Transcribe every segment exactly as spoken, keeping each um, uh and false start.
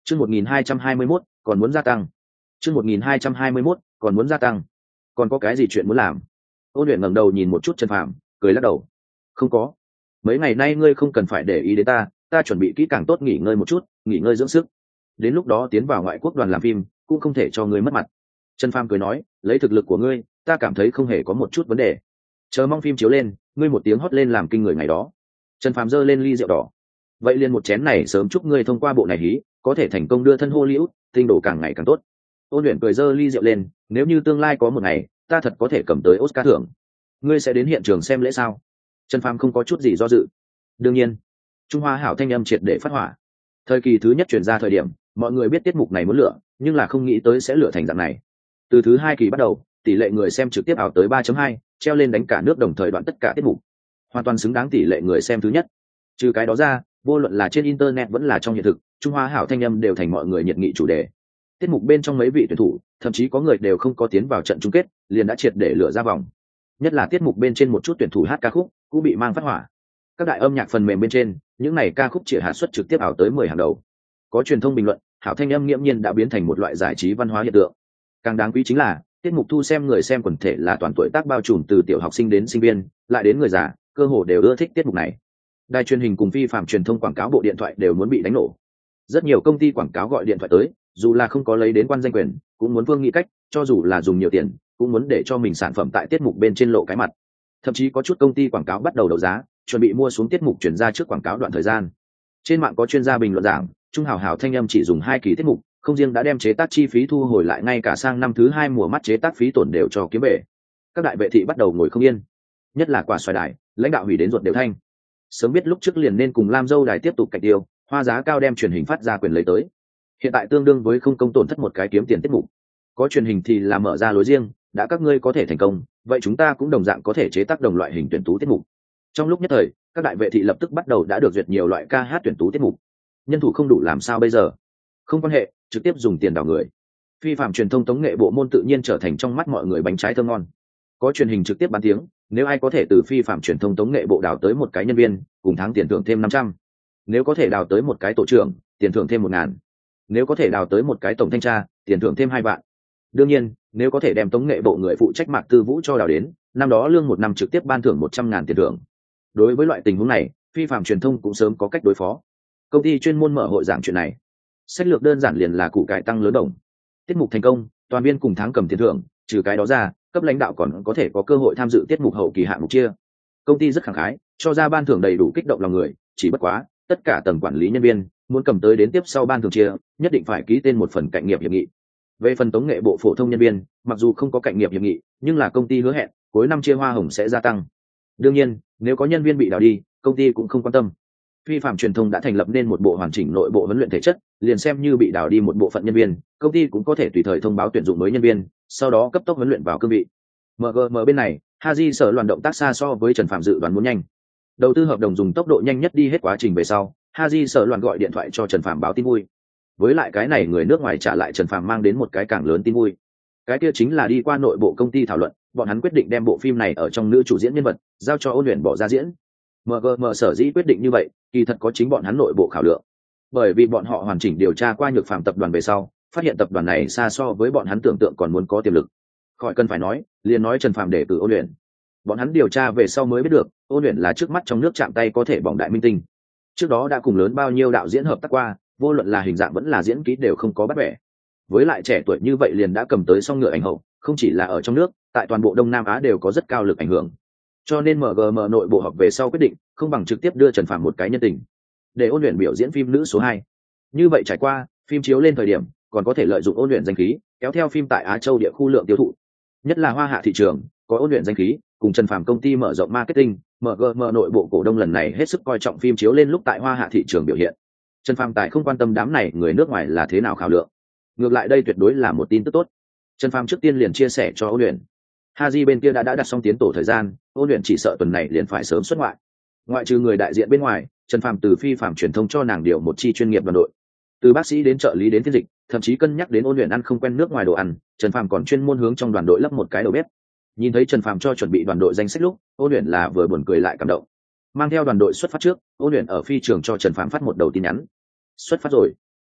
Chương một nghìn hai trăm hai mươi mốt, còn muốn gia tăng. Chương một nghìn hai trăm hai mươi mốt, còn muốn gia tăng. Còn có cái gì chuyện muốn làm? Ôn luyện ngẩng đầu nhìn một chút Trần Phàm, cười lắc đầu. Không có. Mấy ngày nay ngươi không cần phải để ý đến ta, ta chuẩn bị kỹ càng tốt nghỉ ngơi một chút, nghỉ ngơi dưỡng sức. Đến lúc đó tiến vào ngoại quốc đoàn làm phim, cũng không thể cho ngươi mất mặt. Trần Phàm cười nói, lấy thực lực của ngươi, ta cảm thấy không hề có một chút vấn đề. Chờ mong phim chiếu lên, ngươi một tiếng hót lên làm kinh người ngày đó. Trần Phàm giơ lên ly rượu đỏ. Vậy liền một chén này sớm chúc ngươi thông qua bộ này hí, có thể thành công đưa thân Hollywood, tinh độ càng ngày càng tốt. Ôn luyện cười giơ ly rượu lên, nếu như tương lai có một ngày, ta thật có thể cầm tới Oscar thưởng. Ngươi sẽ đến hiện trường xem lễ sao? Trần Phàm không có chút gì do dự. Đương nhiên. Trung Hoa hảo thanh âm triệt để phát hỏa. Thời kỳ thứ nhất truyền ra thời điểm, mọi người biết tiết mục này muốn lựa, nhưng là không nghĩ tới sẽ lựa thành dạng này. Từ thứ hai kỳ bắt đầu, tỷ lệ người xem trực tiếp ảo tới ba chấm hai, treo lên đánh cả nước đồng thời đoạn tất cả tiết mục. Hoàn toàn xứng đáng tỷ lệ người xem thứ nhất. Trừ cái đó ra, vô luận là trên internet vẫn là trong hiện thực, Trung Hoa hảo thanh âm đều thành mọi người nhiệt nghị chủ đề. Tiết mục bên trong mấy vị tuyển thủ, thậm chí có người đều không có tiến vào trận chung kết, liền đã triệt để lựa ra vòng. Nhất là tiết mục bên trên một chút tuyển thủ hát ca khúc, cũng bị mang phát hỏa. Các đại âm nhạc phần mềm bên trên, những này ca khúc chỉ hạ suất trực tiếp ảo tới mười hàng đầu. Có truyền thông bình luận, hảo thanh âm nghiễm nhiên đã biến thành một loại giải trí văn hóa hiện tượng. Càng đáng quý chính là, tiết mục thu xem người xem quần thể là toàn tuổi tác bao trùm từ tiểu học sinh đến sinh viên, lại đến người già, cơ hồ đều ưa thích tiết mục này. Đài truyền hình cùng phi phạm truyền thông quảng cáo bộ điện thoại đều muốn bị đánh nổ. Rất nhiều công ty quảng cáo gọi điện thoại tới, dù là không có lấy đến quan danh quyền, cũng muốn vương nghĩ cách, cho dù là dùng nhiều tiền, cũng muốn để cho mình sản phẩm tại tiết mục bên trên lộ cái mặt. Thậm chí có chút công ty quảng cáo bắt đầu đấu giá, chuẩn bị mua xuống tiết mục chuyển ra trước quảng cáo đoạn thời gian. Trên mạng có chuyên gia bình luận rằng, Trung Hảo Hảo thanh âm chỉ dùng hai kỳ tiết mục, không riêng đã đem chế tác chi phí thu hồi lại, ngay cả sang năm thứ hai mùa mắt chế tác phí tổn đều cho kiếm về. Các đại vệ thị bắt đầu ngồi không yên, nhất là quả xoài đài, lãnh đạo hủy đến ruột đều thanh. Sớm biết lúc trước liền nên cùng Lam Dâu đài tiếp tục cạch tiêu, hoa giá cao đem truyền hình phát ra quyền lấy tới. Hiện tại tương đương với không công tổn thất một cái kiếm tiền tiết mục. Có truyền hình thì là mở ra lối riêng, đã các ngươi có thể thành công, vậy chúng ta cũng đồng dạng có thể chế tác đồng loại hình tuyển tú tiết mục. Trong lúc nhất thời, các đại vệ thị lập tức bắt đầu đã được duyệt nhiều loại ca hát tuyển tú tiết mục. Nhân thủ không đủ làm sao bây giờ? Không quan hệ, trực tiếp dùng tiền đào người. Phi phạm truyền thông tống nghệ bộ môn tự nhiên trở thành trong mắt mọi người bánh trái thơm ngon. Có truyền hình trực tiếp bán tiếng, nếu ai có thể từ phi phạm truyền thông tống nghệ bộ đào tới một cái nhân viên, cùng tháng tiền thưởng thêm năm trăm. Nếu có thể đào tới một cái tổ trưởng, tiền thưởng thêm một ngàn. Nếu có thể đào tới một cái tổng thanh tra, tiền thưởng thêm hai vạn. Đương nhiên, nếu có thể đem tống nghệ bộ người phụ trách Mạc Tư Vũ cho đào đến, năm đó lương một năm trực tiếp ban thưởng một trăm ngàn tiền thưởng. Đối với loại tình huống này, phi phạm truyền thông cũng sớm có cách đối phó. Công ty chuyên môn mở hội giảng chuyện này. Sách lược đơn giản liền là củ cải tăng lớn đồng. Tiết mục thành công, toàn viên cùng tháng cầm tiền thưởng, trừ cái đó ra, cấp lãnh đạo còn có thể có cơ hội tham dự tiết mục hậu kỳ hạng mục chia. Công ty rất khẳng khái, cho ra ban thưởng đầy đủ kích động lòng người, chỉ bất quá, tất cả tầng quản lý nhân viên muốn cầm tới đến tiếp sau ban thưởng chia, nhất định phải ký tên một phần cạnh nghiệp hiệp nghị. Về phần tống nghệ bộ phổ thông nhân viên, mặc dù không có cạnh nghiệp hiệp nghị, nhưng là công ty hứa hẹn, cuối năm chia hoa hồng sẽ gia tăng. Đương nhiên, nếu có nhân viên bị đào đi, công ty cũng không quan tâm. Phi phạm truyền thông đã thành lập nên một bộ hoàn chỉnh nội bộ huấn luyện thể chất, liền xem như bị đào đi một bộ phận nhân viên, công ty cũng có thể tùy thời thông báo tuyển dụng mới nhân viên, sau đó cấp tốc huấn luyện vào cương vị. em giê em bên này, Haji sở loạn động tác xa so với Trần Phạm dự đoán muốn nhanh. Đầu tư hợp đồng dùng tốc độ nhanh nhất đi hết quá trình về sau, Haji sở loạn gọi điện thoại cho Trần Phạm báo tin vui. Với lại cái này người nước ngoài trả lại Trần Phạm mang đến một cái càng lớn tin vui. Cái kia chính là đi qua nội bộ công ty thảo luận, bọn hắn quyết định đem bộ phim này ở trong nữ chủ diễn nhân vật, giao cho Ôn Luyện bỏ ra diễn. em giê em sở dĩ quyết định như vậy, kỳ thật có chính bọn hắn nội bộ khảo lượng. Bởi vì bọn họ hoàn chỉnh điều tra qua Nhược Phàm tập đoàn về sau, phát hiện tập đoàn này xa so với bọn hắn tưởng tượng còn muốn có tiềm lực. Khỏi cần phải nói, liền nói Trần Phàm để cử Ôn Luyện. Bọn hắn điều tra về sau mới biết được, Ôn Luyện là trước mắt trong nước chạm tay có thể bỏng đại minh tinh. Trước đó đã cùng lớn bao nhiêu đạo diễn hợp tác qua, vô luận là hình dạng vẫn là diễn kỹ đều không có bắt bẻ. Với lại trẻ tuổi như vậy liền đã cầm tới song ngựa ảnh hậu, không chỉ là ở trong nước, tại toàn bộ Đông Nam Á đều có rất cao lực ảnh hưởng. Cho nên em giê em nội bộ họp về sau quyết định, không bằng trực tiếp đưa Trần Phàm một cái nhân tình, để Ôn Luyện biểu diễn phim nữ số hai. Như vậy trải qua, phim chiếu lên thời điểm, còn có thể lợi dụng Ôn Luyện danh khí, kéo theo phim tại Á Châu địa khu lượng tiêu thụ. Nhất là Hoa Hạ thị trường, có Ôn Luyện danh khí, cùng Trần Phàm công ty mở rộng marketing, em giê em nội bộ cổ đông lần này hết sức coi trọng phim chiếu lên lúc tại Hoa Hạ thị trường biểu hiện. Trần Phàm tại không quan tâm đám này người nước ngoài là thế nào khảo lượng. Ngược lại đây tuyệt đối là một tin tức tốt. Trần Phàm trước tiên liền chia sẻ cho Ôn Luyện. Haji bên kia đã đã đặt xong tiến tổ thời gian, Ôn Luyện chỉ sợ tuần này liền phải sớm xuất ngoại. Ngoại trừ người đại diện bên ngoài, Trần Phàm từ phi phạm truyền thông cho nàng điều một chi chuyên nghiệp đoàn đội. Từ bác sĩ đến trợ lý đến phiên dịch, thậm chí cân nhắc đến Ôn Luyện ăn không quen nước ngoài đồ ăn, Trần Phàm còn chuyên môn hướng trong đoàn đội lắp một cái đầu bếp. Nhìn thấy Trần Phàm cho chuẩn bị đoàn đội danh sách lúc, Ôn Luyện là vừa buồn cười lại cảm động. Mang theo đoàn đội xuất phát trước, Ôn Luyện ở phi trường cho Trần Phàm phát một đầu tin nhắn. Xuất phát rồi.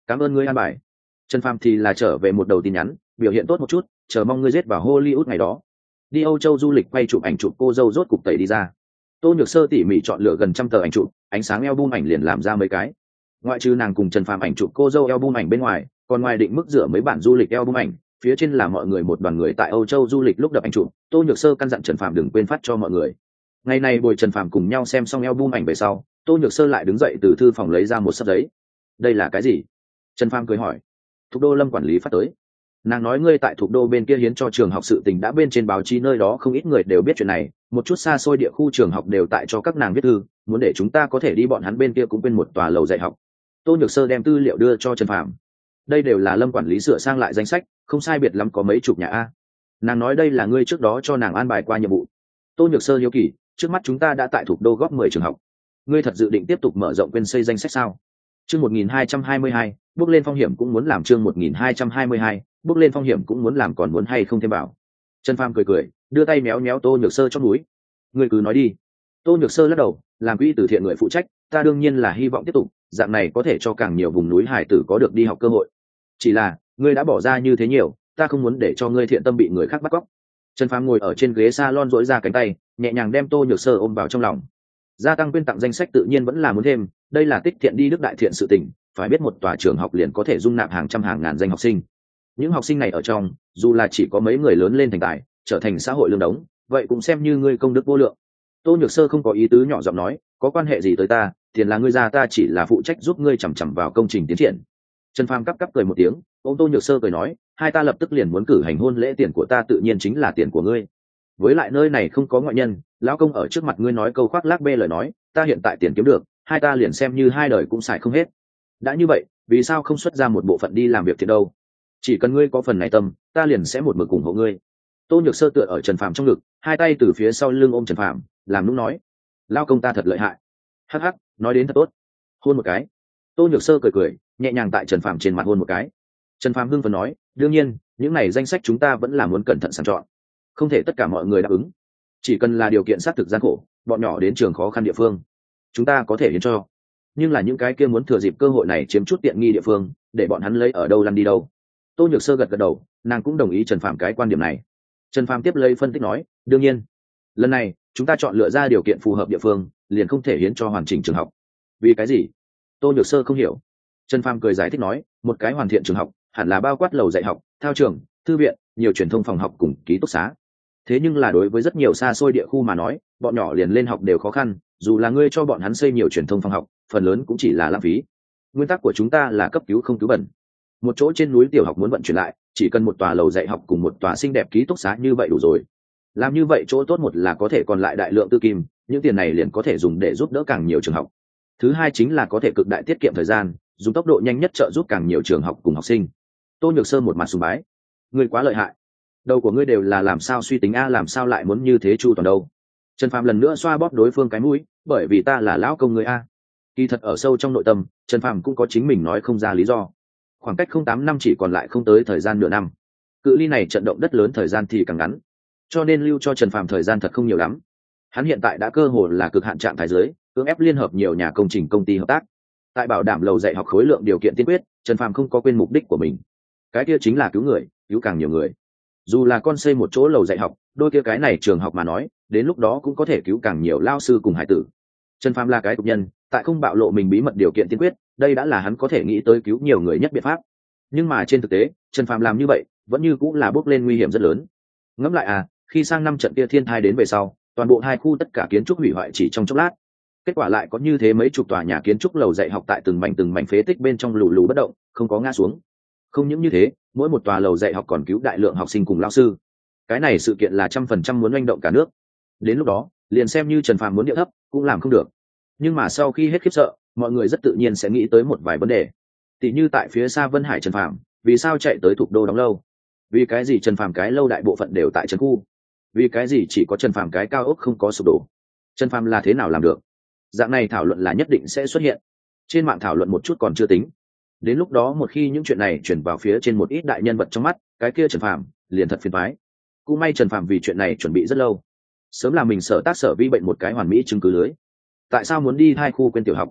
Cảm ơn ngươi an bài. Trần Phàm thì là trở về một đầu tin nhắn, biểu hiện tốt một chút, chờ mong ngươi giết vào Hollywood ngày đó. Đi Âu Châu du lịch quay chụp ảnh chụp cô dâu rốt cục tẩy đi ra. Tô Nhược Sơ tỉ mỉ chọn lựa gần trăm tờ ảnh chụp, ánh sáng album ảnh liền làm ra mấy cái. Ngoại trừ nàng cùng Trần Phàm ảnh chụp cô dâu album ảnh bên ngoài, còn ngoài định mức rửa mấy bản du lịch album ảnh, phía trên là mọi người một đoàn người tại Âu Châu du lịch lúc đập ảnh chụp. Tô Nhược Sơ căn dặn Trần Phàm đừng quên phát cho mọi người. Ngày này bồi Trần Phàm cùng nhau xem xong album ảnh về sau, Tô Nhược Sơ lại đứng dậy từ thư phòng lấy ra một sấp giấy. Đây là cái gì? Trần Phàm cười hỏi. Thục đô Lâm quản lý phát tới. Nàng nói ngươi tại Thục đô bên kia hiến cho trường học sự tình đã bên trên báo chí, nơi đó không ít người đều biết chuyện này, một chút xa xôi địa khu trường học đều tại cho các nàng viết thư, muốn để chúng ta có thể đi, bọn hắn bên kia cũng bên một tòa lầu dạy học. Tô Nhược Sơ đem tư liệu đưa cho Trần Phàm. Đây đều là Lâm quản lý sửa sang lại danh sách, không sai biệt lắm có mấy chục nhà a. Nàng nói đây là ngươi trước đó cho nàng an bài qua nhiệm vụ. Tô Nhược Sơ hiếu kỳ, trước mắt chúng ta đã tại Thục đô góp mười trường học, ngươi thật dự định tiếp tục mở rộng quên xây danh sách sao? Chương một nghìn hai trăm hai mươi hai, bước lên phong hiểm cũng muốn làm. Chương một nghìn hai trăm hai mươi hai, bước lên phong hiểm cũng muốn làm, còn muốn hay không thêm bảo. Trần Phàm cười cười, đưa tay méo méo Tô Nhược Sơ trong núi. Ngươi cứ nói đi. Tô Nhược Sơ lắc đầu, làm quỹ từ thiện người phụ trách, ta đương nhiên là hy vọng tiếp tục, dạng này có thể cho càng nhiều vùng núi hải tử có được đi học cơ hội. Chỉ là, ngươi đã bỏ ra như thế nhiều, ta không muốn để cho ngươi thiện tâm bị người khác bắt cóc. Trần Phàm ngồi ở trên ghế salon duỗi ra cánh tay, nhẹ nhàng đem Tô Nhược Sơ ôm vào trong lòng. Gia tăng quyên tặng danh sách tự nhiên vẫn là muốn thêm, đây là tích thiện đi đức đại thiện sự tình, phải biết một tòa trường học liền có thể dung nạp hàng trăm hàng ngàn danh học sinh. Những học sinh này ở trong, dù là chỉ có mấy người lớn lên thành tài, trở thành xã hội lương đống, vậy cũng xem như ngươi công đức vô lượng. Tô Nhược Sơ không có ý tứ nhỏ giọng nói, có quan hệ gì tới ta, tiền là ngươi ra, ta chỉ là phụ trách giúp ngươi chằm chằm vào công trình tiến triển. Trần Phàm cắp cắp cười một tiếng, ôm Tô Nhược Sơ cười nói, hai ta lập tức liền muốn cử hành hôn lễ, tiền của ta tự nhiên chính là tiền của ngươi. Với lại nơi này không có ngoại nhân, lão công ở trước mặt ngươi nói câu khoác lác bê lời nói, ta hiện tại tiền kiếm được, hai ta liền xem như hai đời cũng xài không hết. Đã như vậy, vì sao không xuất ra một bộ phận đi làm việc thì đâu? Chỉ cần ngươi có phần này tâm, ta liền sẽ một mực ủng hộ ngươi. Tô Nhược Sơ tựa ở Trần Phàm trong ngực, hai tay từ phía sau lưng ôm Trần Phàm, làm nũng nói, lão công ta thật lợi hại. Hắc hắc, nói đến thật tốt. Hôn một cái. Tô Nhược Sơ cười cười, nhẹ nhàng tại Trần Phàm trên mặt hôn một cái. Trần Phàm hưng phấn nói, đương nhiên, những này danh sách chúng ta vẫn là muốn cẩn thận sàng chọn, không thể tất cả mọi người đáp ứng, chỉ cần là điều kiện xác thực gian khổ, bọn nhỏ đến trường khó khăn địa phương chúng ta có thể hiến cho, nhưng là những cái kia muốn thừa dịp cơ hội này chiếm chút tiện nghi địa phương, để bọn hắn lấy ở đâu lăn đi đâu. Tô Nhược Sơ gật gật đầu, nàng cũng đồng ý Trần Phàm cái quan điểm này. Trần Phàm tiếp lấy phân tích nói, đương nhiên lần này chúng ta chọn lựa ra điều kiện phù hợp địa phương, liền không thể hiến cho hoàn chỉnh trường học. Vì cái gì? Tô Nhược Sơ không hiểu. Trần Phàm cười giải thích nói, một cái hoàn thiện trường học hẳn là bao quát lầu dạy học, thao trường, thư viện, nhiều truyền thông phòng học cùng ký túc xá. Thế nhưng là đối với rất nhiều xa xôi địa khu mà nói, bọn nhỏ liền lên học đều khó khăn, dù là ngươi cho bọn hắn xây nhiều truyền thông phòng học, phần lớn cũng chỉ là lãng phí. Nguyên tắc của chúng ta là cấp cứu không cứu bẩn. Một chỗ trên núi tiểu học muốn vận chuyển lại, chỉ cần một tòa lầu dạy học cùng một tòa xinh đẹp ký túc xá như vậy đủ rồi. Làm như vậy chỗ tốt một là có thể còn lại đại lượng tư kim, những tiền này liền có thể dùng để giúp đỡ càng nhiều trường học. Thứ hai chính là có thể cực đại tiết kiệm thời gian, dùng tốc độ nhanh nhất trợ giúp càng nhiều trường học cùng học sinh. Tô Nhược Sơ một mặt sùng bái, ngươi quá lợi hại, đầu của ngươi đều là làm sao suy tính a, làm sao lại muốn như thế chu toàn đâu. Trần Phàm lần nữa xoa bóp đối phương cái mũi, bởi vì ta là lão công ngươi a. Kỳ thật ở sâu trong nội tâm, Trần Phàm cũng có chính mình nói không ra lý do. Khoảng cách không tám năm chỉ còn lại không tới thời gian nửa năm, cự ly này trận động đất lớn thời gian thì càng ngắn, cho nên lưu cho Trần Phàm thời gian thật không nhiều lắm. Hắn hiện tại đã cơ hồ là cực hạn trạng thái dưới, cưỡng ép liên hợp nhiều nhà công trình công ty hợp tác. Tại bảo đảm lầu dạy học khối lượng điều kiện tiên quyết, Trần Phàm không có quên mục đích của mình, cái kia chính là cứu người, cứu càng nhiều người. Dù là con xây một chỗ lầu dạy học, đôi kia cái này trường học mà nói, đến lúc đó cũng có thể cứu càng nhiều lao sư cùng hải tử. Trần Phàm là cái tục nhân, tại không bạo lộ mình bí mật điều kiện tiên quyết, đây đã là hắn có thể nghĩ tới cứu nhiều người nhất biện pháp. Nhưng mà trên thực tế, Trần Phàm làm như vậy vẫn như cũng là bước lên nguy hiểm rất lớn. Ngẫm lại à, khi sang năm trận kia thiên tai đến về sau, toàn bộ hai khu tất cả kiến trúc hủy hoại chỉ trong chốc lát, kết quả lại có như thế mấy chục tòa nhà kiến trúc lầu dạy học tại từng mảnh từng mảnh phế tích bên trong lù lù bất động, không có ngã xuống. Không những như thế, mỗi một tòa lầu dạy học còn cứu đại lượng học sinh cùng lao sư. Cái này sự kiện là trăm phần trăm muốn oanh động cả nước. Đến lúc đó, liền xem như Trần Phàm muốn điệu thấp cũng làm không được. Nhưng mà sau khi hết khiếp sợ, mọi người rất tự nhiên sẽ nghĩ tới một vài vấn đề. Tỷ như tại phía xa Vân Hải Trần Phàm, vì sao chạy tới Thục Đô đóng lâu? Vì cái gì Trần Phàm cái lâu đại bộ phận đều tại trấn khu? Vì cái gì chỉ có Trần Phàm cái cao ốc không có sụp đổ? Trần Phàm là thế nào làm được? Dạng này thảo luận là nhất định sẽ xuất hiện. Trên mạng thảo luận một chút còn chưa tính, đến lúc đó một khi những chuyện này chuyển vào phía trên một ít đại nhân vật trong mắt, cái kia Trần Phàm liền thật phiền toái. Cũng may Trần Phàm vì chuyện này chuẩn bị rất lâu, sớm là mình sở tác sở vi bệnh một cái hoàn mỹ chứng cứ lưới. Tại sao muốn đi hai khu quên tiểu học?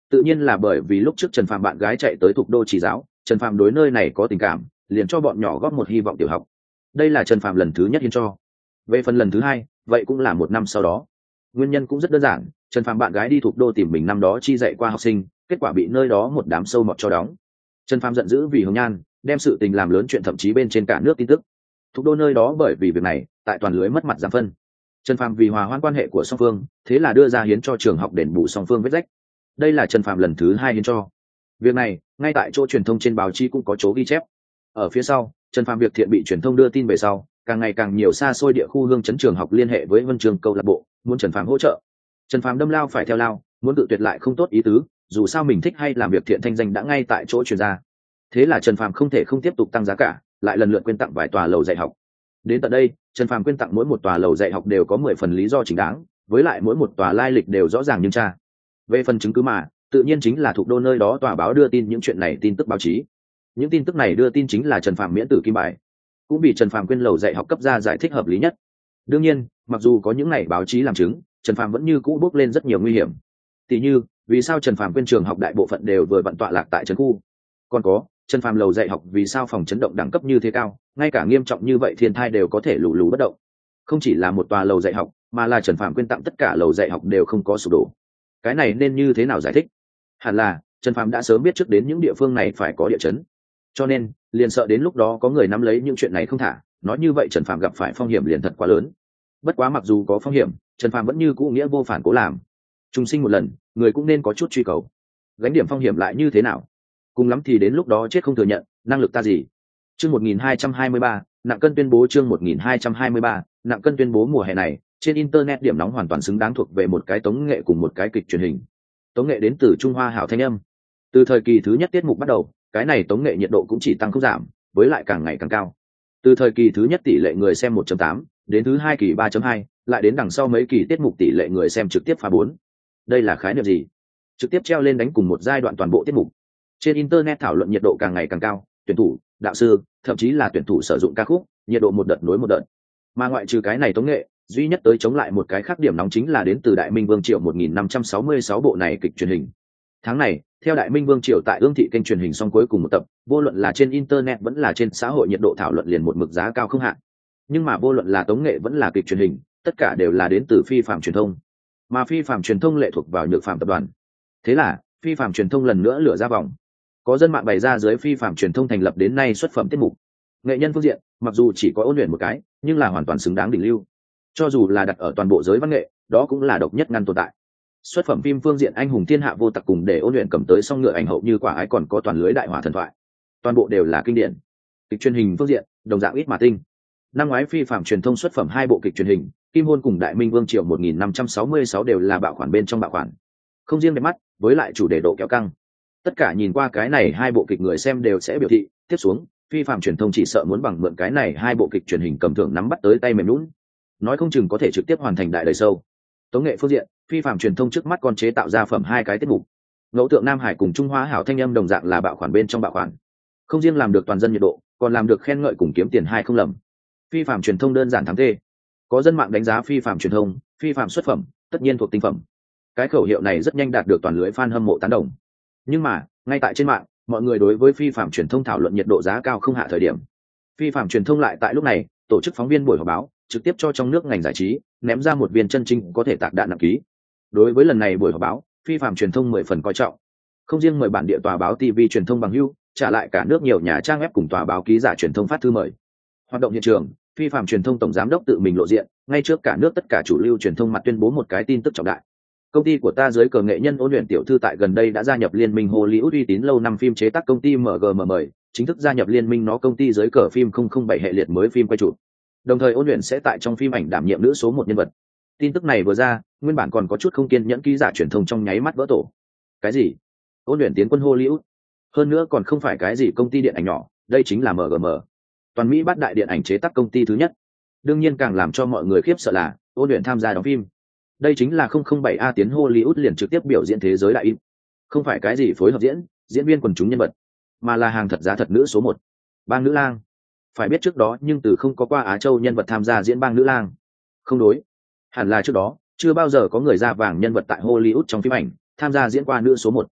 tự nhiên là bởi vì lúc trước Trần Phàm bạn gái chạy tới Thục Đô chỉ giáo, Trần Phàm đối nơi này có tình cảm, liền cho bọn nhỏ góp một hy vọng tiểu học. Đây là Trần Phàm lần thứ nhất hiến cho. Về phần lần thứ hai, vậy cũng là một năm sau đó. Nguyên nhân cũng rất đơn giản, Trần Phàm bạn gái đi Thục Đô tìm mình năm đó chi dạy qua học sinh, kết quả bị nơi đó một đám sâu mọt cho đóng. Trần Phàm giận dữ vì Hồng Nhan, đem sự tình làm lớn chuyện, thậm chí bên trên cả nước tin tức. Thục Đô nơi đó bởi vì việc này, tại toàn lưới mất mặt giảm phân. Trần Phàm vì hòa hoãn quan hệ của song phương, thế là đưa ra hiến cho trường học đền bù song phương vết rách. Đây là Trần Phàm lần thứ hai hiến cho. Việc này, ngay tại chỗ truyền thông trên báo chí cũng có chỗ ghi chép. Ở phía sau, Trần Phàm việc thiện bị truyền thông đưa tin về sau, càng ngày càng nhiều xa xôi địa khu hương chấn trường học liên hệ với Vân Trường câu lạc bộ, muốn Trần Phàm hỗ trợ. Trần Phàm đâm lao phải theo lao, muốn tự tuyệt lại không tốt ý tứ, dù sao mình thích hay làm việc thiện thanh danh đã ngay tại chỗ truyền ra. Thế là Trần Phàm không thể không tiếp tục tăng giá cả, lại lần lượt quyên tặng vài tòa lầu dạy học. Đến tận đây, Trần Phàm quyên tặng mỗi một tòa lầu dạy học đều có mười phần lý do chính đáng, với lại mỗi một tòa lai lịch đều rõ ràng nhưng tra. Về phần chứng cứ mà, tự nhiên chính là Thục Đô nơi đó tòa báo đưa tin những chuyện này, tin tức báo chí. Những tin tức này đưa tin chính là Trần Phàm miễn tử kim bài, cũng bị Trần Phàm quyên lầu dạy học cấp ra giải thích hợp lý nhất. Đương nhiên, mặc dù có những này báo chí làm chứng, Trần Phàm vẫn như cũ bước lên rất nhiều nguy hiểm. Tỷ như, vì sao Trần Phàm quyên trường học đại bộ phận đều vừa vận tọa lạc tại trấn khu? Còn có, Trần Phàm lầu dạy học vì sao phòng chấn động đẳng cấp như thế cao, ngay cả nghiêm trọng như vậy thiên thai đều có thể lù lù bất động. Không chỉ là một tòa lầu dạy học, mà là Trần Phàm quyên tặng tất cả lầu dạy học đều không có sụp đổ. Cái này nên như thế nào giải thích? Hẳn là Trần Phàm đã sớm biết trước đến những địa phương này phải có địa chấn, cho nên liền sợ đến lúc đó có người nắm lấy những chuyện này không thả, nói như vậy Trần Phàm gặp phải phong hiểm liền thật quá lớn. Bất quá mặc dù có phong hiểm, Trần Phàm vẫn như cũ nghĩa vô phản cố làm. Trung sinh một lần, người cũng nên có chút truy cầu. Gánh điểm phong hiểm lại như thế nào? Cùng lắm thì đến lúc đó chết không thừa nhận, năng lực ta gì? Chương một nghìn hai trăm hai mươi ba, nặng cân tuyên bố. Chương một nghìn hai trăm hai mươi ba, nặng cân tuyên bố. Mùa hè này, trên internet điểm nóng hoàn toàn xứng đáng thuộc về một cái tống nghệ cùng một cái kịch truyền hình. Tống nghệ đến từ Trung Hoa Hảo Thanh Âm. Từ thời kỳ thứ nhất tiết mục bắt đầu, cái này tống nghệ nhiệt độ cũng chỉ tăng không giảm, với lại càng ngày càng cao. Từ thời kỳ thứ nhất tỷ lệ người xem một chấm tám, đến thứ hai kỳ ba chấm hai, lại đến đằng sau mấy kỳ tiết mục tỷ lệ người xem trực tiếp phá bốn. Đây là khái niệm gì? Trực tiếp treo lên đánh cùng một giai đoạn toàn bộ tiết mục. Trên internet thảo luận nhiệt độ càng ngày càng cao, tuyển thủ, đạo sư, thậm chí là tuyển thủ sử dụng ca khúc, nhiệt độ một đợt nối một đợt. Mà ngoại trừ cái này tống nghệ, duy nhất tới chống lại một cái khác điểm nóng chính là đến từ Đại Minh Vương Triều một nghìn năm trăm sáu mươi sáu bộ này kịch truyền hình. Tháng này, theo Đại Minh Vương Triều tại Ương thị kênh truyền hình xong cuối cùng một tập, vô luận là trên internet vẫn là trên xã hội nhiệt độ thảo luận liền một mực giá cao không hạn. Nhưng mà vô luận là tống nghệ vẫn là kịch truyền hình, tất cả đều là đến từ Phi Phạm truyền thông. Mà Phi Phạm truyền thông lệ thuộc vào Nhược Phạm tập đoàn. Thế là, Phi Phạm truyền thông lần nữa lửa ra vòng. Có dân mạng bày ra dưới Phi Phạm truyền thông thành lập đến nay xuất phẩm tiết mục. Nghệ nhân phương diện, mặc dù chỉ có Ôn Luyện một cái, nhưng là hoàn toàn xứng đáng đỉnh lưu. Cho dù là đặt ở toàn bộ giới văn nghệ, đó cũng là độc nhất ngăn tồn tại. Xuất phẩm phim phương diện anh hùng thiên hạ vô tặc cùng để Ôn Luyện cầm tới song ngựa ảnh hậu như quả ái, còn có toàn lưới đại hỏa thần thoại. Toàn bộ đều là kinh điển. Kịch truyền hình phương diện, đồng dạng ít mà tinh. Năm ngoái Phi Phạm truyền thông xuất phẩm hai bộ kịch truyền hình, Kim Hôn cùng Đại Minh Vương Triều một nghìn năm trăm sáu mươi sáu đều là bạo khoản bên trong bạo khoản. Không riêng đẹp mắt, với lại chủ đề độ kéo căng. Tất cả nhìn qua cái này hai bộ kịch người xem đều sẽ biểu thị, tiếp xuống, Phi Phạm truyền thông chỉ sợ muốn bằng mượn cái này hai bộ kịch truyền hình cầm thưởng nắm bắt tới tay mềm nhũn, nói không chừng có thể trực tiếp hoàn thành đại đời sâu. Tống nghệ phương diện, Phi Phạm truyền thông trước mắt còn chế tạo ra phẩm hai cái tiết mục. Ngẫu tượng Nam Hải cùng Trung Hoa Hảo Thanh Âm đồng dạng là bạo khoản bên trong bạo khoản. Không riêng làm được toàn dân nhiệt độ, còn làm được khen ngợi cùng kiếm tiền hai không lầm. Phi Phạm truyền thông đơn giản thắng tê. Có dân mạng đánh giá Phi Phạm truyền thông, Phi Phạm xuất phẩm, tất nhiên thuộc tinh phẩm. Cái khẩu hiệu này rất nhanh đạt được toàn lưới fan hâm mộ tán đồng. Nhưng mà, ngay tại trên mạng, mọi người đối với Phi Phạm truyền thông thảo luận nhiệt độ giá cao không hạ thời điểm, Phi Phạm truyền thông lại tại lúc này tổ chức phóng viên buổi họp báo, trực tiếp cho trong nước ngành giải trí ném ra một viên chân trinh có thể tạc đạn nặng ký. Đối với lần này buổi họp báo, Phi Phạm truyền thông mười phần coi trọng. Không riêng mời bản địa tòa báo ti vi truyền thông bằng hữu, trả lại cả nước nhiều nhà trang web cùng tòa báo ký giả truyền thông phát thư mời. Hoạt động hiện trường, Phi Phạm truyền thông tổng giám đốc tự mình lộ diện, ngay trước cả nước tất cả chủ lưu truyền thông mặt tuyên bố một cái tin tức trọng đại. Công ty của ta dưới cờ nghệ nhân Ôn Luyện tiểu thư tại gần đây đã gia nhập liên minh Hollywood uy tín lâu năm phim chế tác công ty em giê em mời, chính thức gia nhập liên minh nó công ty dưới cờ phim không không bảy hệ liệt mới phim quay chụp. Đồng thời Ôn Luyện sẽ tại trong phim ảnh đảm nhiệm nữ số một nhân vật. Tin tức này vừa ra, nguyên bản còn có chút không kiên nhẫn ký giả truyền thông trong nháy mắt vỡ tổ. Cái gì? Ôn Luyện tiến quân Hollywood? Hơn nữa còn không phải cái gì công ty điện ảnh nhỏ, đây chính là em giê em, toàn Mỹ bát đại điện ảnh chế tác công ty thứ nhất. Đương nhiên càng làm cho mọi người khiếp sợ là Ôn Luyện tham gia đóng phim. Đây chính là không không bảy a tiến Hollywood liền trực tiếp biểu diễn thế giới đại im. Không phải cái gì phối hợp diễn, diễn viên quần chúng nhân vật, mà là hàng thật giá thật nữ số một. Bang nữ lang. Phải biết trước đó nhưng từ không có qua Á Châu nhân vật tham gia diễn bang nữ lang. Không đối. Hẳn là trước đó, chưa bao giờ có người da vàng nhân vật tại Hollywood trong phim ảnh, tham gia diễn qua nữ số một.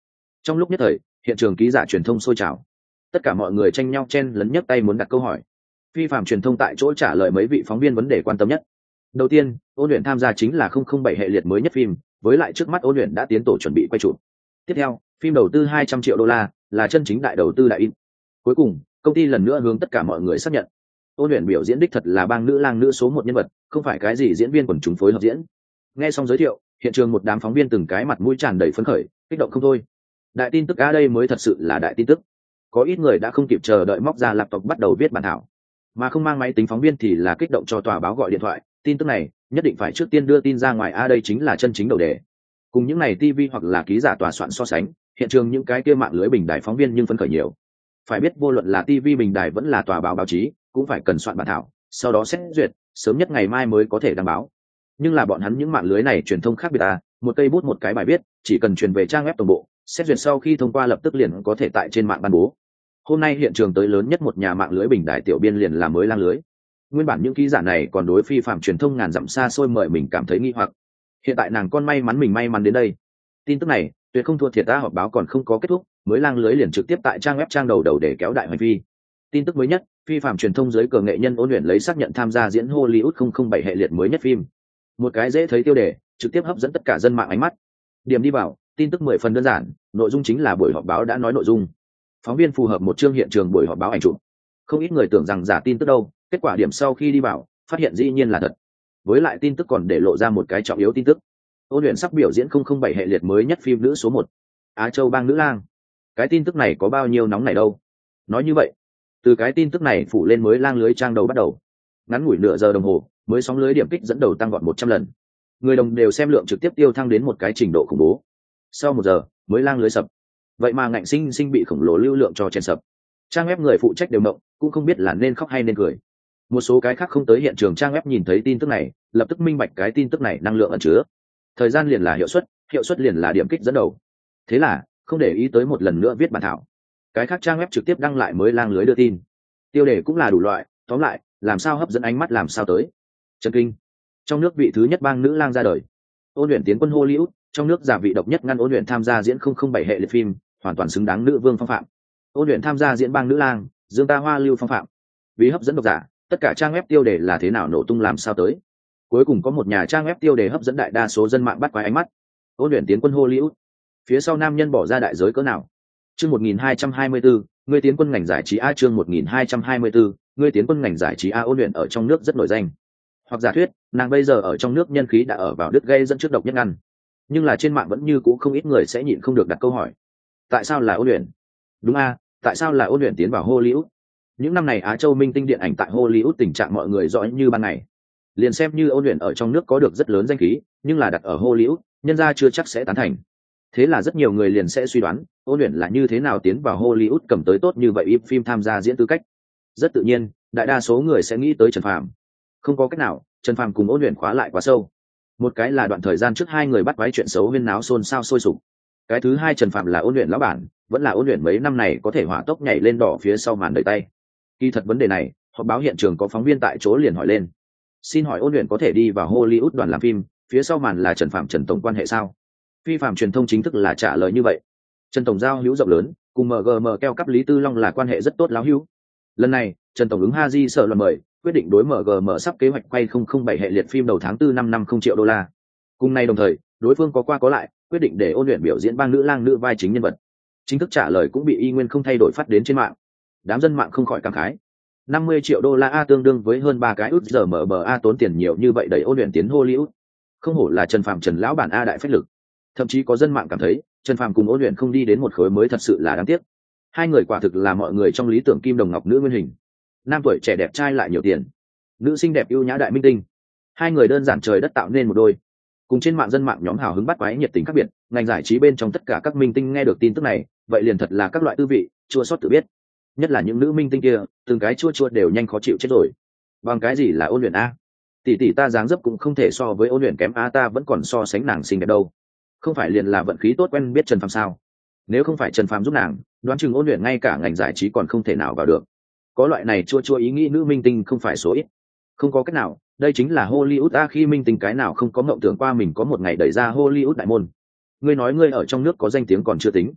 Trong lúc nhất thời, hiện trường ký giả truyền thông sôi trào, tất cả mọi người tranh nhau chen lấn nhấc tay muốn đặt câu hỏi. Phi phạm truyền thông tại chỗ trả lời mấy vị phóng viên vấn đề quan tâm nhất. Đầu tiên, Ôn Luyện tham gia chính là không không bảy hệ liệt mới nhất phim, với lại trước mắt Ôn Luyện đã tiến tổ chuẩn bị quay chụp. Tiếp theo, phim đầu tư hai trăm triệu đô la, là chân chính đại đầu tư đại in. Cuối cùng, công ty lần nữa hướng tất cả mọi người xác nhận, Ôn Luyện biểu diễn đích thật là bang nữ lang nữ số một nhân vật, không phải cái gì diễn viên quần chúng phối hợp diễn. Nghe xong giới thiệu, hiện trường một đám phóng viên từng cái mặt mũi tràn đầy phấn khởi, kích động không thôi. Đại tin tức a, đây mới thật sự là đại tin tức. Có ít người đã không kịp chờ đợi móc ra laptop bắt đầu viết bản thảo, mà không mang máy tính phóng viên thì là kích động cho tòa báo gọi điện thoại, tin tức này nhất định phải trước tiên đưa tin ra ngoài a, đây chính là chân chính đầu đề. Cùng những này ti vi hoặc là ký giả tòa soạn so sánh, hiện trường những cái kia mạng lưới bình đài phóng viên nhưng phấn khởi nhiều. Phải biết vô luận là ti vi bình đài vẫn là tòa báo báo chí, cũng phải cần soạn bản thảo, sau đó xét duyệt, sớm nhất ngày mai mới có thể đăng báo. Nhưng là bọn hắn những mạng lưới này truyền thông khác biệt à, một cây bút một cái bài viết, chỉ cần truyền về trang web tổng bộ, xét duyệt sau khi thông qua lập tức liền có thể tại trên mạng ban bố. Hôm nay hiện trường tới lớn nhất một nhà mạng lưới bình đài tiểu biên liền là mới lang lưới. Nguyên bản những ký giả này còn đối phi phạm truyền thông ngàn dặm xa xôi mời mình cảm thấy nghi hoặc. Hiện tại nàng con may mắn mình may mắn đến đây. Tin tức này tuyệt không thua thiệt, ta họp báo còn không có kết thúc, mới lang lưới liền trực tiếp tại trang web trang đầu đầu để kéo đại hoành phi. Tin tức mới nhất, phi phạm truyền thông dưới cờ nghệ nhân Ôn Luyện lấy xác nhận tham gia diễn Hollywood không không bảy hệ liệt mới nhất phim. Một cái dễ thấy tiêu đề, trực tiếp hấp dẫn tất cả dân mạng ánh mắt. Điểm đi vào, tin tức mười phần đơn giản, nội dung chính là buổi họp báo đã nói nội dung. Phóng viên phù hợp một chương hiện trường buổi họp báo ảnh chụp. Không ít người tưởng rằng giả tin tức đâu, kết quả điểm sau khi đi vào, phát hiện dĩ nhiên là thật. Với lại tin tức còn để lộ ra một cái trọng yếu tin tức. Ôn Luyện sắp biểu diễn không không bảy hệ liệt mới nhất phim nữ số một, Á Châu bang nữ lang. Cái tin tức này có bao nhiêu nóng này đâu. Nói như vậy, từ cái tin tức này phủ lên mới lang lưới trang đầu bắt đầu. Ngắn ngủi nửa giờ đồng hồ, mới sóng lưới điểm kích dẫn đầu tăng gọn một trăm lần. Người đồng đều xem lượng trực tiếp tiêu thăng đến một cái trình độ khủng bố. Sau một giờ, mới lang lưới sập. Vậy mà ngạnh sinh sinh bị khổng lồ lưu lượng cho chen sập. Trang web người phụ trách đều mộng, cũng không biết là nên khóc hay nên cười. Một số cái khác không tới hiện trường trang web nhìn thấy tin tức này, lập tức minh bạch cái tin tức này năng lượng ẩn chứa. Thời gian liền là hiệu suất, hiệu suất liền là điểm kích dẫn đầu. Thế là, không để ý tới một lần nữa viết bản thảo. Cái khác trang web trực tiếp đăng lại mới lang lưới đưa tin. Tiêu đề cũng là đủ loại, tóm lại, làm sao hấp dẫn ánh mắt làm sao tới. Chấn kinh. Trong nước vị thứ nhất bang nữ lang ra đời. Ôn Luyện tiến quân Hollywood, trong nước giả vị độc nhất ngăn Ôn Luyện tham gia diễn không không bảy hệ liệt phim, hoàn toàn xứng đáng nữ vương phong phạm. Ôn Luyện tham gia diễn bang nữ lang, dương ta hoa lưu phong phạm. Vì hấp dẫn độc giả, tất cả trang web tiêu đề là thế nào nổ tung làm sao tới. Cuối cùng có một nhà trang web tiêu đề hấp dẫn đại đa số dân mạng bắt quái ánh mắt. Ôn Luyện tiến quân Hollywood, phía sau nam nhân bỏ ra đại giới cỡ nào. Chương một nghìn hai trăm hai mươi bốn, người tiến quân ngành giải trí a. Chương một nghìn hai trăm hai mươi bốn, người tiến quân ngành giải trí a. Ôn Luyện ở trong nước rất nổi danh. Hoặc giả thuyết, nàng bây giờ ở trong nước nhân khí đã ở vào đứt gây dẫn trước độc nhất ngăn. Nhưng là trên mạng vẫn như cũ không ít người sẽ nhịn không được đặt câu hỏi. Tại sao là Ôn Luyện? Đúng a, tại sao là Ôn Luyện tiến vào Hollywood? Những năm này Á Châu minh tinh điện ảnh tại Hollywood tình trạng mọi người rõ như ban ngày. Liền xem như Ôn Luyện ở trong nước có được rất lớn danh khí, nhưng là đặt ở Hollywood, nhân gia chưa chắc sẽ tán thành. Thế là rất nhiều người liền sẽ suy đoán, Ôn Luyện là như thế nào tiến vào Hollywood cầm tới tốt như vậy ít phim tham gia diễn tư cách. Rất tự nhiên, đại đa số người sẽ nghĩ tới Trần Phàm. Không có cách nào, Trần Phàm cùng Ôn Luyện khóa lại quá sâu. Một cái là đoạn thời gian trước hai người bắt quái chuyện xấu huyên náo xôn xao sôi sục. Cái thứ hai, Trần Phàm là Ôn Luyện lão bản, vẫn là Ôn Luyện mấy năm này có thể hỏa tốc nhảy lên đỏ phía sau màn đợi tay. Kỳ thật vấn đề này, họp báo hiện trường có phóng viên tại chỗ liền hỏi lên. Xin hỏi Ôn Luyện có thể đi vào Hollywood đoàn làm phim, phía sau màn là Trần Phàm Trần tổng quan hệ sao? Phi phạm truyền thông chính thức là trả lời như vậy. Trần tổng giao hữu rộng lớn, cùng em giê em keo cấp Lý Tư Long là quan hệ rất tốt láo hữu. Lần này, Trần tổng ứng Haji sợ lần mời, quyết định đối em giê em sắp kế hoạch quay không không bảy hệ liệt phim đầu tháng tư năm năm không triệu đô la. Cùng nay đồng thời, đối phương có qua có lại, quyết định để Ôn Luyện biểu diễn bang nữ lang nữ vai chính nhân vật. Chính thức trả lời cũng bị y nguyên không thay đổi phát đến trên mạng. Đám dân mạng không khỏi cảm khái. năm mươi triệu đô la a tương đương với hơn ba cái út giờ mở bờ a, tốn tiền nhiều như vậy đẩy Ôn Luyện tiến Hollywood. Không hổ là Trần Phàm Trần lão bản a đại phách lực. Thậm chí có dân mạng cảm thấy, Trần Phàm cùng Ôn Luyện không đi đến một khối mới thật sự là đáng tiếc. Hai người quả thực là mọi người trong lý tưởng kim đồng ngọc nữ nguyên hình. Nam tuổi trẻ đẹp trai lại nhiều tiền, nữ xinh đẹp ưu nhã đại minh tinh. Hai người đơn giản trời đất tạo nên một đôi. Cùng trên mạng dân mạng nhóm hào hứng bắt quái nhiệt tình khác biệt, ngành giải trí bên trong tất cả các minh tinh nghe được tin tức này, vậy liền thật là các loại tư vị, chua xót tự biết. Nhất là những nữ minh tinh kia, từng cái chua chua đều nhanh khó chịu chết rồi. Bằng cái gì là Ôn Luyện a? Tỷ tỷ ta dáng dấp cũng không thể so với Ôn Luyện kém a, ta vẫn còn so sánh nàng xinh đẹp đâu. Không phải liền là vận khí tốt quen biết Trần Phàm sao? Nếu không phải Trần Phàm giúp nàng, đoán chừng Ôn Luyện ngay cả ngành giải trí còn không thể nào vào được. Có loại này chua chua ý nghĩ nữ minh tinh không phải số ít. Không có cách nào, đây chính là Hollywood a, khi minh tinh cái nào không có mộng tưởng qua mình có một ngày đẩy ra Hollywood đại môn. Ngươi nói ngươi ở trong nước có danh tiếng còn chưa tính,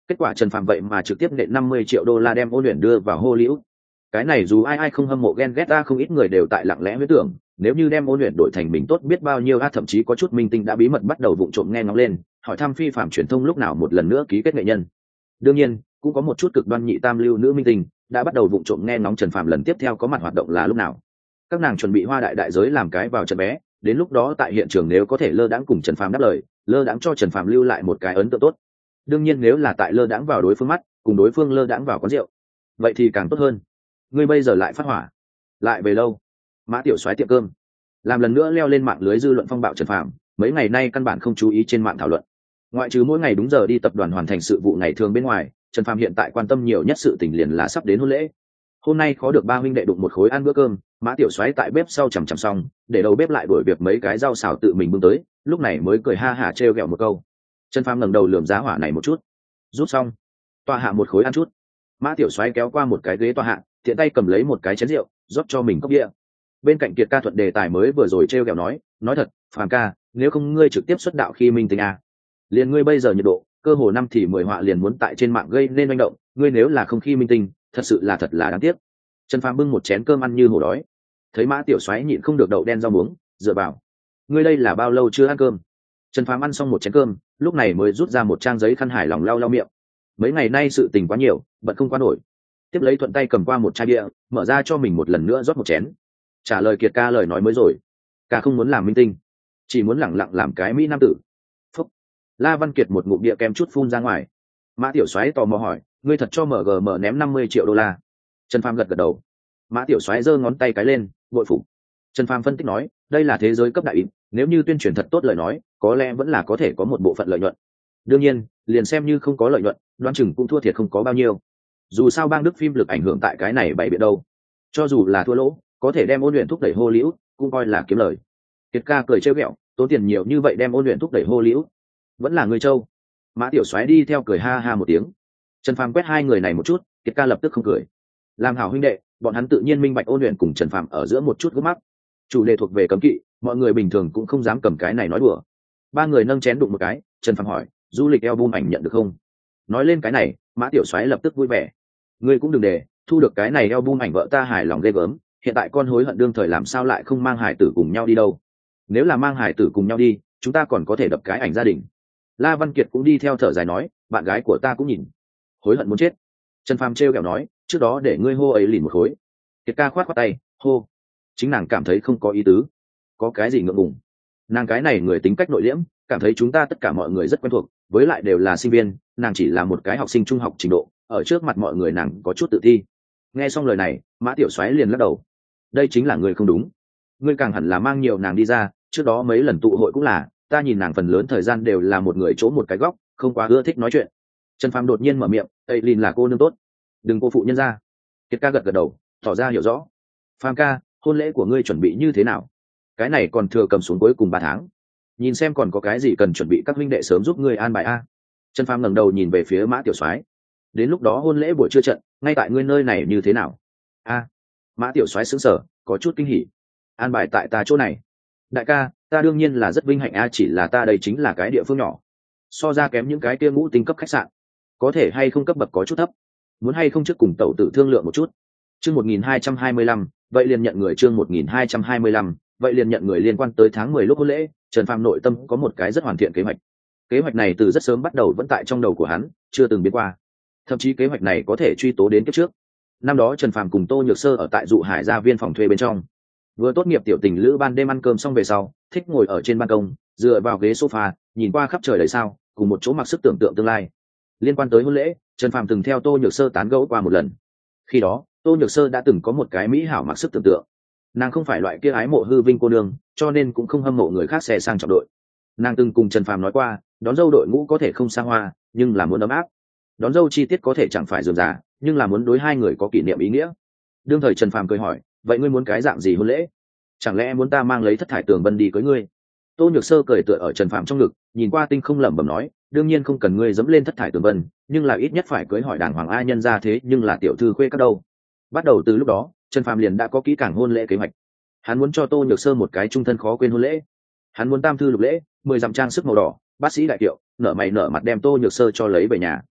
Kết quả Trần Phàm vậy mà trực tiếp nện năm mươi triệu đô la đem Ôn Luyện đưa vào Hollywood. Cái này dù ai ai không hâm mộ ghen ghét ta, không ít người đều tại lặng lẽ huyết tưởng, nếu như đem Ôn Luyện đổi thành mình tốt biết bao nhiêu a, thậm chí có chút minh tinh đã bí mật bắt đầu vụng trộm nghe ngóng lên, hỏi thăm phi phạm truyền thông lúc nào một lần nữa ký kết nghệ nhân. Đương nhiên, cũng có một chút cực đoan nhị tam lưu nữ minh tinh đã bắt đầu vụng trộm nghe ngóng Trần Phàm lần tiếp theo có mặt hoạt động là lúc nào. Các nàng chuẩn bị hoa đại đại giới làm cái vào trận bé, đến lúc đó tại hiện trường nếu có thể lơ đãng cùng Trần Phàm đáp lời, lơ đãng cho Trần Phàm lưu lại một cái ấn tượng tốt. Đương nhiên nếu là tại lơ đãng vào đối phương mắt, cùng đối phương lơ đãng vào quán rượu, vậy thì càng tốt hơn. Ngươi bây giờ lại phát hỏa, lại về lâu. Mã Tiểu Soái tiệm cơm làm lần nữa leo lên mạng lưới dư luận phong bạo Trần Phàm, mấy ngày nay căn bản không chú ý trên mạng thảo luận. Ngoại trừ mỗi ngày đúng giờ đi tập đoàn hoàn thành sự vụ ngày thường bên ngoài, Trần Phàm hiện tại quan tâm nhiều nhất sự tình liền là sắp đến hôn lễ. Hôm nay khó được ba huynh đệ đụng một khối ăn bữa cơm, Mã Tiểu Soái tại bếp sau chằm chằm xong, để đầu bếp lại đuổi việc mấy cái rau xào tự mình bưng tới, lúc này mới cười ha hả trêu ghẹo một câu. Trần Phàm ngẩng đầu lườm giá hỏa này một chút, rút xong, tọa hạ một khối ăn chút. Mã Tiểu Soái kéo qua một cái ghế tọa hạ, tiện tay cầm lấy một cái chén rượu, rót cho mình cốc bia. Bên cạnh Kiệt ca thuận đề tài mới vừa rồi trêu ghẹo nói, nói thật, Phàm ca, nếu không ngươi trực tiếp xuất đạo khi minh tinh à? Liền ngươi bây giờ nhiệt độ, cơ hồ năm thì mười họa liền muốn tại trên mạng gây nên manh động, ngươi nếu là không khi minh tinh, thật sự là thật là đáng tiếc. Trần Phàm bưng một chén cơm ăn như hổ đói, thấy Mã Tiểu Soái nhịn không được đậu đen rau muống, dựa vào, ngươi đây là bao lâu chưa ăn cơm? Trần Phàm ăn xong một chén cơm, lúc này mới rút ra một trang giấy khăn hài lòng lau lau miệng. Mấy ngày nay sự tình quá nhiều, bận không qua nổi. Tiếp lấy thuận tay cầm qua một chai bia, mở ra cho mình một lần nữa rót một chén. Trả lời Kiệt ca lời nói mới rồi, ca không muốn làm minh tinh, chỉ muốn lẳng lặng làm cái mỹ nam tử. Phúc. La Văn Kiệt một ngụm bia kem chút phun ra ngoài. Mã Tiểu Soái tò mò hỏi, ngươi thật cho em giê em ném năm mươi triệu đô la? Trần Phàm gật gật đầu. Mã Tiểu Soái giơ ngón tay cái lên, bội phục. Trần Phàm phân tích nói, đây là thế giới cấp đại ít, nếu như tuyên truyền thật tốt lời nói, có lẽ vẫn là có thể có một bộ phận lợi nhuận. Đương nhiên, liền xem như không có lợi nhuận, đoán chừng cũng thua thiệt không có bao nhiêu. Dù sao bang Đức phim lực ảnh hưởng tại cái này bảy biện đâu. Cho dù là thua lỗ, có thể đem Ôn Luyện thúc đẩy Hollywood, cũng coi là kiếm lời. Kiệt ca cười trêu ghẹo, tốn tiền nhiều như vậy đem Ôn Luyện thúc đẩy Hollywood, vẫn là người châu. Mã Tiểu Soái đi theo cười ha ha một tiếng. Trần Phàm quét hai người này một chút, Kiệt ca lập tức không cười. Làm hảo huynh đệ, bọn hắn tự nhiên minh bạch Ôn Luyện cùng Trần Phàm ở giữa một chút gút mắc. Chủ đề thuộc về cấm kỵ, mọi người bình thường cũng không dám cầm cái này nói đùa. Ba người nâng chén đụng một cái, Trần Phàm hỏi, du lịch album ảnh nhận được không? Nói lên cái này, Mã Tiểu Soái lập tức vui vẻ. Ngươi cũng đừng để, thu được cái này album ảnh vợ ta hài lòng ghê gớm, hiện tại con hối hận đương thời làm sao lại không mang hải tử cùng nhau đi đâu. Nếu là mang hải tử cùng nhau đi, chúng ta còn có thể đập cái ảnh gia đình. La Văn Kiệt cũng đi theo thở dài nói, bạn gái của ta cũng nhìn, hối hận muốn chết. Trần Phàm trêu ghẹo nói, trước đó để ngươi hô ấy lìn một khối. Kiệt ca khoát khoát tay, hô. Chính nàng cảm thấy không có ý tứ. Có cái gì ngượng ngùng? Nàng cái này người tính cách nội liễm, cảm thấy chúng ta tất cả mọi người rất quen thuộc, với lại đều là sinh viên, nàng chỉ là một cái học sinh trung học trình độ, ở trước mặt mọi người nàng có chút tự ti. Nghe xong lời này, Mã Tiểu Soái liền lắc đầu. Đây chính là người không đúng. Ngươi càng hẳn là mang nhiều nàng đi ra, trước đó mấy lần tụ hội cũng là, ta nhìn nàng phần lớn thời gian đều là một người chỗ một cái góc, không quá ưa thích nói chuyện. Trần Phàm đột nhiên mở miệng, "Ây Lìn là cô nương tốt, đừng cô phụ nhân ra." Kiệt ca gật gật đầu, tỏ ra hiểu rõ. "Phàm ca, hôn lễ của ngươi chuẩn bị như thế nào? Cái này còn thừa cầm xuống cuối cùng ba tháng. Nhìn xem còn có cái gì cần chuẩn bị các huynh đệ sớm giúp ngươi an bài a." Trần Phàm ngẩng đầu nhìn về phía Mã Tiểu Soái. "Đến lúc đó hôn lễ buổi trưa trận, ngay tại ngươi nơi này như thế nào?" "A." Mã Tiểu Soái sững sờ, có chút kinh hỉ. "An bài tại ta chỗ này." "Đại ca, ta đương nhiên là rất vinh hạnh a, chỉ là ta đây chính là cái địa phương nhỏ, so ra kém những cái kia ngũ tinh cấp khách sạn, có thể hay không cấp bậc có chút thấp, muốn hay không trước cùng tẩu tử thương lượng một chút." Chương một nghìn hai trăm hai mươi lăm, vậy liền nhận người chương một nghìn hai trăm hai mươi lăm, vậy liền nhận người liên quan tới tháng mười lúc hôn lễ, Trần Phàm nội tâm có một cái rất hoàn thiện kế hoạch. Kế hoạch này từ rất sớm bắt đầu vẫn tại trong đầu của hắn, chưa từng biến qua. Thậm chí kế hoạch này có thể truy tố đến kiếp trước. Năm đó Trần Phàm cùng Tô Nhược Sơ ở tại Dụ Hải gia viên phòng thuê bên trong. Vừa tốt nghiệp tiểu tình lữ ban đêm ăn cơm xong về sau, thích ngồi ở trên ban công, dựa vào ghế sofa, nhìn qua khắp trời đầy sao, cùng một chỗ mặc sức tưởng tượng tương lai. Liên quan tới hôn lễ, Trần Phàm từng theo Tô Nhược Sơ tán gẫu qua một lần. Khi đó, Tô Nhược Sơ đã từng có một cái mỹ hảo mặc sức tưởng tượng. Nàng không phải loại kia ái mộ hư vinh cô nương, cho nên cũng không hâm mộ người khác xe sang trọng đội. Nàng từng cùng Trần Phàm nói qua, đón dâu đội ngũ có thể không xa hoa, nhưng là muốn ấm áp. Đón dâu chi tiết có thể chẳng phải rườm rà, nhưng là muốn đối hai người có kỷ niệm ý nghĩa. Đương thời Trần Phàm cười hỏi, vậy ngươi muốn cái dạng gì hôn lễ? Chẳng lẽ muốn ta mang lấy thất thải tường vân đi cưới ngươi? Tô Nhược Sơ cười tựa ở Trần Phàm trong ngực, nhìn qua tinh không lẩm bẩm nói, đương nhiên không cần ngươi dẫm lên thất thải tường vân, nhưng là ít nhất phải cưới hỏi đàng hoàng ai nhân ra thế nhưng là tiểu thư khuê các đâu. Bắt đầu từ lúc đó, Trần Phàm liền đã có kỹ càng hôn lễ kế hoạch. Hắn muốn cho Tô Nhược Sơ một cái trung thân khó quên hôn lễ. Hắn muốn tam thư lục lễ, mười dặm trang sức màu đỏ, bác sĩ đại kiệu, nở mày nở mặt đem Tô Nhược Sơ cho lấy về nhà.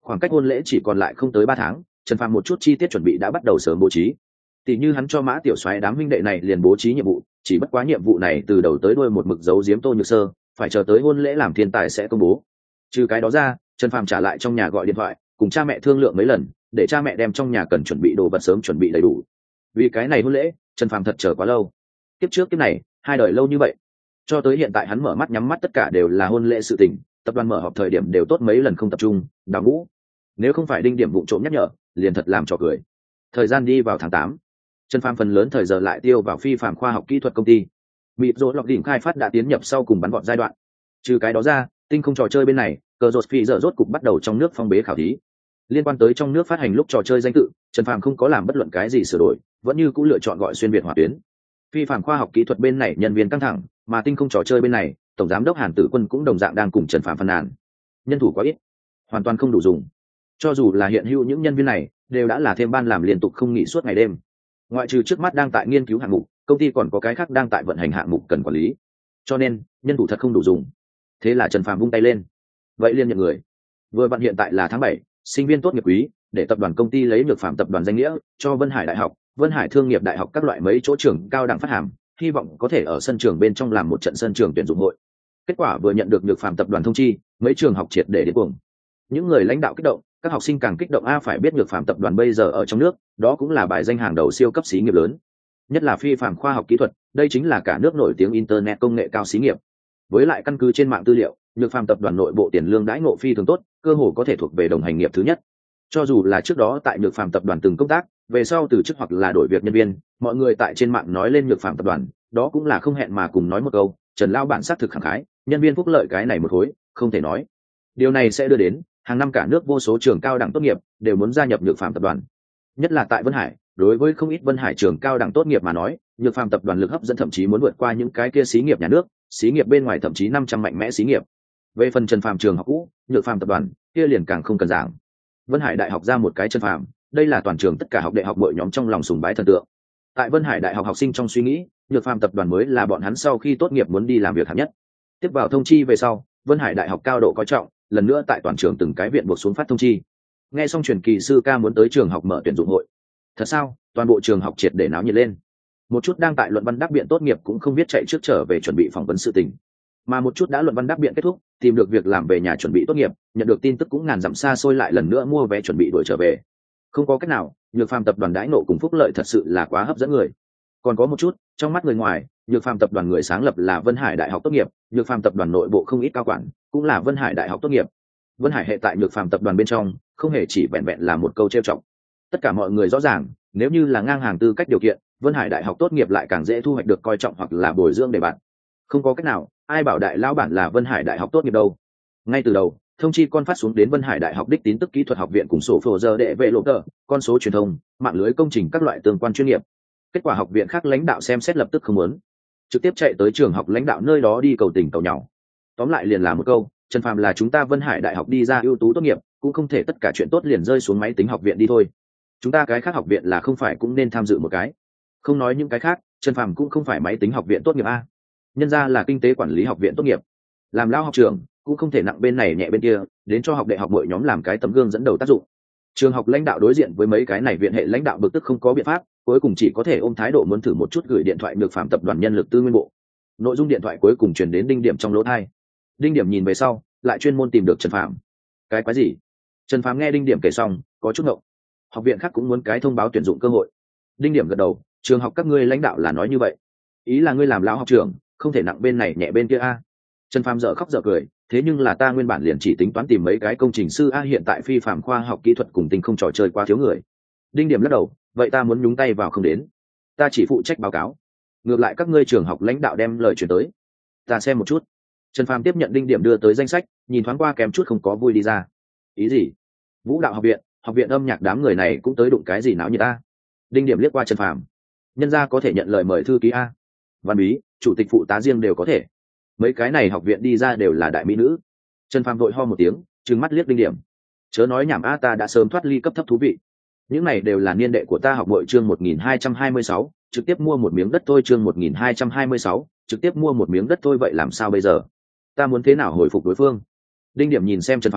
khoảng cách hôn lễ chỉ còn lại không tới ba tháng, Trần Phàm một chút chi tiết chuẩn bị đã bắt đầu sớm bố trí. Tỷ như hắn cho Mã Tiểu Soái đám huynh đệ này liền bố trí nhiệm vụ, chỉ bất quá nhiệm vụ này từ đầu tới đuôi một mực giấu giếm Tô Nhược Sơ, phải chờ tới hôn lễ làm thiên tài sẽ công bố. Trừ cái đó ra, Trần Phàm trả lại trong nhà gọi điện thoại, cùng cha mẹ thương lượng mấy lần, để cha mẹ đem trong nhà cần chuẩn bị đồ vật sớm chuẩn bị đầy đủ. Vì cái này hôn lễ, Trần Phàm thật chờ quá lâu. Kiếp trước kiếp này, hai đời lâu như vậy, cho tới hiện tại hắn mở mắt nhắm mắt tất cả đều là hôn lễ sự tình, tập đoàn mở họp thời điểm đều tốt mấy lần không tập trung, đào ngũ. Nếu không phải Đinh Điểm vụ trộm nhắc nhở, liền thật làm trò cười. Thời gian đi vào tháng tám, Trần Phàm phần lớn thời giờ lại tiêu vào phi phạm khoa học kỹ thuật công ty. Mịp rỗ lọc đỉnh khai phát đã tiến nhập sau cùng bắn gọn giai đoạn. Trừ cái đó ra, tinh không trò chơi bên này, cờ rốt phi giờ rốt cục bắt đầu trong nước phong bế khảo thí. Liên quan tới trong nước phát hành lúc trò chơi danh tự, Trần Phàm không có làm bất luận cái gì sửa đổi, vẫn như cũ lựa chọn gọi xuyên việt hỏa tuyến. Phi phạm khoa học kỹ thuật bên này nhân viên căng thẳng, mà tinh không trò chơi bên này, tổng giám đốc Hàn Tử Quân cũng đồng dạng đang cùng Trần Phàm phàn nàn. Nhân thủ quá ít, hoàn toàn không đủ dùng. Cho dù là hiện hữu những nhân viên này, đều đã là thêm ban làm liên tục không nghỉ suốt ngày đêm. Ngoại trừ trước mắt đang tại nghiên cứu hạng mục, công ty còn có cái khác đang tại vận hành hạng mục cần quản lý. Cho nên, nhân thủ thật không đủ dùng. Thế là Trần Phàm vung tay lên. Vậy liên nhận người. Vừa vặn hiện tại là tháng bảy, sinh viên tốt nghiệp quý, để tập đoàn công ty lấy Nhược Phàm tập đoàn danh nghĩa, cho Vân Hải Đại học, Vân Hải Thương nghiệp Đại học các loại mấy chỗ trường cao đẳng phát hàm, hy vọng có thể ở sân trường bên trong làm một trận sân trường tuyển dụng hội. Kết quả vừa nhận được Nhược Phàm tập đoàn thông chi, mấy trường học triệt để điên cuồng. Những người lãnh đạo kích động, các học sinh càng kích động a phải biết Nhược Phàm tập đoàn bây giờ ở trong nước, đó cũng là bài danh hàng đầu siêu cấp xí nghiệp lớn. Nhất là phi phạm khoa học kỹ thuật, đây chính là cả nước nổi tiếng internet công nghệ cao xí nghiệp. Với lại căn cứ trên mạng tư liệu, Nhược Phàm tập đoàn nội bộ tiền lương đãi ngộ phi thường tốt, cơ hồ có thể thuộc về đồng hành nghiệp thứ nhất. Cho dù là trước đó tại Nhược Phàm tập đoàn từng công tác, về sau từ chức hoặc là đổi việc nhân viên, mọi người tại trên mạng nói lên Nhược Phàm tập đoàn, đó cũng là không hẹn mà cùng nói một câu, Trần lão bản xác thực khẳng khái, nhân viên phúc lợi cái này một khối, không thể nói. Điều này sẽ đưa đến hàng năm cả nước vô số trường cao đẳng tốt nghiệp đều muốn gia nhập Nhược Phàm tập đoàn. Nhất là tại Vân Hải, đối với không ít Vân Hải trường cao đẳng tốt nghiệp mà nói, Nhược Phàm tập đoàn lực hấp dẫn thậm chí muốn vượt qua những cái kia xí nghiệp nhà nước, xí nghiệp bên ngoài thậm chí năm trăm mạnh mẽ xí nghiệp. Về phần Trần Phàm trường học cũ, Nhược Phàm tập đoàn, kia liền càng không cần giảng. Vân Hải Đại học ra một cái Trần Phàm, đây là toàn trường tất cả học đại học mỗi nhóm trong lòng sùng bái thần tượng. Tại Vân Hải Đại học học sinh trong suy nghĩ, Nhược Phàm tập đoàn mới là bọn hắn sau khi tốt nghiệp muốn đi làm việc hạng nhất. Tiếp vào thông chi về sau, Vân Hải Đại học cao độ coi trọng, lần nữa tại toàn trường từng cái viện buộc xuống phát thông chi. Nghe xong truyền kỳ sư ca muốn tới trường học mở tuyển dụng hội. Thật sao? Toàn bộ trường học triệt để náo nhiệt lên. Một chút đang tại luận văn đắc biện tốt nghiệp cũng không biết chạy trước trở về chuẩn bị phỏng vấn sự tình, mà một chút đã luận văn đắc biện kết thúc, tìm được việc làm về nhà chuẩn bị tốt nghiệp, nhận được tin tức cũng ngàn dặm xa xôi lại lần nữa mua vé chuẩn bị đuổi trở về. Không có cách nào, Nhược Phàm tập đoàn đãi ngộ cùng phúc lợi thật sự là quá hấp dẫn người. Còn có một chút, trong mắt người ngoài, Nhược Phàm tập đoàn người sáng lập là Vân Hải Đại học tốt nghiệp, Nhược Phàm tập đoàn nội bộ không ít cao quản, cũng là Vân Hải Đại học tốt nghiệp. Vân Hải hệ tại Nhược Phàm tập đoàn bên trong, không hề chỉ vẹn vẹn là một câu trêu chọc. Tất cả mọi người rõ ràng, nếu như là ngang hàng tư cách điều kiện, Vân Hải Đại học tốt nghiệp lại càng dễ thu hoạch được coi trọng hoặc là bồi dưỡng để bạn. Không có cách nào, ai bảo đại lão bản là Vân Hải Đại học tốt nghiệp đâu. Ngay từ đầu, thông chi con phát xuống đến Vân Hải Đại học đích tín tức kỹ thuật học viện cùng sổ phổ giờ đệ vệ lộ tờ, con số truyền thông, mạng lưới công trình các loại tương quan chuyên nghiệp. Kết quả học viện khác lãnh đạo xem xét lập tức không muốn, trực tiếp chạy tới trường học lãnh đạo nơi đó đi cầu tình cầu nhau. Tóm lại liền là một câu, Trần Phàm là chúng ta Vân Hải Đại học đi ra ưu tú tốt nghiệp, cũng không thể tất cả chuyện tốt liền rơi xuống máy tính học viện đi thôi. Chúng ta cái khác học viện là không phải cũng nên tham dự một cái. Không nói những cái khác, Trần Phàm cũng không phải máy tính học viện tốt nghiệp a, nhân ra là kinh tế quản lý học viện tốt nghiệp. Làm lao học trường cũng không thể nặng bên này nhẹ bên kia, đến cho học đại học mỗi nhóm làm cái tấm gương dẫn đầu tác dụng. Trường học lãnh đạo đối diện với mấy cái này viện hệ lãnh đạo bực tức không có biện pháp, cuối cùng chỉ có thể ôm thái độ muốn thử một chút gửi điện thoại Nhược Phàm tập đoàn nhân lực tư nguyên bộ. Nội dung điện thoại cuối cùng truyền đến Đinh Điểm trong lỗ tai. Đinh Điểm nhìn về sau, lại chuyên môn tìm được Trần Phàm. Cái quái gì? Trần Phàm nghe Đinh Điểm kể xong, có chút ngộng. Học viện khác cũng muốn cái thông báo tuyển dụng cơ hội. Đinh Điểm gật đầu, trường học các ngươi lãnh đạo là nói như vậy. Ý là ngươi làm lão học trưởng, không thể nặng bên này nhẹ bên kia a. Trần Phàm dở khóc dở cười, thế nhưng là ta nguyên bản liền chỉ tính toán tìm mấy cái công trình sư a, hiện tại phi phạm khoa học kỹ thuật cùng tinh không trò chơi quá thiếu người. Đinh Điểm lắc đầu, vậy ta muốn nhúng tay vào không đến, ta chỉ phụ trách báo cáo, ngược lại các ngươi trường học lãnh đạo đem lời chuyển tới, ta xem một chút. Trần Phàm tiếp nhận Đinh Điểm đưa tới danh sách, nhìn thoáng qua kém chút không có vui đi ra. Ý gì? Vũ đạo học viện, học viện âm nhạc đám người này cũng tới đụng cái gì náo như ta? Đinh Điểm liếc qua Trần Phàm, nhân gia có thể nhận lời mời thư ký a, văn bí, chủ tịch phụ tá riêng đều có thể, mấy cái này học viện đi ra đều là đại mỹ nữ. Trần Phàm vội ho một tiếng, trừng mắt liếc Đinh Điểm, chớ nói nhảm a, ta đã sớm thoát ly cấp thấp thú vị. Những này đều là niên đệ của ta học bội. Chương một nghìn hai trăm hai mươi sáu, trực tiếp mua một miếng đất thôi. Chương một nghìn hai trăm hai mươi sáu, trực tiếp mua một miếng đất thôi, vậy làm sao bây giờ? Ta muốn thế nào hồi phục đối phương? Đinh Điểm nhìn xem Trần Phàm,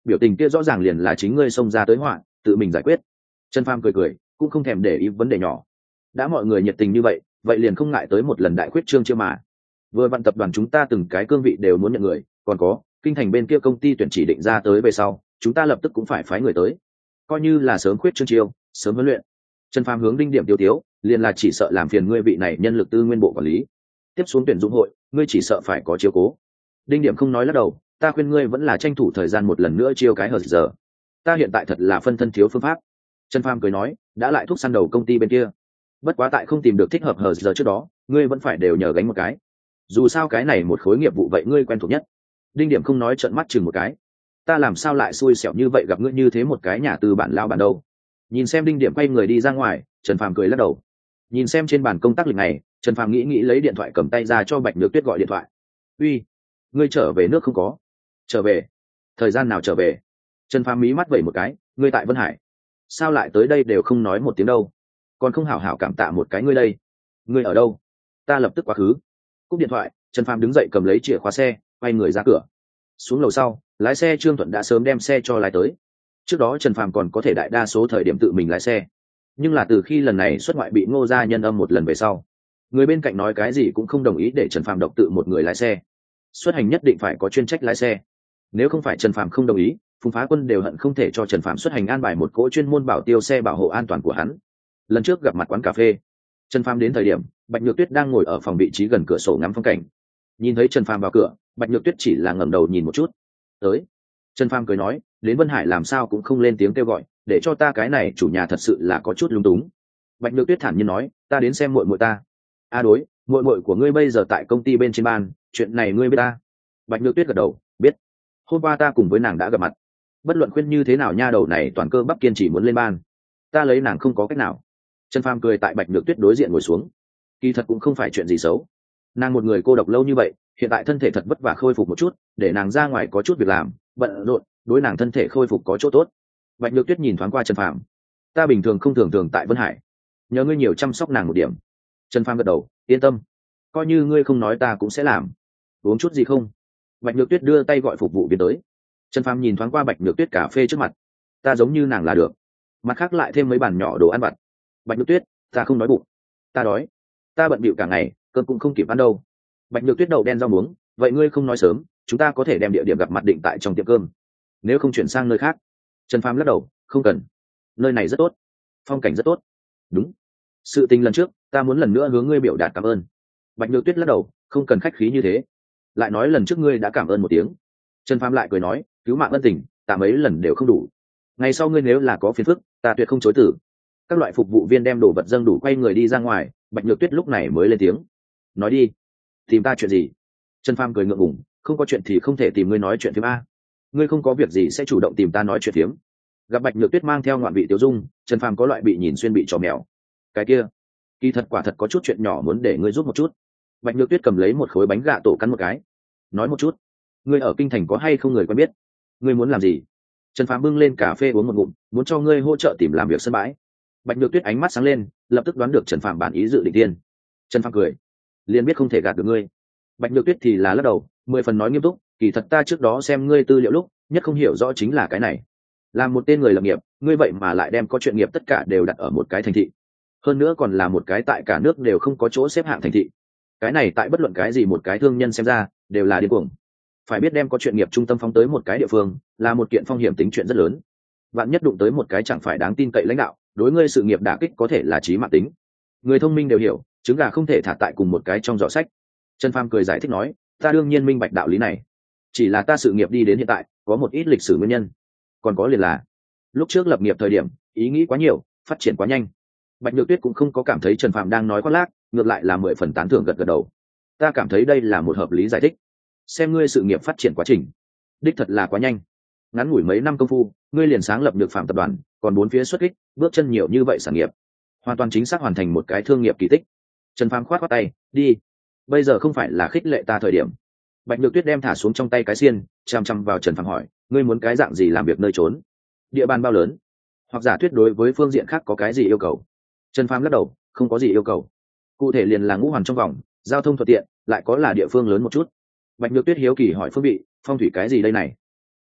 biểu tình kia rõ ràng liền là chính ngươi xông ra tới họa, tự mình giải quyết. Trần Phàm cười cười, cũng không thèm để ý vấn đề nhỏ. Đã mọi người nhiệt tình như vậy, vậy liền không ngại tới một lần đại quyết trương chưa mà. Vừa vặn tập đoàn chúng ta từng cái cương vị đều muốn nhận người, còn có kinh thành bên kia công ty tuyển chỉ định ra tới về sau, chúng ta lập tức cũng phải phái người tới, coi như là sớm quyết trương chiêu, sớm huấn luyện. Trần Phàm hướng Đinh Điểm tiêu tiếu, liền là chỉ sợ làm phiền ngươi vị này nhân lực tư nguyên bộ quản lý. Tiếp xuống tuyển dụng hội, ngươi chỉ sợ phải có chiếu cố. Đinh Điểm không nói lắc đầu, ta khuyên ngươi vẫn là tranh thủ thời gian một lần nữa chiêu cái hờ giờ. Ta hiện tại thật là phân thân thiếu phương pháp. Trần Phàm cười nói, đã lại thúc săn đầu công ty bên kia. Bất quá tại không tìm được thích hợp hờ giờ trước đó, ngươi vẫn phải đều nhờ gánh một cái. Dù sao cái này một khối nghiệp vụ vậy ngươi quen thuộc nhất. Đinh Điểm không nói, trợn mắt chừng một cái. Ta làm sao lại xui xẻo như vậy gặp ngươi như thế một cái nhà tư bản lao bản đâu. Nhìn xem Đinh Điểm quay người đi ra ngoài, Trần Phàm cười lắc đầu. Nhìn xem trên bàn công tác lịch này, Trần Phàm nghĩ nghĩ lấy điện thoại cầm tay ra cho Bạch Nhược Tuyết gọi điện thoại. Uy, ngươi trở về nước không có? Trở về? Thời gian nào trở về? Trần Phàm mí mắt vẩy một cái, ngươi tại Vân Hải, sao lại tới đây đều không nói một tiếng đâu, còn không hảo hảo cảm tạ một cái ngươi đây. Ngươi ở đâu? Ta lập tức quá khứ. Cúp điện thoại, Trần Phàm đứng dậy cầm lấy chìa khóa xe, quay người ra cửa. Xuống lầu sau, lái xe Trương Thuận đã sớm đem xe cho lái tới. Trước đó Trần Phàm còn có thể đại đa số thời điểm tự mình lái xe, nhưng là từ khi lần này xuất ngoại bị Ngô gia nhân âm một lần về sau, người bên cạnh nói cái gì cũng không đồng ý để Trần Phàm độc tự một người lái xe. Xuất hành nhất định phải có chuyên trách lái xe, nếu không phải Trần Phàm không đồng ý, Phùng Phá Quân đều hận không thể cho Trần Phàm xuất hành an bài một cỗ chuyên môn bảo tiêu xe bảo hộ an toàn của hắn. Lần trước gặp mặt quán cà phê, Trần Phàm đến thời điểm, Bạch Nhược Tuyết đang ngồi ở phòng vị trí gần cửa sổ ngắm phong cảnh. Nhìn thấy Trần Phàm vào cửa, Bạch Nhược Tuyết chỉ là ngẩng đầu nhìn một chút. Tới. Trần Phàm cười nói, đến Vân Hải làm sao cũng không lên tiếng kêu gọi, để cho ta cái này chủ nhà thật sự là có chút lung túng. Bạch Nhược Tuyết thản nhiên nói, ta đến xem muội muội ta. A đối, muội muội của ngươi bây giờ tại công ty bên trên ban, chuyện này ngươi biết ta? Bạch Nhược Tuyết gật đầu, biết. Hôm qua ta cùng với nàng đã gặp mặt. Bất luận khuyên như thế nào nha đầu này toàn cơ bắp kiên trì muốn lên ban, ta lấy nàng không có cách nào. Trần Phàm cười tại Bạch Nhược Tuyết đối diện ngồi xuống. Kỳ thật cũng không phải chuyện gì xấu, nàng một người cô độc lâu như vậy, hiện tại thân thể thật vất vả khôi phục một chút, để nàng ra ngoài có chút việc làm, bận rộn, đối nàng thân thể khôi phục có chỗ tốt. Bạch Nhược Tuyết nhìn thoáng qua Trần Phàm, ta bình thường không thường thường tại Vân Hải, nhờ ngươi nhiều chăm sóc nàng một điểm. Trần Phàm gật đầu, yên tâm, coi như ngươi không nói ta cũng sẽ làm. Uống chút gì không? Bạch Nhược Tuyết đưa tay gọi phục vụ viên tới. Trần Phàm nhìn thoáng qua Bạch Nhược Tuyết cà phê trước mặt, ta giống như nàng là được, mặt khác lại thêm mấy bàn nhỏ đồ ăn vặt. Bạch Nhược Tuyết, ta không đói bụng, ta đói, ta bận bịu cả ngày, cơm cũng không kịp ăn đâu. Bạch Nhược Tuyết đầu đen rau muống, vậy ngươi không nói sớm, chúng ta có thể đem địa điểm gặp mặt định tại trong tiệm cơm, nếu không chuyển sang nơi khác. Trần Phàm lắc đầu, không cần, nơi này rất tốt, phong cảnh rất tốt. Đúng, sự tình lần trước ta muốn lần nữa hướng ngươi biểu đạt cảm ơn. Bạch Nhược Tuyết lắc đầu, không cần khách khí như thế, lại nói lần trước ngươi đã cảm ơn một tiếng. Trần Phàm lại cười nói, cứu mạng ân tình ta mấy lần đều không đủ, ngày sau ngươi nếu là có phiền phức ta tuyệt không chối từ. Các loại phục vụ viên đem đồ vật dâng đủ, quay người đi ra ngoài. Bạch Nhược Tuyết lúc này mới lên tiếng, nói đi, tìm ta chuyện gì? Trần Phàm cười ngượng ngùng, không có chuyện thì không thể tìm ngươi nói chuyện phiếm a, ngươi không có việc gì sẽ chủ động tìm ta nói chuyện phiếm. Gặp Bạch Nhược Tuyết mang theo ngoạn vị tiêu dung, Trần Phàm có loại bị nhìn xuyên bị trò mèo. Cái kia, kỳ thật quả thật có chút chuyện nhỏ muốn để ngươi giúp một chút. Bạch Nhược Tuyết cầm lấy một khối bánh gạ tổ cắn một cái, nói một chút, ngươi ở kinh thành có hay không người quen biết? Ngươi muốn làm gì? Trần Phàm bưng lên cà phê uống một ngụm, muốn cho ngươi hỗ trợ tìm làm việc sân bãi. Bạch Nhược Tuyết ánh mắt sáng lên, lập tức đoán được Trần Phàm bản ý dự định tiên. Trần Phàm cười, liền biết không thể gạt được ngươi. Bạch Nhược Tuyết thì là lắc đầu, mười phần nói nghiêm túc, kỳ thật ta trước đó xem ngươi tư liệu lúc nhất không hiểu rõ chính là cái này, làm một tên người lập nghiệp, ngươi vậy mà lại đem có chuyện nghiệp tất cả đều đặt ở một cái thành thị, hơn nữa còn là một cái tại cả nước đều không có chỗ xếp hạng thành thị. Cái này tại bất luận cái gì một cái thương nhân xem ra đều là điên cuồng. Phải biết đem có chuyện nghiệp trung tâm phóng tới một cái địa phương là một kiện phong hiểm tính chuyện rất lớn, vạn nhất đụng tới một cái chẳng phải đáng tin cậy lãnh đạo, đối ngươi sự nghiệp đả kích có thể là chí mạng tính. Người thông minh đều hiểu, trứng gà không thể thả tại cùng một cái trong giỏ sách. Trần Phàm cười giải thích nói, ta đương nhiên minh bạch đạo lý này, chỉ là ta sự nghiệp đi đến hiện tại có một ít lịch sử nguyên nhân, còn có liền là lúc trước lập nghiệp thời điểm ý nghĩ quá nhiều, phát triển quá nhanh. Bạch Nhược Tuyết cũng không có cảm thấy Trần Phàm đang nói khoác lác, ngược lại là mười phần tán thưởng, gật gật đầu. Ta cảm thấy đây là một hợp lý giải thích, xem ngươi sự nghiệp phát triển quá trình đích thật là quá nhanh, ngắn ngủi mấy năm công phu ngươi liền sáng lập được Phạm tập đoàn, còn bốn phía xuất kích, bước chân nhiều như vậy sản nghiệp, hoàn toàn chính xác hoàn thành một cái thương nghiệp kỳ tích. Trần Phàm khoát khoát tay, đi, bây giờ không phải là khích lệ ta thời điểm. Bạch Nhược Tuyết đem thả xuống trong tay cái xiên, chăm chăm vào Trần Phàm hỏi, ngươi muốn cái dạng gì làm việc nơi trốn, địa bàn bao lớn, hoặc giả thuyết đối với phương diện khác có cái gì yêu cầu? Trần Phàm lắc đầu, không có gì yêu cầu, cụ thể liền là ngũ hoàn trong vòng, giao thông thuận tiện, lại có là địa phương lớn một chút. Bạch Nhược Tuyết hiếu kỳ hỏi, phương vị, phong thủy cái gì đây này?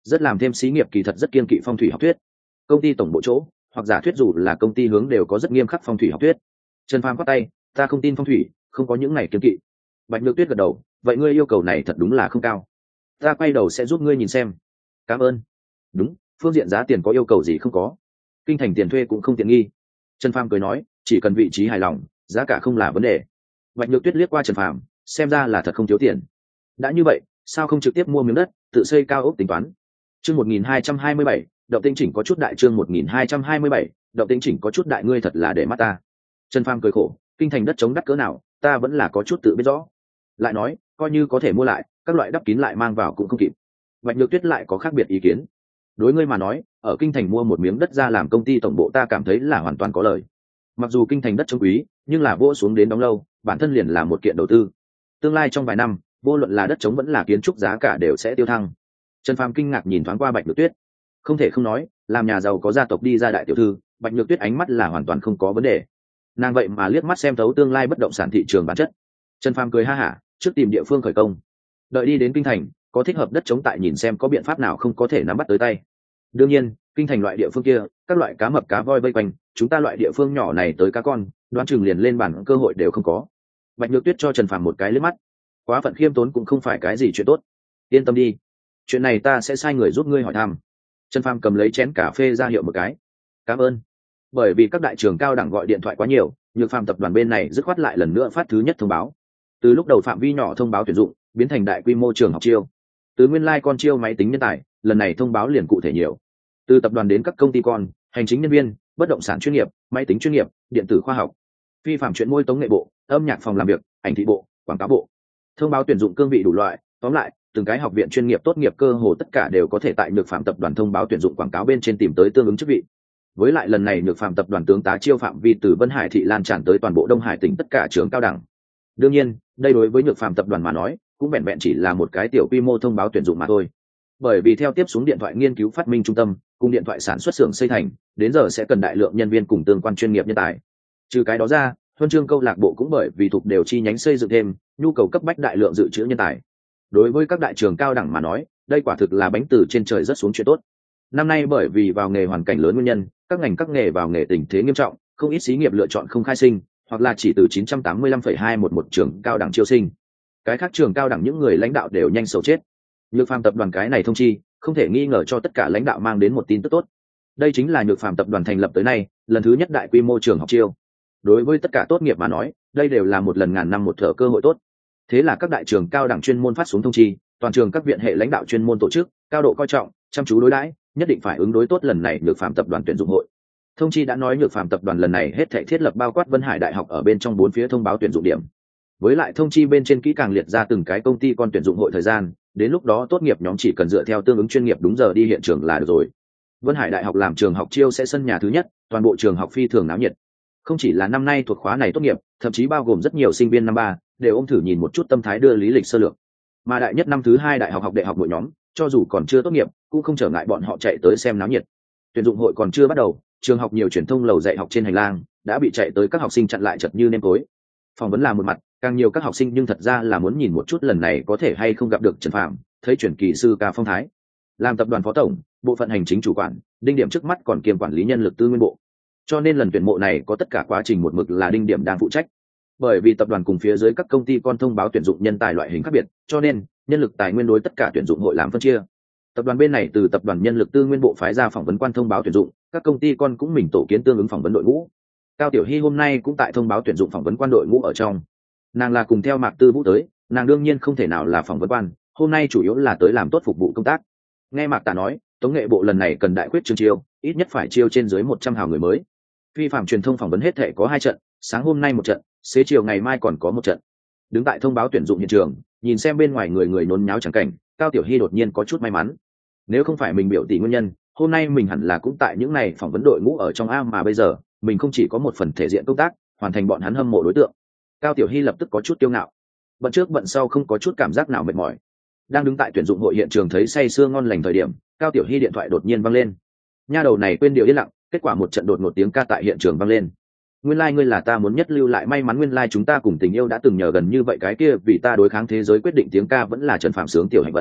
rất làm thêm xí nghiệp kỳ thật rất kiên kỵ phong thủy học thuyết. Công ty tổng bộ chỗ hoặc giả thuyết dù là công ty hướng đều có rất nghiêm khắc phong thủy học thuyết. Trần Phàm quát tay, ta không tin phong thủy, không có những này kiên kỵ. Bạch Nhược Tuyết gật đầu, vậy ngươi yêu cầu này thật đúng là không cao, ta quay đầu sẽ giúp ngươi nhìn xem. Cảm ơn. Đúng, phương diện giá tiền có yêu cầu gì không có, kinh thành tiền thuê cũng không tiện nghi. Trần Phàm cười nói, chỉ cần vị trí hài lòng, giá cả không là vấn đề. Bạch Nhược Tuyết liếc qua Trần Phàm, xem ra là thật không thiếu tiền. Đã như vậy, sao không trực tiếp mua miếng đất, tự xây cao ốc tính toán. Chương một nghìn hai trăm hai mươi bảy, động tĩnh chỉnh có chút đại. Chương một nghìn hai trăm hai mươi bảy, động tĩnh chỉnh có chút đại. Ngươi thật là để mắt ta. Trần Phàm cười khổ, kinh thành đất chống đắt cỡ nào, ta vẫn là có chút tự biết rõ. Lại nói, coi như có thể mua lại, các loại đắp kín lại mang vào cũng không kịp. Bạch Nhược Tuyết lại có khác biệt ý kiến. Đối ngươi mà nói, ở kinh thành mua một miếng đất ra làm công ty tổng bộ ta cảm thấy là hoàn toàn có lời. Mặc dù kinh thành đất trông quý, nhưng là vỗ xuống đến đóng lâu, bản thân liền là một kiện đầu tư. Tương lai trong vài năm, vô luận là đất trống vẫn là kiến trúc giá cả đều sẽ tiêu thăng. Trần Phàm kinh ngạc nhìn thoáng qua Bạch Nhược Tuyết, không thể không nói, làm nhà giàu có gia tộc đi ra đại tiểu thư, Bạch Nhược Tuyết ánh mắt là hoàn toàn không có vấn đề. Nàng vậy mà liếc mắt xem thấu tương lai bất động sản thị trường bản chất. Trần Phàm cười ha hả, trước tìm địa phương khởi công, đợi đi đến kinh thành, có thích hợp đất trống tại nhìn xem có biện pháp nào không có thể nắm bắt tới tay. Đương nhiên, kinh thành loại địa phương kia, các loại cá mập cá voi vây quanh, chúng ta loại địa phương nhỏ này tới cá con, đoán chừng liền lên bản cơ hội đều không có. Bạch Nhược Tuyết cho Trần Phàm một cái liếc mắt, quá phận khiêm tốn cũng không phải cái gì chuyện tốt, yên tâm đi, chuyện này ta sẽ sai người giúp ngươi hỏi thăm. Trần Phàm cầm lấy chén cà phê ra hiệu một cái, cảm ơn. Bởi vì các đại trường cao đẳng gọi điện thoại quá nhiều, Nhược Phàm tập đoàn bên này dứt khoát lại lần nữa phát thứ nhất thông báo. Từ lúc đầu phạm vi nhỏ thông báo tuyển dụng, biến thành đại quy mô trường học chiêu. Từ nguyên lai like con chiêu máy tính nhân tài, lần này thông báo liền cụ thể nhiều. Từ tập đoàn đến các công ty con, hành chính nhân viên, bất động sản chuyên nghiệp, máy tính chuyên nghiệp, điện tử khoa học, phi phạm chuyện môi tống nghệ bộ, âm nhạc phòng làm việc, ảnh thị bộ, quảng cáo bộ. Thông báo tuyển dụng cương vị đủ loại, tóm lại, từng cái học viện chuyên nghiệp tốt nghiệp cơ hồ tất cả đều có thể tại Nhược Phàm tập đoàn thông báo tuyển dụng quảng cáo bên trên tìm tới tương ứng chức vị. Với lại lần này Nhược Phàm tập đoàn tướng tá chiêu phạm vi từ Vân Hải thị lan tràn tới toàn bộ Đông Hải tỉnh tất cả trường cao đẳng. Đương nhiên, đây đối với Nhược Phàm tập đoàn mà nói, cũng vẹn vẹn chỉ là một cái tiểu quy mô thông báo tuyển dụng mà thôi. Bởi vì theo tiếp xuống điện thoại nghiên cứu phát minh trung tâm, cùng điện thoại sản xuất xưởng xây thành, đến giờ sẽ cần đại lượng nhân viên cùng tương quan chuyên nghiệp nhân tài. Trừ cái đó ra, huân chương câu lạc bộ cũng bởi vì thuộc đều chi nhánh xây dựng thêm, nhu cầu cấp bách đại lượng dự trữ nhân tài. Đối với các đại trường cao đẳng mà nói, đây quả thực là bánh từ trên trời rất xuống chuyện tốt. Năm nay bởi vì vào nghề hoàn cảnh lớn nguyên nhân, các ngành các nghề vào nghề tình thế nghiêm trọng, không ít xí nghiệp lựa chọn không khai sinh, hoặc là chỉ từ chín trăm tám mươi lăm phẩy hai một một trường cao đẳng chiêu sinh. Cái khác trường cao đẳng những người lãnh đạo đều nhanh sầu chết. Nhược Phàm tập đoàn cái này thông chi, không thể nghi ngờ cho tất cả lãnh đạo mang đến một tin tức tốt. Đây chính là Nhược Phàm tập đoàn thành lập tới nay, lần thứ nhất đại quy mô trường học chiêu. Đối với tất cả tốt nghiệp mà nói, đây đều là một lần ngàn năm một thở cơ hội tốt. Thế là các đại trường cao đẳng chuyên môn phát xuống thông chi, toàn trường các viện hệ lãnh đạo chuyên môn tổ chức, cao độ coi trọng, chăm chú đối đãi, nhất định phải ứng đối tốt lần này Nhược Phàm tập đoàn tuyển dụng hội. Thông chi đã nói Nhược Phàm tập đoàn lần này hết thảy thiết lập bao quát Vân Hải đại học ở bên trong bốn phía thông báo tuyển dụng điểm. Với lại thông chi bên trên kỹ càng liệt ra từng cái công ty con tuyển dụng hội thời gian, đến lúc đó tốt nghiệp nhóm chỉ cần dựa theo tương ứng chuyên nghiệp đúng giờ đi hiện trường là được rồi. Vân Hải đại học làm trường học chiêu sẽ sân nhà thứ nhất, toàn bộ trường học phi thường náo nhiệt. Không chỉ là năm nay thuộc khóa này tốt nghiệp, thậm chí bao gồm rất nhiều sinh viên năm ba, đều ôm thử nhìn một chút tâm thái đưa lý lịch sơ lược. Mà đại nhất năm thứ hai đại học học đại học mỗi nhóm, cho dù còn chưa tốt nghiệp, cũng không trở ngại bọn họ chạy tới xem náo nhiệt. Tuyển dụng hội còn chưa bắt đầu, trường học nhiều truyền thông lầu dạy học trên hành lang đã bị chạy tới các học sinh chặn lại chật như nêm tối. Phỏng vấn là một mặt, càng nhiều các học sinh nhưng thật ra là muốn nhìn một chút lần này có thể hay không gặp được Trần Phàm, thấy truyền kỳ sư ca phong thái. Làm tập đoàn phó tổng, bộ phận hành chính chủ quản, Đinh Điểm trước mắt còn kiêm quản lý nhân lực tư nguyên bộ. Cho nên lần tuyển mộ này có tất cả quá trình một mực là Đinh Điểm đang phụ trách. Bởi vì tập đoàn cùng phía dưới các công ty con thông báo tuyển dụng nhân tài loại hình khác biệt, cho nên nhân lực tài nguyên đối tất cả tuyển dụng hội làm phân chia. Tập đoàn bên này từ tập đoàn nhân lực tư nguyên bộ phái ra phỏng vấn quan thông báo tuyển dụng, các công ty con cũng mình tổ kiến tương ứng phỏng vấn đội ngũ. Cao Tiểu Hy hôm nay cũng tại thông báo tuyển dụng phỏng vấn quan đội ngũ ở trong. Nàng là cùng theo Mạc Tư Vũ tới, nàng đương nhiên không thể nào là phỏng vấn quan, hôm nay chủ yếu là tới làm tốt phục vụ công tác. Nghe Mạc Tả nói, tống nghệ bộ lần này cần đại quyết trương chiêu, ít nhất phải chiêu trên dưới một trăm hào người mới. Phi phạm truyền thông phỏng vấn hết thể có hai trận, sáng hôm nay một trận, xế chiều ngày mai còn có một trận. Đứng tại thông báo tuyển dụng hiện trường, nhìn xem bên ngoài người người nôn nháo chẳng cảnh, Cao Tiểu Hy đột nhiên có chút may mắn. Nếu không phải mình biểu tỷ nguyên nhân, hôm nay mình hẳn là cũng tại những này phỏng vấn đội ngũ ở trong A, mà bây giờ mình không chỉ có một phần thể diện công tác, hoàn thành bọn hắn hâm mộ đối tượng. Cao Tiểu Hy lập tức có chút kiêu ngạo, bận trước bận sau không có chút cảm giác nào mệt mỏi. Đang đứng tại tuyển dụng hội hiện trường thấy say sưa ngon lành thời điểm, Cao Tiểu Hy điện thoại đột nhiên văng lên. Nha đầu này quên điều yên lặng, kết quả một trận đột ngột tiếng ca tại hiện trường văng lên. Nguyên lai like ngươi là ta muốn nhất lưu lại may mắn, nguyên lai like chúng ta cùng tình yêu đã từng nhờ gần như vậy, cái kia vì ta đối kháng thế giới quyết định tiếng ca vẫn là Trần Phàm sướng tiểu hạnh vận.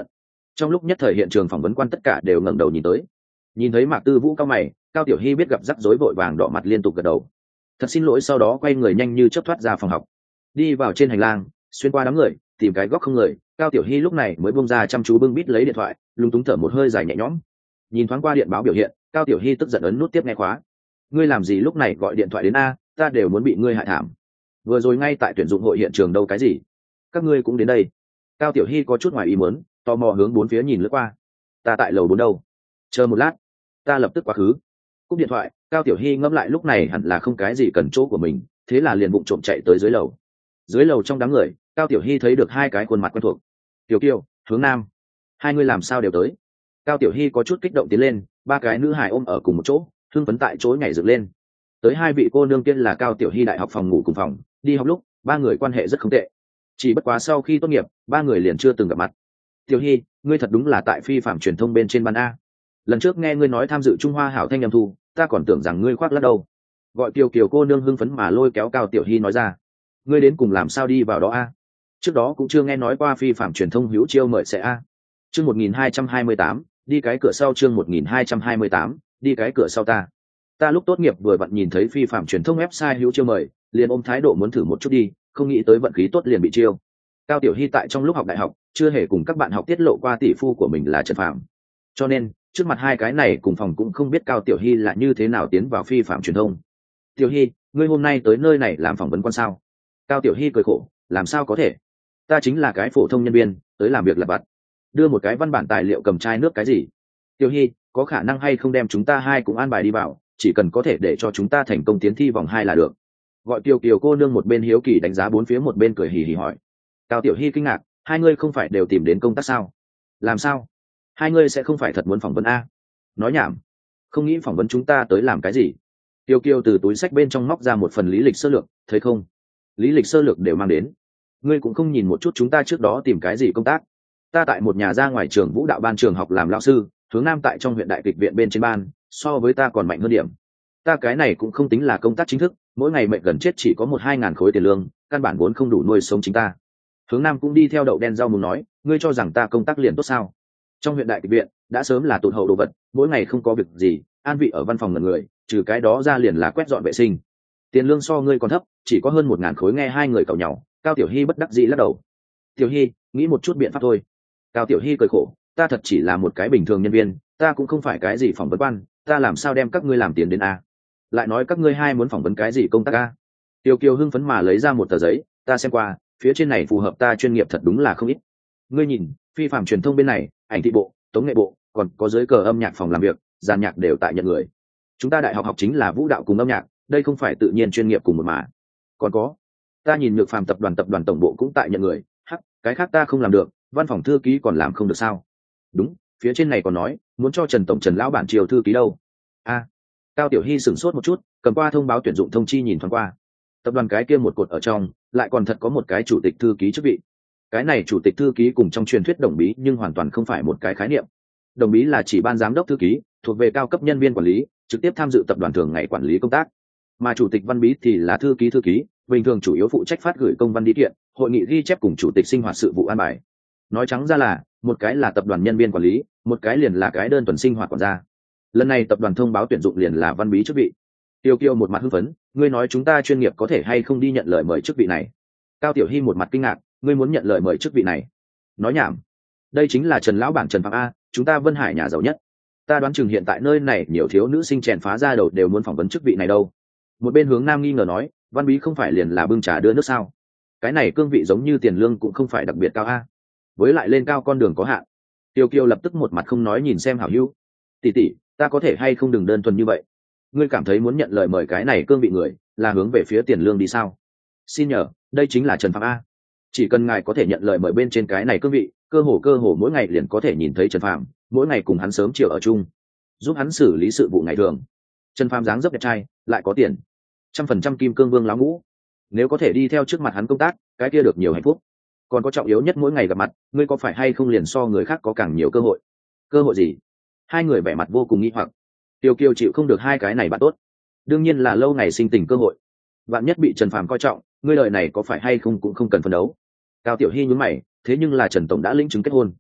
Trong lúc nhất thời hiện trường phỏng vấn quan tất cả đều ngẩng đầu nhìn tới. Nhìn thấy Mạc Tư Vũ cao mày, Cao Tiểu Hy biết gặp rắc rối vội vàng đỏ mặt liên tục gật đầu. Thật xin lỗi, sau đó quay người nhanh như chớp thoát ra phòng học, đi vào trên hành lang, xuyên qua đám người, tìm cái góc không người. Cao Tiểu Hy lúc này mới buông ra chăm chú bưng bít lấy điện thoại, lúng túng thở một hơi dài nhẹ nhõm. Nhìn thoáng qua điện báo biểu hiện, Cao Tiểu Hy tức giận ấn nút tiếp nghe khóa. Ngươi làm gì lúc này gọi điện thoại đến a? Ta đều muốn bị ngươi hại thảm. Vừa rồi ngay tại tuyển dụng hội hiện trường đâu cái gì? Các ngươi cũng đến đây? Cao Tiểu Hy có chút ngoài ý muốn, tò mò hướng bốn phía nhìn lướt qua. Ta tại lầu bốn đâu? Chờ một lát, ta lập tức quá khứ. Cúp điện thoại, Cao Tiểu Hy ngẫm lại lúc này hẳn là không cái gì cần chỗ của mình, thế là liền bụng trộm chạy tới dưới lầu. Dưới lầu trong đám người, Cao Tiểu Hy thấy được hai cái khuôn mặt quen thuộc. Tiểu Kiều, Hướng Nam, hai người làm sao đều tới? Cao Tiểu Hy có chút kích động tiến lên, ba cái nữ hài ôm ở cùng một chỗ, hưng phấn tại chỗ nhảy dựng lên. Tới hai vị cô nương tiên là Cao Tiểu Hy đại học phòng ngủ cùng phòng, đi học lúc ba người quan hệ rất không tệ. Chỉ bất quá sau khi tốt nghiệp, ba người liền chưa từng gặp mặt. Tiểu Hy, ngươi thật đúng là tại phi phạm truyền thông bên trên ban a. Lần trước nghe ngươi nói tham dự Trung Hoa hảo thanh âm thu, ta còn tưởng rằng ngươi khoác lác đâu. Gọi Kiều Kiều cô nương hưng phấn mà lôi kéo Cao Tiểu Hy nói ra. Ngươi đến cùng làm sao đi vào đó a? Trước đó cũng chưa nghe nói qua phi phạm truyền thông hữu chiêu mời sẽ a. Chương một nghìn hai trăm hai mươi tám, đi cái cửa sau. Chương một nghìn hai trăm hai mươi tám, đi cái cửa sau. Ta ta lúc tốt nghiệp vừa vặn nhìn thấy phi phạm truyền thông website hữu chiêu mời, liền ôm thái độ muốn thử một chút đi, không nghĩ tới vận khí tốt liền bị chiêu. Cao Tiểu Hy tại trong lúc học đại học chưa hề cùng các bạn học tiết lộ qua tỷ phu của mình là Trần Phạm, cho nên trước mặt hai cái này cùng phòng cũng không biết Cao Tiểu Hy là như thế nào tiến vào phi phạm truyền thông. Tiểu Hy, ngươi hôm nay tới nơi này làm phỏng vấn quan sao? Cao Tiểu Hy cười khổ, làm sao có thể? Ta chính là cái phổ thông nhân viên, tới làm việc lặt vặt, đưa một cái văn bản tài liệu cầm chai nước cái gì. Tiểu Hy, có khả năng hay không đem chúng ta hai cũng an bài đi vào, chỉ cần có thể để cho chúng ta thành công tiến thi vòng hai là được. Gọi Kiều Kiều cô nương một bên hiếu kỳ đánh giá bốn phía, một bên cười hì hì hỏi. Cao Tiểu Hy kinh ngạc, hai ngươi không phải đều tìm đến công tác sao? Làm sao? Hai ngươi sẽ không phải thật muốn phỏng vấn a? Nói nhảm, không nghĩ phỏng vấn chúng ta tới làm cái gì? Tiêu Kiều từ túi sách bên trong móc ra một phần lý lịch sơ lược, thấy không? Lý lịch sơ lược đều mang đến. Ngươi cũng không nhìn một chút chúng ta trước đó tìm cái gì công tác? Ta tại một nhà ra ngoài trường vũ đạo ban trường học làm lão sư, Hướng Nam tại trong huyện đại kịch viện bên trên ban, so với ta còn mạnh hơn điểm. Ta cái này cũng không tính là công tác chính thức, mỗi ngày mệnh gần chết chỉ có một hai ngàn khối tiền lương, căn bản vốn không đủ nuôi sống chính ta. Hướng Nam cũng đi theo đậu đen rau muống nói, ngươi cho rằng ta công tác liền tốt sao? Trong huyện đại kịch viện đã sớm là tụt hậu đồ vật, mỗi ngày không có việc gì, an vị ở văn phòng ngần người, trừ cái đó ra liền là quét dọn vệ sinh. Tiền lương so ngươi còn thấp, chỉ có hơn một ngàn khối. Nghe hai người càu nhau, Cao Tiểu Hy bất đắc dĩ lắc đầu. Tiểu Hy, nghĩ một chút biện pháp thôi. Cao Tiểu Hy cười khổ, ta thật chỉ là một cái bình thường nhân viên, ta cũng không phải cái gì phỏng vấn quan, ta làm sao đem các ngươi làm tiền đến a? Lại nói các ngươi hai muốn phỏng vấn cái gì công tác a? Tiêu Kiều hưng phấn mà lấy ra một tờ giấy, ta xem qua, phía trên này phù hợp ta chuyên nghiệp thật đúng là không ít. Ngươi nhìn, phi phạm truyền thông bên này, ảnh thị bộ, tống nghệ bộ, còn có dưới cờ âm nhạc phòng làm việc, dàn nhạc đều tại nhận người. Chúng ta đại học học chính là vũ đạo cùng âm nhạc, đây không phải tự nhiên chuyên nghiệp cùng một mà. Còn có, ta nhìn Nhược Phàm tập đoàn tập đoàn tổng bộ cũng tại nhận người, hắc, cái khác ta không làm được, văn phòng thư ký còn làm không được sao? Đúng, phía trên này còn nói muốn cho Trần tổng Trần lão bản triều thư ký đâu. A. Cao Tiểu Hy sửng sốt một chút, cầm qua thông báo tuyển dụng thông chi nhìn thoáng qua. Tập đoàn cái kia một cột ở trong, lại còn thật có một cái chủ tịch thư ký chức vị. Cái này chủ tịch thư ký cùng trong truyền thuyết đồng bí nhưng hoàn toàn không phải một cái khái niệm. Đồng bí là chỉ ban giám đốc thư ký, thuộc về cao cấp nhân viên quản lý, trực tiếp tham dự tập đoàn thường ngày quản lý công tác. Mà chủ tịch văn bí thì là thư ký thư ký, bình thường chủ yếu phụ trách phát gửi công văn đi kiện, hội nghị ghi chép cùng chủ tịch sinh hoạt sự vụ an bài. Nói trắng ra là, một cái là tập đoàn nhân viên quản lý, một cái liền là cái đơn thuần sinh hoạt quản gia. Lần này tập đoàn thông báo tuyển dụng liền là văn bí chức vị. Tiêu Kiều một mặt hưng phấn, ngươi nói chúng ta chuyên nghiệp có thể hay không đi nhận lời mời chức vị này? Cao Tiểu Hy một mặt kinh ngạc, ngươi muốn nhận lời mời chức vị này? Nói nhảm, đây chính là Trần lão bản Trần Phạm a, chúng ta Vân Hải nhà giàu nhất. Ta đoán chừng hiện tại nơi này nhiều thiếu nữ sinh chèn phá ra đầu đều muốn phỏng vấn chức vị này đâu. Một bên Hướng Nam nghi ngờ nói, văn bí không phải liền là bưng trà đưa nước sao? Cái này cương vị giống như tiền lương cũng không phải đặc biệt cao a. Với lại lên cao con đường có hạn. Tiêu Kiều lập tức một mặt không nói nhìn xem hảo hữu. Tỷ tỷ, ta có thể hay không đừng đơn thuần như vậy? Ngươi cảm thấy muốn nhận lời mời cái này cương vị người là hướng về phía tiền lương đi sao? Xin nhờ, đây chính là Trần Phạm a. Chỉ cần ngài có thể nhận lời mời bên trên cái này cương vị, cơ hồ cơ hồ mỗi ngày liền có thể nhìn thấy Trần Phạm, mỗi ngày cùng hắn sớm chiều ở chung, giúp hắn xử lý sự vụ ngày thường. Trần Phạm dáng dấp đẹp trai, lại có tiền, trăm phần trăm kim cương vương láo ngũ. Nếu có thể đi theo trước mặt hắn công tác, cái kia được nhiều hạnh phúc. Còn có trọng yếu nhất, mỗi ngày gặp mặt, ngươi có phải hay không liền so người khác có càng nhiều cơ hội? Cơ hội gì? Hai người vẻ mặt vô cùng nghi hoặc. Tiêu Kiều chịu không được hai cái này bạn tốt, đương nhiên là lâu ngày sinh tình cơ hội. Bạn nhất bị Trần Phàm coi trọng, ngươi đời này có phải hay không cũng không cần phấn đấu. Cao Tiểu Hy nhún mày, thế nhưng là Trần tổng đã lĩnh chứng kết hôn.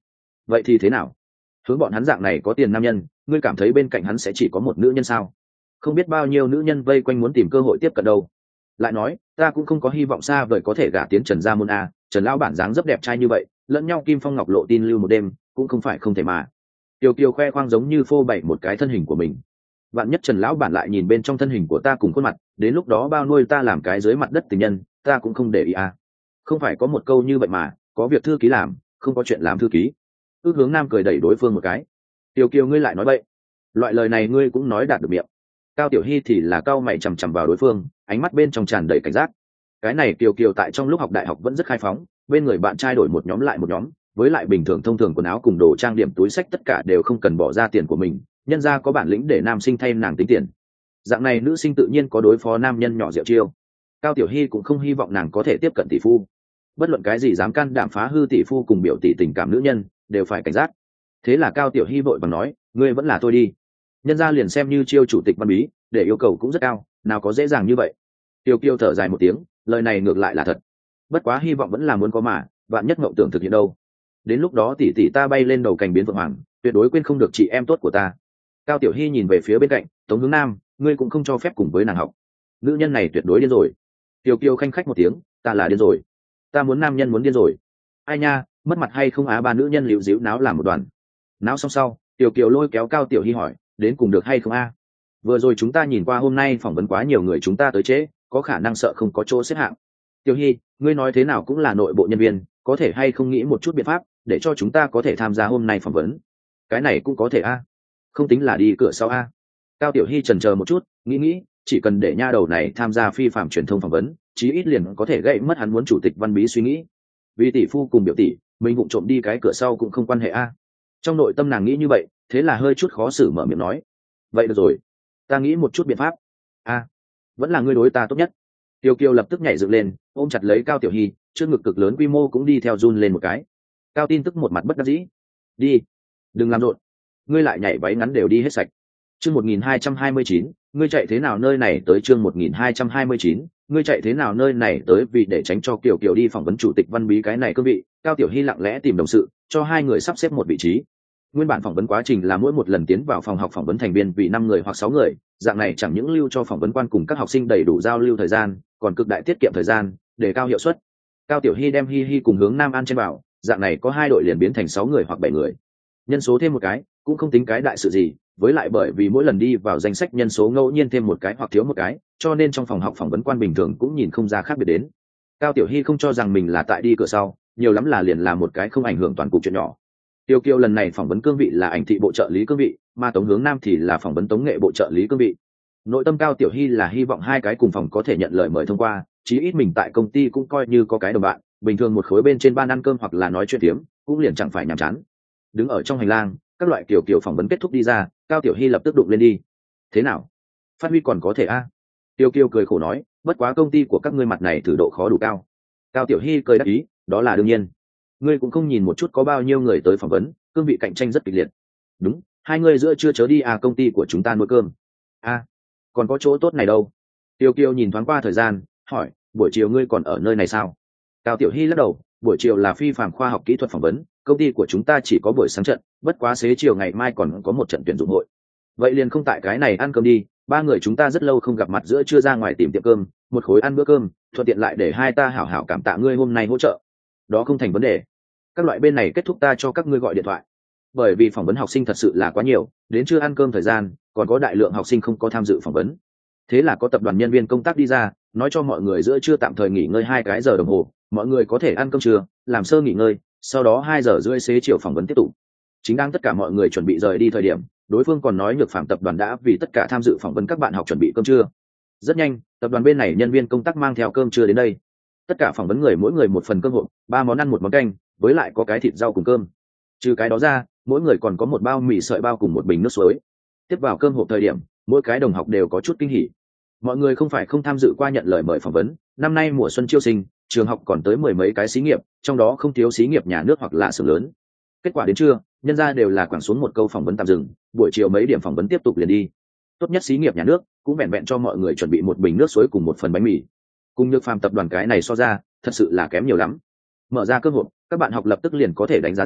vậy thì thế nào? Hướng bọn hắn dạng này có tiền nam nhân, ngươi cảm thấy bên cạnh hắn sẽ chỉ có một nữ nhân sao? Không biết bao nhiêu nữ nhân vây quanh muốn tìm cơ hội tiếp cận đâu. Lại nói, ta cũng không có hy vọng xa vời có thể gả tiến Trần gia môn a, Trần lão bản dáng rất đẹp trai như vậy, lẫn nhau kim phong ngọc lộ tin lưu một đêm, cũng không phải không thể mà. Tiêu Kiều khoe khoang giống như phô bày một cái thân hình của mình. Vạn nhất Trần lão bản lại nhìn bên trong thân hình của ta cùng khuôn mặt, đến lúc đó bao nuôi ta làm cái dưới mặt đất tình nhân, ta cũng không để ý a. Không phải có một câu như vậy mà, có việc thư ký làm, không có chuyện làm thư ký. Ước Hướng Nam cười đẩy đối phương một cái. Tiêu Kiều ngươi lại nói bậy. Loại lời này ngươi cũng nói đạt được miệng. Cao Tiểu Hy thì là cao mày chằm chằm vào đối phương, ánh mắt bên trong tràn đầy cảnh giác. Cái này Kiều Kiều tại trong lúc học đại học vẫn rất khai phóng, bên người bạn trai đổi một nhóm lại một nhóm, với lại bình thường thông thường quần áo cùng đồ trang điểm túi xách tất cả đều không cần bỏ ra tiền của mình, nhân ra có bản lĩnh để nam sinh thay nàng tính tiền. Dạng này nữ sinh tự nhiên có đối phó nam nhân nhỏ diệu chiêu. Cao Tiểu Hy cũng không hy vọng nàng có thể tiếp cận tỷ phu. Bất luận cái gì dám can đảm phá hư tỷ phu cùng biểu tỷ tình cảm nữ nhân, đều phải cảnh giác. Thế là Cao Tiểu Hy vội vàng nói, ngươi vẫn là tôi đi. Nhân ra liền xem như chiêu chủ tịch Văn Bí, để yêu cầu cũng rất cao, nào có dễ dàng như vậy. Tiêu Kiêu thở dài một tiếng, lời này ngược lại là thật. Bất quá hy vọng vẫn là muốn có mà, vạn nhất mộng tưởng thực hiện đâu. Đến lúc đó tỷ tỷ ta bay lên đầu cành biến vượng hoàng, tuyệt đối quên không được chị em tốt của ta. Cao Tiểu Hy nhìn về phía bên cạnh, Tống Hướng Nam, ngươi cũng không cho phép cùng với nàng học. Nữ nhân này tuyệt đối điên rồi. Tiêu Kiêu khanh khách một tiếng, ta là điên rồi. Ta muốn nam nhân muốn điên rồi. Ai nha, mất mặt hay không á, ba nữ nhân liễu díu náo làm một đoàn. Náo xong sau, Tiểu Kiều lôi kéo Cao Tiểu Hy hỏi, đến cùng được hay không a? Vừa rồi chúng ta nhìn qua hôm nay phỏng vấn quá nhiều người chúng ta tới trễ, có khả năng sợ không có chỗ xếp hạng. Tiểu Hy, ngươi nói thế nào cũng là nội bộ nhân viên, có thể hay không nghĩ một chút biện pháp để cho chúng ta có thể tham gia hôm nay phỏng vấn? Cái này cũng có thể a, không tính là đi cửa sau a. Cao Tiểu Hy chần chờ một chút, nghĩ nghĩ, chỉ cần để nha đầu này tham gia phi phạm truyền thông phỏng vấn, chí ít liền có thể gãy mất hắn muốn chủ tịch Văn Bí suy nghĩ. Vì tỷ phu cùng biểu tỷ, mình vụng trộm đi cái cửa sau cũng không quan hệ a. Trong nội tâm nàng nghĩ như vậy, thế là hơi chút khó xử mở miệng nói, vậy được rồi, ta nghĩ một chút biện pháp. A, vẫn là ngươi đối ta tốt nhất. Tiêu Kiều lập tức nhảy dựng lên, ôm chặt lấy Cao Tiểu Hy, trước ngực cực lớn quy mô cũng đi theo run lên một cái. Cao Tin tức một mặt bất đắc dĩ, đi, đừng làm rộn, ngươi lại nhảy váy ngắn đều đi hết sạch. Chương một nghìn hai trăm hai mươi chín, ngươi chạy thế nào nơi này tới? Chương một nghìn hai trăm hai mươi chín, ngươi chạy thế nào nơi này tới? Vì để tránh cho Kiều Kiều đi phỏng vấn chủ tịch Văn Bí cái này cương vị, Cao Tiểu Hy lặng lẽ tìm đồng sự, cho hai người sắp xếp một vị trí. Nguyên bản phỏng vấn quá trình là mỗi một lần tiến vào phòng học phỏng vấn thành viên vì năm người hoặc sáu người, dạng này chẳng những lưu cho phỏng vấn quan cùng các học sinh đầy đủ giao lưu thời gian, còn cực đại tiết kiệm thời gian, để cao hiệu suất. Cao Tiểu Hy đem Hi Hi cùng Hướng Nam An trên bảo, dạng này có hai đội liền biến thành sáu người hoặc bảy người. Nhân số thêm một cái, cũng không tính cái đại sự gì, với lại bởi vì mỗi lần đi vào danh sách nhân số ngẫu nhiên thêm một cái hoặc thiếu một cái, cho nên trong phòng học phỏng vấn quan bình thường cũng nhìn không ra khác biệt đến. Cao Tiểu Hy không cho rằng mình là tại đi cửa sau, nhiều lắm là liền là một cái không ảnh hưởng toàn cục chuyện nhỏ. Tiêu Kiều lần này phỏng vấn cương vị là ảnh thị bộ trợ lý cương vị, mà Tống Hướng Nam thì là phỏng vấn tống nghệ bộ trợ lý cương vị. Nội tâm Cao Tiểu Hy là hy vọng hai cái cùng phòng có thể nhận lời mời thông qua, chí ít mình tại công ty cũng coi như có cái đồng bạn, bình thường một khối bên trên ban ăn cơm hoặc là nói chuyện tiếm, cũng liền chẳng phải nhàm chán. Đứng ở trong hành lang, các loại kiểu kiểu phỏng vấn kết thúc đi ra, Cao Tiểu Hy lập tức đụng lên đi. Thế nào? Phát huy còn có thể a? À? Tiêu Kiều cười khổ nói, bất quá công ty của các ngươi mặt này thử độ khó đủ cao. Cao Tiểu Hy cười đáp ý, đó là đương nhiên. Ngươi cũng không nhìn một chút có bao nhiêu người tới phỏng vấn, cương vị cạnh tranh rất kịch liệt. Đúng, hai người giữa chưa chớ đi à, công ty của chúng ta nuôi cơm. A, à, còn có chỗ tốt này đâu? Tiêu Kiều nhìn thoáng qua thời gian, hỏi, buổi chiều ngươi còn ở nơi này sao? Cao Tiểu Hy lắc đầu, buổi chiều là phi phạm khoa học kỹ thuật phỏng vấn, công ty của chúng ta chỉ có buổi sáng trận, bất quá xế chiều ngày mai còn có một trận tuyển dụng hội. Vậy liền không tại cái này ăn cơm đi, ba người chúng ta rất lâu không gặp mặt, giữa trưa ra ngoài tìm tiệm cơm, một khối ăn bữa cơm, thuận tiện lại để hai ta hảo hảo cảm tạ ngươi hôm nay hỗ trợ. Đó không thành vấn đề. Các loại bên này kết thúc ta cho các ngươi gọi điện thoại. Bởi vì phỏng vấn học sinh thật sự là quá nhiều, đến trưa ăn cơm thời gian, còn có đại lượng học sinh không có tham dự phỏng vấn. Thế là có tập đoàn nhân viên công tác đi ra, nói cho mọi người giữa trưa tạm thời nghỉ ngơi hai cái giờ đồng hồ, mọi người có thể ăn cơm trưa, làm sơ nghỉ ngơi, sau đó hai giờ rưỡi xế chiều phỏng vấn tiếp tục. Chính đang tất cả mọi người chuẩn bị rời đi thời điểm, đối phương còn nói Nhược Phàm tập đoàn đã vì tất cả tham dự phỏng vấn các bạn học chuẩn bị cơm trưa. Rất nhanh, tập đoàn bên này nhân viên công tác mang theo cơm trưa đến đây. Tất cả phỏng vấn người mỗi người một phần cơm hộp, ba món ăn một món canh, với lại có cái thịt rau cùng cơm. Trừ cái đó ra, mỗi người còn có một bao mì sợi bao cùng một bình nước suối. Tiếp vào cơm hộp thời điểm, mỗi cái đồng học đều có chút kinh hỉ. Mọi người không phải không tham dự qua nhận lời mời phỏng vấn, năm nay mùa xuân chiêu sinh, trường học còn tới mười mấy cái xí nghiệp, trong đó không thiếu xí nghiệp nhà nước hoặc là xưởng lớn. Kết quả đến trưa, nhân ra đều là quẳng xuống một câu phỏng vấn tạm dừng, buổi chiều mấy điểm phỏng vấn tiếp tục liền đi. Tốt nhất xí nghiệp nhà nước cũng vẹn vẹn cho mọi người chuẩn bị một bình nước suối cùng một phần bánh mì. Cùng Nhược Phàm tập đoàn cái này so ra, thật sự là kém nhiều lắm. Mở ra cơm hộp, các bạn học lập tức liền có thể đánh giá ra,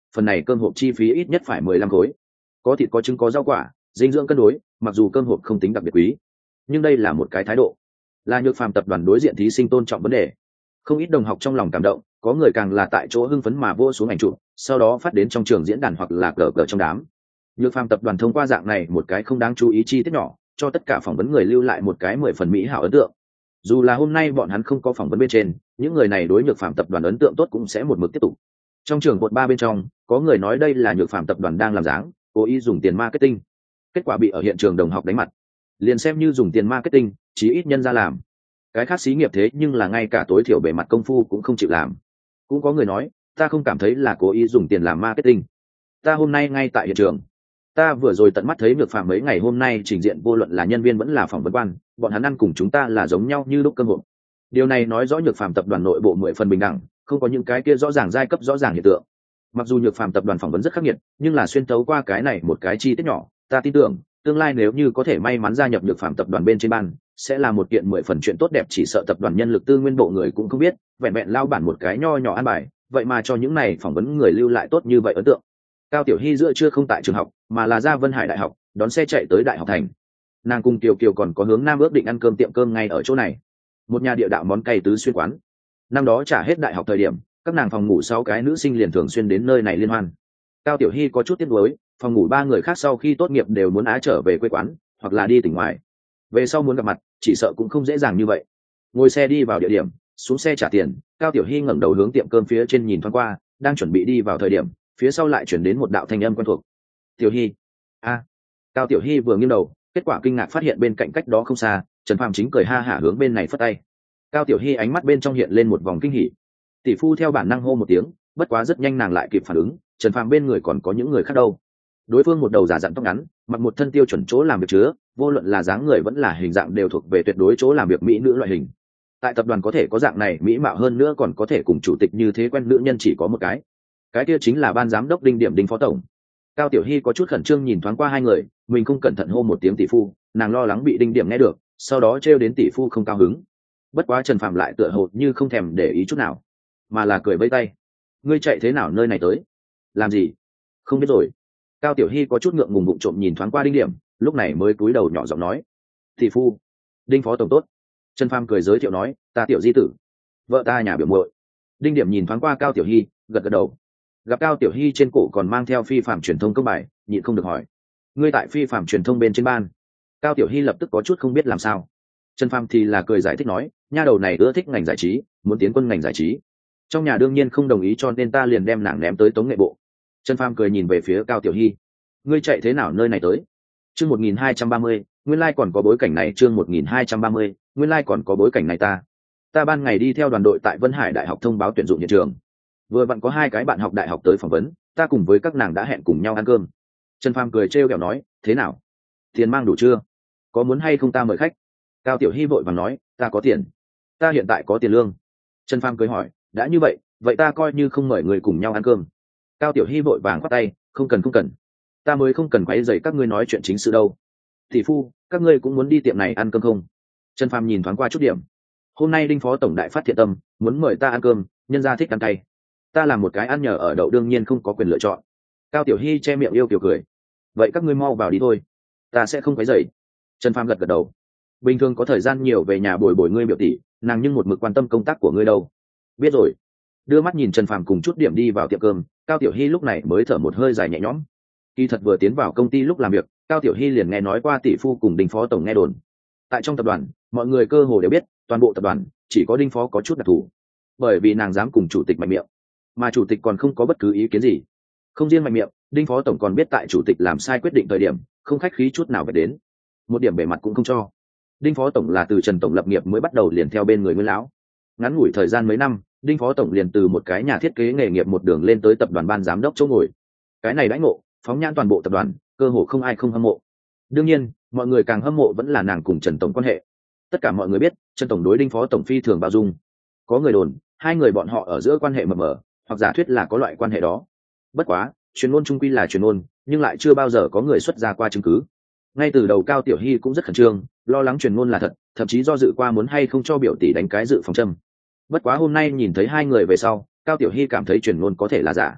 phần này cơm hộp chi phí ít nhất phải mười lăm khối, có thịt có trứng có rau quả, dinh dưỡng cân đối, mặc dù cơm hộp không tính đặc biệt quý, nhưng đây là một cái thái độ, là Nhược Phàm tập đoàn đối diện thí sinh tôn trọng vấn đề. Không ít đồng học trong lòng cảm động, có người càng là tại chỗ hưng phấn mà vô xuống ảnh chụp, sau đó phát đến trong trường diễn đàn hoặc là cờ cờ trong đám. Nhược Phàm tập đoàn thông qua dạng này một cái không đáng chú ý chi tiết nhỏ, cho tất cả phỏng vấn người lưu lại một cái mười phần mỹ hảo ấn tượng. Dù là hôm nay bọn hắn không có phỏng vấn bên trên, những người này đối Nhược Phàm tập đoàn ấn tượng tốt cũng sẽ một mực tiếp tục. Trong trường quận ba bên trong, có người nói đây là Nhược Phàm tập đoàn đang làm dáng, cố ý dùng tiền marketing. Kết quả bị ở hiện trường đồng học đánh mặt. Liền xem như dùng tiền marketing, chí ít nhân ra làm. Cái khác xí nghiệp thế nhưng là ngay cả tối thiểu bề mặt công phu cũng không chịu làm. Cũng có người nói, ta không cảm thấy là cố ý dùng tiền làm marketing. Ta hôm nay ngay tại hiện trường, ta vừa rồi tận mắt thấy Nhược Phàm mấy ngày hôm nay trình diện, vô luận là nhân viên vẫn là phỏng vấn quan, bọn hắn ăn cùng chúng ta là giống nhau như lúc cơm hộp. Điều này nói rõ Nhược Phàm tập đoàn nội bộ mười phần bình đẳng, không có những cái kia rõ ràng giai cấp rõ ràng hiện tượng. Mặc dù Nhược Phàm tập đoàn phỏng vấn rất khắc nghiệt, nhưng là xuyên tấu qua cái này một cái chi tiết nhỏ, ta tin tưởng tương lai nếu như có thể may mắn gia nhập Nhược Phàm tập đoàn bên trên ban, sẽ là một kiện mười phần chuyện tốt đẹp. Chỉ sợ tập đoàn nhân lực tư nguyên bộ người cũng không biết, vẹn vẹn lao bản một cái nho nhỏ ăn bài, vậy mà cho những này phỏng vấn người lưu lại tốt như vậy ấn tượng. Cao Tiểu Hy giữa chưa không tại trường học, mà là ra Vân Hải đại học, đón xe chạy tới đại học thành. Nàng cùng Kiều Kiều còn có hướng nam ước định ăn cơm tiệm cơm ngay ở chỗ này, một nhà địa đạo món cay tứ xuyên quán. Năm đó trả hết đại học thời điểm, các nàng phòng ngủ sáu cái nữ sinh liền thường xuyên đến nơi này liên hoan. Cao Tiểu Hy có chút tiếc nuối, phòng ngủ ba người khác sau khi tốt nghiệp đều muốn á trở về quê quán, hoặc là đi tỉnh ngoài. Về sau muốn gặp mặt, chỉ sợ cũng không dễ dàng như vậy. Ngồi xe đi vào địa điểm, xuống xe trả tiền, Cao Tiểu Hy ngẩng đầu hướng tiệm cơm phía trên nhìn thoáng qua, đang chuẩn bị đi vào thời điểm, phía sau lại chuyển đến một đạo thanh âm quen thuộc. Tiểu Hy. A. Cao Tiểu Hy vừa nghiêng đầu, kết quả kinh ngạc phát hiện bên cạnh cách đó không xa, Trần Phàm chính cười ha hả hướng bên này phất tay. Cao Tiểu Hy ánh mắt bên trong hiện lên một vòng kinh hỉ. Tỷ phu theo bản năng hô một tiếng, bất quá rất nhanh nàng lại kịp phản ứng, Trần Phàm bên người còn có những người khác đâu. Đối phương một đầu giả dặn tóc ngắn, mặc một thân tiêu chuẩn chỗ làm việc chứa, vô luận là dáng người vẫn là hình dạng đều thuộc về tuyệt đối chỗ làm việc mỹ nữ loại hình. Tại tập đoàn có thể có dạng này mỹ mạo hơn nữa còn có thể cùng chủ tịch như thế quen nữ nhân chỉ có một cái. Cái kia chính là ban giám đốc Đinh Điểm Đinh phó tổng. Cao Tiểu Hy có chút khẩn trương nhìn thoáng qua hai người, mình không cẩn thận hô một tiếng tỷ phu, nàng lo lắng bị Đinh Điểm nghe được, sau đó trêu đến tỷ phu không cao hứng. Bất quá Trần Phàm lại tựa hồ như không thèm để ý chút nào, mà là cười vẫy tay. Ngươi chạy thế nào nơi này tới? Làm gì? Không biết rồi. Cao Tiểu Hy có chút ngượng ngùng bụng trộm nhìn thoáng qua Đinh Điểm, lúc này mới cúi đầu nhỏ giọng nói. Tỷ phu. Đinh phó tổng tốt. Trần Phàm cười giới thiệu nói, ta Tiểu Di tử, vợ ta nhà biểu muội. Đinh Điểm nhìn thoáng qua Cao Tiểu Hy, gật gật đầu. Gặp Cao Tiểu Hy trên cổ còn mang theo phi phạm truyền thông công bài, nhịn không được hỏi. Ngươi tại phi phạm truyền thông bên trên ban? Cao Tiểu Hy lập tức có chút không biết làm sao. Trần Phàm thì là cười giải thích nói, nha đầu này ưa thích ngành giải trí, muốn tiến quân ngành giải trí. Trong nhà đương nhiên không đồng ý cho nên ta liền đem nàng ném tới Tống Nghệ Bộ. Trần Phàm cười nhìn về phía Cao Tiểu Hy. Ngươi chạy thế nào nơi này tới? Chương một nghìn hai trăm ba mươi, nguyên lai còn có bối cảnh này. Chương một nghìn hai trăm ba mươi, nguyên lai còn có bối cảnh này ta. Ta ban ngày đi theo đoàn đội tại Vân Hải đại học thông báo tuyển dụng hiện trường. Vừa vặn có hai cái bạn học đại học tới phỏng vấn, ta cùng với các nàng đã hẹn cùng nhau ăn cơm. Trần Phàm cười trêu ghẹo nói, thế nào? Tiền mang đủ chưa? Có muốn hay không ta mời khách? Cao Tiểu Hy vội vàng nói, ta có tiền. Ta hiện tại có tiền lương. Trần Phàm cười hỏi, đã như vậy, vậy ta coi như không mời người cùng nhau ăn cơm. Cao Tiểu Hy vội vàng khoát tay, không cần không cần. Ta mới không cần quấy rầy các ngươi nói chuyện chính sự đâu. Tỷ phu, các ngươi cũng muốn đi tiệm này ăn cơm không? Trần Phàm nhìn thoáng qua chút điểm. Hôm nay Đinh phó tổng đại phát thiện tâm, muốn mời ta ăn cơm, nhân gia thích ăn cay. Ta làm một cái ăn nhờ ở đậu đương nhiên không có quyền lựa chọn. Cao Tiểu Hy che miệng yêu kiều cười. Vậy các ngươi mau vào đi thôi, ta sẽ không quấy rầy. Trần Phàm gật gật đầu. Bình thường có thời gian nhiều về nhà bồi bồi ngươi biểu tỷ, nàng nhưng một mực quan tâm công tác của ngươi đâu. Biết rồi. Đưa mắt nhìn Trần Phàm cùng chút điểm đi vào tiệm cơm, Cao Tiểu Hy lúc này mới thở một hơi dài nhẹ nhõm. Kỳ thật vừa tiến vào công ty lúc làm việc, Cao Tiểu Hy liền nghe nói qua tỷ phu cùng Đinh phó tổng nghe đồn. Tại trong tập đoàn, mọi người cơ hồ đều biết, toàn bộ tập đoàn chỉ có Đinh phó có chút đặc thù, bởi vì nàng dám cùng chủ tịch mạnh miệng, mà chủ tịch còn không có bất cứ ý kiến gì. Không riêng mạnh miệng, Đinh phó tổng còn biết tại chủ tịch làm sai quyết định thời điểm, không khách khí chút nào về đến, một điểm bề mặt cũng không cho. Đinh phó tổng là từ Trần tổng lập nghiệp mới bắt đầu liền theo bên người Nguyên lão, ngắn ngủi thời gian mấy năm, Đinh phó tổng liền từ một cái nhà thiết kế nghề nghiệp một đường lên tới tập đoàn ban giám đốc chỗ ngồi. Cái này đãi ngộ, phóng nhãn toàn bộ tập đoàn, cơ hồ không ai không hâm mộ. Đương nhiên, mọi người càng hâm mộ vẫn là nàng cùng Trần tổng quan hệ. Tất cả mọi người biết, Trần tổng đối Đinh phó tổng phi thường bao dung. Có người đồn, hai người bọn họ ở giữa quan hệ mờ mờ, hoặc giả thuyết là có loại quan hệ đó. Bất quá, truyền ngôn chung quy là truyền ngôn, nhưng lại chưa bao giờ có người xuất ra qua chứng cứ. Ngay từ đầu Cao Tiểu Hy cũng rất khẩn trương, lo lắng truyền ngôn là thật, thậm chí do dự qua muốn hay không cho biểu tỷ đánh cái dự phòng châm. Bất quá hôm nay nhìn thấy hai người về sau, Cao Tiểu Hy cảm thấy truyền ngôn có thể là giả.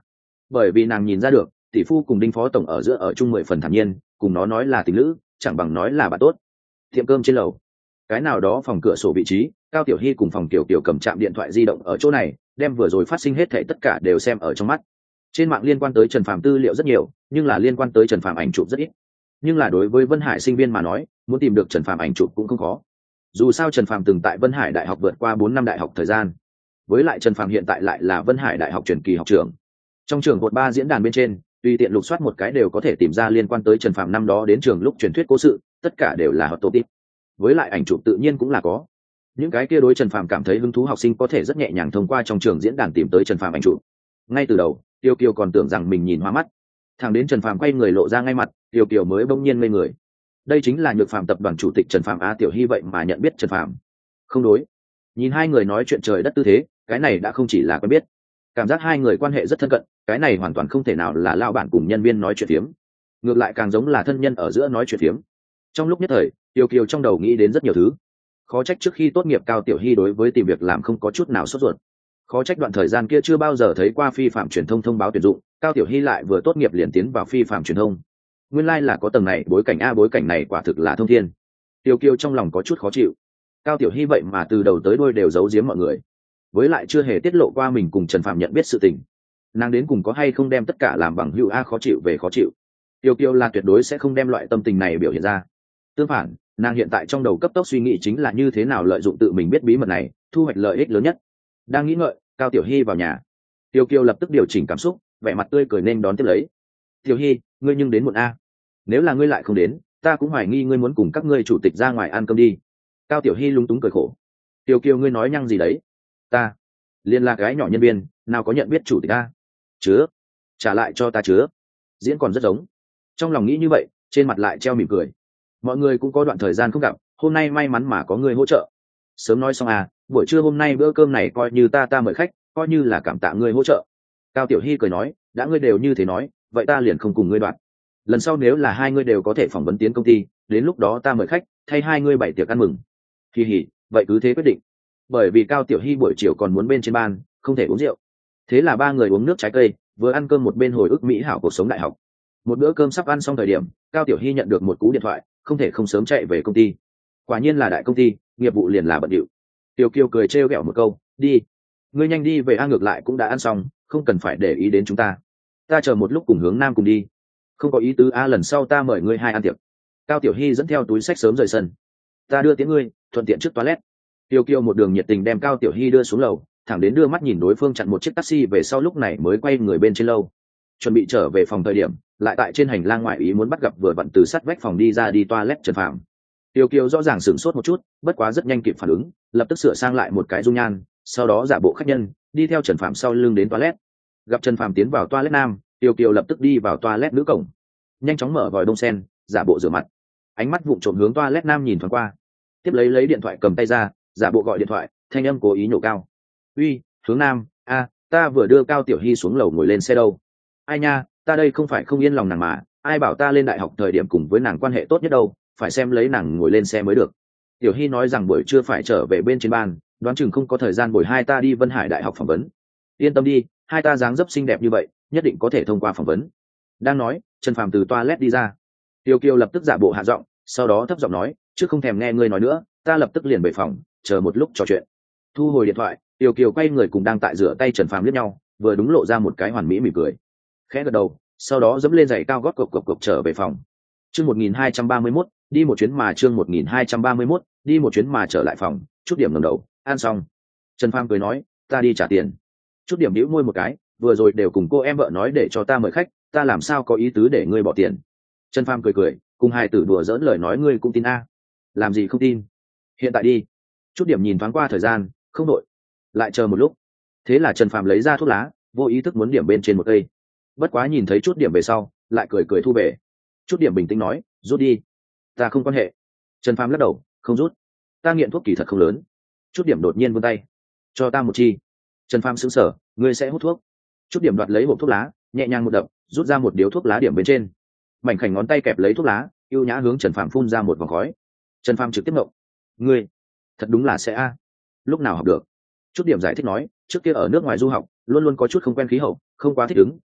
bởi vì nàng nhìn ra được tỷ phu cùng đinh phó tổng ở giữa ở chung mười phần thản nhiên, cùng nó nói là tình lữ chẳng bằng nói là bạn tốt. Tiệm cơm trên lầu, cái nào đó phòng cửa sổ vị trí, Cao Tiểu Hy cùng phòng Tiểu Kiều cầm chạm điện thoại di động ở chỗ này, đem vừa rồi phát sinh hết thảy tất cả đều xem ở trong mắt. Trên mạng liên quan tới Trần Phàm tư liệu rất nhiều, nhưng là liên quan tới Trần Phàm ảnh chụp rất ít. Nhưng là đối với Vân Hải sinh viên mà nói, muốn tìm được Trần Phàm ảnh chụp cũng không khó. Dù sao Trần Phàm từng tại Vân Hải Đại học vượt qua bốn năm đại học thời gian, với lại Trần Phàm hiện tại lại là Vân Hải Đại học truyền kỳ học trưởng. Trong trường một ba diễn đàn bên trên, tùy tiện lục soát một cái đều có thể tìm ra liên quan tới Trần Phàm năm đó đến trường lúc truyền thuyết cố sự, tất cả đều là hot topic. Với lại ảnh chụp tự nhiên cũng là có. Những cái kia đối Trần Phàm cảm thấy hứng thú học sinh có thể rất nhẹ nhàng thông qua trong trường diễn đàn tìm tới Trần Phàm ảnh chụp. Ngay từ đầu, Tiêu Kiều còn tưởng rằng mình nhìn hoa mắt. Thằng đến Trần Phàm quay người lộ ra ngay mặt, Tiêu Kiều mới bỗng nhiên ngây người. Đây chính là Nhược Phàm tập đoàn chủ tịch Trần Phàm a. Tiểu Hy vậy mà nhận biết Trần Phàm. Không đối. Nhìn hai người nói chuyện trời đất tư thế, cái này đã không chỉ là quen biết. Cảm giác hai người quan hệ rất thân cận, cái này hoàn toàn không thể nào là lao bản cùng nhân viên nói chuyện phiếm. Ngược lại càng giống là thân nhân ở giữa nói chuyện phiếm. Trong lúc nhất thời, Tiêu Kiều trong đầu nghĩ đến rất nhiều thứ. Khó trách trước khi tốt nghiệp Cao Tiểu Hy đối với tìm việc làm không có chút nào sốt ruột. Khó trách đoạn thời gian kia chưa bao giờ thấy qua phi phạm truyền thông thông báo tuyển dụng, Cao Tiểu Hy lại vừa tốt nghiệp liền tiến vào phi phạm truyền thông. Nguyên lai like là có tầng này bối cảnh a, bối cảnh này quả thực là thông thiên. Tiêu Kiều trong lòng có chút khó chịu. Cao Tiểu Hy vậy mà từ đầu tới đuôi đều giấu giếm mọi người, với lại chưa hề tiết lộ qua mình cùng Trần Phàm nhận biết sự tình. Nàng đến cùng có hay không đem tất cả làm bằng hữu a, khó chịu về khó chịu. Tiêu Kiều là tuyệt đối sẽ không đem loại tâm tình này biểu hiện ra. Tương phản, nàng hiện tại trong đầu cấp tốc suy nghĩ chính là như thế nào lợi dụng tự mình biết bí mật này, thu hoạch lợi ích lớn nhất. Đang nghĩ ngợi, Cao Tiểu Hy vào nhà. Tiêu Kiều lập tức điều chỉnh cảm xúc, vẻ mặt tươi cười nên đón tiếp lấy. Tiểu Hy, ngươi nhưng đến muộn a. Nếu là ngươi lại không đến, ta cũng hoài nghi ngươi muốn cùng các ngươi chủ tịch ra ngoài ăn cơm đi. Cao Tiểu Hy lúng túng cười khổ. Tiêu Kiều, ngươi nói nhăng gì đấy? Ta liên là gái nhỏ nhân viên, nào có nhận biết chủ tịch ta? Chứa, trả lại cho ta chứa. Diễn còn rất giống. Trong lòng nghĩ như vậy, trên mặt lại treo mỉm cười. Mọi người cũng có đoạn thời gian không gặp, hôm nay may mắn mà có người hỗ trợ. Sớm nói xong à, buổi trưa hôm nay bữa cơm này coi như ta ta mời khách, coi như là cảm tạ ngươi hỗ trợ. Cao Tiểu Hy cười nói, đã ngươi đều như thế nói, vậy ta liền không cùng ngươi đoạn. Lần sau nếu là hai ngươi đều có thể phỏng vấn tiến công ty, đến lúc đó ta mời khách, thay hai ngươi bày tiệc ăn mừng. Kỳ hỉ, vậy cứ thế quyết định. Bởi vì Cao Tiểu Hy buổi chiều còn muốn bên trên ban, không thể uống rượu. Thế là ba người uống nước trái cây, vừa ăn cơm một bên hồi ức mỹ hảo cuộc sống đại học. Một bữa cơm sắp ăn xong thời điểm, Cao Tiểu Hy nhận được một cú điện thoại, không thể không sớm chạy về công ty. Quả nhiên là đại công ty, nghiệp vụ liền là bận điệu. Tiểu Kiều cười trêu ghẹo một câu, đi, ngươi nhanh đi về, a ngược lại cũng đã ăn xong, không cần phải để ý đến chúng ta. Ta chờ một lúc cùng hướng nam cùng đi. Không có ý tứ a, lần sau ta mời ngươi hai ăn tiệc. Cao Tiểu Hy dẫn theo túi sách sớm rời sân. Ta đưa tiễn ngươi, thuận tiện trước toilet. Tiểu Kiều một đường nhiệt tình đem Cao Tiểu Hy đưa xuống lầu, thẳng đến đưa mắt nhìn đối phương chặn một chiếc taxi về sau lúc này mới quay người bên trên lâu. Chuẩn bị trở về phòng thời điểm, lại tại trên hành lang ngoại ý muốn bắt gặp vừa vặn từ sát vách phòng đi ra đi toilet Trần Phàm. Tiêu Kiều rõ ràng sửng sốt một chút, bất quá rất nhanh kịp phản ứng, lập tức sửa sang lại một cái dung nhan, sau đó giả bộ khách nhân, đi theo Trần Phàm sau lưng đến toilet. Gặp Trần Phàm tiến vào toilet nam, Tiêu Kiều lập tức đi vào toilet nữ cổng, nhanh chóng mở vòi đông sen, giả bộ rửa mặt, ánh mắt vụng trộm hướng toilet nam nhìn thoáng qua, tiếp lấy lấy điện thoại cầm tay ra, giả bộ gọi điện thoại, thanh âm cố ý nhổ cao. Uy, hướng nam, a, ta vừa đưa Cao Tiểu Hy xuống lầu ngồi lên xe đâu. Ai nha, ta đây không phải không yên lòng nàng mà, ai bảo ta lên đại học thời điểm cùng với nàng quan hệ tốt nhất đâu, phải xem lấy nàng ngồi lên xe mới được. Tiểu Hy nói rằng buổi trưa phải trở về bên trên ban, đoán chừng không có thời gian buổi hai ta đi Vân Hải Đại học phỏng vấn. Yên tâm đi, hai ta dáng dấp xinh đẹp như vậy, nhất định có thể thông qua phỏng vấn. Đang nói, Trần Phàm từ toilet đi ra. Tiêu Kiều lập tức giả bộ hạ giọng, sau đó thấp giọng nói, chứ không thèm nghe ngươi nói nữa, ta lập tức liền về phòng, chờ một lúc trò chuyện. Thu hồi điện thoại, Tiêu Kiều quay người cùng đang tại rửa tay Trần Phàm liếc nhau, vừa đúng lộ ra một cái hoàn mỹ mỉm cười. Khẽ gật đầu, sau đó dẫm lên giày cao gót cộc cộc cộc trở về phòng. Chương một nghìn hai trăm ba mươi mốt, đi một chuyến mà chương một nghìn hai trăm ba mươi mốt, đi một chuyến mà trở lại phòng, chút điểm ngẩng đầu, ăn xong. Trần Phàm cười nói, ta đi trả tiền. Chút điểm bĩu môi một cái, vừa rồi đều cùng cô em vợ nói để cho ta mời khách, ta làm sao có ý tứ để ngươi bỏ tiền. Trần Phàm cười cười, cùng hai tử đùa giỡn lời nói ngươi cũng tin a? Làm gì không tin? Hiện tại đi. Chút điểm nhìn thoáng qua thời gian, không đội, lại chờ một lúc. Thế là Trần Phàm lấy ra thuốc lá, vô ý thức muốn điểm bên trên một cây. Bất quá nhìn thấy chút điểm về sau, lại cười cười thu về. Chút điểm bình tĩnh nói, rút đi. Ta không quan hệ. Trần Phàm lắc đầu, không rút. Ta nghiện thuốc kỳ thật không lớn. Chút điểm đột nhiên vươn tay, cho ta một chi. Trần Phàm sững sờ, ngươi sẽ hút thuốc? Chút điểm đoạt lấy hộp thuốc lá, nhẹ nhàng một đập, rút ra một điếu thuốc lá điểm bên trên. Mảnh khảnh ngón tay kẹp lấy thuốc lá, yêu nhã hướng Trần Phàm phun ra một vòng khói. Trần Phàm trực tiếp ngộng. Ngươi, thật đúng là sẽ a. Lúc nào học được? Chút điểm giải thích nói, trước kia ở nước ngoài du học, luôn luôn có chút không quen khí hậu, không quá thích ứng,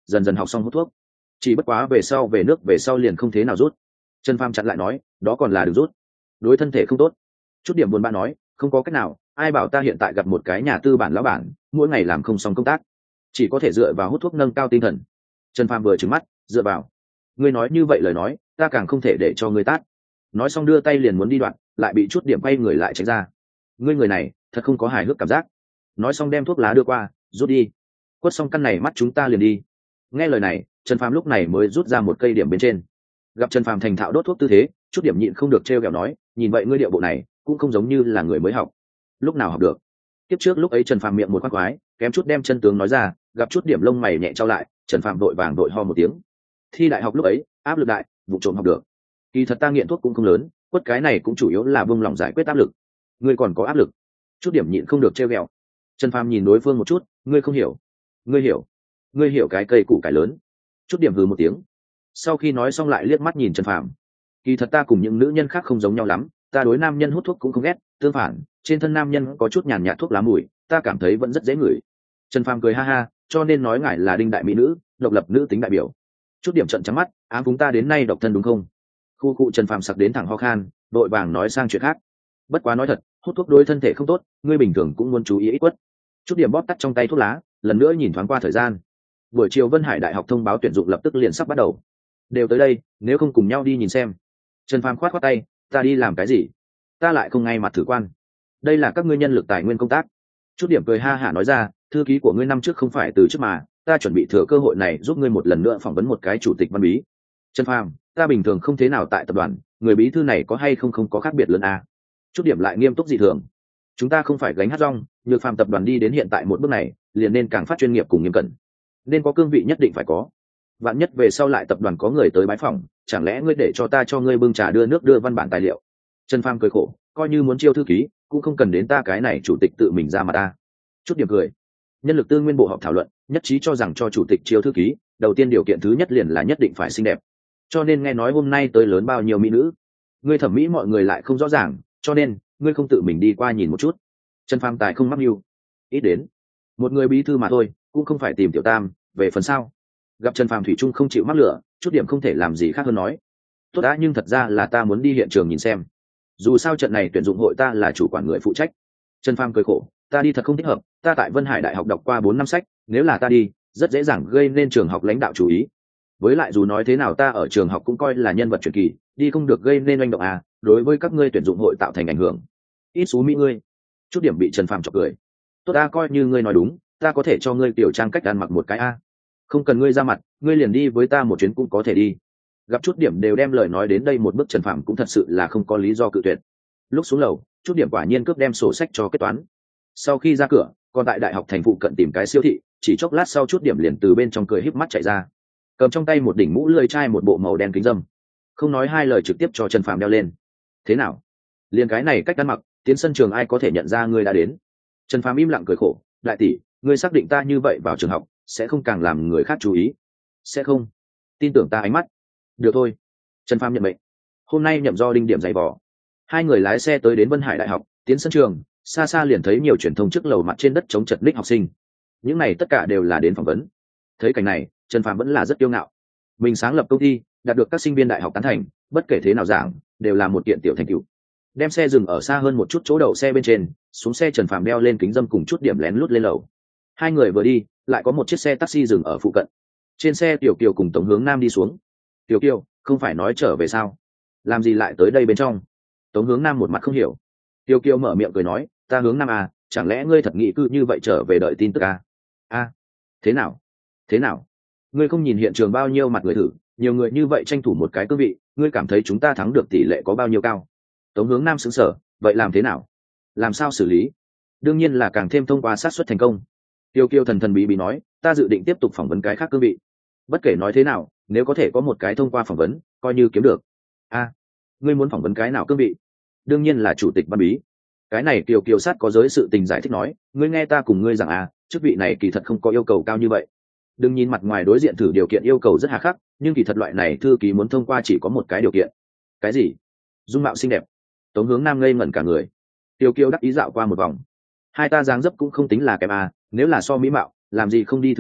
dần dần học xong hút thuốc. Chỉ bất quá về sau về nước về sau liền không thế nào rút. Trần Phàm chặn lại nói, đó còn là đừng rút, đối thân thể không tốt. Chút điểm buồn bã nói, không có cách nào, ai bảo ta hiện tại gặp một cái nhà tư bản lão bản, mỗi ngày làm không xong công tác, chỉ có thể dựa vào hút thuốc nâng cao tinh thần. Trần Phàm vừa trừng mắt, dựa vào? Ngươi nói như vậy lời nói, ta càng không thể để cho ngươi tát. Nói xong đưa tay liền muốn đi đoạn, lại bị chút điểm quay người lại tránh ra. Ngươi người này, thật không có hài hước cảm giác. Nói xong đem thuốc lá đưa qua, rút đi. Quất xong căn này mắt chúng ta liền đi. Nghe lời này, Trần Phàm lúc này mới rút ra một cây điểm bên trên. Gặp Trần Phàm thành thạo đốt thuốc tư thế, chút điểm nhịn không được trêu ghẹo nói, nhìn vậy ngươi điệu bộ này, cũng không giống như là người mới học. Lúc nào học được? Tiếp trước lúc ấy Trần Phàm miệng một khoác khoái, kém chút đem chân tướng nói ra, gặp chút điểm lông mày nhẹ trao lại, Trần Phàm vội vàng vội ho một tiếng. Thi đại học lúc ấy, áp lực đại, vụ trộm học được. Kỳ thật ta nghiện thuốc cũng không lớn, quất cái này cũng chủ yếu là buông lỏng giải quyết áp lực. Ngươi còn có áp lực? Chút điểm nhịn không được trêu ghẹo. Trần Phàm nhìn đối phương một chút, ngươi không hiểu. Ngươi hiểu? Ngươi hiểu cái cây củ cải lớn? Chút điểm hừ một tiếng. Sau khi nói xong lại liếc mắt nhìn Trần Phàm. Kỳ thật ta cùng những nữ nhân khác không giống nhau lắm, ta đối nam nhân hút thuốc cũng không ghét, tương phản, trên thân nam nhân có chút nhàn nhạt thuốc lá mùi, ta cảm thấy vẫn rất dễ ngửi. Trần Phàm cười ha ha, cho nên nói ngài là đinh đại mỹ nữ, độc lập nữ tính đại biểu. Chút điểm trận trắng mắt, ám chúng ta đến nay độc thân đúng không? Khu cụ Trần Phàm sặc đến thẳng ho khan, đội vàng nói sang chuyện khác. Bất quá nói thật, hút thuốc đối thân thể không tốt, ngươi bình thường cũng muốn chú ý ít quất. Chút điểm bóp tắt trong tay thuốc lá, lần nữa nhìn thoáng qua thời gian. Buổi chiều Vân Hải Đại học thông báo tuyển dụng lập tức liền sắp bắt đầu. Đều tới đây, nếu không cùng nhau đi nhìn xem. Trần Phàm khoát khoát tay, ta đi làm cái gì? Ta lại không ngay mặt thử quan. Đây là các ngươi nhân lực tài nguyên công tác. Chút điểm cười ha hả nói ra, thư ký của ngươi năm trước không phải từ trước mà, ta chuẩn bị thừa cơ hội này giúp ngươi một lần nữa phỏng vấn một cái chủ tịch văn bí. Trần Phàm, ta bình thường không thế nào tại tập đoàn, người bí thư này có hay không không có khác biệt lớn à? Chút điểm lại nghiêm túc dị thường. Chúng ta không phải gánh hát rong, Nhược Phàm tập đoàn đi đến hiện tại một bước này, liền nên càng phát chuyên nghiệp cùng nghiêm cẩn, nên có cương vị nhất định phải có. Vạn nhất về sau lại tập đoàn có người tới bái phỏng, chẳng lẽ ngươi để cho ta cho ngươi bưng trà đưa nước đưa văn bản tài liệu? Trần Phàm cười khổ, coi như muốn chiêu thư ký, cũng không cần đến ta cái này chủ tịch tự mình ra mà ta. Chút điểm cười. Nhân lực tư nguyên bộ họp thảo luận, nhất trí cho rằng cho chủ tịch chiêu thư ký, đầu tiên điều kiện thứ nhất liền là nhất định phải xinh đẹp. Cho nên nghe nói hôm nay tới lớn bao nhiêu mỹ nữ, ngươi thẩm mỹ mọi người lại không rõ ràng, cho nên ngươi không tự mình đi qua nhìn một chút. Trần Phàm tài không mắc mưu, ít đến một người bí thư mà thôi, cũng không phải tìm tiểu tam. Về phần sau, gặp Trần Phàm thủy chung không chịu mắc lửa, chút điểm không thể làm gì khác hơn nói, tốt đã, nhưng thật ra là ta muốn đi hiện trường nhìn xem, dù sao trận này tuyển dụng hội ta là chủ quản người phụ trách. Trần Phàm cười khổ, ta đi thật không thích hợp, ta tại Vân Hải Đại học đọc qua bốn năm sách, nếu là ta đi, rất dễ dàng gây nên trường học lãnh đạo chú ý. Với lại dù nói thế nào ta ở trường học cũng coi là nhân vật truyền kỳ, đi không được gây nên oanh động à, đối với các ngươi tuyển dụng hội tạo thành ảnh hưởng. Ít xú mỹ ngươi. Chút điểm bị Trần Phàm chọc cười. Tốt ta coi như ngươi nói đúng, ta có thể cho ngươi tiểu trang cách ăn mặc một cái a. Không cần ngươi ra mặt, ngươi liền đi với ta một chuyến cũng có thể đi. Gặp chút điểm đều đem lời nói đến đây một bước, Trần Phàm cũng thật sự là không có lý do cự tuyệt. Lúc xuống lầu, chút điểm quả nhiên cướp đem sổ sách cho kết toán. Sau khi ra cửa, còn tại đại học thành phụ cận tìm cái siêu thị, chỉ chốc lát sau chút điểm liền từ bên trong cười híp mắt chạy ra, cầm trong tay một đỉnh mũ lưỡi chai, một bộ màu đen kính dâm, không nói hai lời trực tiếp cho Trần Phàm đeo lên. Thế nào, liền cái này cách ăn mặc, tiến sân trường ai có thể nhận ra ngươi đã đến? Trần Phàm im lặng cười khổ, đại tỷ, ngươi xác định ta như vậy vào trường học sẽ không càng làm người khác chú ý? Sẽ không, tin tưởng ta ánh mắt. Được thôi. Trần Phàm nhận mệnh, hôm nay nhậm do đinh điểm giày vò. Hai người lái xe tới đến Vân Hải Đại học, tiến sân trường, xa xa liền thấy nhiều truyền thông trước lầu mặt trên đất chống chật ních học sinh. Những này tất cả đều là đến phỏng vấn. Thấy cảnh này, Trần Phàm vẫn là rất kiêu ngạo. Mình sáng lập công ty, đạt được các sinh viên đại học tán thành, bất kể thế nào giảng, đều là một kiện tiểu thành tựu. Đem xe dừng ở xa hơn một chút chỗ đậu xe bên trên, xuống xe Trần Phàm đeo lên kính dâm cùng chút điểm lén lút lên lầu. Hai người vừa đi, lại có một chiếc xe taxi dừng ở phụ cận. Trên xe Tiểu Kiều cùng Tống Hướng Nam đi xuống. Tiểu Kiều, không phải nói trở về sao? Làm gì lại tới đây bên trong? Tống Hướng Nam một mặt không hiểu. Tiểu Kiều mở miệng cười nói, ta Hướng Nam à, chẳng lẽ ngươi thật nghĩ cứ như vậy trở về đợi tin tức à? A, thế nào? Thế nào? Ngươi không nhìn hiện trường bao nhiêu mặt người thử, nhiều người như vậy tranh thủ một cái cương vị, ngươi cảm thấy chúng ta thắng được tỷ lệ có bao nhiêu cao? Tống Hướng Nam sững sờ, vậy làm thế nào? Làm sao xử lý? Đương nhiên là càng thêm thông qua sát suất thành công. Tiêu Kiêu thần thần bí bí nói, ta dự định tiếp tục phỏng vấn cái khác cương vị. Bất kể nói thế nào, nếu có thể có một cái thông qua phỏng vấn, coi như kiếm được. A, ngươi muốn phỏng vấn cái nào cương vị? Đương nhiên là chủ tịch ban bí. Cái này Tiêu Kiều sát có giới sự tình giải thích nói, ngươi nghe ta cùng ngươi rằng à, chức vị này kỳ thật không có yêu cầu cao như vậy. Đừng nhìn mặt ngoài đối diện thử điều kiện yêu cầu rất hà khắc, nhưng kỳ thật loại này thư ký muốn thông qua chỉ có một cái điều kiện. Cái gì? Dung mạo xinh đẹp. Tống Hướng Nam ngây ngẩn cả người. Tiêu Kiêu đắc ý dạo qua một vòng. Hai ta dáng dấp cũng không tính là kém à, nếu là so mỹ mạo, làm gì không đi thử thử,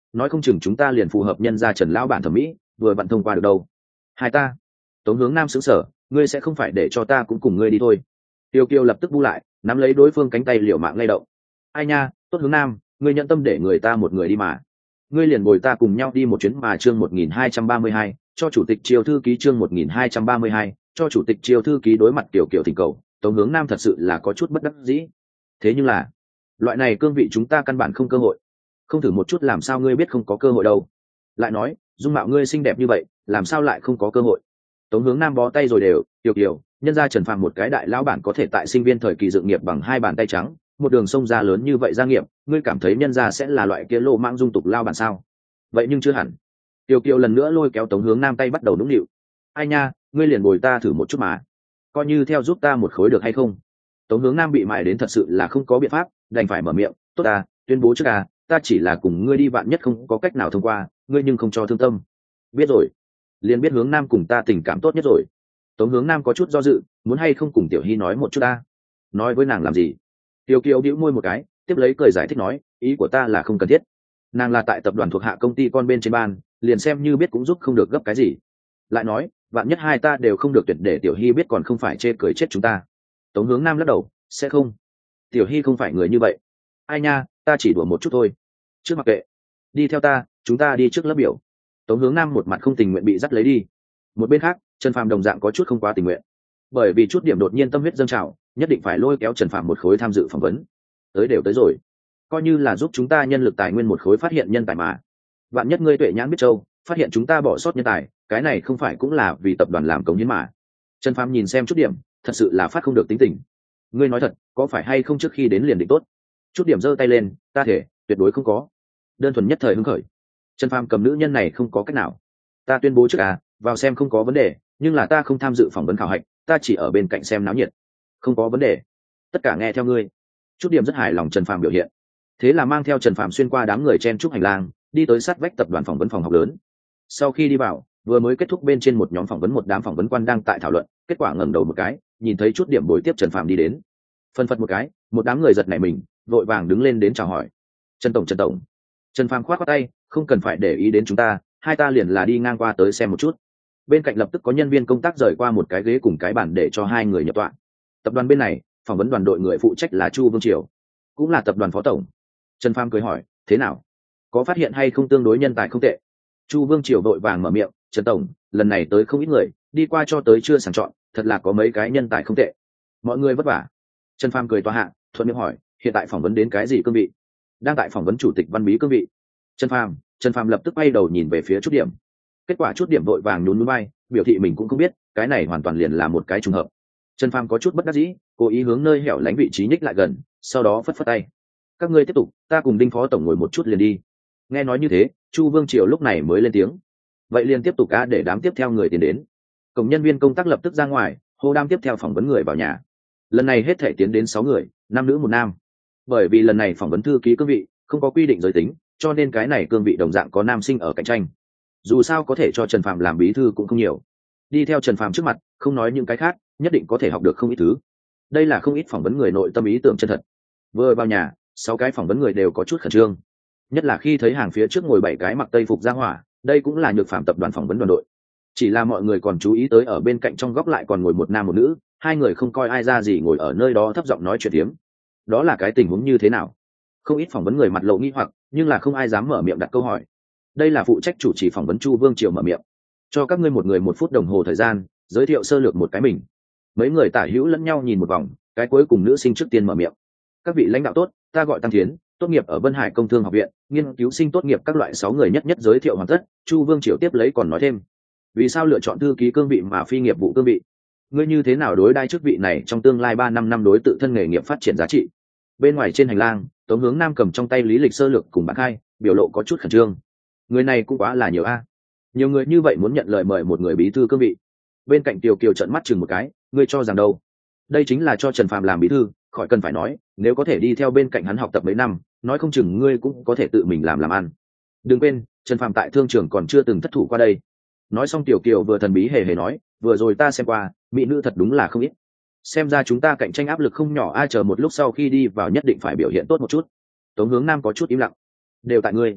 nói không chừng chúng ta liền phù hợp nhân gia Trần lão bản thẩm mỹ, vừa vặn thông qua được đâu. Hai ta. Tống Hướng Nam sững sờ, ngươi sẽ không phải để cho ta cũng cùng ngươi đi thôi. Tiêu Kiều lập tức bu lại, nắm lấy đối phương cánh tay liều mạng lay động. Ai nha, tốt Hướng Nam, ngươi nhận tâm để người ta một người đi mà. Ngươi liền bồi ta cùng nhau đi một chuyến mà. Chương một nghìn hai trăm ba mươi hai, cho chủ tịch Triều thư ký. Chương một nghìn hai trăm ba mươi hai, cho chủ tịch Triều thư ký. Đối mặt Tiểu Kiều thỉnh cầu, Tống Hướng Nam thật sự là có chút bất đắc dĩ. Thế nhưng là, loại này cương vị chúng ta căn bản không cơ hội. Không thử một chút làm sao ngươi biết không có cơ hội đâu. Lại nói, dung mạo ngươi xinh đẹp như vậy, làm sao lại không có cơ hội. Tống Hướng Nam bó tay rồi đều, Tiểu Kiều, nhân gia Trần Phàm một cái đại lão bản có thể tại sinh viên thời kỳ dựng nghiệp bằng hai bàn tay trắng, một đường sông ra lớn như vậy gia nghiệp, ngươi cảm thấy nhân gia sẽ là loại kia lô mang dung tục lao bản sao? Vậy nhưng chưa hẳn. Tiểu Kiều lần nữa lôi kéo Tống Hướng Nam tay bắt đầu nũng nịu. Ai nha, ngươi liền bồi ta thử một chút mà, coi như theo giúp ta một khối được hay không? Tống Hướng Nam bị mại đến thật sự là không có biện pháp, đành phải mở miệng. Tốt ta, tuyên bố trước à, ta chỉ là cùng ngươi đi, vạn nhất không có cách nào thông qua, ngươi nhưng không cho thương tâm. Biết rồi. Liền biết Hướng Nam cùng ta tình cảm tốt nhất rồi. Tống Hướng Nam có chút do dự, muốn hay không cùng Tiểu Hy nói một chút ta. Nói với nàng làm gì? Tiểu Kiều bĩu môi một cái, tiếp lấy cười giải thích nói, ý của ta là không cần thiết. Nàng là tại tập đoàn thuộc hạ công ty con bên trên ban, liền xem như biết cũng giúp không được gấp cái gì. Lại nói, vạn nhất hai ta đều không được tuyển, để Tiểu Hy biết còn không phải chê cười chết chúng ta. Tống Hướng Nam lắc đầu, sẽ không. Tiểu Hy không phải người như vậy. Ai nha, ta chỉ đùa một chút thôi. Trước mặc kệ, đi theo ta, chúng ta đi trước lớp biểu. Tống Hướng Nam một mặt không tình nguyện bị dắt lấy đi. Một bên khác, Trần Phàm đồng dạng có chút không quá tình nguyện, bởi vì chút điểm đột nhiên tâm huyết dâng trào, nhất định phải lôi kéo Trần Phàm một khối tham dự phỏng vấn. Tới đều tới rồi, coi như là giúp chúng ta nhân lực tài nguyên một khối phát hiện nhân tài mà. Vạn nhất ngươi tuệ nhãn biết châu, phát hiện chúng ta bỏ sót nhân tài, cái này không phải cũng là vì tập đoàn làm công hiến mà. Trần Phàm nhìn xem chút điểm, thật sự là phát không được tính tình. Ngươi nói thật, có phải hay không trước khi đến liền định tốt? Chút điểm giơ tay lên, ta thể tuyệt đối không có. Đơn thuần nhất thời hứng khởi. Trần Phàm cầm nữ nhân này không có cách nào. Ta tuyên bố trước à, vào xem không có vấn đề, nhưng là ta không tham dự phỏng vấn khảo hạch, ta chỉ ở bên cạnh xem náo nhiệt. Không có vấn đề, tất cả nghe theo ngươi. Chút điểm rất hài lòng Trần Phàm biểu hiện, thế là mang theo Trần Phàm xuyên qua đám người chen chúc hành lang, đi tới sát vách tập đoàn phỏng vấn phòng học lớn. Sau khi đi vào, vừa mới kết thúc bên trên một nhóm phỏng vấn, một đám phỏng vấn quan đang tại thảo luận, kết quả ngẩng đầu một cái, nhìn thấy chút điểm bồi tiếp Trần Phàm đi đến. Phân phật một cái, một đám người giật nảy mình, vội vàng đứng lên đến chào hỏi. Trần tổng, Trần tổng. Trần Phàm khoát khoát tay, không cần phải để ý đến chúng ta, hai ta liền là đi ngang qua tới xem một chút. Bên cạnh lập tức có nhân viên công tác rời qua một cái ghế cùng cái bàn để cho hai người nhập tọa. Tập đoàn bên này, phỏng vấn đoàn đội người phụ trách là Chu Vương Triều, cũng là tập đoàn phó tổng. Trần Phàm cười hỏi, thế nào, có phát hiện hay không tương đối nhân tài không tệ? Chu Vương Triều đội vàng mở miệng, Trần tổng, lần này tới không ít người, đi qua cho tới chưa sàng chọn, thật là có mấy cái nhân tài không tệ. Mọi người vất vả. Trần Phàm cười tòa hạ, thuận miệng hỏi, hiện tại phỏng vấn đến cái gì cương vị? Đang tại phỏng vấn chủ tịch văn bí cương vị. Trần Phàm, Trần Phàm lập tức bay đầu nhìn về phía chút điểm. Kết quả chút điểm vội vàng nhún nhún vai, biểu thị mình cũng không biết, cái này hoàn toàn liền là một cái trùng hợp. Trần Phàm có chút bất đắc dĩ, cố ý hướng nơi hẻo lánh vị trí nhích lại gần, sau đó phất phất tay. Các ngươi tiếp tục, ta cùng Đinh phó tổng ngồi một chút liền đi. Nghe nói như thế, Chu Vương Triều lúc này mới lên tiếng. Vậy liền tiếp tục, cá để đám tiếp theo người tiến đến. Cổng nhân viên công tác lập tức ra ngoài, hô đám tiếp theo phỏng vấn người vào nhà. Lần này hết thể tiến đến sáu người, năm nữ một nam. Bởi vì lần này phỏng vấn thư ký cương vị không có quy định giới tính, cho nên cái này cương vị đồng dạng có nam sinh ở cạnh tranh. Dù sao có thể cho Trần Phàm làm bí thư cũng không nhiều. Đi theo Trần Phàm trước mặt, không nói những cái khác, nhất định có thể học được không ít thứ. Đây là không ít phỏng vấn người nội tâm ý tưởng chân thật. Vừa vào nhà, sáu cái phỏng vấn người đều có chút khẩn trương, nhất là khi thấy hàng phía trước ngồi bảy cái mặc tây phục ra hỏa, đây cũng là Nhược Phàm tập đoàn phỏng vấn đoàn đội. Chỉ là mọi người còn chú ý tới ở bên cạnh trong góc lại còn ngồi một nam một nữ, hai người không coi ai ra gì ngồi ở nơi đó thấp giọng nói chuyện tiếm. Đó là cái tình huống như thế nào? Không ít phỏng vấn người mặt lộ nghi hoặc, nhưng là không ai dám mở miệng đặt câu hỏi. Đây là phụ trách chủ trì phỏng vấn Chu Vương Triều mở miệng. Cho các ngươi một người một phút đồng hồ thời gian, giới thiệu sơ lược một cái mình. Mấy người tả hữu lẫn nhau nhìn một vòng, cái cuối cùng nữ sinh trước tiên mở miệng. Các vị lãnh đạo tốt, ta gọi Tăng Thiến, tốt nghiệp ở Vân Hải Công Thương Học viện, nghiên cứu sinh tốt nghiệp các loại sáu người nhất nhất giới thiệu hoàn tất. Chu Vương Triều tiếp lấy còn nói thêm, vì sao lựa chọn thư ký cương vị mà phi nghiệp vụ cương vị? Ngươi như thế nào đối đãi chức vị này trong tương lai ba năm năm đối tự thân nghề nghiệp phát triển giá trị? Bên ngoài trên hành lang, Tống Hướng Nam cầm trong tay lý lịch sơ lược cùng bạn hai, biểu lộ có chút khẩn trương. Người này cũng quá là nhiều a. Nhiều người như vậy muốn nhận lời mời một người bí thư cương vị. Bên cạnh Tiểu Kiều trợn mắt chừng một cái, ngươi cho rằng đâu? Đây chính là cho Trần Phàm làm bí thư, khỏi cần phải nói, nếu có thể đi theo bên cạnh hắn học tập mấy năm, nói không chừng ngươi cũng có thể tự mình làm làm ăn. Đừng quên, Trần Phàm tại thương trường còn chưa từng thất thủ qua đây. Nói xong Tiểu Kiều vừa thần bí hề hề nói, vừa rồi ta xem qua, mỹ nữ thật đúng là không ít. Xem ra chúng ta cạnh tranh áp lực không nhỏ, ai chờ một lúc sau khi đi vào nhất định phải biểu hiện tốt một chút. Tống Hướng Nam có chút im lặng. Đều tại ngươi.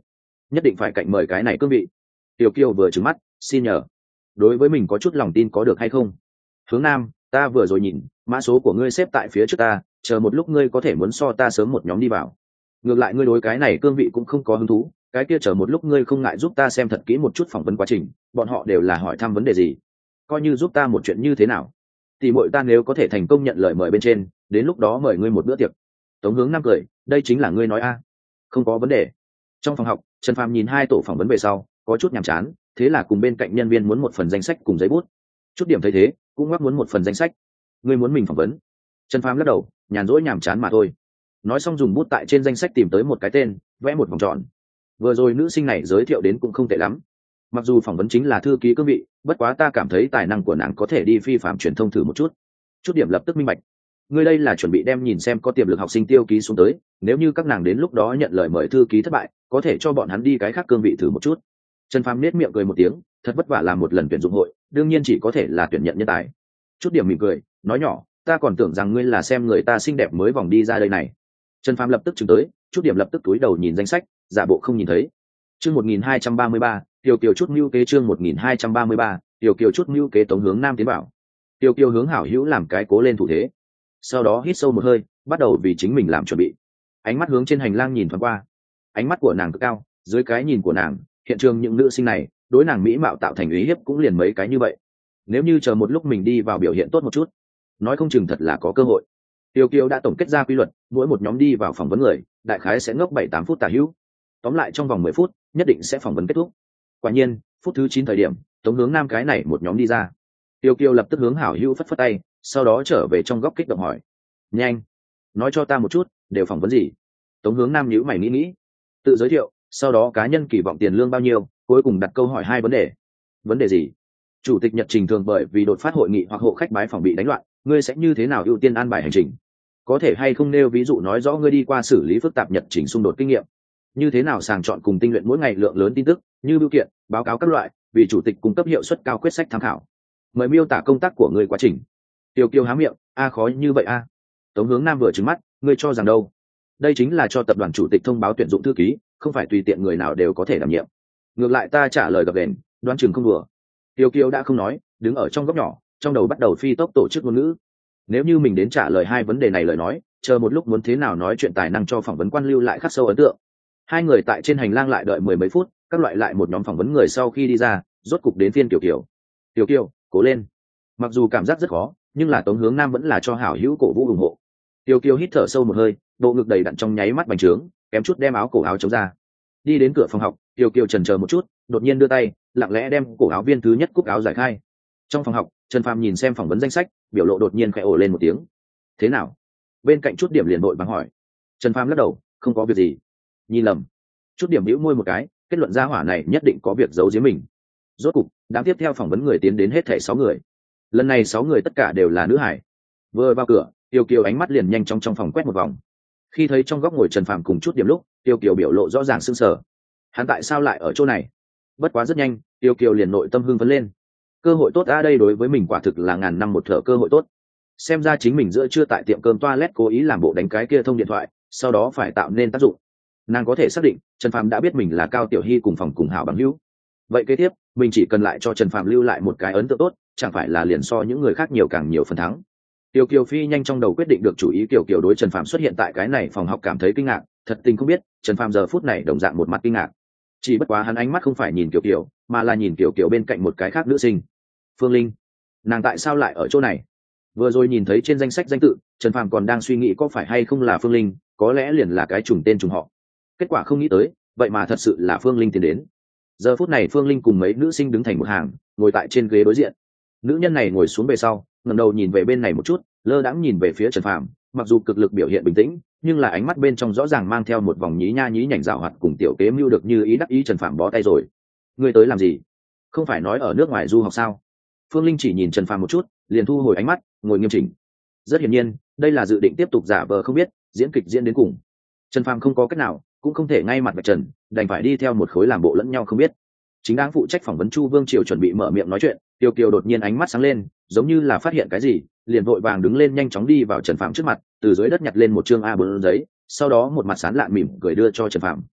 nhất định phải cạnh mời cái này cương vị. Tiểu kiều vừa trừng mắt, xin nhờ. Đối với mình có chút lòng tin có được hay không? Hướng Nam, ta vừa rồi nhìn mã số của ngươi xếp tại phía trước ta, chờ một lúc ngươi có thể muốn so ta sớm một nhóm đi vào. Ngược lại ngươi đối cái này cương vị cũng không có hứng thú, cái kia chờ một lúc ngươi không ngại giúp ta xem thật kỹ một chút phỏng vấn quá trình, bọn họ đều là hỏi thăm vấn đề gì, coi như giúp ta một chuyện như thế nào. Thì muội ta nếu có thể thành công nhận lời mời bên trên, đến lúc đó mời ngươi một bữa tiệc. Tống Hướng Nam cười, đây chính là ngươi nói a. Không có vấn đề. Trong phòng học, Trần Phàm nhìn hai tổ phỏng vấn về sau, có chút nhàm chán, thế là cùng bên cạnh nhân viên muốn một phần danh sách cùng giấy bút. Chút điểm thấy thế, cũng ngoắc muốn một phần danh sách. Ngươi muốn mình phỏng vấn? Trần Phàm lắc đầu, nhàn rỗi nhàm chán mà thôi. Nói xong dùng bút tại trên danh sách tìm tới một cái tên, vẽ một vòng tròn. Vừa rồi nữ sinh này giới thiệu đến cũng không tệ lắm. Mặc dù phỏng vấn chính là thư ký cương vị, bất quá ta cảm thấy tài năng của nàng có thể đi phi phạm truyền thông thử một chút. Chút điểm lập tức minh bạch. Ngươi đây là chuẩn bị đem nhìn xem có tiềm lực học sinh tiêu ký xuống tới, nếu như các nàng đến lúc đó nhận lời mời thư ký thất bại, có thể cho bọn hắn đi cái khác cương vị thử một chút. Trần Phàm nết miệng cười một tiếng, thật vất vả làm một lần tuyển dụng hội, đương nhiên chỉ có thể là tuyển nhận nhân tài. Chút điểm mỉm cười, nói nhỏ, ta còn tưởng rằng ngươi là xem người ta xinh đẹp mới vòng đi ra đây này. Trần Phàm lập tức chứng tới, chút điểm lập tức túi đầu nhìn danh sách, giả bộ không nhìn thấy. Chương một nghìn hai trăm ba mươi ba, Tiểu Kiều chút mưu kế chương một nghìn hai trăm ba mươi ba, Tiểu Kiều chút mưu kế Tống Hướng Nam tiến bảo. Tiểu Kiều hướng Hảo Hữu làm cái cố lên thủ thế. Sau đó hít sâu một hơi, bắt đầu vì chính mình làm chuẩn bị. Ánh mắt hướng trên hành lang nhìn thoáng qua. Ánh mắt của nàng cực cao, dưới cái nhìn của nàng, hiện trường những nữ sinh này, đối nàng mỹ mạo tạo thành uy hiếp cũng liền mấy cái như vậy. Nếu như chờ một lúc mình đi vào biểu hiện tốt một chút, nói không chừng thật là có cơ hội. Tiêu Kiều đã tổng kết ra quy luật, mỗi một nhóm đi vào phỏng vấn người, đại khái sẽ ngốc bảy tám phút tả hữu. Tóm lại trong vòng mười phút, nhất định sẽ phỏng vấn kết thúc. Quả nhiên, phút thứ chín thời điểm, Tống Hướng Nam cái này một nhóm đi ra. Tiêu Kiều lập tức hướng Hảo Hữu phất phất tay, sau đó trở về trong góc kích động hỏi: "Nhanh, nói cho ta một chút, đều phỏng vấn gì?" Tống Hướng Nam nhíu mày nghĩ nghĩ, tự giới thiệu, sau đó cá nhân kỳ vọng tiền lương bao nhiêu, cuối cùng đặt câu hỏi hai vấn đề. Vấn đề gì? Chủ tịch Nhật Trình thường bởi vì đột phát hội nghị hoặc hộ khách bái phỏng bị đánh loạn, ngươi sẽ như thế nào ưu tiên an bài hành trình? Có thể hay không nêu ví dụ nói rõ ngươi đi qua xử lý phức tạp Nhật Trình xung đột kinh nghiệm? Như thế nào sàng chọn cùng tinh luyện mỗi ngày lượng lớn tin tức, như bưu kiện, báo cáo các loại, vì chủ tịch cung cấp hiệu suất cao quyết sách tham khảo. Mời miêu tả công tác của ngươi quá trình. Tiêu Kiều há miệng, a khó như vậy a. Tống Hướng Nam vừa trừng mắt, ngươi cho rằng đâu? Đây chính là cho tập đoàn chủ tịch thông báo tuyển dụng thư ký, không phải tùy tiện người nào đều có thể đảm nhiệm. Ngược lại ta trả lời gập ghềnh, đoán chừng không đùa. Tiêu Kiều đã không nói, đứng ở trong góc nhỏ, trong đầu bắt đầu phi tốc tổ chức ngôn ngữ. Nếu như mình đến trả lời hai vấn đề này lời nói, chờ một lúc muốn thế nào nói chuyện tài năng cho phỏng vấn quan lưu lại khắc sâu ấn tượng. Hai người tại trên hành lang lại đợi mười mấy phút, các loại lại một nhóm phỏng vấn người sau khi đi ra, rốt cục đến phiên Tiểu Kiều. Tiểu Kiều, cố lên. Mặc dù cảm giác rất khó, nhưng là Tống Hướng Nam vẫn là cho Hảo Hữu cổ vũ ủng hộ. Tiểu Kiều hít thở sâu một hơi, bộ ngực đầy đặn trong nháy mắt bành trướng, kém chút đem áo cổ áo chống ra. Đi đến cửa phòng học, Tiểu Kiều chần chờ một chút, đột nhiên đưa tay, lặng lẽ đem cổ áo viên thứ nhất cúc áo giải khai. Trong phòng học, Trần Phàm nhìn xem phỏng vấn danh sách, biểu lộ đột nhiên khẽ ồ lên một tiếng. Thế nào? Bên cạnh chút điểm liền đội vắng hỏi. Trần Phàm lắc đầu, không có việc gì. Nhìn lầm. Chút điểm bĩu môi một cái, kết luận ra hỏa này nhất định có việc giấu giếm mình. Rốt cục, đám tiếp theo phỏng vấn người tiến đến hết thảy sáu người. Lần này sáu người tất cả đều là nữ hải. Vừa vào cửa, Tiêu Kiều ánh mắt liền nhanh chóng trong phòng quét một vòng. Khi thấy trong góc ngồi Trần Phàm cùng chút điểm lúc, Tiêu Kiều biểu lộ rõ ràng sưng sờ. Hắn tại sao lại ở chỗ này? Bất quá rất nhanh, Tiêu Kiều liền nội tâm hưng phấn lên. Cơ hội tốt a, đây đối với mình quả thực là ngàn năm một thở cơ hội tốt. Xem ra chính mình giữa trưa tại tiệm cơm toilet cố ý làm bộ đánh cái kia thông điện thoại, sau đó phải tạo nên tác dụng. Nàng có thể xác định, Trần Phàm đã biết mình là Cao Tiểu Hy cùng phòng cùng hảo bằng hữu. Vậy kế tiếp, mình chỉ cần lại cho Trần Phàm lưu lại một cái ấn tượng tốt, chẳng phải là liền so những người khác nhiều càng nhiều phần thắng. Tiêu Kiều Phi nhanh trong đầu quyết định được chủ ý. Kiều Kiều đối Trần Phàm xuất hiện tại cái này phòng học cảm thấy kinh ngạc, thật tình không biết, Trần Phàm giờ phút này đồng dạng một mặt kinh ngạc. Chỉ bất quá hắn ánh mắt không phải nhìn Kiều Kiều, mà là nhìn Kiều Kiều bên cạnh một cái khác nữ sinh. Phương Linh, nàng tại sao lại ở chỗ này? Vừa rồi nhìn thấy trên danh sách danh tự, Trần Phàm còn đang suy nghĩ có phải hay không là Phương Linh, có lẽ liền là cái trùng tên trùng họ. Kết quả không nghĩ tới, vậy mà thật sự là Phương Linh tiến đến. Giờ phút này Phương Linh cùng mấy nữ sinh đứng thành một hàng, ngồi tại trên ghế đối diện. Nữ nhân này ngồi xuống về sau, ngẩng đầu nhìn về bên này một chút, lơ đãng nhìn về phía Trần Phàm, mặc dù cực lực biểu hiện bình tĩnh, nhưng là ánh mắt bên trong rõ ràng mang theo một vòng nhí nha nhí nhảnh dạo hoạt cùng tiểu kế mưu được như ý đắc ý. Trần Phàm bó tay rồi. Ngươi tới làm gì? Không phải nói ở nước ngoài du học sao? Phương Linh chỉ nhìn Trần Phàm một chút, liền thu hồi ánh mắt, ngồi nghiêm chỉnh. Rất hiển nhiên, đây là dự định tiếp tục giả vờ không biết, diễn kịch diễn đến cùng. Trần Phàm không có cách nào, cũng không thể ngay mặt vạch trần, đành phải đi theo một khối làm bộ lẫn nhau không biết. Chính đáng phụ trách phỏng vấn Chu Vương Triều chuẩn bị mở miệng nói chuyện, Tiêu Kiều đột nhiên ánh mắt sáng lên, giống như là phát hiện cái gì, liền vội vàng đứng lên nhanh chóng đi vào Trần Phàm trước mặt, từ dưới đất nhặt lên một chương a bốn giấy, sau đó một mặt sán lạn mỉm cười đưa cho Trần Phàm.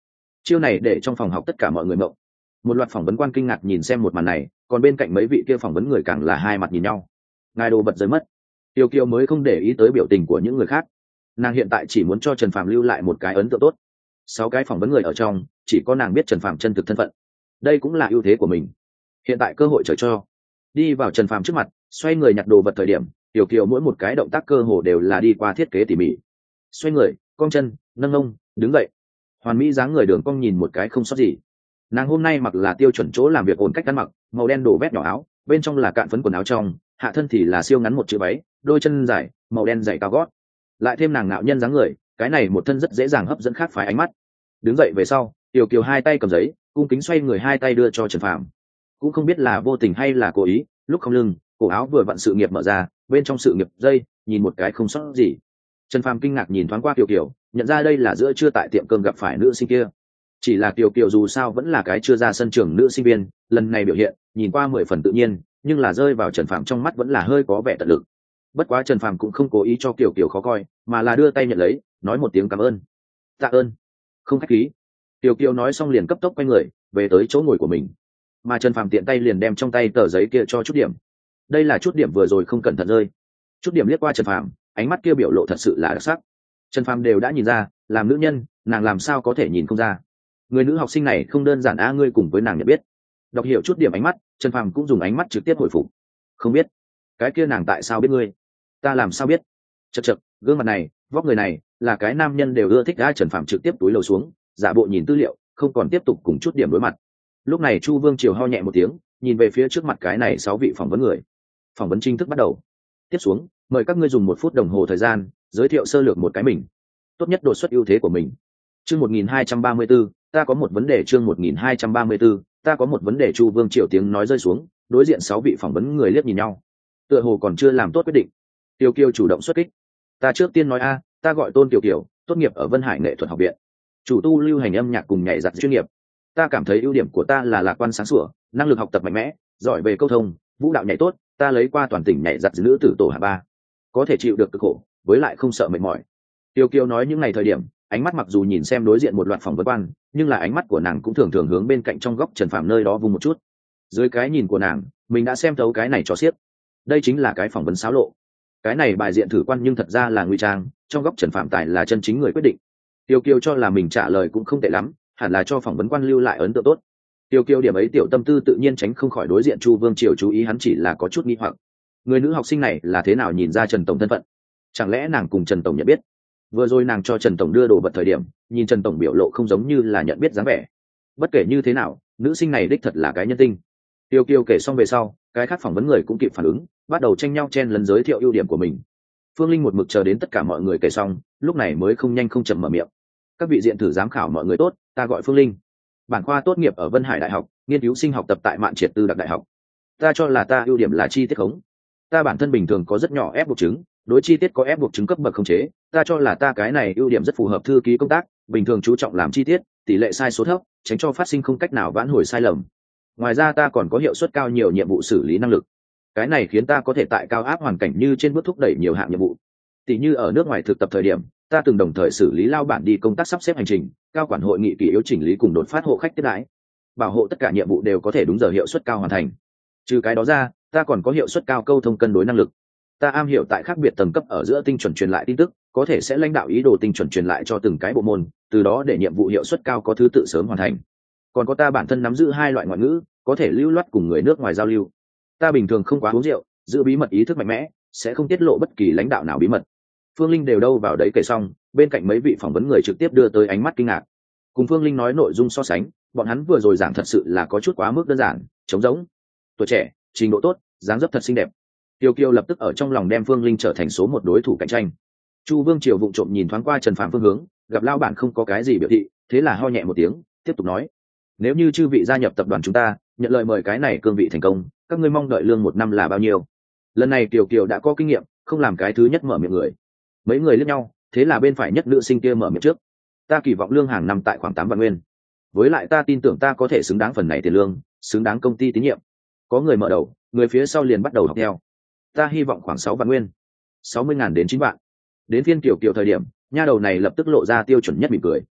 chiêu này để trong phòng học tất cả mọi người mộng. Một loạt phỏng vấn quan kinh ngạc nhìn xem một màn này, còn bên cạnh mấy vị kia phỏng vấn người càng là hai mặt nhìn nhau. Ngài đồ bật rơi mất. Tiêu Kiều mới không để ý tới biểu tình của những người khác, nàng hiện tại chỉ muốn cho Trần Phàm lưu lại một cái ấn tượng tốt. Sáu cái phỏng vấn người ở trong, chỉ có nàng biết Trần Phàm chân thực thân phận, đây cũng là ưu thế của mình. Hiện tại cơ hội trời cho. Đi vào Trần Phàm trước mặt, xoay người nhặt đồ vật thời điểm, Tiểu Kiều mỗi một cái động tác cơ hồ đều là đi qua thiết kế tỉ mỉ. Xoay người, cong chân, nâng mông, đứng dậy, hoàn mỹ dáng người đường cong nhìn một cái không sót gì. Nàng hôm nay mặc là tiêu chuẩn chỗ làm việc ổn cách ăn mặc, màu đen đổ vét nhỏ áo, bên trong là cạn phấn quần áo trong, hạ thân thì là siêu ngắn một chữ váy, đôi chân dài, màu đen dày cao gót. Lại thêm nàng ngạo nhân dáng người, cái này một thân rất dễ dàng hấp dẫn khác phái ánh mắt. Đứng dậy về sau, Tiểu Kiều hai tay cầm giấy, cung kính xoay người hai tay đưa cho Trần Phàm. Cũng không biết là vô tình hay là cố ý, lúc không lưng, cổ áo vừa vặn sự nghiệp mở ra, bên trong sự nghiệp dây, nhìn một cái không sót gì. Trần Phàm kinh ngạc nhìn thoáng qua Tiểu Kiều, nhận ra đây là giữa trưa tại tiệm cơm gặp phải nữ sinh kia. Chỉ là Tiểu Kiều dù sao vẫn là cái chưa ra sân trường nữ sinh viên, lần này biểu hiện, nhìn qua mười phần tự nhiên, nhưng là rơi vào Trần Phàm trong mắt vẫn là hơi có vẻ tận lực. Bất quá Trần Phàm cũng không cố ý cho Tiểu Kiều khó coi, mà là đưa tay nhận lấy, nói một tiếng cảm ơn. Tạ ơn. Không khách khí. Tiểu Kiều nói xong liền cấp tốc quay người, về tới chỗ ngồi của mình. Mà Trần Phàm tiện tay liền đem trong tay tờ giấy kia cho chút điểm. Đây là chút điểm vừa rồi không cẩn thận rơi. Chút điểm liếc qua Trần Phàm, ánh mắt kia biểu lộ thật sự là đặc sắc. Trần Phàm đều đã nhìn ra, làm nữ nhân, nàng làm sao có thể nhìn không ra. Người nữ học sinh này không đơn giản a, ngươi cùng với nàng nhận biết. Đọc hiểu chút điểm ánh mắt, Trần Phàm cũng dùng ánh mắt trực tiếp hồi phục. Không biết. Cái kia nàng tại sao biết ngươi? Ta làm sao biết? Chậc chậc, gương mặt này, vóc người này, là cái nam nhân đều ưa thích. A Trần Phàm trực tiếp túi lầu xuống, giả bộ nhìn tư liệu, không còn tiếp tục cùng chút điểm đối mặt. Lúc này Chu Vương Triều ho nhẹ một tiếng, nhìn về phía trước mặt cái này sáu vị phỏng vấn người. Phỏng vấn chính thức bắt đầu. Tiếp xuống, mời các ngươi dùng một phút đồng hồ thời gian, giới thiệu sơ lược một cái mình. Tốt nhất đột xuất ưu thế của mình. Chương một nghìn hai trăm ba mươi tư, ta có một vấn đề. Chương một nghìn hai trăm ba mươi tư, ta có một vấn đề. Chu Vương Triều tiếng nói rơi xuống, đối diện sáu vị phỏng vấn người liếc nhìn nhau. Tựa hồ còn chưa làm tốt quyết định. Tiêu Kiều chủ động xuất kích. Ta trước tiên nói a, ta gọi Tôn Kiều Kiều, tốt nghiệp ở Vân Hải Nghệ thuật học viện, chủ tu lưu hành âm nhạc cùng nhảy giặt chuyên nghiệp. Ta cảm thấy ưu điểm của ta là lạc quan sáng sủa, năng lực học tập mạnh mẽ, giỏi về câu thông, vũ đạo nhảy tốt. Ta lấy qua toàn tỉnh nhảy giặt nữ tử tổ hạ ba, có thể chịu được cực khổ, với lại không sợ mệt mỏi. Tiêu Kiều nói những ngày thời điểm, ánh mắt mặc dù nhìn xem đối diện một loạt phỏng vấn quan, nhưng là ánh mắt của nàng cũng thường thường hướng bên cạnh trong góc Trần Phàm nơi đó vùng một chút. Dưới cái nhìn của nàng, mình đã xem thấu cái này cho xiết. Đây chính là cái phỏng vấn xáo lộ. Cái này bài diện thử quan nhưng thật ra là ngụy trang, trong góc Trần Phạm Tài là chân chính người quyết định. Tiêu Kiều cho là mình trả lời cũng không tệ lắm, hẳn là cho phỏng vấn quan lưu lại ấn tượng tốt. Tiêu Kiều điểm ấy tiểu tâm tư tự nhiên tránh không khỏi đối diện Chu Vương Triều chú ý, hắn chỉ là có chút nghi hoặc. Người nữ học sinh này là thế nào nhìn ra Trần tổng thân phận? Chẳng lẽ nàng cùng Trần tổng nhận biết? Vừa rồi nàng cho Trần tổng đưa đồ vật thời điểm, nhìn Trần tổng biểu lộ không giống như là nhận biết dáng vẻ. Bất kể như thế nào, nữ sinh này đích thật là cái nhân tinh. Tiêu Kiều kể xong về sau, cái khác phỏng vấn người cũng kịp phản ứng, bắt đầu tranh nhau chen lấn giới thiệu ưu điểm của mình. Phương Linh một mực chờ đến tất cả mọi người kể xong, lúc này mới không nhanh không chậm mở miệng. Các vị diện thử giám khảo mọi người tốt, ta gọi Phương Linh. Bản khoa tốt nghiệp ở Vân Hải Đại học, nghiên cứu sinh học tập tại Mạn Triệt Tư Đặc Đại học. Ta cho là ta ưu điểm là chi tiết khống. Ta bản thân bình thường có rất nhỏ ép buộc chứng, đối chi tiết có ép buộc chứng cấp bậc khống chế. Ta cho là ta cái này ưu điểm rất phù hợp thư ký công tác, bình thường chú trọng làm chi tiết, tỷ lệ sai số thấp, tránh cho phát sinh không cách nào vãn hồi sai lầm. Ngoài ra ta còn có hiệu suất cao nhiều nhiệm vụ xử lý năng lực. Cái này khiến ta có thể tại cao áp hoàn cảnh như trên bước thúc đẩy nhiều hạng nhiệm vụ. Tỷ như ở nước ngoài thực tập thời điểm, ta từng đồng thời xử lý lao bản đi công tác sắp xếp hành trình, cao quản hội nghị kỷ yếu chỉnh lý cùng đột phát hộ khách tiếp đãi, bảo hộ tất cả nhiệm vụ đều có thể đúng giờ hiệu suất cao hoàn thành. Trừ cái đó ra, ta còn có hiệu suất cao câu thông cân đối năng lực. Ta am hiểu tại khác biệt tầng cấp ở giữa tinh chuẩn truyền lại tin tức, có thể sẽ lãnh đạo ý đồ tinh chuẩn truyền lại cho từng cái bộ môn, từ đó để nhiệm vụ hiệu suất cao có thứ tự sớm hoàn thành. Còn có ta bản thân nắm giữ hai loại ngoại ngữ, có thể lưu loát cùng người nước ngoài giao lưu. Ta bình thường không quá uống rượu, giữ bí mật ý thức mạnh mẽ, sẽ không tiết lộ bất kỳ lãnh đạo nào bí mật. Phương Linh đều đâu vào đấy kể xong, bên cạnh mấy vị phỏng vấn người trực tiếp đưa tới ánh mắt kinh ngạc. Cùng Phương Linh nói nội dung so sánh, bọn hắn vừa rồi giảng thật sự là có chút quá mức đơn giản, trống rỗng. Tuổi trẻ, trình độ tốt, dáng dấp thật xinh đẹp. Tiêu Kiều lập tức ở trong lòng đem Phương Linh trở thành số một đối thủ cạnh tranh. Chu Vương Triều vụng trộm nhìn thoáng qua Trần Phàm phương hướng, gặp lao bản không có cái gì biểu thị, thế là ho nhẹ một tiếng, tiếp tục nói: nếu như chư vị gia nhập tập đoàn chúng ta, nhận lời mời cái này cương vị thành công, các ngươi mong đợi lương một năm là bao nhiêu? Lần này Kiều Kiều đã có kinh nghiệm, không làm cái thứ nhất mở miệng người. Mấy người liếc nhau, thế là bên phải nhất nữ sinh kia mở miệng trước. Ta kỳ vọng lương hàng năm tại khoảng tám vạn nguyên. Với lại ta tin tưởng ta có thể xứng đáng phần này tiền lương, xứng đáng công ty tín nhiệm. Có người mở đầu, người phía sau liền bắt đầu học theo. Ta hy vọng khoảng sáu vạn nguyên, sáu mươi ngàn đến chín vạn. Đến phiên Kiều Kiều thời điểm, nha đầu này lập tức lộ ra tiêu chuẩn nhất mỉm cười.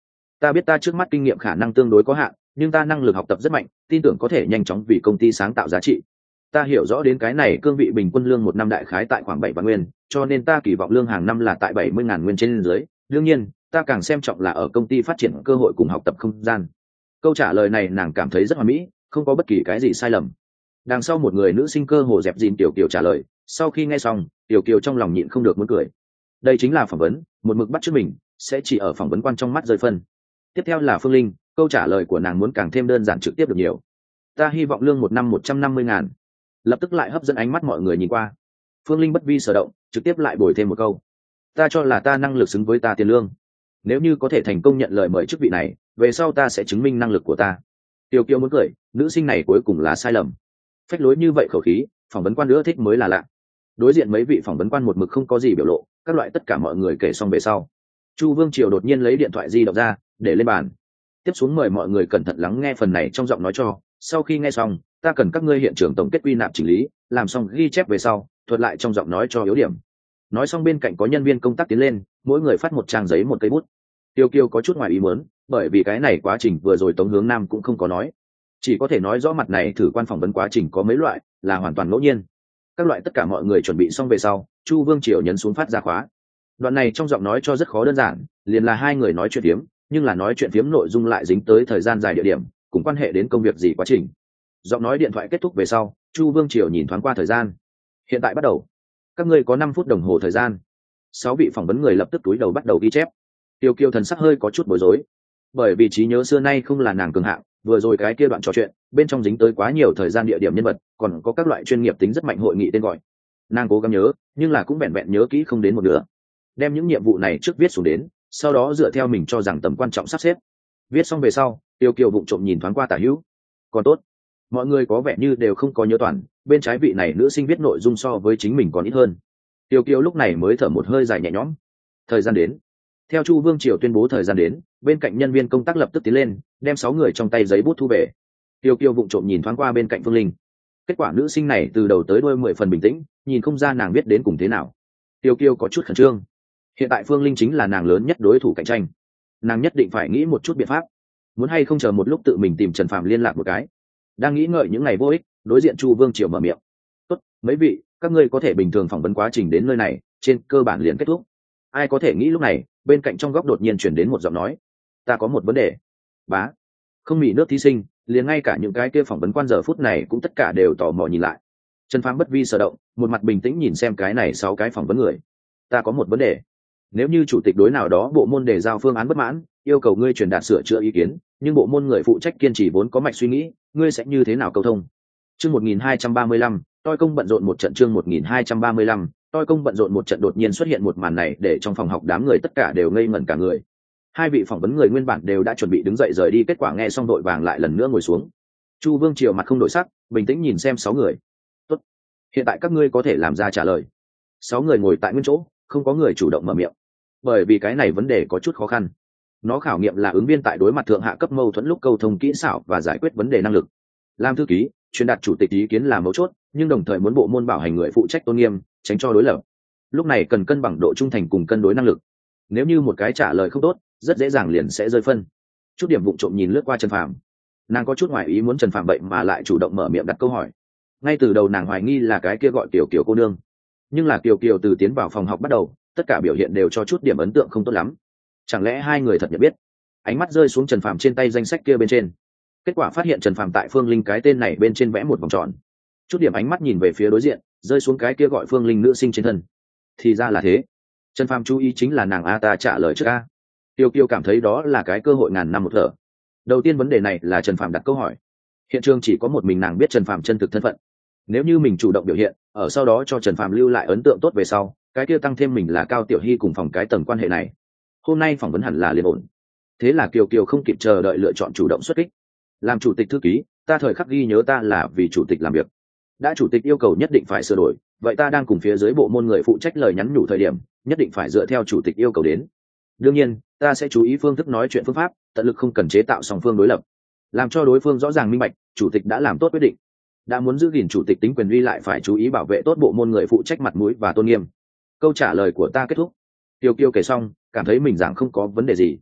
ta biết ta trước mắt kinh nghiệm khả năng tương đối có hạn, nhưng ta năng lực học tập rất mạnh, tin tưởng có thể nhanh chóng vì công ty sáng tạo giá trị. Ta hiểu rõ đến cái này cương vị bình quân lương một năm đại khái tại khoảng bảy vạn nguyên, cho nên ta kỳ vọng lương hàng năm là tại bảy mươi ngàn nguyên trên dưới. Đương nhiên, ta càng xem trọng là ở công ty phát triển cơ hội cùng học tập không gian. Câu trả lời này nàng cảm thấy rất hoàn mỹ, không có bất kỳ cái gì sai lầm. Đằng sau một người nữ sinh cơ hồ dẹp dìn Tiểu Kiều trả lời, sau khi nghe xong, Tiểu Kiều trong lòng nhịn không được muốn cười. Đây chính là phỏng vấn, một mực bắt chước mình, sẽ chỉ ở phỏng vấn quan trong mắt rơi phân. Tiếp theo là Phương Linh, câu trả lời của nàng muốn càng thêm đơn giản trực tiếp được nhiều. Ta hy vọng lương một năm một trăm năm mươi ngàn. Lập tức lại hấp dẫn ánh mắt mọi người nhìn qua. Phương Linh bất vi sở động, trực tiếp lại bồi thêm một câu. Ta cho là ta năng lực xứng với ta tiền lương. Nếu như có thể thành công nhận lời mời chức vị này, về sau ta sẽ chứng minh năng lực của ta. Tiểu Kiều muốn cười, nữ sinh này cuối cùng là sai lầm. Phách lối như vậy khẩu khí, phỏng vấn quan nữa thích mới là lạ. Đối diện mấy vị phỏng vấn quan một mực không có gì biểu lộ, các loại tất cả mọi người kể xong về sau. Chu Vương Triều đột nhiên lấy điện thoại di động ra, để lên bàn. Tiếp xuống mời mọi người cẩn thận lắng nghe phần này trong giọng nói cho. Sau khi nghe xong, ta cần các ngươi hiện trường tổng kết quy nạp chỉnh lý, làm xong ghi chép về sau, thuật lại trong giọng nói cho yếu điểm. Nói xong bên cạnh có nhân viên công tác tiến lên, mỗi người phát một trang giấy một cây bút. Tiêu Kiều có chút ngoài ý muốn, bởi vì cái này quá trình vừa rồi Tống Hướng Nam cũng không có nói, chỉ có thể nói rõ mặt này thử quan phỏng vấn quá trình có mấy loại, là hoàn toàn ngẫu nhiên. Các loại tất cả mọi người chuẩn bị xong về sau, Chu Vương Triều nhấn xuống phát ra khóa. Đoạn này trong giọng nói cho rất khó đơn giản, liền là hai người nói chuyện phiếm, nhưng là nói chuyện phiếm nội dung lại dính tới thời gian dài địa điểm, cùng quan hệ đến công việc gì quá trình. Giọng nói điện thoại kết thúc về sau, Chu Vương Triều nhìn thoáng qua thời gian. Hiện tại bắt đầu. Các ngươi có năm phút đồng hồ thời gian. Sáu vị phỏng vấn người lập tức túi đầu bắt đầu ghi chép. Tiêu Kiều thần sắc hơi có chút bối rối, bởi vì trí nhớ xưa nay không là nàng cường hạng, vừa rồi cái kia đoạn trò chuyện bên trong dính tới quá nhiều thời gian địa điểm nhân vật, còn có các loại chuyên nghiệp tính rất mạnh hội nghị tên gọi. Nàng cố gắng nhớ, nhưng là cũng vẹn vẹn nhớ kỹ không đến một nửa. Đem những nhiệm vụ này trước viết xuống đến, sau đó dựa theo mình cho rằng tầm quan trọng sắp xếp. Viết xong về sau, Tiêu Kiều vụng trộm nhìn thoáng qua tả hữu. Còn tốt, mọi người có vẻ như đều không có nhớ toàn, bên trái vị này nữ sinh viết nội dung so với chính mình còn ít hơn. Tiêu Kiều lúc này mới thở một hơi dài nhẹ nhõm. Thời gian đến. Theo Chu Vương Triều tuyên bố thời gian đến, bên cạnh nhân viên công tác lập tức tiến lên, đem sáu người trong tay giấy bút thu về. Tiêu Kiều vụng trộm nhìn thoáng qua bên cạnh Phương Linh. Kết quả nữ sinh này từ đầu tới đuôi mười phần bình tĩnh, nhìn không ra nàng viết đến cùng thế nào. Tiêu Kiều có chút khẩn trương. Hiện tại Phương Linh chính là nàng lớn nhất đối thủ cạnh tranh. Nàng nhất định phải nghĩ một chút biện pháp. Muốn hay không chờ một lúc tự mình tìm Trần Phạm liên lạc một cái. Đang nghĩ ngợi những ngày vô ích, đối diện Chu Vương Triều mở miệng. Tốt, mấy vị, các ngươi có thể bình thường phỏng vấn quá trình đến nơi này, trên cơ bản liền kết thúc. Ai có thể nghĩ lúc này, bên cạnh trong góc đột nhiên chuyển đến một giọng nói. Ta có một vấn đề. Bá. Không mỉ nước thí sinh, liền ngay cả những cái kia phỏng vấn quan giờ phút này cũng tất cả đều tò mò nhìn lại. Trần Phàm bất vi sở động, một mặt bình tĩnh nhìn xem cái này sáu cái phỏng vấn người. Ta có một vấn đề. Nếu như chủ tịch đối nào đó bộ môn đề giao phương án bất mãn, yêu cầu ngươi truyền đạt sửa chữa ý kiến, nhưng bộ môn người phụ trách kiên trì vốn có mạch suy nghĩ, ngươi sẽ như thế nào câu thông? Chương một nghìn hai trăm ba mươi lăm, tôi công bận rộn một trận. Chương một nghìn hai trăm ba mươi lăm, tôi công bận rộn một trận. Đột nhiên xuất hiện một màn này để trong phòng học đám người tất cả đều ngây ngẩn cả người. Hai vị phỏng vấn người nguyên bản đều đã chuẩn bị đứng dậy rời đi, kết quả nghe xong đội vàng lại lần nữa ngồi xuống. Chu Vương Triều mặt không đổi sắc, bình tĩnh nhìn xem sáu người. Tốt, hiện tại các ngươi có thể làm ra trả lời. Sáu người ngồi tại nguyên chỗ, không có người chủ động mở miệng, bởi vì cái này vấn đề có chút khó khăn. Nó khảo nghiệm là ứng viên tại đối mặt thượng hạ cấp mâu thuẫn lúc câu thông kỹ xảo và giải quyết vấn đề năng lực. Làm thư ký, truyền đạt chủ tịch ý kiến là mấu chốt, nhưng đồng thời muốn bộ môn bảo hành người phụ trách tôn nghiêm, tránh cho đối lập. Lúc này cần cân bằng độ trung thành cùng cân đối năng lực. Nếu như một cái trả lời không tốt, rất dễ dàng liền sẽ rơi phân. Chút điểm vụng trộm nhìn lướt qua Trần Phàm, nàng có chút ngoại ý muốn Trần Phàm vậy mà lại chủ động mở miệng đặt câu hỏi. Ngay từ đầu nàng hoài nghi là cái kia gọi Kiều Kiều cô nương, nhưng là Kiều Kiều từ tiến vào phòng học bắt đầu, tất cả biểu hiện đều cho chút điểm ấn tượng không tốt lắm. Chẳng lẽ hai người thật nhận biết? Ánh mắt rơi xuống Trần Phàm trên tay danh sách kia bên trên, kết quả phát hiện Trần Phàm tại Phương Linh cái tên này bên trên vẽ một vòng tròn. Chút điểm ánh mắt nhìn về phía đối diện, rơi xuống cái kia gọi Phương Linh nữ sinh trên thân. Thì ra là thế. Trần Phàm chú ý chính là nàng a ta trả lời trước a. Tiêu Kiều cảm thấy đó là cái cơ hội ngàn năm một thở. Đầu tiên vấn đề này là Trần Phàm đặt câu hỏi. Hiện trường chỉ có một mình nàng biết Trần Phàm chân thực thân phận. Nếu như mình chủ động biểu hiện, ở sau đó cho Trần Phàm lưu lại ấn tượng tốt về sau, cái kia tăng thêm mình là Cao Tiểu Hy cùng phòng cái tầng quan hệ này. Hôm nay phỏng vấn hẳn là liền ổn. Thế là Kiều Kiều không kịp chờ đợi lựa chọn chủ động xuất kích. Làm chủ tịch thư ký, ta thời khắc ghi nhớ ta là vì chủ tịch làm việc. Đã chủ tịch yêu cầu nhất định phải sửa đổi, vậy ta đang cùng phía dưới bộ môn người phụ trách lời nhắn nhủ thời điểm, nhất định phải dựa theo chủ tịch yêu cầu đến. Đương nhiên, ta sẽ chú ý phương thức nói chuyện phương pháp, tận lực không cần chế tạo song phương đối lập, làm cho đối phương rõ ràng minh bạch, chủ tịch đã làm tốt quyết định. Đã muốn giữ gìn chủ tịch tính quyền uy lại phải chú ý bảo vệ tốt bộ môn người phụ trách mặt mũi và tôn nghiêm. Câu trả lời của ta kết thúc. Tiêu Kiều kể xong, cảm thấy mình giảng không có vấn đề gì.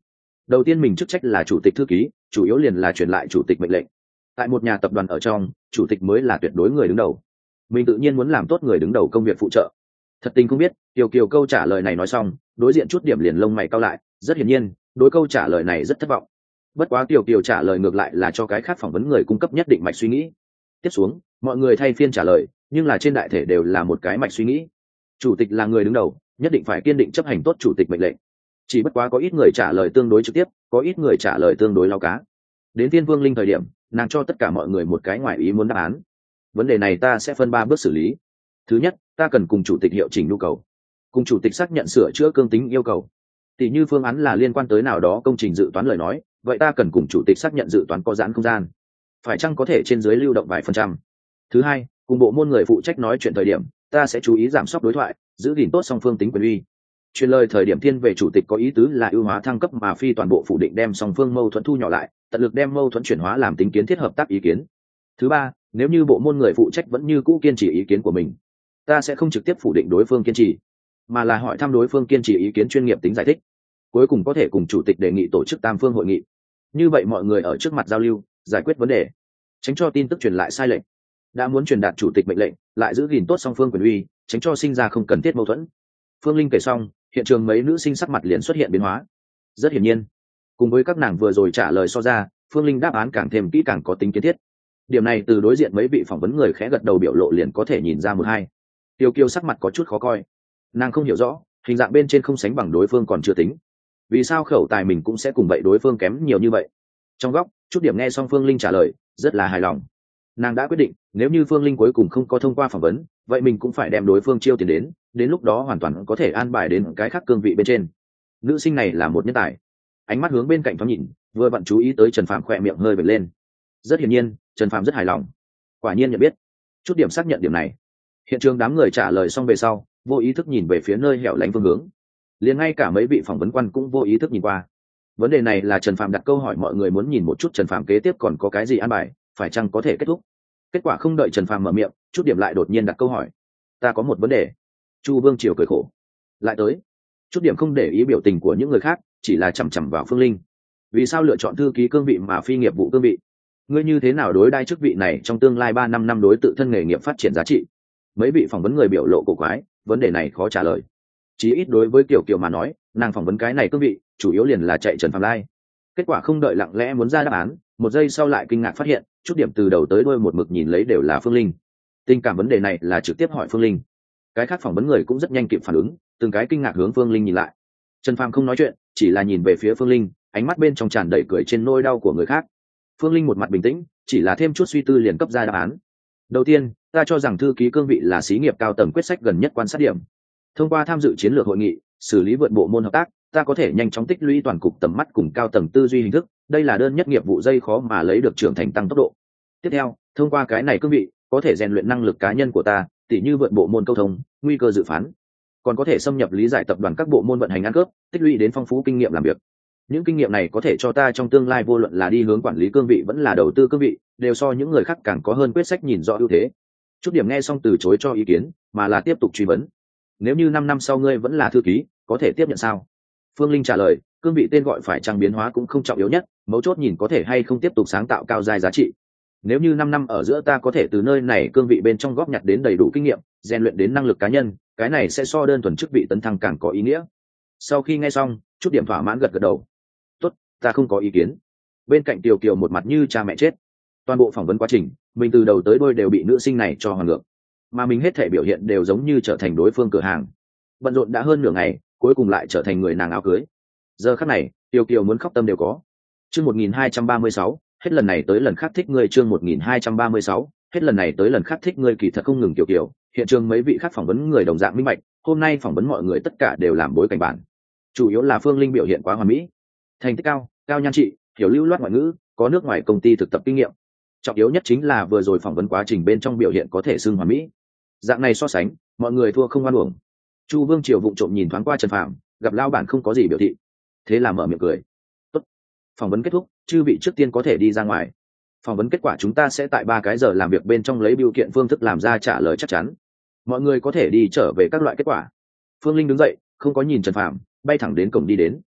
Đầu tiên mình chức trách là chủ tịch thư ký, chủ yếu liền là truyền lại chủ tịch mệnh lệnh. Tại một nhà tập đoàn ở trong, chủ tịch mới là tuyệt đối người đứng đầu. Mình tự nhiên muốn làm tốt người đứng đầu công việc phụ trợ. Thật tình không biết, Kiều Kiều câu trả lời này nói xong, đối diện chút điểm liền lông mày cau lại, rất hiển nhiên, đối câu trả lời này rất thất vọng. Bất quá Kiều Kiều trả lời ngược lại là cho cái khác phỏng vấn người cung cấp nhất định mạch suy nghĩ. Tiếp xuống, mọi người thay phiên trả lời, nhưng là trên đại thể đều là một cái mạch suy nghĩ. Chủ tịch là người đứng đầu, nhất định phải kiên định chấp hành tốt chủ tịch mệnh lệnh. Chỉ bất quá có ít người trả lời tương đối trực tiếp, có ít người trả lời tương đối lao cá. Đến Tiên Vương Linh thời điểm, nàng cho tất cả mọi người một cái ngoài ý muốn đáp án. Vấn đề này ta sẽ phân ba bước xử lý. Thứ nhất, ta cần cùng chủ tịch hiệu chỉnh nhu cầu, cùng chủ tịch xác nhận sửa chữa cương tính yêu cầu. Tỷ như phương án là liên quan tới nào đó công trình dự toán lời nói, vậy ta cần cùng chủ tịch xác nhận dự toán có giãn không gian, phải chăng có thể trên dưới lưu động vài phần trăm. Thứ hai, cùng bộ môn người phụ trách nói chuyện thời điểm, ta sẽ chú ý giảm sóc đối thoại, giữ gìn tốt song phương tính quyền uy. Truyền lời thời điểm thiên về chủ tịch có ý tứ là ưu hóa thăng cấp mà phi toàn bộ phủ định, đem song phương mâu thuẫn thu nhỏ lại, tận lực đem mâu thuẫn chuyển hóa làm tính kiến thiết hợp tác ý kiến. Thứ ba, nếu như bộ môn người phụ trách vẫn như cũ kiên trì ý kiến của mình, ta sẽ không trực tiếp phủ định đối phương kiên trì, mà là hỏi thăm đối phương kiên trì ý kiến chuyên nghiệp tính giải thích. Cuối cùng có thể cùng chủ tịch đề nghị tổ chức tam phương hội nghị, như vậy mọi người ở trước mặt giao lưu, giải quyết vấn đề, tránh cho tin tức truyền lại sai lệch. Đã muốn truyền đạt chủ tịch mệnh lệnh, lại giữ gìn tốt song phương quyền uy, tránh cho sinh ra không cần thiết mâu thuẫn. Phương Linh kể xong, hiện trường mấy nữ sinh sắc mặt liền xuất hiện biến hóa. Rất hiển nhiên, cùng với các nàng vừa rồi trả lời so ra, Phương Linh đáp án càng thêm kỹ càng có tính kiến thiết. Điểm này từ đối diện mấy vị phỏng vấn người khẽ gật đầu biểu lộ liền có thể nhìn ra một hai. Tiêu Kiều sắc mặt có chút khó coi, nàng không hiểu rõ, hình dạng bên trên không sánh bằng đối phương còn chưa tính, vì sao khẩu tài mình cũng sẽ cùng vậy đối phương kém nhiều như vậy. Trong góc, chút điểm nghe xong Phương Linh trả lời, rất là hài lòng. Nàng đã quyết định, nếu như Phương Linh cuối cùng không có thông qua phỏng vấn, vậy mình cũng phải đem đối phương chiêu tiền đến, đến lúc đó hoàn toàn có thể an bài đến cái khác cương vị bên trên. Nữ sinh này là một nhân tài. Ánh mắt hướng bên cạnh thoáng nhìn, vừa vặn chú ý tới Trần Phạm khỏe miệng hơi vểnh lên. Rất hiển nhiên, Trần Phạm rất hài lòng. Quả nhiên nhận biết. Chút điểm xác nhận điểm này. Hiện trường đám người trả lời xong về sau, vô ý thức nhìn về phía nơi hẻo lánh phương hướng. Liền ngay cả mấy vị phỏng vấn quan cũng vô ý thức nhìn qua. Vấn đề này là Trần Phạm đặt câu hỏi, mọi người muốn nhìn một chút Trần Phạm kế tiếp còn có cái gì an bài, phải chăng có thể kết thúc. Kết quả không đợi Trần Phạm mở miệng, chút điểm lại đột nhiên đặt câu hỏi. Ta có một vấn đề. Chu Vương Triều cười khổ. Lại tới. Chút điểm không để ý biểu tình của những người khác, chỉ là chằm chằm vào Phương Linh. Vì sao lựa chọn thư ký cương vị mà phi nghiệp vụ cương vị? Ngươi như thế nào đối đãi chức vị này trong tương lai ba năm năm đối tự thân nghề nghiệp phát triển giá trị? Mấy vị phỏng vấn người biểu lộ cổ quái, vấn đề này khó trả lời. Chí ít đối với Kiều Kiều mà nói, nàng phỏng vấn cái này cương vị, chủ yếu liền là chạy Trần Phạm Lai. Kết quả không đợi lặng lẽ muốn ra đáp án, một giây sau lại kinh ngạc phát hiện, chút điểm từ đầu tới đuôi một mực nhìn lấy đều là Phương Linh. Tình cảm vấn đề này là trực tiếp hỏi Phương Linh. Cái khác phỏng vấn người cũng rất nhanh kịp phản ứng, từng cái kinh ngạc hướng Phương Linh nhìn lại. Trần Phàm không nói chuyện, chỉ là nhìn về phía Phương Linh, ánh mắt bên trong tràn đầy cười trên nỗi đau của người khác. Phương Linh một mặt bình tĩnh, chỉ là thêm chút suy tư liền cấp ra đáp án. Đầu tiên, ta cho rằng thư ký cương vị là xí nghiệp cao tầng quyết sách gần nhất quan sát điểm. Thông qua tham dự chiến lược hội nghị, xử lý vượt bộ môn hợp tác, ta có thể nhanh chóng tích lũy toàn cục tầm mắt cùng cao tầng tư duy hình thức, đây là đơn nhất nghiệp vụ dây khó mà lấy được trưởng thành tăng tốc độ. Tiếp theo, thông qua cái này cương vị, có thể rèn luyện năng lực cá nhân của ta, tỉ như vượt bộ môn câu thông, nguy cơ dự phán, còn có thể xâm nhập lý giải tập đoàn các bộ môn vận hành ăn cướp, tích lũy đến phong phú kinh nghiệm làm việc. Những kinh nghiệm này có thể cho ta trong tương lai vô luận là đi hướng quản lý cương vị vẫn là đầu tư cương vị, đều so những người khác càng có hơn quyết sách nhìn rõ ưu thế. Chút điểm nghe xong từ chối cho ý kiến, mà là tiếp tục truy vấn. Nếu như năm năm sau ngươi vẫn là thư ký, có thể tiếp nhận sao? Phương Linh trả lời, cương vị tên gọi phải chăng biến hóa cũng không trọng yếu nhất, mấu chốt nhìn có thể hay không tiếp tục sáng tạo cao giai giá trị. Nếu như năm năm ở giữa ta có thể từ nơi này cương vị bên trong góp nhặt đến đầy đủ kinh nghiệm, rèn luyện đến năng lực cá nhân, cái này sẽ so đơn thuần chức vị tấn thăng càng có ý nghĩa. Sau khi nghe xong, chút điểm thỏa mãn gật gật đầu. Tốt, ta không có ý kiến. Bên cạnh Kiều Kiều một mặt như cha mẹ chết. Toàn bộ phỏng vấn quá trình, mình từ đầu tới đuôi đều bị nữ sinh này cho hoàn ngược, mà mình hết thể biểu hiện đều giống như trở thành đối phương cửa hàng. Bận rộn đã hơn nửa ngày, cuối cùng lại trở thành người nàng áo cưới. Giờ khắc này, Kiều Kiều muốn khóc tâm đều có. Chương một nghìn hai trăm ba mươi sáu, hết lần này tới lần khác thích ngươi. Chương một nghìn hai trăm ba mươi sáu, hết lần này tới lần khác thích ngươi. Kỳ thật không ngừng Kiều Kiều, hiện trường mấy vị khác phỏng vấn người đồng dạng minh bạch, hôm nay phỏng vấn mọi người tất cả đều làm bối cảnh bản. Chủ yếu là Phương Linh biểu hiện quá hoàn mỹ, thành tích cao, cao nhan trị, hiểu lưu loát ngoại ngữ, có nước ngoài công ty thực tập kinh nghiệm. Trọng yếu nhất chính là vừa rồi phỏng vấn quá trình bên trong biểu hiện có thể xưng hoàn mỹ. Dạng này so sánh, mọi người thua không oan uổng. Chu Vương Triều vụng trộm nhìn thoáng qua Trần Phạm, gặp lao bản không có gì biểu thị, thế là mở miệng cười. Tốt, phỏng vấn kết thúc, chư vị trước tiên có thể đi ra ngoài. Phỏng vấn kết quả chúng ta sẽ tại ba cái giờ làm việc bên trong lấy biểu kiện phương thức làm ra trả lời chắc chắn. Mọi người có thể đi trở về các loại kết quả. Phương Linh đứng dậy, không có nhìn Trần Phạm, bay thẳng đến cổng đi đến.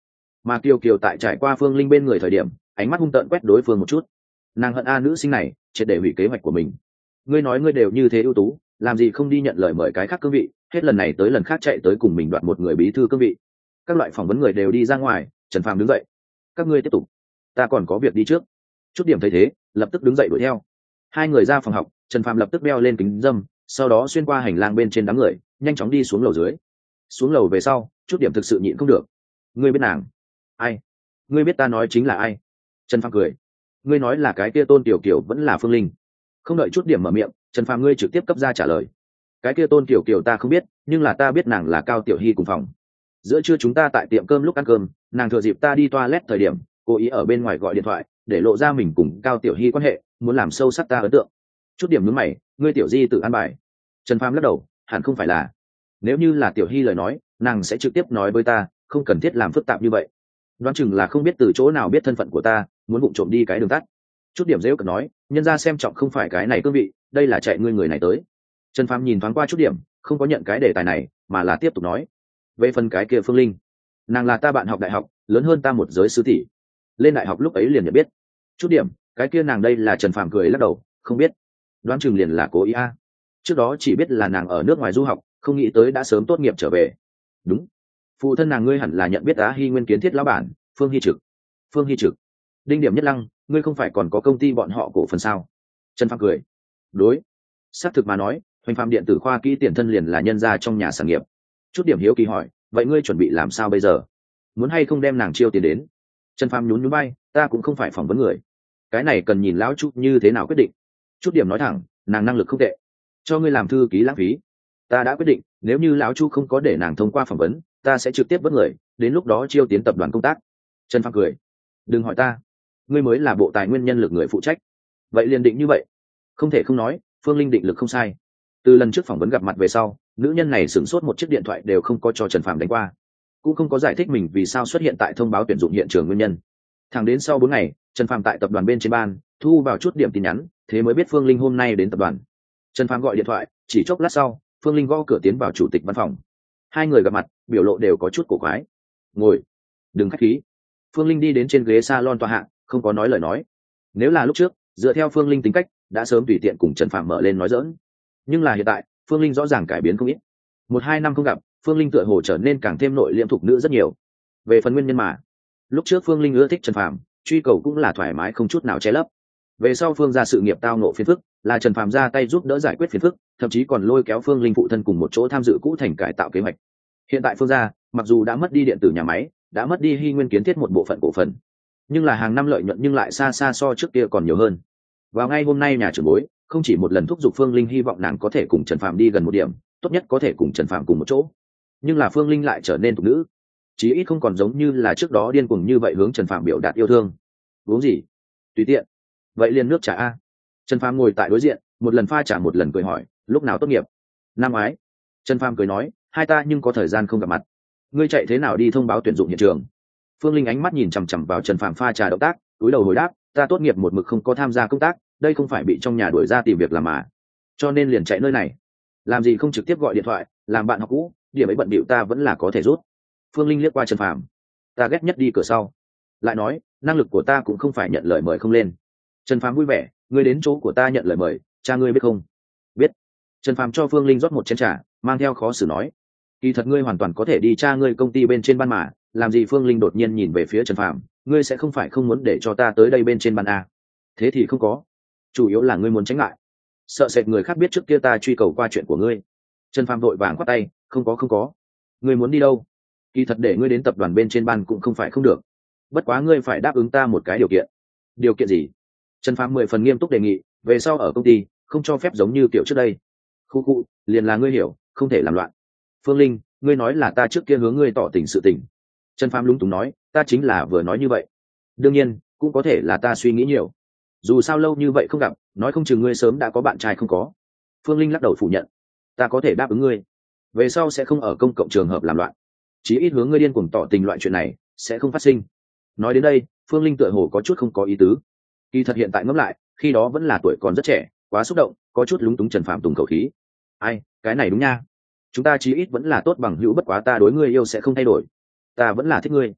Mà kiều kiều tại trải qua phương linh bên người thời điểm ánh mắt hung tợn quét đối phương một chút. Nàng hận a nữ sinh này triệt để hủy kế hoạch của mình. Ngươi nói ngươi đều như thế ưu tú, làm gì không đi nhận lời mời cái khác cương vị, hết lần này tới lần khác chạy tới cùng mình đoạt một người bí thư cương vị. Các loại phỏng vấn người đều đi ra ngoài, Trần Phàm đứng dậy. Các ngươi tiếp tục, ta còn có việc đi trước. Chút điểm thấy thế lập tức đứng dậy đuổi theo. Hai người ra phòng học, Trần Phàm lập tức đeo lên kính dâm, sau đó xuyên qua hành lang bên trên đám người, nhanh chóng đi xuống lầu dưới. Xuống lầu về sau, chút điểm thực sự nhịn không được. Ngươi biết nàng? Ai? Ngươi biết ta nói chính là ai? Trần Phàm cười. Ngươi nói là cái kia Tôn Tiểu Kiều vẫn là Phương Linh? Không đợi chút điểm mở miệng, Trần Phàm ngươi trực tiếp cấp ra trả lời. Cái kia Tôn Tiểu Kiều ta không biết, nhưng là ta biết nàng là Cao Tiểu Hy cùng phòng. Giữa trưa chúng ta tại tiệm cơm lúc ăn cơm, nàng thừa dịp ta đi toilet thời điểm, cố ý ở bên ngoài gọi điện thoại, để lộ ra mình cùng Cao Tiểu Hy quan hệ, muốn làm sâu sắc ta ấn tượng. Chút điểm nhướng mày, ngươi Tiểu Di tự an bài. Trần Phàm lắc đầu, hẳn không phải là. Nếu như là Tiểu Hy lời nói, nàng sẽ trực tiếp nói với ta, không cần thiết làm phức tạp như vậy. Đoán chừng là không biết từ chỗ nào biết thân phận của ta, muốn vụng trộm đi cái đường tắt. Chút điểm dễ cận nói, nhân ra xem trọng không phải cái này cương vị, đây là chạy ngươi người này tới. Trần Phàm nhìn thoáng qua chút điểm, không có nhận cái đề tài này, mà là tiếp tục nói. Về phần cái kia Phương Linh, nàng là ta bạn học đại học, lớn hơn ta một giới sư tỷ. Lên đại học lúc ấy liền nhận biết. Chút điểm, cái kia nàng đây là Trần Phàm cười lắc đầu, không biết. Đoán chừng liền là cố ý a. Trước đó chỉ biết là nàng ở nước ngoài du học, không nghĩ tới đã sớm tốt nghiệp trở về. Đúng. Phụ thân nàng ngươi hẳn là nhận biết Á Hy Nguyên kiến thiết lão bản, Phương Hy Trực. Phương Hy Trực. Đinh điểm nhất lăng, ngươi không phải còn có công ty bọn họ cổ phần sao? Trần Phàm cười. Đối. Xác thực mà nói, Hoành Phàm điện tử khoa kỹ tiền thân liền là nhân gia trong nhà sản nghiệp. Chút điểm hiếu kỳ hỏi, vậy ngươi chuẩn bị làm sao bây giờ? Muốn hay không đem nàng chiêu tiền đến? Trần Phàm nhún nhún bay, ta cũng không phải phỏng vấn người. Cái này cần nhìn lão chút như thế nào quyết định. Chút điểm nói thẳng, nàng năng lực không tệ, cho ngươi làm thư ký lãng phí. Ta đã quyết định, nếu như lão chu không có để nàng thông qua phỏng vấn, ta sẽ trực tiếp vớt người, đến lúc đó chiêu tiến tập đoàn công tác. Trần Phàm cười. Đừng hỏi ta, ngươi mới là bộ tài nguyên nhân lực người phụ trách. Vậy liền định như vậy. Không thể không nói, Phương Linh định lực không sai. Từ lần trước phỏng vấn gặp mặt về sau, nữ nhân này sửng sốt một chiếc điện thoại đều không có cho Trần Phàm đánh qua, cũng không có giải thích mình vì sao xuất hiện tại thông báo tuyển dụng hiện trường nguyên nhân. Thẳng đến sau bốn ngày, Trần Phàm tại tập đoàn bên trên ban thu vào chút điểm tin nhắn, thế mới biết Phương Linh hôm nay đến tập đoàn. Trần Phàm gọi điện thoại, chỉ chốc lát sau, Phương Linh gõ cửa tiến vào chủ tịch văn phòng. Hai người gặp mặt, biểu lộ đều có chút cổ quái. Ngồi, đừng khách khí. Phương Linh đi đến trên ghế salon tọa hạ, không có nói lời nói. Nếu là lúc trước, dựa theo Phương Linh tính cách, đã sớm tùy tiện cùng Trần Phàm mở lên nói giỡn. Nhưng là hiện tại, Phương Linh rõ ràng cải biến không ít. Một hai năm không gặp, Phương Linh tựa hồ trở nên càng thêm nội liễm thục nữ rất nhiều. Về phần nguyên nhân mà, lúc trước Phương Linh ưa thích Trần Phàm, truy cầu cũng là thoải mái không chút nào che lấp. Về sau Phương ra sự nghiệp tao nộ phiền phức, là Trần Phàm ra tay giúp đỡ giải quyết phiền phức, thậm chí còn lôi kéo Phương Linh phụ thân cùng một chỗ tham dự cũ thành cải tạo kế hoạch. Hiện tại Phương gia, mặc dù đã mất đi điện tử nhà máy, đã mất đi Hy Nguyên kiến thiết một bộ phận cổ phần, nhưng là hàng năm lợi nhuận nhưng lại xa xa so trước kia còn nhiều hơn. Vào ngay hôm nay nhà trưởng bối không chỉ một lần thúc giục Phương Linh hy vọng nàng có thể cùng Trần Phàm đi gần một điểm, tốt nhất có thể cùng Trần Phàm cùng một chỗ. Nhưng là Phương Linh lại trở nên thục nữ, chí ít không còn giống như là trước đó điên cuồng như vậy hướng Trần Phàm biểu đạt yêu thương. Uống gì? Tùy tiện. Vậy liền nước trà a. Trần Phàm ngồi tại đối diện, một lần pha trà một lần cười hỏi, lúc nào tốt nghiệp? Năm ngoái. Trần Phàm cười nói, hai ta nhưng có thời gian không gặp mặt. Ngươi chạy thế nào đi thông báo tuyển dụng hiện trường? Phương Linh ánh mắt nhìn chằm chằm vào Trần Phàm pha trà động tác, cúi đầu hồi đáp, ta tốt nghiệp một mực không có tham gia công tác, đây không phải bị trong nhà đuổi ra tìm việc làm mà, cho nên liền chạy nơi này. Làm gì không trực tiếp gọi điện thoại, làm bạn học cũ, điểm ấy bận bịu ta vẫn là có thể rút. Phương Linh liếc qua Trần Phàm, ta ghét nhất đi cửa sau. Lại nói, năng lực của ta cũng không phải nhận lời mời không lên. Trần Phàm vui vẻ, ngươi đến chỗ của ta nhận lời mời, cha ngươi biết không? Biết. Trần Phàm cho Phương Linh rót một chén trà, mang theo khó xử nói, kỳ thật ngươi hoàn toàn có thể đi cha ngươi công ty bên trên ban mà, làm gì? Phương Linh đột nhiên nhìn về phía Trần Phàm, ngươi sẽ không phải không muốn để cho ta tới đây bên trên ban à? Thế thì không có, chủ yếu là ngươi muốn tránh lại, sợ sệt người khác biết trước kia ta truy cầu qua chuyện của ngươi. Trần Phàm vội vàng quát tay, không có không có. Ngươi muốn đi đâu? Kỳ thật để ngươi đến tập đoàn bên trên ban cũng không phải không được, bất quá ngươi phải đáp ứng ta một cái điều kiện. Điều kiện gì? Trần Phàm mười phần nghiêm túc đề nghị, về sau ở công ty không cho phép giống như kiểu trước đây. Khu khu, liền là ngươi hiểu, không thể làm loạn. Phương Linh, ngươi nói là ta trước kia hướng ngươi tỏ tình sự tình. Trần Phàm lúng túng nói, ta chính là vừa nói như vậy. Đương nhiên, cũng có thể là ta suy nghĩ nhiều. Dù sao lâu như vậy không gặp, nói không chừng ngươi sớm đã có bạn trai không có. Phương Linh lắc đầu phủ nhận, ta có thể đáp ứng ngươi, về sau sẽ không ở công cộng trường hợp làm loạn, chí ít hướng ngươi điên cuồng tỏ tình loại chuyện này sẽ không phát sinh. Nói đến đây, Phương Linh tựa hồ có chút không có ý tứ. Kỳ thật hiện tại ngẫm lại, khi đó vẫn là tuổi còn rất trẻ, quá xúc động, có chút lúng túng. Trần Phàm tùng khẩu khí, ai, cái này đúng nha, chúng ta chí ít vẫn là tốt bằng hữu, bất quá ta đối ngươi yêu sẽ không thay đổi, ta vẫn là thích ngươi.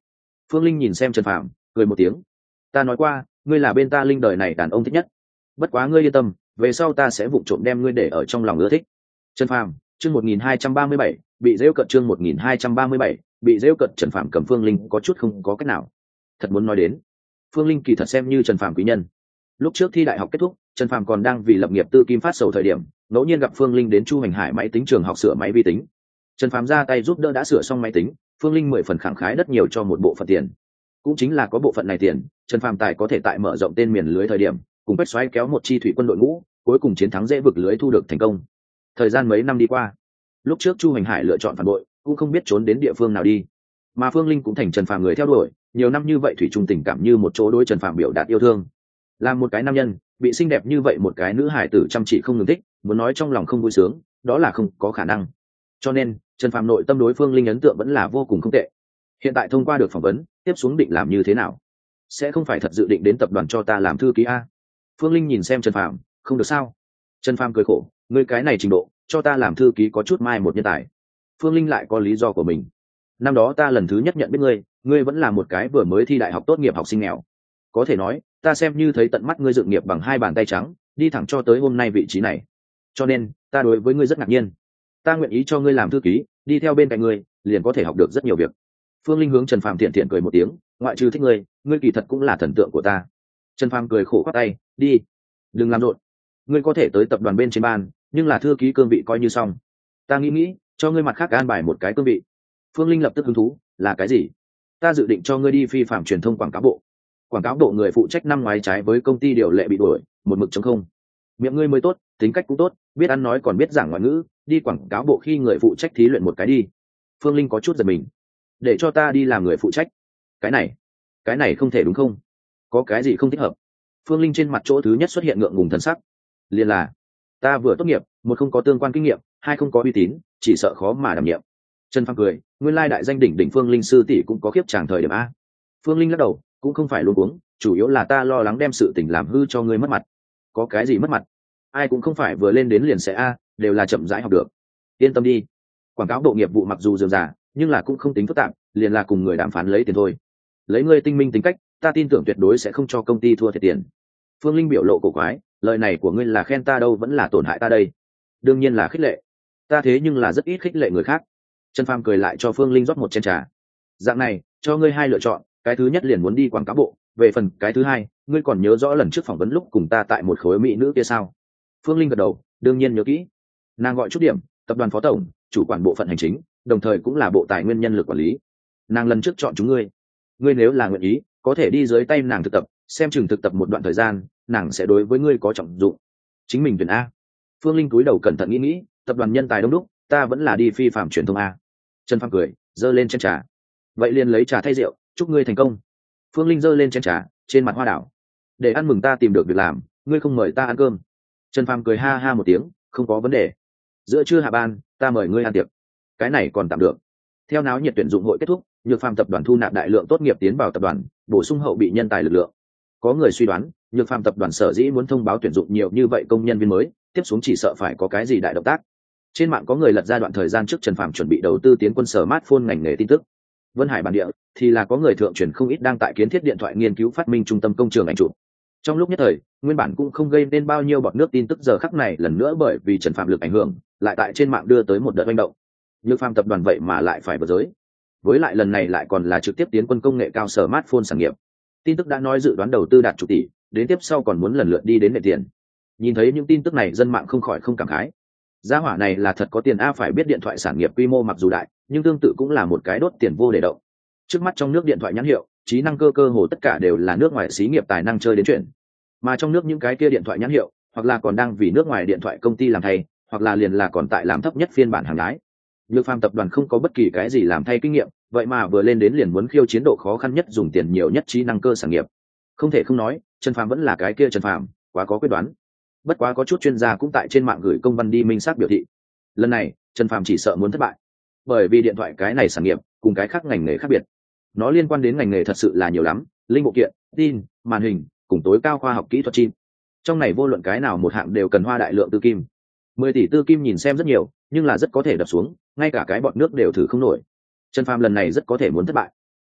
Phương Linh nhìn xem Trần Phàm cười một tiếng. Ta nói qua ngươi là bên ta linh đời này đàn ông thích nhất, bất quá ngươi yên tâm, về sau ta sẽ vụng trộm đem ngươi để ở trong lòng ưa thích. Trần Phàm chương một nghìn hai trăm ba mươi bảy bị rêu cận chương một nghìn hai trăm ba mươi bảy bị rêu cận. Trần Phàm cầm Phương Linh có chút không có cách nào. Thật muốn nói đến, Phương Linh kỳ thật xem như Trần Phàm quý nhân. Lúc trước thi đại học kết thúc, Trần Phàm còn đang vì lập nghiệp tư kim phát sầu thời điểm, ngẫu nhiên gặp Phương Linh đến Chu Hành Hải máy tính trường học sửa máy vi tính. Trần Phàm ra tay giúp đỡ đã sửa xong máy tính, Phương Linh mười phần khẳng khái đất nhiều cho một bộ phận tiền. Cũng chính là có bộ phận này tiền, Trần Phàm tài có thể tại mở rộng tên miền lưới thời điểm, cùng quét xoáy kéo một chi thủy quân đội ngũ, cuối cùng chiến thắng dễ vực lưới thu được thành công. Thời gian mấy năm đi qua, lúc trước Chu Hành Hải lựa chọn phản bội, cũng không biết trốn đến địa phương nào đi, mà Phương Linh cũng thành Trần Phàm người theo đuổi, nhiều năm như vậy thủy chung tình cảm như một chỗ đối Trần Phàm biểu đạt yêu thương. Làm một cái nam nhân, bị xinh đẹp như vậy một cái nữ hải tử chăm chỉ không ngừng thích, muốn nói trong lòng không vui sướng, đó là không có khả năng. Cho nên, Trần Phàm nội tâm đối Phương Linh ấn tượng vẫn là vô cùng không tệ. Hiện tại thông qua được phỏng vấn, tiếp xuống định làm như thế nào? Sẽ không phải thật dự định đến tập đoàn cho ta làm thư ký a? Phương Linh nhìn xem Trần Phàm, không được sao? Trần Phàm cười khổ, ngươi cái này trình độ, cho ta làm thư ký có chút mai một nhân tài. Phương Linh lại có lý do của mình. Năm đó ta lần thứ nhất nhận biết ngươi, ngươi vẫn là một cái vừa mới thi đại học tốt nghiệp học sinh nghèo. Có thể nói, ta xem như thấy tận mắt ngươi dựng nghiệp bằng hai bàn tay trắng, đi thẳng cho tới hôm nay vị trí này. Cho nên, ta đối với ngươi rất ngạc nhiên. Ta nguyện ý cho ngươi làm thư ký, đi theo bên cạnh ngươi, liền có thể học được rất nhiều việc. Phương Linh hướng Trần Phàm thiện thiện cười một tiếng, ngoại trừ thích ngươi, ngươi kỳ thật cũng là thần tượng của ta. Trần Phàm cười khổ khoát tay, đi, đừng làm rộn. Ngươi có thể tới tập đoàn bên trên ban, nhưng là thư ký cương vị coi như xong. Ta nghĩ nghĩ, cho ngươi mặt khác an bài một cái cương vị. Phương Linh lập tức hứng thú, là cái gì? Ta dự định cho ngươi đi phi phạm truyền thông quảng cáo bộ. Quảng cáo bộ người phụ trách năm ngoái trái với công ty điều lệ bị đuổi, một mực chống không. Miệng ngươi mới tốt, tính cách cũng tốt, biết ăn nói còn biết giảng ngoại ngữ, đi quảng cáo bộ khi người phụ trách thí luyện một cái đi. Phương Linh có chút giật mình. Để cho ta đi làm người phụ trách? Cái này, cái này không thể đúng không? Có cái gì không thích hợp? Phương Linh trên mặt chỗ thứ nhất xuất hiện ngượng ngùng thần sắc. Liền là, ta vừa tốt nghiệp, một không có tương quan kinh nghiệm, hai không có uy tín, chỉ sợ khó mà đảm nhiệm. Trần Phàm cười, nguyên lai đại danh đỉnh đỉnh Phương Linh sư tỷ cũng có khiếp chàng thời điểm a. Phương Linh lắc đầu, cũng không phải luôn uống, chủ yếu là ta lo lắng đem sự tình làm hư cho ngươi mất mặt. Có cái gì mất mặt? Ai cũng không phải vừa lên đến liền sẽ a, đều là chậm rãi học được. Yên tâm đi. Quảng cáo bộ nghiệp vụ mặc dù dườm rà, nhưng là cũng không tính phức tạp, liền là cùng người đàm phán lấy tiền thôi. Lấy ngươi tinh minh tính cách, ta tin tưởng tuyệt đối sẽ không cho công ty thua thiệt tiền. Phương Linh biểu lộ cổ quái, lời này của ngươi là khen ta đâu vẫn là tổn hại ta đây? Đương nhiên là khích lệ. Ta thế nhưng là rất ít khích lệ người khác. Trần Phàm cười lại cho Phương Linh rót một chén trà. Dạng này, cho ngươi hai lựa chọn, cái thứ nhất liền muốn đi quảng cáo bộ, về phần cái thứ hai, ngươi còn nhớ rõ lần trước phỏng vấn lúc cùng ta tại một khối mỹ nữ kia sao? Phương Linh gật đầu, đương nhiên nhớ kỹ. Nàng gọi chút điểm, tập đoàn phó tổng, chủ quản bộ phận hành chính, đồng thời cũng là bộ tài nguyên nhân lực quản lý. Nàng lần trước chọn chúng ngươi, ngươi nếu là nguyện ý, có thể đi dưới tay nàng thực tập, xem chừng thực tập một đoạn thời gian, nàng sẽ đối với ngươi có trọng dụng. Chính mình tuyển a. Phương Linh cúi đầu cẩn thận nghĩ nghĩ, tập đoàn nhân tài đông đúc, ta vẫn là đi phi phạm truyền thông a. Trần Phàm cười, giơ lên chén trà. Vậy liền lấy trà thay rượu, chúc ngươi thành công. Phương Linh giơ lên chén trà, trên mặt hoa đảo. Để ăn mừng ta tìm được việc làm, ngươi không mời ta ăn cơm. Trần Phàm cười ha ha một tiếng, không có vấn đề. Giữa trưa hạ ban, ta mời ngươi ăn tiệc. Cái này còn tạm được. Theo náo nhiệt tuyển dụng hội kết thúc, Nhược Phàm tập đoàn thu nạp đại lượng tốt nghiệp tiến vào tập đoàn, bổ sung hậu bị nhân tài lực lượng. Có người suy đoán, Nhược Phàm tập đoàn sở dĩ muốn thông báo tuyển dụng nhiều như vậy công nhân viên mới, tiếp xuống chỉ sợ phải có cái gì đại động tác. Trên mạng có người lật ra đoạn thời gian trước Trần Phàm chuẩn bị đầu tư tiến quân smartphone ngành nghề tin tức. Vân Hải bản địa thì là có người thượng truyền không ít đang tại kiến thiết điện thoại nghiên cứu phát minh trung tâm công trường ảnh chụp. Trong lúc nhất thời, nguyên bản cũng không gây nên bao nhiêu bọt nước tin tức giờ khắc này lần nữa bởi vì Trần Phàm lực ảnh hưởng, lại tại trên mạng đưa tới một đợt manh động. Nhược Phàm tập đoàn vậy mà lại phải vượt giới. Với lại lần này lại còn là trực tiếp tiến quân công nghệ cao smartphone sản nghiệp. Tin tức đã nói dự đoán đầu tư đạt chục tỷ, đến tiếp sau còn muốn lần lượt đi đến nệ tiền. Nhìn thấy những tin tức này dân mạng không khỏi không cảm khái. Gia hỏa này là thật có tiền a, phải biết điện thoại sản nghiệp quy mô mặc dù đại, nhưng tương tự cũng là một cái đốt tiền vô để động. Trước mắt trong nước điện thoại nhãn hiệu, trí năng cơ cơ hồ tất cả đều là nước ngoài xí nghiệp tài năng chơi đến chuyện. Mà trong nước những cái kia điện thoại nhãn hiệu, hoặc là còn đang vì nước ngoài điện thoại công ty làm thay, hoặc là liền là còn tại làm thấp nhất phiên bản hàng đái. Nhược Phàm tập đoàn không có bất kỳ cái gì làm thay kinh nghiệm, vậy mà vừa lên đến liền muốn khiêu chiến độ khó khăn nhất dùng tiền nhiều nhất trí năng cơ sản nghiệp. Không thể không nói, Trần Phàm vẫn là cái kia Trần Phàm, quá có quyết đoán. Bất quá có chút chuyên gia cũng tại trên mạng gửi công văn đi minh xác biểu thị. Lần này, Trần Phàm chỉ sợ muốn thất bại. Bởi vì điện thoại cái này sản nghiệp, cùng cái khác ngành nghề khác biệt. Nó liên quan đến ngành nghề thật sự là nhiều lắm, linh bộ kiện, tin, màn hình, cùng tối cao khoa học kỹ thuật chim. Trong này vô luận cái nào một hạng đều cần hoa đại lượng tư kim. Mười tỷ tư kim nhìn xem rất nhiều, nhưng là rất có thể đập xuống, ngay cả cái bọt nước đều thử không nổi. Trần Phàm lần này rất có thể muốn thất bại.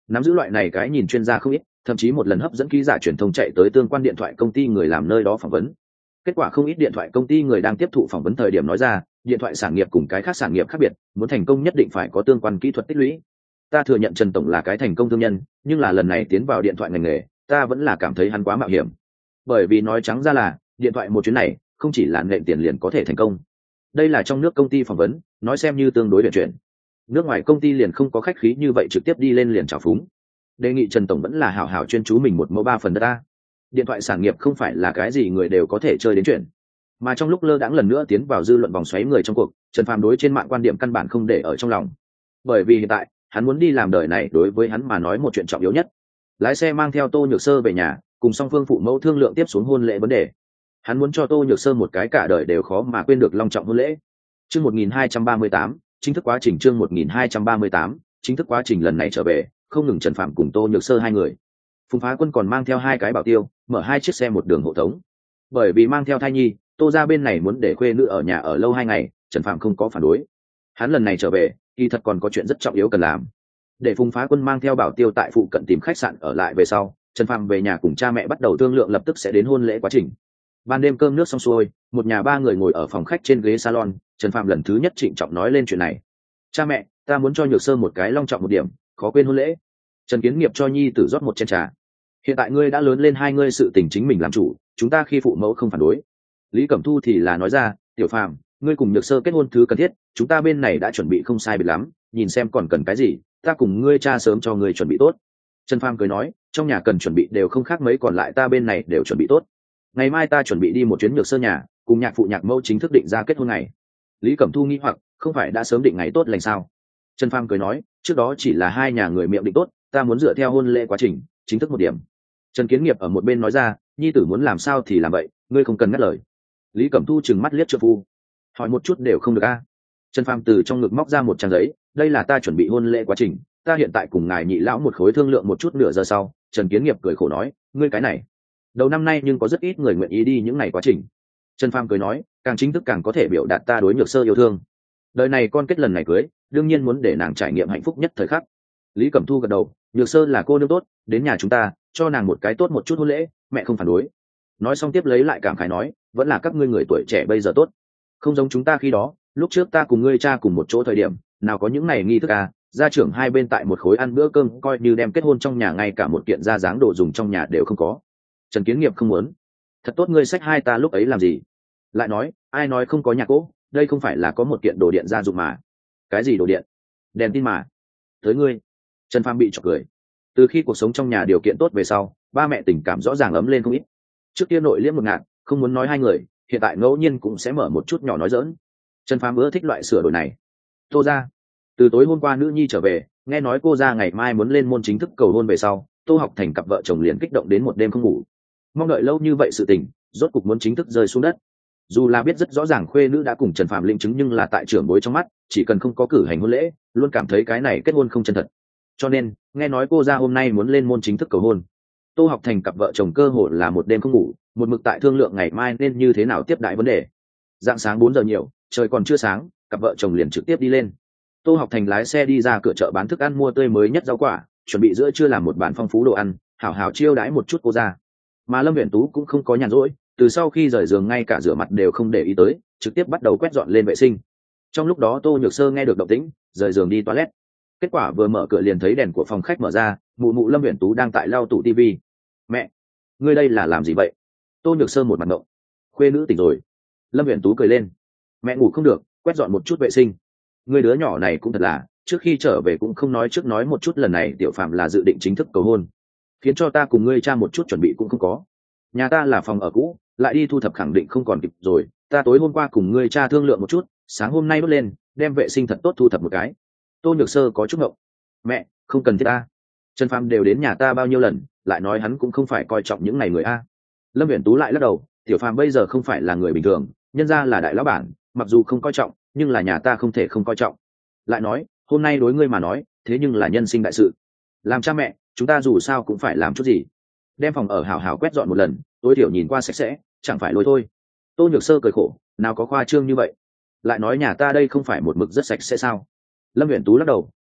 nắm giữ loại này cái nhìn chuyên gia không ít, thậm chí một lần hấp dẫn ký giả truyền thông chạy tới tương quan điện thoại công ty người làm nơi đó phỏng vấn. Kết quả không ít điện thoại công ty người đang tiếp thụ phỏng vấn thời điểm nói ra, điện thoại sản nghiệp cùng cái khác sản nghiệp khác biệt, muốn thành công nhất định phải có tương quan kỹ thuật tích lũy. Ta thừa nhận Trần tổng là cái thành công thương nhân, nhưng là lần này tiến vào điện thoại ngành nghề, ta vẫn là cảm thấy hắn quá mạo hiểm. Bởi vì nói trắng ra là, điện thoại một chuyến này, không chỉ là nện tiền liền có thể thành công. Đây là trong nước công ty phỏng vấn, nói xem như tương đối điện chuyển. Nước ngoài công ty liền không có khách khí như vậy trực tiếp đi lên liền chào phúng. Đề nghị Trần tổng vẫn là hảo hảo chuyên chú mình một mẫu ba phần đất ta. Điện thoại sản nghiệp không phải là cái gì người đều có thể chơi đến chuyện. Mà trong lúc lơ đãng lần nữa tiến vào dư luận vòng xoáy người trong cuộc, Trần Phàm đối trên mạng quan điểm căn bản không để ở trong lòng. Bởi vì hiện tại, hắn muốn đi làm đời này đối với hắn mà nói một chuyện trọng yếu nhất. Lái xe mang theo Tô Nhược Sơ về nhà, cùng song phương phụ mẫu thương lượng tiếp xuống hôn lễ vấn đề. Hắn muốn cho Tô Nhược Sơ một cái cả đời đều khó mà quên được long trọng hôn lễ. Chương một nghìn hai trăm ba mươi tám, chính thức quá trình chương một nghìn hai trăm ba mươi tám, chính thức quá trình lần này trở về, không ngừng Trần Phàm cùng Tô Nhược Sơ hai người. Phùng Phá Quân còn mang theo hai cái bảo tiêu, mở hai chiếc xe một đường hộ tống. Bởi vì mang theo thai nhi, Tô gia bên này muốn để khuê nữ ở nhà ở lâu hai ngày, Trần Phàm không có phản đối. Hắn lần này trở về, kỳ thật còn có chuyện rất trọng yếu cần làm. Để Phùng Phá Quân mang theo bảo tiêu tại phụ cận tìm khách sạn ở lại về sau, Trần Phàm về nhà cùng cha mẹ bắt đầu thương lượng lập tức sẽ đến hôn lễ quá trình. Ban đêm cơm nước xong xuôi, một nhà ba người ngồi ở phòng khách trên ghế salon, Trần Phàm lần thứ nhất trịnh trọng nói lên chuyện này. Cha mẹ, ta muốn cho Nhược Sơ một cái long trọng một điểm, khó quên hôn lễ. Trần Kiến Nghiệp cho nhi tử rót một chén trà. Hiện tại ngươi đã lớn lên, hai ngươi sự tình chính mình làm chủ, chúng ta khi phụ mẫu không phản đối. Lý Cẩm Thu thì là nói ra, tiểu Phàm, ngươi cùng Nhược Sơ kết hôn thứ cần thiết, chúng ta bên này đã chuẩn bị không sai biệt lắm, nhìn xem còn cần cái gì, ta cùng ngươi cha sớm cho ngươi chuẩn bị tốt. Trần Phàm cười nói, trong nhà cần chuẩn bị đều không khác mấy, còn lại ta bên này đều chuẩn bị tốt. Ngày mai ta chuẩn bị đi một chuyến Nhược Sơ nhà, cùng nhạc phụ nhạc mẫu chính thức định ra kết hôn ngày. Lý Cẩm Thu nghi hoặc, không phải đã sớm định ngày tốt lành sao? Trần Phàm cười nói, trước đó chỉ là hai nhà người miệng định tốt, ta muốn dựa theo hôn lễ quá trình, chính thức một điểm. Trần Kiến Nghiệp ở một bên nói ra, nhi tử muốn làm sao thì làm vậy, ngươi không cần ngắt lời. Lý Cẩm Thu trừng mắt liếc trợ phu, hỏi một chút đều không được a? À? Trần Phàm từ trong ngực móc ra một trang giấy, đây là ta chuẩn bị hôn lễ quá trình, ta hiện tại cùng ngài nhị lão một khối thương lượng một chút, nửa giờ sau. Trần Kiến Nghiệp cười khổ nói, ngươi cái này, đầu năm nay nhưng có rất ít người nguyện ý đi những ngày quá trình. Trần Phàm cười nói, càng chính thức càng có thể biểu đạt ta đối Nhược Sơ yêu thương. Đời này con kết lần này cưới, đương nhiên muốn để nàng trải nghiệm hạnh phúc nhất thời khắc. Lý Cẩm Thu gật đầu, Nhược Sơ là cô nương tốt, đến nhà chúng ta, cho nàng một cái tốt một chút hôn lễ, mẹ không phản đối. Nói xong tiếp lấy lại cảm khái nói, vẫn là các ngươi người tuổi trẻ bây giờ tốt, không giống chúng ta khi đó, lúc trước ta cùng ngươi cha cùng một chỗ thời điểm, nào có những này nghi thức à, gia trưởng hai bên tại một khối ăn bữa cơm, coi như đem kết hôn trong nhà, ngay cả một kiện ra dáng đồ dùng trong nhà đều không có. Trần Kiến Nghiệp không muốn. Thật tốt, ngươi xách hai ta lúc ấy làm gì? Lại nói, ai nói không có nhà cỗ, đây không phải là có một kiện đồ điện gia dụng mà. Cái gì đồ điện? Đèn tin mà. Tới ngươi. Trần Phàm bị chọc cười. Từ khi cuộc sống trong nhà điều kiện tốt về sau, ba mẹ tình cảm rõ ràng ấm lên không ít. Trước kia nội liễm một ngạt, không muốn nói hai người, hiện tại ngẫu nhiên cũng sẽ mở một chút nhỏ nói giỡn. Trần Phàm ưa thích loại sửa đổi này. Tô gia, từ tối hôm qua nữ nhi trở về, nghe nói cô gia ngày mai muốn lên môn chính thức cầu hôn về sau, Tô Học Thành cặp vợ chồng liền kích động đến một đêm không ngủ. Mong đợi lâu như vậy sự tình, rốt cục muốn chính thức rơi xuống đất. Dù là biết rất rõ ràng khuê nữ đã cùng Trần Phàm linh chứng, nhưng là tại trưởng bối trong mắt, chỉ cần không có cử hành hôn lễ, luôn cảm thấy cái này kết hôn không chân thật. Cho nên, nghe nói cô gia hôm nay muốn lên môn chính thức cầu hôn, Tô Học Thành cặp vợ chồng cơ hội là một đêm không ngủ, một mực tại thương lượng ngày mai nên như thế nào tiếp đại vấn đề. Dạng sáng bốn giờ nhiều, trời còn chưa sáng, cặp vợ chồng liền trực tiếp đi lên. Tô Học Thành lái xe đi ra cửa chợ bán thức ăn, mua tươi mới nhất rau quả, chuẩn bị giữa trưa làm một bàn phong phú đồ ăn, hảo hảo chiêu đãi một chút cô gia. Mà Lâm Viễn Tú cũng không có nhàn rỗi, từ sau khi rời giường ngay cả rửa mặt đều không để ý tới, trực tiếp bắt đầu quét dọn lên vệ sinh. Trong lúc đó Tô Nhược Sơ nghe được động tĩnh, rời giường đi toilet. Kết quả vừa mở cửa liền thấy đèn của phòng khách mở ra, mụ mụ Lâm Viễn Tú đang tại lau tủ tivi. Mẹ, ngươi đây là làm gì vậy? Tô Nhược Sơ một mặt ngộng. Khuê nữ tỉnh rồi. Lâm Viễn Tú cười lên. Mẹ ngủ không được, quét dọn một chút vệ sinh. Ngươi đứa nhỏ này cũng thật là, trước khi trở về cũng không nói trước nói một chút, lần này tiểu Phạm là dự định chính thức cầu hôn, khiến cho ta cùng ngươi cha một chút chuẩn bị cũng không có. Nhà ta là phòng ở cũ, lại đi thu thập khẳng định không còn kịp rồi, ta tối hôm qua cùng ngươi cha thương lượng một chút, sáng hôm nay đốt lên, đem vệ sinh thật tốt thu thập một cái. Tô Nhược Sơ có chút ngộng. Mẹ, không cần thiết ta. Trần Phàm đều đến nhà ta bao nhiêu lần, lại nói hắn cũng không phải coi trọng những này người a. Lâm Viễn Tú lại lắc đầu, tiểu Phàm bây giờ không phải là người bình thường, nhân ra là đại lão bản, mặc dù không coi trọng, nhưng là nhà ta không thể không coi trọng. Lại nói, hôm nay đối ngươi mà nói, thế nhưng là nhân sinh đại sự. Làm cha mẹ, chúng ta dù sao cũng phải làm chút gì. Đem phòng ở hảo hảo quét dọn một lần, tối thiểu nhìn qua sạch sẽ, chẳng phải lôi thôi. Tô Nhược Sơ cười khổ, nào có khoa trương như vậy. Lại nói nhà ta đây không phải một mực rất sạch sẽ sao? Lâm Viễn Tú lắc đầu,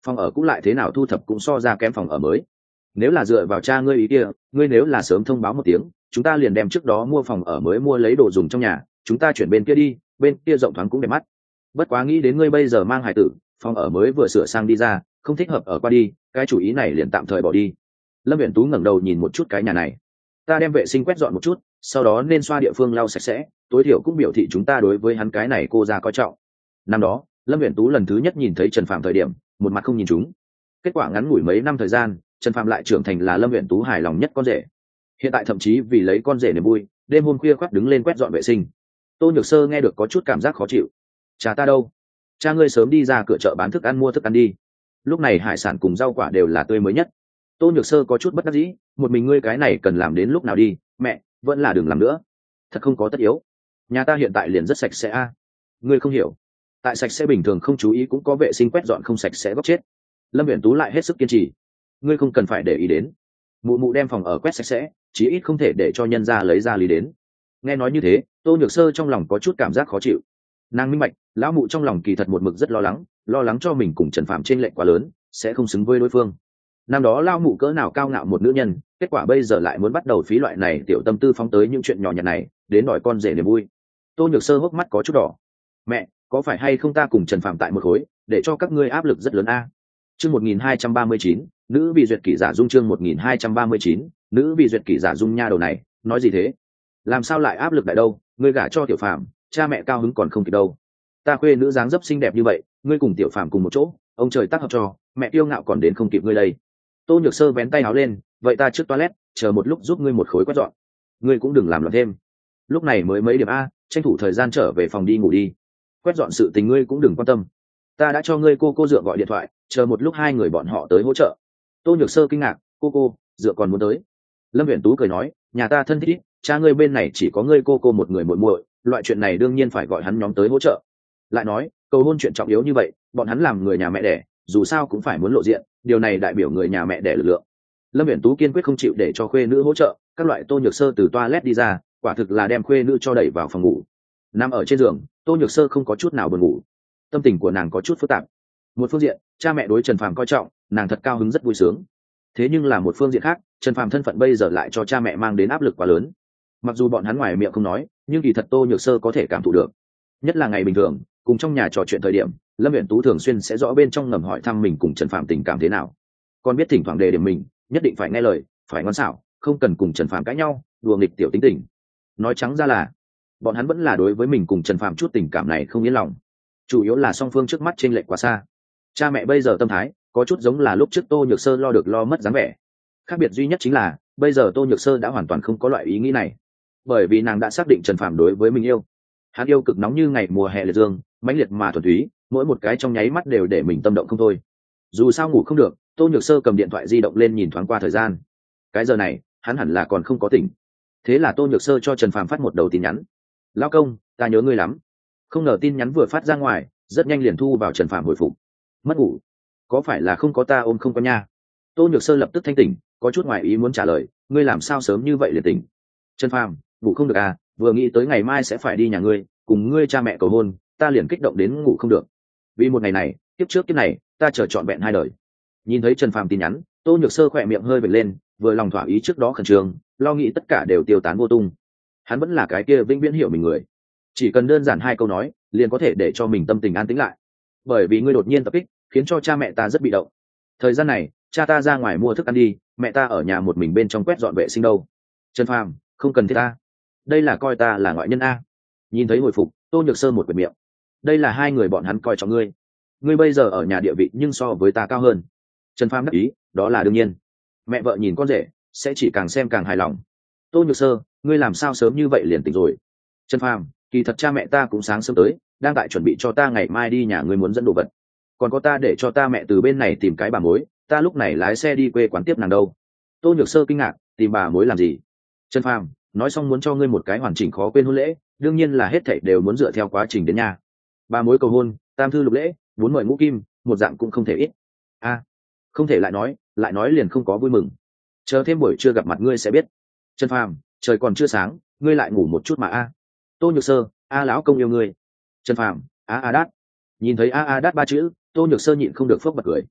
phòng ở cũ lại thế nào thu thập cũng so ra kém phòng ở mới. Nếu là dựa vào cha ngươi ý kia, ngươi nếu là sớm thông báo một tiếng, chúng ta liền đem trước đó mua phòng ở mới mua lấy đồ dùng trong nhà, chúng ta chuyển bên kia đi, bên kia rộng thoáng cũng đẹp mắt. Bất quá nghĩ đến ngươi bây giờ mang hài tử, phòng ở mới vừa sửa sang đi ra, không thích hợp ở qua đi, cái chủ ý này liền tạm thời bỏ đi. Lâm Viễn Tú ngẩng đầu nhìn một chút cái nhà này. Ta đem vệ sinh quét dọn một chút, sau đó nên xoa địa phương lau sạch sẽ, tối thiểu cũng biểu thị chúng ta đối với hắn cái này cô ra coi trọng. Năm đó, Lâm Viễn Tú lần thứ nhất nhìn thấy Trần Phạm thời điểm, một mặt không nhìn chúng. Kết quả ngắn ngủi mấy năm thời gian, Trần Phạm lại trưởng thành là Lâm Viễn Tú hài lòng nhất con rể. Hiện tại thậm chí vì lấy con rể niềm vui, đêm hôm khuya khoắt đứng lên quét dọn vệ sinh. Tô Nhược Sơ nghe được có chút cảm giác khó chịu. Cha ta đâu? Cha ngươi sớm đi ra cửa chợ bán thức ăn mua thức ăn đi. Lúc này hải sản cùng rau quả đều là tươi mới nhất. Tô Nhược Sơ có chút bất đắc dĩ, một mình ngươi cái này cần làm đến lúc nào đi, mẹ, vẫn là đừng làm nữa. Thật không có tất yếu. Nhà ta hiện tại liền rất sạch sẽ a. À. Ngươi không hiểu. Tại sạch sẽ bình thường không chú ý cũng có vệ sinh quét dọn không sạch sẽ góc chết. Lâm Viễn Tú lại hết sức kiên trì. Ngươi không cần phải để ý đến. Mụ mụ đem phòng ở quét sạch sẽ, chí ít không thể để cho nhân gia lấy ra lý đến. Nghe nói như thế, Tô Nhược Sơ trong lòng có chút cảm giác khó chịu. Nàng minh bạch, lão mụ trong lòng kỳ thật một mực rất lo lắng, lo lắng cho mình cùng Trần Phạm trên lệnh quá lớn, sẽ không xứng với đối phương. Năm đó lão mụ cỡ nào cao ngạo một nữ nhân, kết quả bây giờ lại muốn bắt đầu phí loại này tiểu tâm tư phóng tới những chuyện nhỏ nhặt này, đến đòi con rể niềm vui. Tô Nhược Sơ hốc mắt có chút đỏ. Mẹ, có phải hay không ta cùng Trần Phạm tại một khối, để cho các ngươi áp lực rất lớn a? Chương một nghìn hai trăm ba mươi chín, nữ bị duyệt kỷ giả dung chương một nghìn hai trăm ba mươi chín, nữ bị duyệt kỷ giả dung nha đầu này, nói gì thế? Làm sao lại áp lực đại đâu, ngươi gả cho Tiểu Phạm, cha mẹ cao hứng còn không kịp đâu. Ta khuê nữ dáng dấp xinh đẹp như vậy, ngươi cùng Tiểu Phạm cùng một chỗ, ông trời tác hợp cho, mẹ kiêu ngạo còn đến không kịp ngươi đây. Tô Nhược Sơ vén tay áo lên, vậy ta trước toilet, chờ một lúc giúp ngươi một khối quét dọn. Ngươi cũng đừng làm loạn thêm. Lúc này mới mấy điểm a, tranh thủ thời gian trở về phòng đi ngủ đi. Quét dọn sự tình ngươi cũng đừng quan tâm. Ta đã cho ngươi cô cô dựa gọi điện thoại, chờ một lúc hai người bọn họ tới hỗ trợ. Tô Nhược Sơ kinh ngạc, cô cô, dựa còn muốn tới. Lâm Viễn Tú cười nói, nhà ta thân thích, cha ngươi bên này chỉ có ngươi cô cô một người muội muội, loại chuyện này đương nhiên phải gọi hắn nhóm tới hỗ trợ. Lại nói, cầu hôn chuyện trọng yếu như vậy, bọn hắn làm người nhà mẹ đẻ, dù sao cũng phải muốn lộ diện, điều này đại biểu người nhà mẹ đẻ lực lượng. Lâm Viễn Tú kiên quyết không chịu để cho khuê nữ hỗ trợ, các loại Tô Nhược Sơ từ toilet đi ra, quả thực là đem khuê nữ cho đẩy vào phòng ngủ. Nằm ở trên giường, Tô Nhược Sơ không có chút nào buồn ngủ. Tâm tình của nàng có chút phức tạp. Một phương diện, cha mẹ đối Trần Phàm coi trọng, nàng thật cao hứng rất vui sướng. Thế nhưng là một phương diện khác, Trần Phàm thân phận bây giờ lại cho cha mẹ mang đến áp lực quá lớn. Mặc dù bọn hắn ngoài miệng không nói, nhưng kỳ thật Tô Nhược Sơ có thể cảm thụ được. Nhất là ngày bình thường, cùng trong nhà trò chuyện thời điểm, Lâm Viễn Tú thường xuyên sẽ rõ bên trong ngầm hỏi thăm mình cùng Trần Phàm tình cảm thế nào. Còn biết thỉnh thoảng đề điểm mình, nhất định phải nghe lời, phải ngoan xảo, không cần cùng Trần Phàm cãi nhau, đùa nghịch tiểu tính tình. Nói trắng ra là, bọn hắn vẫn là đối với mình cùng Trần Phàm chút tình cảm này không yên lòng. Chủ yếu là song phương trước mắt chênh lệch quá xa. Cha mẹ bây giờ tâm thái có chút giống là lúc trước Tô Nhược Sơ lo được lo mất dáng vẻ. Khác biệt duy nhất chính là bây giờ Tô Nhược Sơ đã hoàn toàn không có loại ý nghĩ này, bởi vì nàng đã xác định Trần Phàm đối với mình yêu. Hắn yêu cực nóng như ngày mùa hè liệt dương, mãnh liệt mà thuần túy, mỗi một cái trong nháy mắt đều để mình tâm động không thôi. Dù sao ngủ không được, Tô Nhược Sơ cầm điện thoại di động lên nhìn thoáng qua thời gian. Cái giờ này, hắn hẳn là còn không có tỉnh. Thế là Tô Nhược Sơ cho Trần Phàm phát một đầu tin nhắn. Lão công, ta nhớ ngươi lắm. Không ngờ tin nhắn vừa phát ra ngoài, rất nhanh liền thu vào Trần Phàm hồi phục. Mất ngủ? Có phải là không có ta ôm không có nha? Tô Nhược Sơ lập tức thanh tỉnh, có chút ngoài ý muốn trả lời, ngươi làm sao sớm như vậy liền tỉnh? Trần Phàm, ngủ không được à, vừa nghĩ tới ngày mai sẽ phải đi nhà ngươi, cùng ngươi cha mẹ cầu hôn, ta liền kích động đến ngủ không được. Vì một ngày này, tiếp trước kiếp này, ta chờ trọn vẹn hai đời. Nhìn thấy Trần Phàm tin nhắn, Tô Nhược Sơ khỏe miệng hơi vểnh lên, vừa lòng thỏa ý trước đó khẩn trương, lo nghĩ tất cả đều tiêu tán vô tung. Hắn vẫn là cái kia vĩnh viễn hiểu mình người, chỉ cần đơn giản hai câu nói, liền có thể để cho mình tâm tình an tĩnh lại. Bởi vì ngươi đột nhiên tập kích, khiến cho cha mẹ ta rất bị động. Thời gian này, cha ta ra ngoài mua thức ăn đi, mẹ ta ở nhà một mình bên trong quét dọn vệ sinh đâu. Trần Phàm, không cần thiết ta. Đây là coi ta là ngoại nhân a. Nhìn thấy hồi phục, Tô Nhược Sơ một quyệt miệng. Đây là hai người bọn hắn coi trọng ngươi. Ngươi bây giờ ở nhà địa vị nhưng so với ta cao hơn. Trần Phàm đáp ý, đó là đương nhiên. Mẹ vợ nhìn con rể, sẽ chỉ càng xem càng hài lòng. Tô Nhược Sơ, ngươi làm sao sớm như vậy liền tỉnh rồi? Trần Phàm, kỳ thật cha mẹ ta cũng sáng sớm tới, đang tại chuẩn bị cho ta ngày mai đi nhà ngươi muốn dẫn đồ vật. Còn có ta để cho ta mẹ từ bên này tìm cái bà mối, ta lúc này lái xe đi quê quán tiếp nàng đâu. Tô Nhược Sơ kinh ngạc, tìm bà mối làm gì? Trần Phàm, nói xong muốn cho ngươi một cái hoàn chỉnh khó quên hôn lễ, đương nhiên là hết thảy đều muốn dựa theo quá trình đến nhà. Bà mối cầu hôn, tam thư lục lễ, muốn mời ngũ kim, một dạng cũng không thể ít. A, à, không thể lại nói, lại nói liền không có vui mừng. Chờ thêm buổi trưa gặp mặt ngươi sẽ biết. Trần Phàm, trời còn chưa sáng, ngươi lại ngủ một chút mà a. Tô Nhược Sơ, a lão công yêu ngươi. Trần Phàm, a a đát. Nhìn thấy a a đát ba chữ, Tô Nhược Sơ nhịn không được phốc bật cười.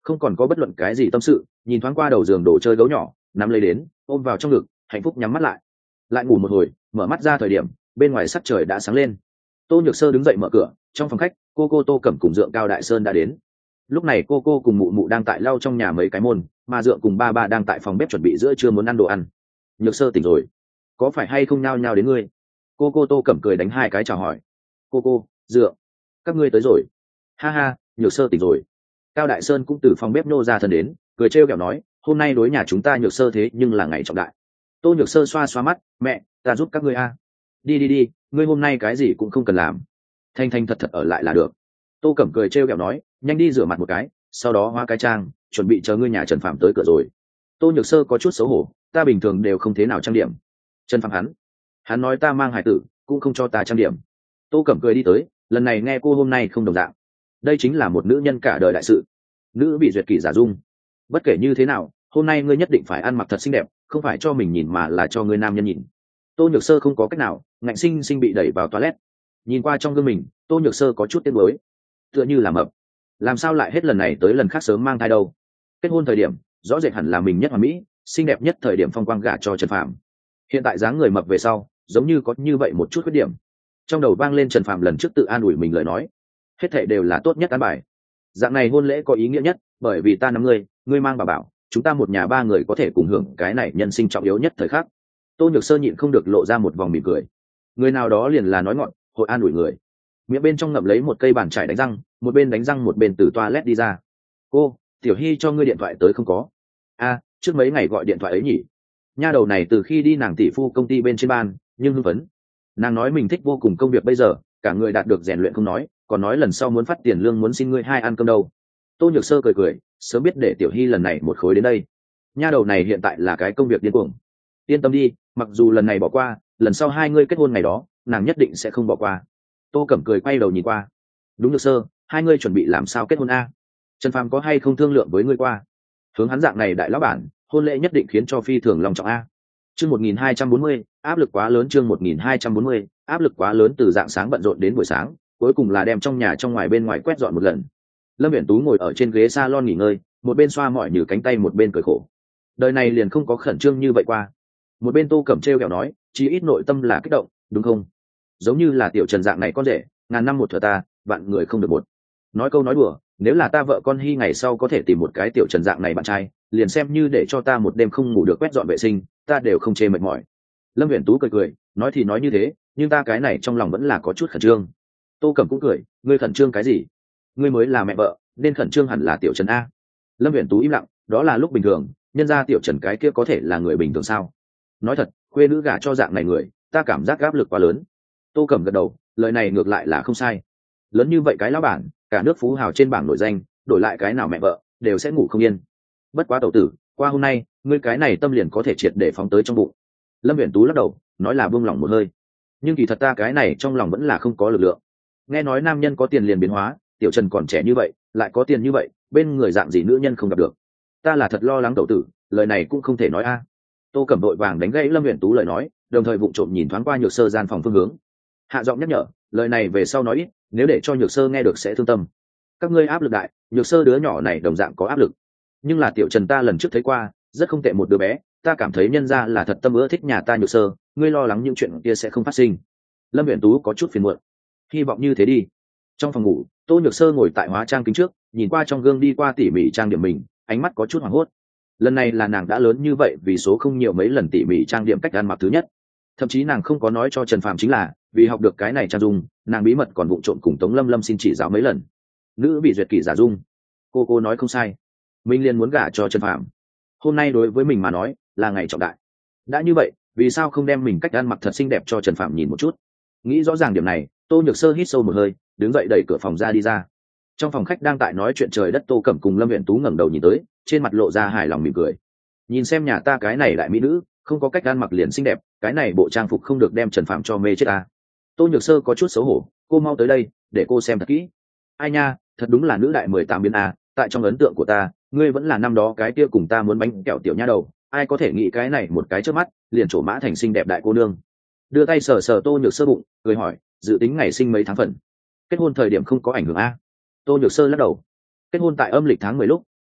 không còn có bất luận cái gì tâm sự, nhìn thoáng qua đầu giường đồ chơi gấu nhỏ, nắm lấy đến ôm vào trong ngực, hạnh phúc nhắm mắt lại. Lại ngủ một hồi, mở mắt ra thời điểm bên ngoài sắc trời đã sáng lên. Tô Nhược Sơ đứng dậy mở cửa, trong phòng khách cô cô Tô Cẩm cùng Dượng Cao Đại Sơn đã đến. Lúc này cô cô cùng mụ mụ đang tại lau trong nhà mấy cái môn, mà Dượng cùng ba ba đang tại phòng bếp chuẩn bị giữa trưa muốn ăn đồ ăn. Nhược Sơ tỉnh rồi, có phải hay không nhao nhao đến ngươi? Cô cô Tô Cẩm cười đánh hai cái chào hỏi. Cô cô, Dượng, các ngươi tới rồi. Ha ha, Nhược Sơ tỉnh rồi. Cao Đại Sơn cũng từ phòng bếp nô ra thân đến, cười trêu ghẹo nói, hôm nay đối nhà chúng ta Nhược Sơ thế nhưng là ngày trọng đại. Tô Nhược Sơ xoa xoa mắt, mẹ, ta giúp các ngươi a. Đi đi đi, ngươi hôm nay cái gì cũng không cần làm, thanh thanh thật thật ở lại là được. Tô Cẩm cười trêu ghẹo nói, nhanh đi rửa mặt một cái, sau đó hóa cái trang, chuẩn bị chờ ngươi nhà Trần Phạm tới cửa rồi. Tô Nhược Sơ có chút xấu hổ, ta bình thường đều không thế nào trang điểm. Trần Phạm hắn, hắn nói ta mang hải tử, cũng không cho ta trang điểm. Tô Cẩm cười đi tới, lần này nghe cô hôm nay không đồng dạng. Đây chính là một nữ nhân cả đời đại sự, nữ bị duyệt kỷ giả dung. Bất kể như thế nào, hôm nay ngươi nhất định phải ăn mặc thật xinh đẹp, không phải cho mình nhìn mà là cho ngươi nam nhân nhìn. Tô Nhược Sơ không có cách nào, ngạnh sinh sinh bị đẩy vào toilet. Nhìn qua trong gương mình, Tô Nhược Sơ có chút tiếc nuối, tựa như là mập, làm sao lại hết lần này tới lần khác sớm mang thai đâu. Kết hôn thời điểm rõ rệt hẳn là mình nhất hoàn mỹ, xinh đẹp nhất thời điểm phong quang gả cho Trần Phạm. Hiện tại dáng người mập về sau, giống như có như vậy một chút khuyết điểm. Trong đầu vang lên Trần Phạm lần trước tự an ủi mình lời nói, hết thảy đều là tốt nhất an bài. Dạng này hôn lễ có ý nghĩa nhất, bởi vì ta nắm ngươi, ngươi mang bà bảo, chúng ta một nhà ba người có thể cùng hưởng cái này nhân sinh trọng yếu nhất thời khắc. Tô Nhược Sơ nhịn không được lộ ra một vòng mỉm cười. Người nào đó liền là nói ngọn, hội an ủi người. Miệng bên trong ngậm lấy một cây bàn chải đánh răng, một bên đánh răng một bên từ toilet đi ra. Cô, Tiểu Hy cho ngươi điện thoại tới không có? A, trước mấy ngày gọi điện thoại ấy nhỉ? Nha đầu này từ khi đi nàng tỷ phu công ty bên trên ban, nhưng hưng phấn. Nàng nói mình thích vô cùng công việc bây giờ, cả người đạt được rèn luyện không nói, còn nói lần sau muốn phát tiền lương muốn xin ngươi hai ăn cơm đâu. Tô Nhược Sơ cười cười, sớm biết để Tiểu Hy lần này một khối đến đây. Nha đầu này hiện tại là cái công việc điên cuồng. Yên tâm đi, mặc dù lần này bỏ qua, lần sau hai ngươi kết hôn ngày đó, nàng nhất định sẽ không bỏ qua. Tô Cẩm cười quay đầu nhìn qua. Đúng Nhược Sơ, hai ngươi chuẩn bị làm sao kết hôn a? Trần Phàm có hay không thương lượng với ngươi qua? Hướng hắn dạng này đại lão bản, hôn lễ nhất định khiến cho phi thường lòng trọng a. Chương một nghìn hai trăm bốn mươi, áp lực quá lớn. Chương một nghìn hai trăm bốn mươi, áp lực quá lớn. Từ dạng sáng bận rộn đến buổi sáng, cuối cùng là đem trong nhà trong ngoài bên ngoài quét dọn một lần. Lâm Viễn Tú ngồi ở trên ghế salon nghỉ ngơi, một bên xoa mỏi như cánh tay một bên cười khổ. Đời này liền không có khẩn trương như vậy qua. Một bên Tô Cẩm trêu ghẹo nói, chí ít nội tâm là kích động, đúng không? Giống như là tiểu Trần dạng này con rể, ngàn năm một thừa ta, vạn người không được một. Nói câu nói đùa, nếu là ta vợ con Hy ngày sau có thể tìm một cái tiểu Trần dạng này bạn trai, liền xem như để cho ta một đêm không ngủ được quét dọn vệ sinh, ta đều không chê mệt mỏi. Lâm Viễn Tú cười cười, nói thì nói như thế, nhưng ta cái này trong lòng vẫn là có chút khẩn trương. Tô Cẩm cũng cười, ngươi khẩn trương cái gì? Ngươi mới là mẹ vợ, nên khẩn trương hẳn là tiểu Trần a. Lâm Viễn Tú im lặng, đó là lúc bình thường, nhân ra tiểu Trần cái kia có thể là người bình thường sao? Nói thật, khuê nữ gả cho dạng này người, ta cảm giác áp lực quá lớn. Tô Cẩm gật đầu, lời này ngược lại là không sai. Lớn như vậy cái lão bản, cả nước phú hào trên bảng nổi danh, đổi lại cái nào mẹ vợ đều sẽ ngủ không yên. Bất quá tẩu tử, qua hôm nay ngươi cái này tâm liền có thể triệt để phóng tới trong bụng. Lâm Viễn Tú lắc đầu, nói là buông lỏng một hơi. Nhưng kỳ thật ta cái này trong lòng vẫn là không có lực lượng. Nghe nói nam nhân có tiền liền biến hóa, tiểu Trần còn trẻ như vậy, lại có tiền như vậy, bên người dạng gì nữ nhân không gặp được. Ta là thật lo lắng tẩu tử, lời này cũng không thể nói a. Tô Cẩm đội vàng đánh gãy Lâm Viễn Tú lời nói, đồng thời vụng trộm nhìn thoáng qua Nhược Sơ gian phòng phương hướng. Hạ giọng nhắc nhở, lời này về sau nói ít, nếu để cho Nhược Sơ nghe được sẽ thương tâm. Các ngươi áp lực đại, Nhược Sơ đứa nhỏ này đồng dạng có áp lực. Nhưng là tiểu Trần ta lần trước thấy qua, rất không tệ một đứa bé, ta cảm thấy nhân ra là thật tâm ưa thích nhà ta Nhược Sơ, ngươi lo lắng những chuyện kia sẽ không phát sinh. Lâm Viễn Tú có chút phiền muộn. Hy vọng như thế đi. Trong phòng ngủ, Tô Nhược Sơ ngồi tại hóa trang kính trước, nhìn qua trong gương đi qua tỉ mỉ trang điểm mình, ánh mắt có chút hoảng hốt. Lần này là nàng đã lớn như vậy vì số không nhiều mấy lần tỉ mỉ trang điểm cách ăn mặc thứ nhất. Thậm chí nàng không có nói cho Trần Phàm chính là vì học được cái này trang dung, nàng bí mật còn vụng trộn cùng Tống Lâm Lâm xin chỉ giáo mấy lần. Nữ bị duyệt kỷ giả dung, cô cô nói không sai, mình liền muốn gả cho Trần Phàm. Hôm nay đối với mình mà nói là ngày trọng đại. Đã như vậy, vì sao không đem mình cách ăn mặc thật xinh đẹp cho Trần Phàm nhìn một chút? Nghĩ rõ ràng điểm này, Tô Nhược Sơ hít sâu một hơi, đứng dậy đẩy cửa phòng ra đi ra. Trong phòng khách đang tại nói chuyện trời đất, Tô Cẩm cùng Lâm Viễn Tú ngẩng đầu nhìn tới, trên mặt lộ ra hài lòng mỉm cười. Nhìn xem nhà ta cái này đại mỹ nữ, không có cách ăn mặc liền xinh đẹp, cái này bộ trang phục không được đem Trần Phạm cho mê chết ta. Tô Nhược Sơ có chút xấu hổ, cô mau tới đây để cô xem thật kỹ. Ai nha, thật đúng là nữ đại mười tám biến a, tại trong ấn tượng của ta, ngươi vẫn là năm đó cái kia cùng ta muốn bánh kẹo tiểu nha đầu, ai có thể nghĩ cái này một cái trước mắt liền trổ mã thành xinh đẹp đại cô nương. Đưa tay sờ sờ Tô Nhược Sơ bụng, cười hỏi, dự tính ngày sinh mấy tháng phần? Kết hôn thời điểm không có ảnh hưởng a? Tô Nhược Sơ lắc đầu. Kết hôn tại âm lịch tháng mười lúc,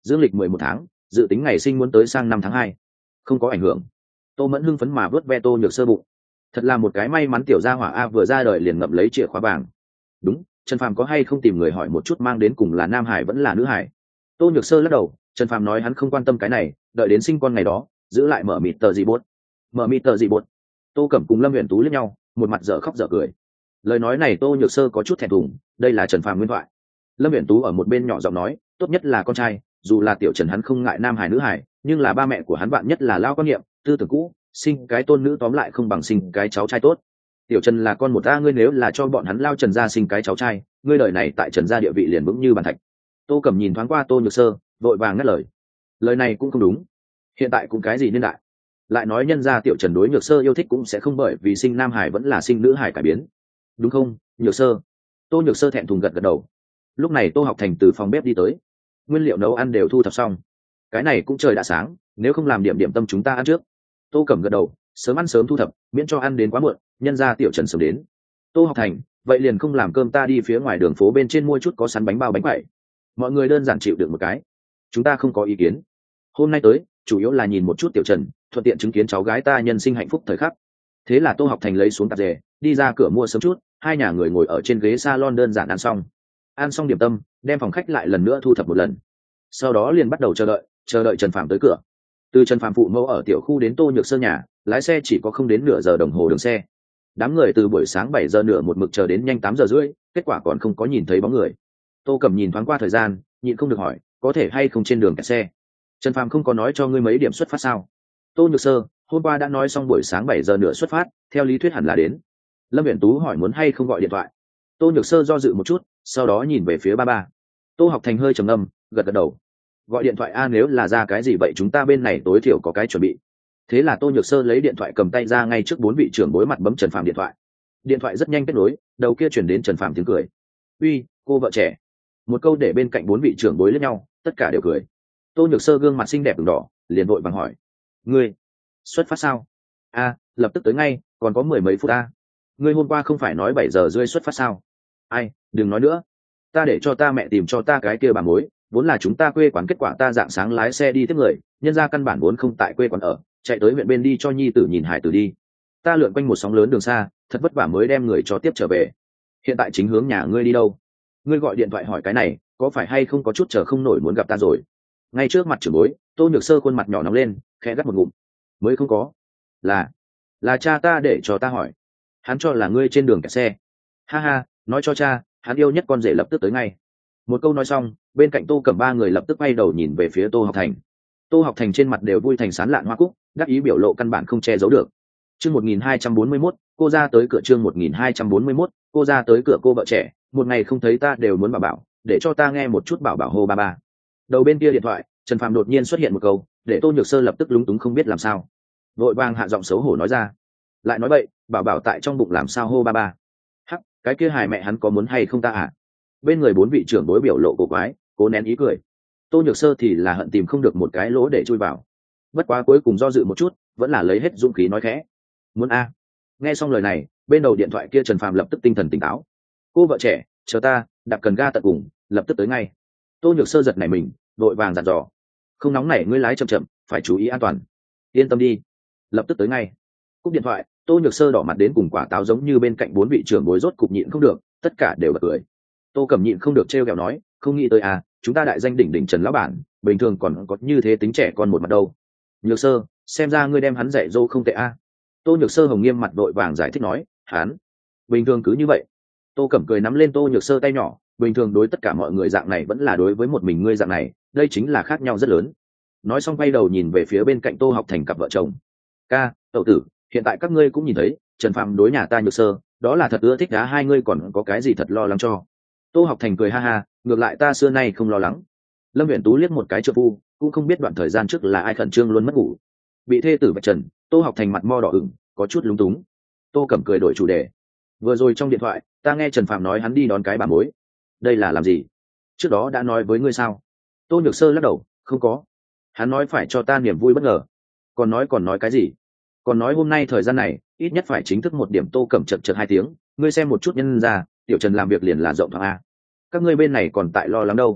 dương lịch mười một tháng, dự tính ngày sinh muốn tới sang năm tháng hai. Không có ảnh hưởng. Tô Mẫn hưng phấn mà vớt ve Tô Nhược Sơ bụng. Thật là một cái may mắn tiểu gia hỏa a, vừa ra đời liền ngậm lấy chìa khóa vàng. Đúng, Trần Phàm có hay không tìm người hỏi một chút mang đến cùng là nam hải vẫn là nữ hải? Tô Nhược Sơ lắc đầu, Trần Phàm nói hắn không quan tâm cái này, đợi đến sinh con ngày đó, giữ lại mở mịt tờ gì bốt. Mở mịt tờ gì bốt. Tô Cẩm cùng Lâm Uyển Tú liếc nhau, một mặt dở khóc dở cười. Lời nói này Tô Nhược Sơ có chút thẹn thùng, đây là Trần Phàm nguyên thoại. Lâm Uyển Tú ở một bên nhỏ giọng nói, tốt nhất là con trai, dù là tiểu Trần hắn không ngại nam hải nữ hải, nhưng là ba mẹ của hắn bạn nhất là lao quan niệm, tư tưởng cũ, sinh cái tôn nữ tóm lại không bằng sinh cái cháu trai tốt. Tiểu Trần là con một ta, ngươi nếu là cho bọn hắn lao Trần gia sinh cái cháu trai, ngươi đời này tại Trần gia địa vị liền vững như bàn thạch. Tô Cẩm nhìn thoáng qua Tô Nhược Sơ, vội vàng ngắt lời. Lời này cũng không đúng, hiện tại cũng cái gì niên đại, lại nói nhân gia tiểu Trần đối Nhược Sơ yêu thích cũng sẽ không bởi vì sinh nam hải vẫn là sinh nữ hải cải biến, đúng không Nhược Sơ? Tô Nhược Sơ thẹn thùng gật gật đầu. Lúc này Tô Học Thành từ phòng bếp đi tới, nguyên liệu nấu ăn đều thu thập xong, cái này cũng trời đã sáng, nếu không làm điểm điểm tâm chúng ta ăn trước. Tô Cẩm gật đầu, sớm ăn sớm thu thập, miễn cho ăn đến quá muộn, nhân ra tiểu Trần sớm đến. Tô Học Thành, vậy liền không làm cơm, ta đi phía ngoài đường phố bên trên mua chút có sắn bánh bao bánh quẩy. Mọi người đơn giản chịu được một cái, chúng ta không có ý kiến. Hôm nay tới chủ yếu là nhìn một chút tiểu Trần, thuận tiện chứng kiến cháu gái ta nhân sinh hạnh phúc thời khắc. Thế là Tô Học Thành lấy xuống tạp dề, đi ra cửa mua sớm chút, hai nhà người ngồi ở trên ghế salon đơn giản ăn xong. Ăn xong điểm tâm, đem phòng khách lại lần nữa thu thập một lần, sau đó liền bắt đầu chờ đợi chờ đợi Trần Phàm tới cửa. Từ Trần Phàm phụ mẫu ở tiểu khu đến Tô Nhược Sơ nhà, lái xe chỉ có không đến nửa giờ đồng hồ đường xe. Đám người từ buổi sáng bảy giờ nửa một mực chờ đến nhanh tám giờ rưỡi, kết quả còn không có nhìn thấy bóng người. Tô Cẩm nhìn thoáng qua thời gian, nhịn không được hỏi, có thể hay không trên đường kẹt xe? Trần Phàm không có nói cho ngươi mấy điểm xuất phát sao? Tô Nhược Sơ, hôm qua đã nói xong buổi sáng bảy giờ nửa xuất phát, theo lý thuyết hẳn là đến. Lâm Uyển Tú hỏi muốn hay không gọi điện thoại. Tô Nhược Sơ do dự một chút, sau đó nhìn về phía ba ba. Tô Học Thành hơi trầm ngâm, gật gật đầu. Gọi điện thoại a, nếu là ra cái gì vậy chúng ta bên này tối thiểu có cái chuẩn bị. Thế là Tô Nhược Sơ lấy điện thoại cầm tay ra, ngay trước bốn vị trưởng bối mặt bấm Trần Phàm điện thoại. Điện thoại rất nhanh kết nối, đầu kia chuyển đến Trần Phàm tiếng cười. Uy, cô vợ trẻ. Một câu để bên cạnh bốn vị trưởng bối liếc nhau, tất cả đều cười. Tô Nhược Sơ gương mặt xinh đẹp ửng đỏ, liền vội vàng hỏi, ngươi xuất phát sao? A, lập tức tới ngay, còn có mười mấy phút a. Ngươi hôm qua không phải nói bảy giờ rưỡi xuất phát sao? Ai, đừng nói nữa, ta để cho ta mẹ tìm cho ta cái kia bà mối, vốn là chúng ta quê quán, kết quả ta dạng sáng lái xe đi tiếp người, nhân ra căn bản vốn không tại quê quán ở, chạy tới huyện bên đi cho nhi tử nhìn hải tử đi. Ta lượn quanh một sóng lớn đường xa, thật vất vả mới đem người cho tiếp trở về. Hiện tại chính hướng nhà ngươi đi đâu? Ngươi gọi điện thoại hỏi cái này, có phải hay không có chút chờ không nổi muốn gặp ta rồi? Ngay trước mặt trưởng bối, Tô Nhược Sơ khuôn mặt nhỏ nóng lên, khẽ gắt một ngụm. Mới không có, là là cha ta để cho ta hỏi, hắn cho là ngươi trên đường kẹt xe. Ha ha, nói cho cha, hắn yêu nhất con rể lập tức tới ngay. Một câu nói xong, bên cạnh Tô Cẩm ba người lập tức quay đầu nhìn về phía Tô Học Thành. Tô Học Thành trên mặt đều vui thành sán lạn hoa cúc, đắc ý biểu lộ căn bản không che giấu được. Chương một nghìn hai trăm bốn mươi mốt, cô ra tới cửa. Chương một nghìn hai trăm bốn mươi mốt, cô ra tới cửa. Cô vợ trẻ, một ngày không thấy ta đều muốn bảo bảo, để cho ta nghe một chút bảo bảo hô ba ba. Đầu bên kia điện thoại, Trần Phàm đột nhiên xuất hiện một câu, để Tô Nhược Sơ lập tức lúng túng không biết làm sao. Vội vàng hạ giọng xấu hổ nói ra, lại nói bậy, bảo bảo tại trong bụng làm sao hô ba ba? Hắc, cái kia hài mẹ hắn có muốn hay không ta à? Bên người bốn vị trưởng đối biểu lộ cổ quái, cố nén ý cười. Tô Nhược Sơ thì là hận tìm không được một cái lỗ để chui vào. Bất quá cuối cùng do dự một chút, vẫn là lấy hết dũng khí nói khẽ, muốn a. Nghe xong lời này, bên đầu điện thoại kia Trần Phàm lập tức tinh thần tỉnh táo. Cô vợ trẻ, chờ ta, đạp cần ga tận cùng, lập tức tới ngay. Tô Nhược Sơ giật nảy mình, vội vàng dặn dò, không nóng nảy, ngươi lái chậm chậm, phải chú ý an toàn. Yên tâm đi, lập tức tới ngay. Cúp điện thoại, Tô Nhược Sơ đỏ mặt đến cùng quả táo, giống như bên cạnh bốn vị trưởng bối rốt cục nhịn không được, tất cả đều bật cười. Tô Cẩm nhịn không được trêu ghẹo nói, không nghĩ tới à, chúng ta đại danh đỉnh đỉnh Trần lão bản, bình thường còn có như thế tính trẻ con một mặt đâu. Nhược Sơ, xem ra ngươi đem hắn dạy dỗ không tệ a. À. Tô Nhược Sơ hồng nghiêm mặt vội vàng giải thích nói, hắn bình thường cứ như vậy. Tô Cẩm cười nắm lên Tô Nhược Sơ tay nhỏ, bình thường đối tất cả mọi người dạng này vẫn là đối với một mình ngươi dạng này, đây chính là khác nhau rất lớn. Nói xong quay đầu nhìn về phía bên cạnh Tô Học Thành cặp vợ chồng. Ca, tẩu tử, hiện tại các ngươi cũng nhìn thấy, Trần Phàm đối nhà ta Nhược Sơ, đó là thật ưa thích đá, hai ngươi còn có cái gì thật lo lắng cho? Tô Học Thành cười ha ha, ngược lại ta xưa nay không lo lắng. Lâm Uyển Tú liếc một cái trợ phu, cũng không biết đoạn thời gian trước là ai khẩn trương luôn mất ngủ, bị thê tử vạch trần. Tô Học Thành mặt mo đỏ ửng, có chút lúng túng. Tô Cẩm cười đổi chủ đề, vừa rồi trong điện thoại ta nghe Trần Phàm nói hắn đi đón cái bà mối, đây là làm gì? Trước đó đã nói với ngươi sao? Tô Nhược Sơ lắc đầu, không có, hắn nói phải cho ta niềm vui bất ngờ. Còn nói còn nói cái gì? Còn nói hôm nay thời gian này ít nhất phải chính thức một điểm. Tô Cẩm chật chật hai tiếng, ngươi xem một chút nhân ra tiểu Trần làm việc liền là rộng thoáng a, các ngươi bên này còn tại lo lắng đâu.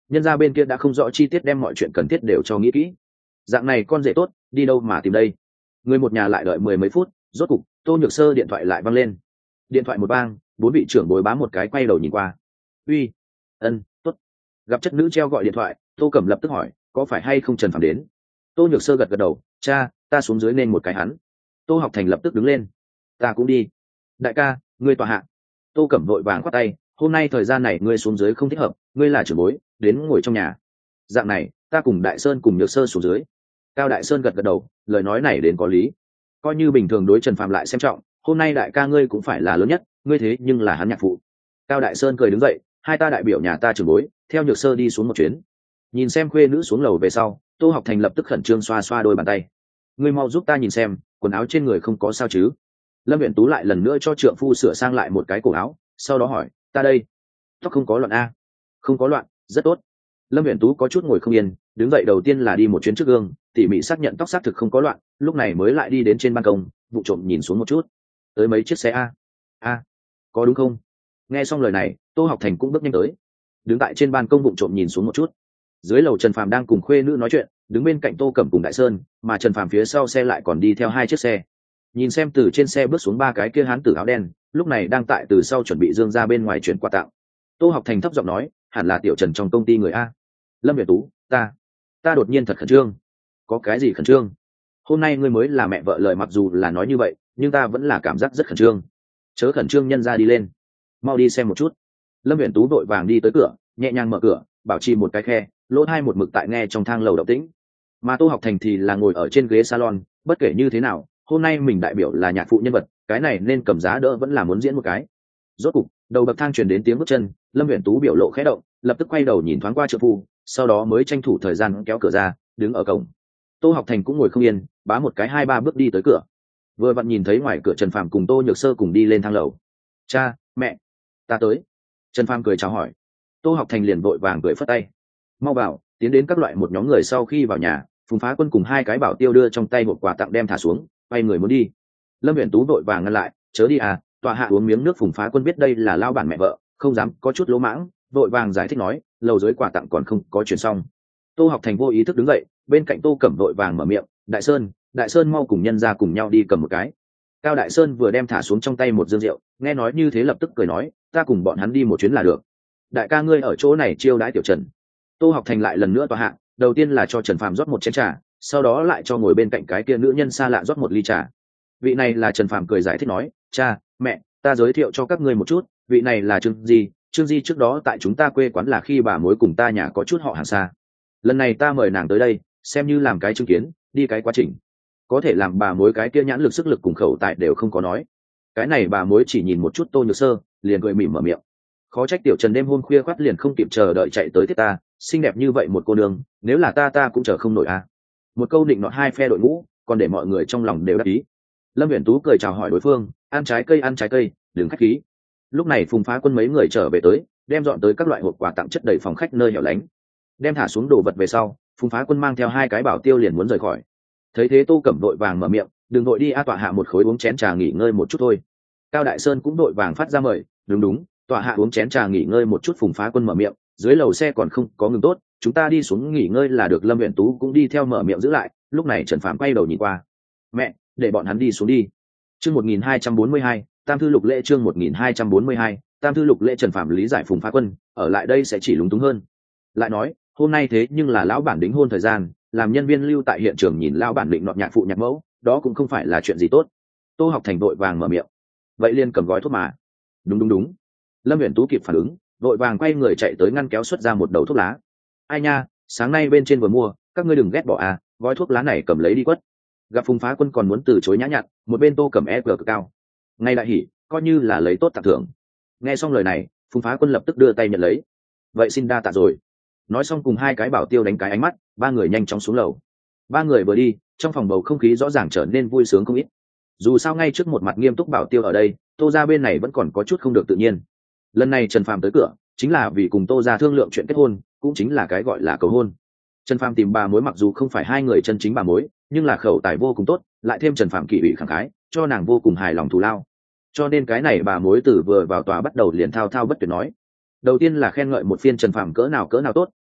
nhân ra bên kia đã không rõ chi tiết đem mọi chuyện cần thiết đều cho nghĩ kỹ. Dạng này con rể tốt, đi đâu mà tìm đây? Người một nhà lại đợi mười mấy phút, rốt cục Tô Nhược Sơ điện thoại lại văng lên. Điện thoại một vang, bốn vị trưởng bối bám một cái quay đầu nhìn qua. Uy, ân, tốt. Gặp chất nữ treo gọi điện thoại, Tô Cẩm lập tức hỏi, có phải hay không Trần Phàm đến? Tô Nhược Sơ gật gật đầu, cha, ta xuống dưới nên một cái hắn. Tô Học Thành lập tức đứng lên, ta cũng đi. Đại ca, ngươi tòa hạ. Tô Cẩm vội vàng khoát tay, hôm nay thời gian này ngươi xuống dưới không thích hợp, ngươi là trưởng bối, đến ngồi trong nhà. Dạng này, ta cùng Đại Sơn cùng Nhược Sơ xuống dưới. Cao Đại Sơn gật gật đầu, lời nói này đến có lý. Coi như bình thường đối Trần Phàm lại xem trọng, hôm nay đại ca ngươi cũng phải là lớn nhất, ngươi thế nhưng là hắn nhạc phụ. Cao Đại Sơn cười đứng dậy, hai ta đại biểu nhà ta trưởng bối, theo Nhược Sơ đi xuống một chuyến. Nhìn xem khuê nữ xuống lầu về sau, Tô Học Thành lập tức khẩn trương xoa xoa đôi bàn tay. Ngươi mau giúp ta nhìn xem, quần áo trên người không có sao chứ? Lâm Viễn Tú lại lần nữa cho trượng phu sửa sang lại một cái cổ áo, sau đó hỏi, ta đây, tóc không có loạn a? Không có loạn, rất tốt. Lâm Viễn Tú có chút ngồi không yên, đứng dậy đầu tiên là đi một chuyến trước gương, tỉ mỉ xác nhận tóc xác thực không có loạn, lúc này mới lại đi đến trên ban công, vụ trộm nhìn xuống một chút. Tới mấy chiếc xe a? A, có đúng không? Nghe xong lời này, Tô Học Thành cũng bước nhanh tới, đứng tại trên ban công vụ trộm nhìn xuống một chút. Dưới lầu Trần Phàm đang cùng khuê nữ nói chuyện, đứng bên cạnh Tô Cẩm cùng Đại Sơn, mà Trần Phàm phía sau xe lại còn đi theo hai chiếc xe. Nhìn xem từ trên xe bước xuống ba cái kia hán tử áo đen, lúc này đang tại từ sau chuẩn bị dương ra bên ngoài chuyển quà tặng. Tô Học Thành thấp giọng nói, hẳn là tiểu Trần trong công ty người a. Lâm Viễn Tú, ta, ta đột nhiên thật khẩn trương. Có cái gì khẩn trương? Hôm nay ngươi mới là mẹ vợ lời, mặc dù là nói như vậy, nhưng ta vẫn là cảm giác rất khẩn trương. Chớ khẩn trương, nhân ra đi lên, mau đi xem một chút. Lâm Viễn Tú vội vàng đi tới cửa, nhẹ nhàng mở cửa, bảo trì một cái khe, lỗ hai một mực tại nghe trong thang lầu động tĩnh. Mà Tô Học Thành thì là ngồi ở trên ghế salon, bất kể như thế nào, hôm nay mình đại biểu là nhạc phụ nhân vật, cái này nên cầm giá đỡ vẫn là muốn diễn một cái. Rốt cục, đầu bậc thang truyền đến tiếng bước chân, Lâm Viễn Tú biểu lộ khẽ động, lập tức quay đầu nhìn thoáng qua trợ phu, sau đó mới tranh thủ thời gian kéo cửa ra, đứng ở cổng. Tô Học Thành cũng ngồi không yên, bá một cái hai ba bước đi tới cửa. Vừa vặn nhìn thấy ngoài cửa Trần Phàm cùng Tô Nhược Sơ cùng đi lên thang lầu. Cha, mẹ, ta tới. Trần Phàm cười chào hỏi. Tô Học Thành liền vội vàng cười phất tay. Mau vào, tiến đến các loại một nhóm người. Sau khi vào nhà, Phùng Phá Quân cùng hai cái bảo tiêu đưa trong tay một quà tặng đem thả xuống, quay người muốn đi. Lâm Viễn Tú vội vàng ngăn lại, chớ đi à, tọa hạ uống miếng nước. Phùng Phá Quân biết đây là lao bản mẹ vợ, không dám có chút lỗ mãng, vội vàng giải thích nói, lầu dưới quà tặng còn không có chuyển xong. Tô Học Thành vô ý thức đứng dậy, bên cạnh Tô Cẩm vội vàng mở miệng, Đại Sơn, Đại Sơn mau cùng nhân ra cùng nhau đi cầm một cái. Cao Đại Sơn vừa đem thả xuống trong tay một dương rượu, nghe nói như thế lập tức cười nói, ta cùng bọn hắn đi một chuyến là được. Đại ca ngươi ở chỗ này chiêu đãi tiểu Trần. Tô Học Thành lại lần nữa tọa hạ, đầu tiên là cho Trần Phàm rót một chén trà, sau đó lại cho ngồi bên cạnh cái kia nữ nhân xa lạ rót một ly trà. Vị này là Trần Phàm cười giải thích nói, cha, mẹ, ta giới thiệu cho các ngươi một chút, vị này là Trương Di, Trương Di trước đó tại chúng ta quê quán là khi bà mối cùng ta nhà có chút họ hàng xa. Lần này ta mời nàng tới đây, xem như làm cái chứng kiến, đi cái quá trình. Có thể làm bà mối cái kia nhãn lực sức lực cùng khẩu tài đều không có nói. Cái này bà mối chỉ nhìn một chút Tô Nhược Sơ, liền cười mỉm mở miệng. Khó trách tiểu Trần đêm hôm khuya khoắt liền không kịp chờ đợi chạy tới tiếp ta, xinh đẹp như vậy một cô nương, nếu là ta ta cũng chờ không nổi à. Một câu định nọt hai phe đội ngũ, còn để mọi người trong lòng đều đắc ý. Lâm Viễn Tú cười chào hỏi đối phương, ăn trái cây ăn trái cây, đừng khách khí. Lúc này Phùng Phá Quân mấy người trở về tới, đem dọn tới các loại hộp quà tặng chất đầy phòng khách nơi hẻo lánh. Đem thả xuống đồ vật về sau, Phùng Phá Quân mang theo hai cái bảo tiêu liền muốn rời khỏi. Thấy thế Tô Cẩm vội vàng mở miệng, đừng vội đi a, tọa hạ một khối uống chén trà nghỉ ngơi một chút thôi. Cao Đại Sơn cũng vội vàng phát ra mời, đúng đúng, tọa hạ uống chén trà nghỉ ngơi một chút. Phùng Phá Quân mở miệng, dưới lầu xe còn không có ngừng tốt, chúng ta đi xuống nghỉ ngơi là được. Lâm Viễn Tú cũng đi theo mở miệng giữ lại. Lúc này Trần Phàm quay đầu nhìn qua, mẹ, để bọn hắn đi xuống đi. Chương một nghìn hai trăm bốn mươi hai, Tam thư lục lễ. Chương một nghìn hai trăm bốn mươi hai, Tam thư lục lễ. Trần Phàm lý giải Phùng Phá Quân ở lại đây sẽ chỉ lúng túng hơn. Lại nói, hôm nay thế nhưng là lão bản đính hôn thời gian, làm nhân viên lưu tại hiện trường nhìn lão bản định nọt nhạc phụ nhạc mẫu, đó cũng không phải là chuyện gì tốt. Tô Học Thành vội vàng mở miệng, vậy liền cầm gói thuốc mà. Đúng đúng đúng. Lâm Viễn Tú kịp phản ứng, vội vàng quay người chạy tới ngăn kéo xuất ra một đầu thuốc lá. Ai nha, sáng nay bên trên vừa mua, các ngươi đừng ghét bỏ à, gói thuốc lá này cầm lấy đi quất. Gặp Phùng Phá Quân còn muốn từ chối nhã nhặn, một bên Tô cầm e cờ cực cao, ngay đại hỉ, coi như là lấy tốt tặng thưởng. Nghe xong lời này, Phùng Phá Quân lập tức đưa tay nhận lấy. Vậy xin đa tạ rồi. Nói xong cùng hai cái bảo tiêu đánh cái ánh mắt, ba người nhanh chóng xuống lầu. Ba người vừa đi, trong phòng bầu không khí rõ ràng trở nên vui sướng không ít. Dù sao ngay trước một mặt nghiêm túc bảo tiêu ở đây, Tô gia bên này vẫn còn có chút không được tự nhiên. Lần này Trần Phàm tới cửa, chính là vì cùng Tô gia thương lượng chuyện kết hôn, cũng chính là cái gọi là cầu hôn. Trần Phàm tìm bà mối mặc dù không phải hai người chân chính bà mối, nhưng là khẩu tài vô cùng tốt, lại thêm Trần Phàm kỷ ủy khẳng khái, cho nàng vô cùng hài lòng thù lao. Cho nên cái này bà mối từ vừa vào tòa bắt đầu liền thao thao bất tuyệt nói. Đầu tiên là khen ngợi một phiên Trần Phàm cỡ nào cỡ nào tốt,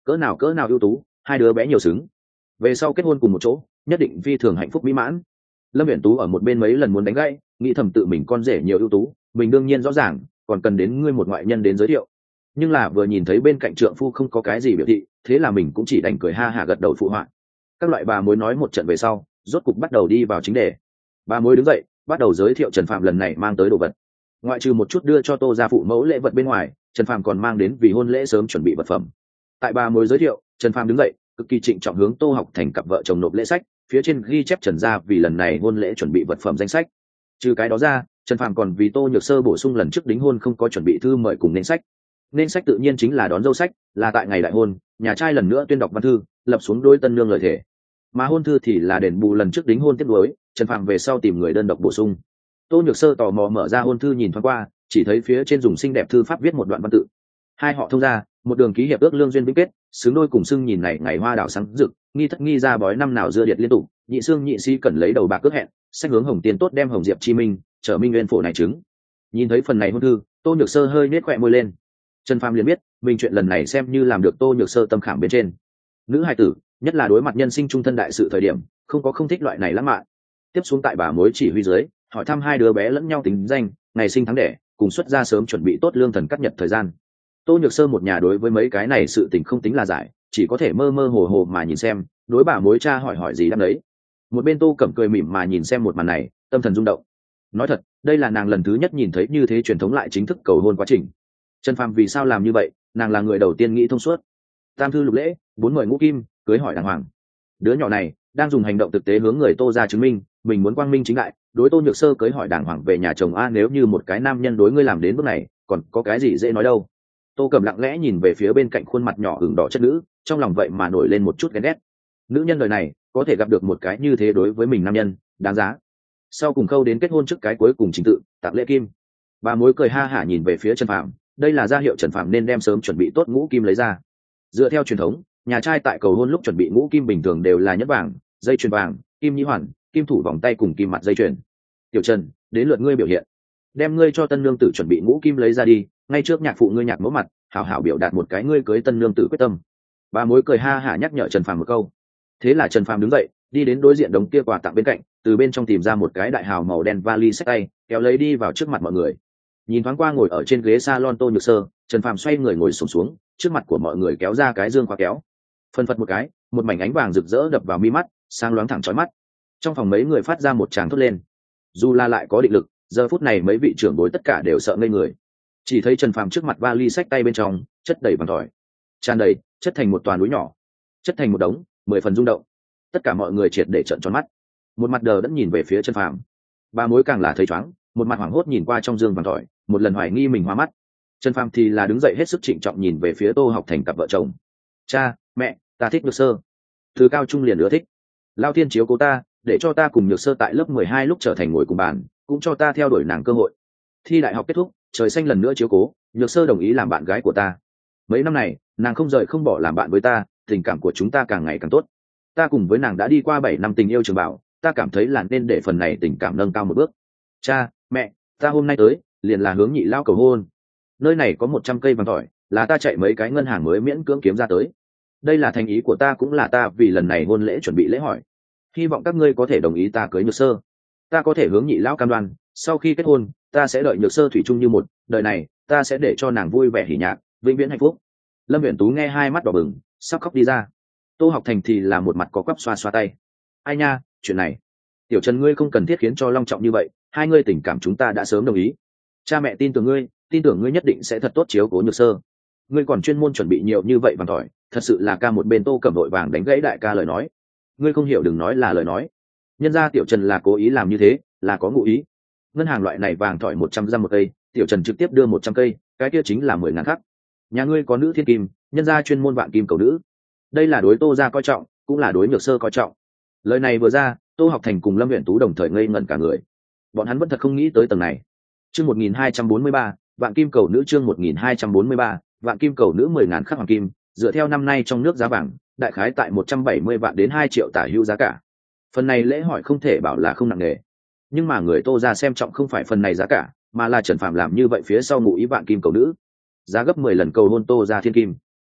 cỡ nào cỡ nào ưu tú, hai đứa bé nhiều xứng, về sau kết hôn cùng một chỗ nhất định phi thường hạnh phúc mỹ mãn. Lâm Viễn Tú ở một bên mấy lần muốn đánh gãy, nghĩ thầm tự mình con rể nhiều ưu tú, mình đương nhiên rõ ràng, còn cần đến ngươi một ngoại nhân đến giới thiệu. Nhưng là vừa nhìn thấy bên cạnh trượng phu không có cái gì biểu thị, thế là mình cũng chỉ đành cười ha hả gật đầu phụ họa. Các loại bà mối nói một trận về sau, rốt cục bắt đầu đi vào chính đề. Bà mối đứng dậy, bắt đầu giới thiệu Trần Phạm lần này mang tới đồ vật. Ngoại trừ một chút đưa cho Tô gia phụ mẫu lễ vật bên ngoài, Trần Phạm còn mang đến vì hôn lễ sớm chuẩn bị vật phẩm. Tại bà mối giới thiệu, Trần Phạm đứng dậy, cực kỳ trịnh trọng hướng Tô Học Thành cặp vợ chồng nộp lễ sách, phía trên ghi chép Trần gia vì lần này hôn lễ chuẩn bị vật phẩm danh sách. Trừ cái đó ra, Trần Phạm còn vì Tô Nhược Sơ bổ sung lần trước đính hôn không có chuẩn bị thư mời cùng nên sách. Nên sách tự nhiên chính là đón dâu sách, là tại ngày đại hôn, nhà trai lần nữa tuyên đọc văn thư, lập xuống đôi tân nương lời thề. Mà hôn thư thì là đền bù lần trước đính hôn tiếp nối, Trần Phạm về sau tìm người đơn độc bổ sung. Tô Nhược Sơ tò mò mở ra hôn thư nhìn thoáng qua, chỉ thấy phía trên dùng xinh đẹp thư pháp viết một đoạn văn tự. Hai họ thông ra, một đường ký hiệp ước lương duyên vĩnh kết, xứng đôi cùng xưng nhìn này ngày hoa đào sáng rực, nghi thất nghi ra bói năm nào dưa điệt liên tục, nhị xương nhị si cần lấy đầu bạc cước hẹn, sách hướng hồng tiền tốt đem hồng diệp chi minh, trở minh nguyên phổ này chứng. Nhìn thấy phần này hôn thư, Tô Nhược Sơ hơi nết khỏe môi lên. Trần Phàm liền biết, mình chuyện lần này xem như làm được Tô Nhược Sơ tâm khảm bên trên. Nữ hài tử, nhất là đối mặt nhân sinh trung thân đại sự thời điểm, không có không thích loại này lãng mạn. Tiếp xuống tại bà mối chỉ huy dưới, hỏi thăm hai đứa bé lẫn nhau tính danh, ngày sinh tháng đẻ, cùng xuất ra sớm chuẩn bị tốt lương thần cắt nhật thời gian. Tô Nhược Sơ một nhà đối với mấy cái này sự tình không tính là giải, chỉ có thể mơ mơ hồ hồ mà nhìn xem, đối bà mối cha hỏi hỏi gì đáp đấy. Một bên Tô Cẩm cười mỉm mà nhìn xem một màn này, tâm thần rung động. Nói thật, đây là nàng lần thứ nhất nhìn thấy như thế truyền thống lại chính thức cầu hôn quá trình. Trần Phàm vì sao làm như vậy, nàng là người đầu tiên nghĩ thông suốt. Tam thư lục lễ, bốn mời ngũ kim, cưới hỏi đàng hoàng. Đứa nhỏ này đang dùng hành động thực tế hướng người Tô ra chứng minh, mình muốn quang minh chính đại, đối Tô Nhược Sơ cưới hỏi đàng hoàng về nhà chồng a, nếu như một cái nam nhân đối ngươi làm đến bước này, còn có cái gì dễ nói đâu. Tô Cẩm lặng lẽ nhìn về phía bên cạnh khuôn mặt nhỏ ửng đỏ chất nữ, trong lòng vậy mà nổi lên một chút ghen ghét. Nữ nhân đời này có thể gặp được một cái như thế đối với mình nam nhân, đáng giá. Sau cùng khâu đến kết hôn trước cái cuối cùng trình tự, tặng lễ kim. Bà mối cười ha hả nhìn về phía Trần Phạm, đây là ra hiệu Trần Phạm nên đem sớm chuẩn bị tốt ngũ kim lấy ra. Dựa theo truyền thống, nhà trai tại cầu hôn lúc chuẩn bị ngũ kim bình thường đều là nhất vàng, dây chuyền vàng, kim nhĩ hoàn, kim thủ vòng tay cùng kim mặt dây chuyền. Tiểu Trần, đến lượt ngươi biểu hiện. Đem ngươi cho tân nương tử chuẩn bị ngũ kim lấy ra đi, ngay trước nhạc phụ ngươi nhạc mẫu mặt, hảo hảo biểu đạt một cái ngươi cưới tân nương tử quyết tâm. Bà mối cười ha hả nhắc nhở Trần Phạm một câu. Thế là Trần Phạm đứng dậy, đi đến đối diện đống kia quà tặng bên cạnh, từ bên trong tìm ra một cái đại hào màu đen vali xách tay, kéo lấy đi vào trước mặt mọi người. Nhìn thoáng qua ngồi ở trên ghế salon Tô Nhược Sơ, Trần Phạm xoay người ngồi xổm xuống, trước mặt của mọi người kéo ra cái dương khóa kéo. Phân phật một cái, một mảnh ánh vàng rực rỡ đập vào mi mắt, sáng loáng thẳng chói mắt. Trong phòng mấy người phát ra một tràng thốt lên. Dù là lại có định lực, giờ phút này mấy vị trưởng bối tất cả đều sợ ngây người. Chỉ thấy Trần Phạm trước mặt vali xách tay bên trong, chất đầy vàng tỏi, tràn đầy, chất thành một toàn núi nhỏ, chất thành một đống, mười phần rung động. Tất cả mọi người triệt để trợn tròn mắt, một mặt đờ đẫn nhìn về phía Trần Phạm. Bà mối càng là thấy choáng, một mặt hoảng hốt nhìn qua trong dương vàng tỏi, một lần hoài nghi mình hoa mắt. Trần Phạm thì là đứng dậy hết sức trịnh trọng nhìn về phía Tô Học Thành cặp vợ chồng. Cha, mẹ, ta thích Nhược Sơ, từ cao trung liền ưa thích. Lao thiên chiếu cố ta, để cho ta cùng Nhược Sơ tại lớp mười hai lúc trở thành ngồi cùng bàn, cũng cho ta theo đuổi nàng cơ hội. Thi đại học kết thúc, trời xanh lần nữa chiếu cố, Nhược Sơ đồng ý làm bạn gái của ta. Mấy năm này, nàng không rời không bỏ làm bạn với ta, tình cảm của chúng ta càng ngày càng tốt. Ta cùng với nàng đã đi qua bảy năm tình yêu trường bảo, ta cảm thấy là nên để phần này tình cảm nâng cao một bước. Cha, mẹ, ta hôm nay tới, liền là hướng nhị lao cầu hôn. Nơi này có một trăm cây vàng tỏi, là ta chạy mấy cái ngân hàng mới miễn cưỡng kiếm ra tới. Đây là thành ý của ta, cũng là ta vì lần này hôn lễ chuẩn bị lễ hỏi. Hy vọng các ngươi có thể đồng ý ta cưới Nhược Sơ. Ta có thể hướng nhị lão cam đoan, sau khi kết hôn, ta sẽ đợi Nhược Sơ thủy chung như một, đời này, ta sẽ để cho nàng vui vẻ hỉ nhạc, vĩnh viễn hạnh phúc. Lâm Viễn Tú nghe hai mắt đỏ bừng, sắp khóc đi ra. Tô Học Thành thì là một mặt có quắp xoa xoa tay. Ai nha, chuyện này, Tiểu Trần ngươi không cần thiết khiến cho long trọng như vậy, hai ngươi tình cảm chúng ta đã sớm đồng ý. Cha mẹ tin tưởng ngươi, tin tưởng ngươi nhất định sẽ thật tốt chiếu cố Nhược Sơ. Ngươi còn chuyên môn chuẩn bị nhiều như vậy vàng tỏi, thật sự là ca một bên Tô Cẩm đội vàng đánh gãy đại ca lời nói. Ngươi không hiểu đừng nói là lời nói. Nhân ra Tiểu Trần là cố ý làm như thế, là có ngụ ý. Ngân hàng loại này vàng tỏi một trăm gram một cây, Tiểu Trần trực tiếp đưa một trăm cây, cái kia chính là mười ngàn khắc. Nhà ngươi có nữ thiên kim, nhân ra chuyên môn vạn kim cầu nữ. Đây là đối Tô gia coi trọng, cũng là đối Nhược Sơ coi trọng. Lời này vừa ra, Tô Học Thành cùng Lâm Viễn Tú đồng thời ngây ngẩn cả người. Bọn hắn vẫn thật không nghĩ tới tầng này. Chương một nghìn hai trăm bốn mươi ba, vạn kim cầu nữ. Chương một nghìn hai trăm bốn mươi ba, vạn kim cầu nữ mười ngàn khắc hoàng kim, dựa theo năm nay trong nước giá vàng, đại khái tại một trăm bảy mươi vạn đến hai triệu tả hữu giá cả. Phần này lễ hỏi không thể bảo là không nặng nề, nhưng mà người Tô gia xem trọng không phải phần này giá cả, mà là Trần Phạm làm như vậy phía sau ngụ ý vạn kim cầu nữ, giá gấp mười lần cầu hôn Tô gia thiên kim.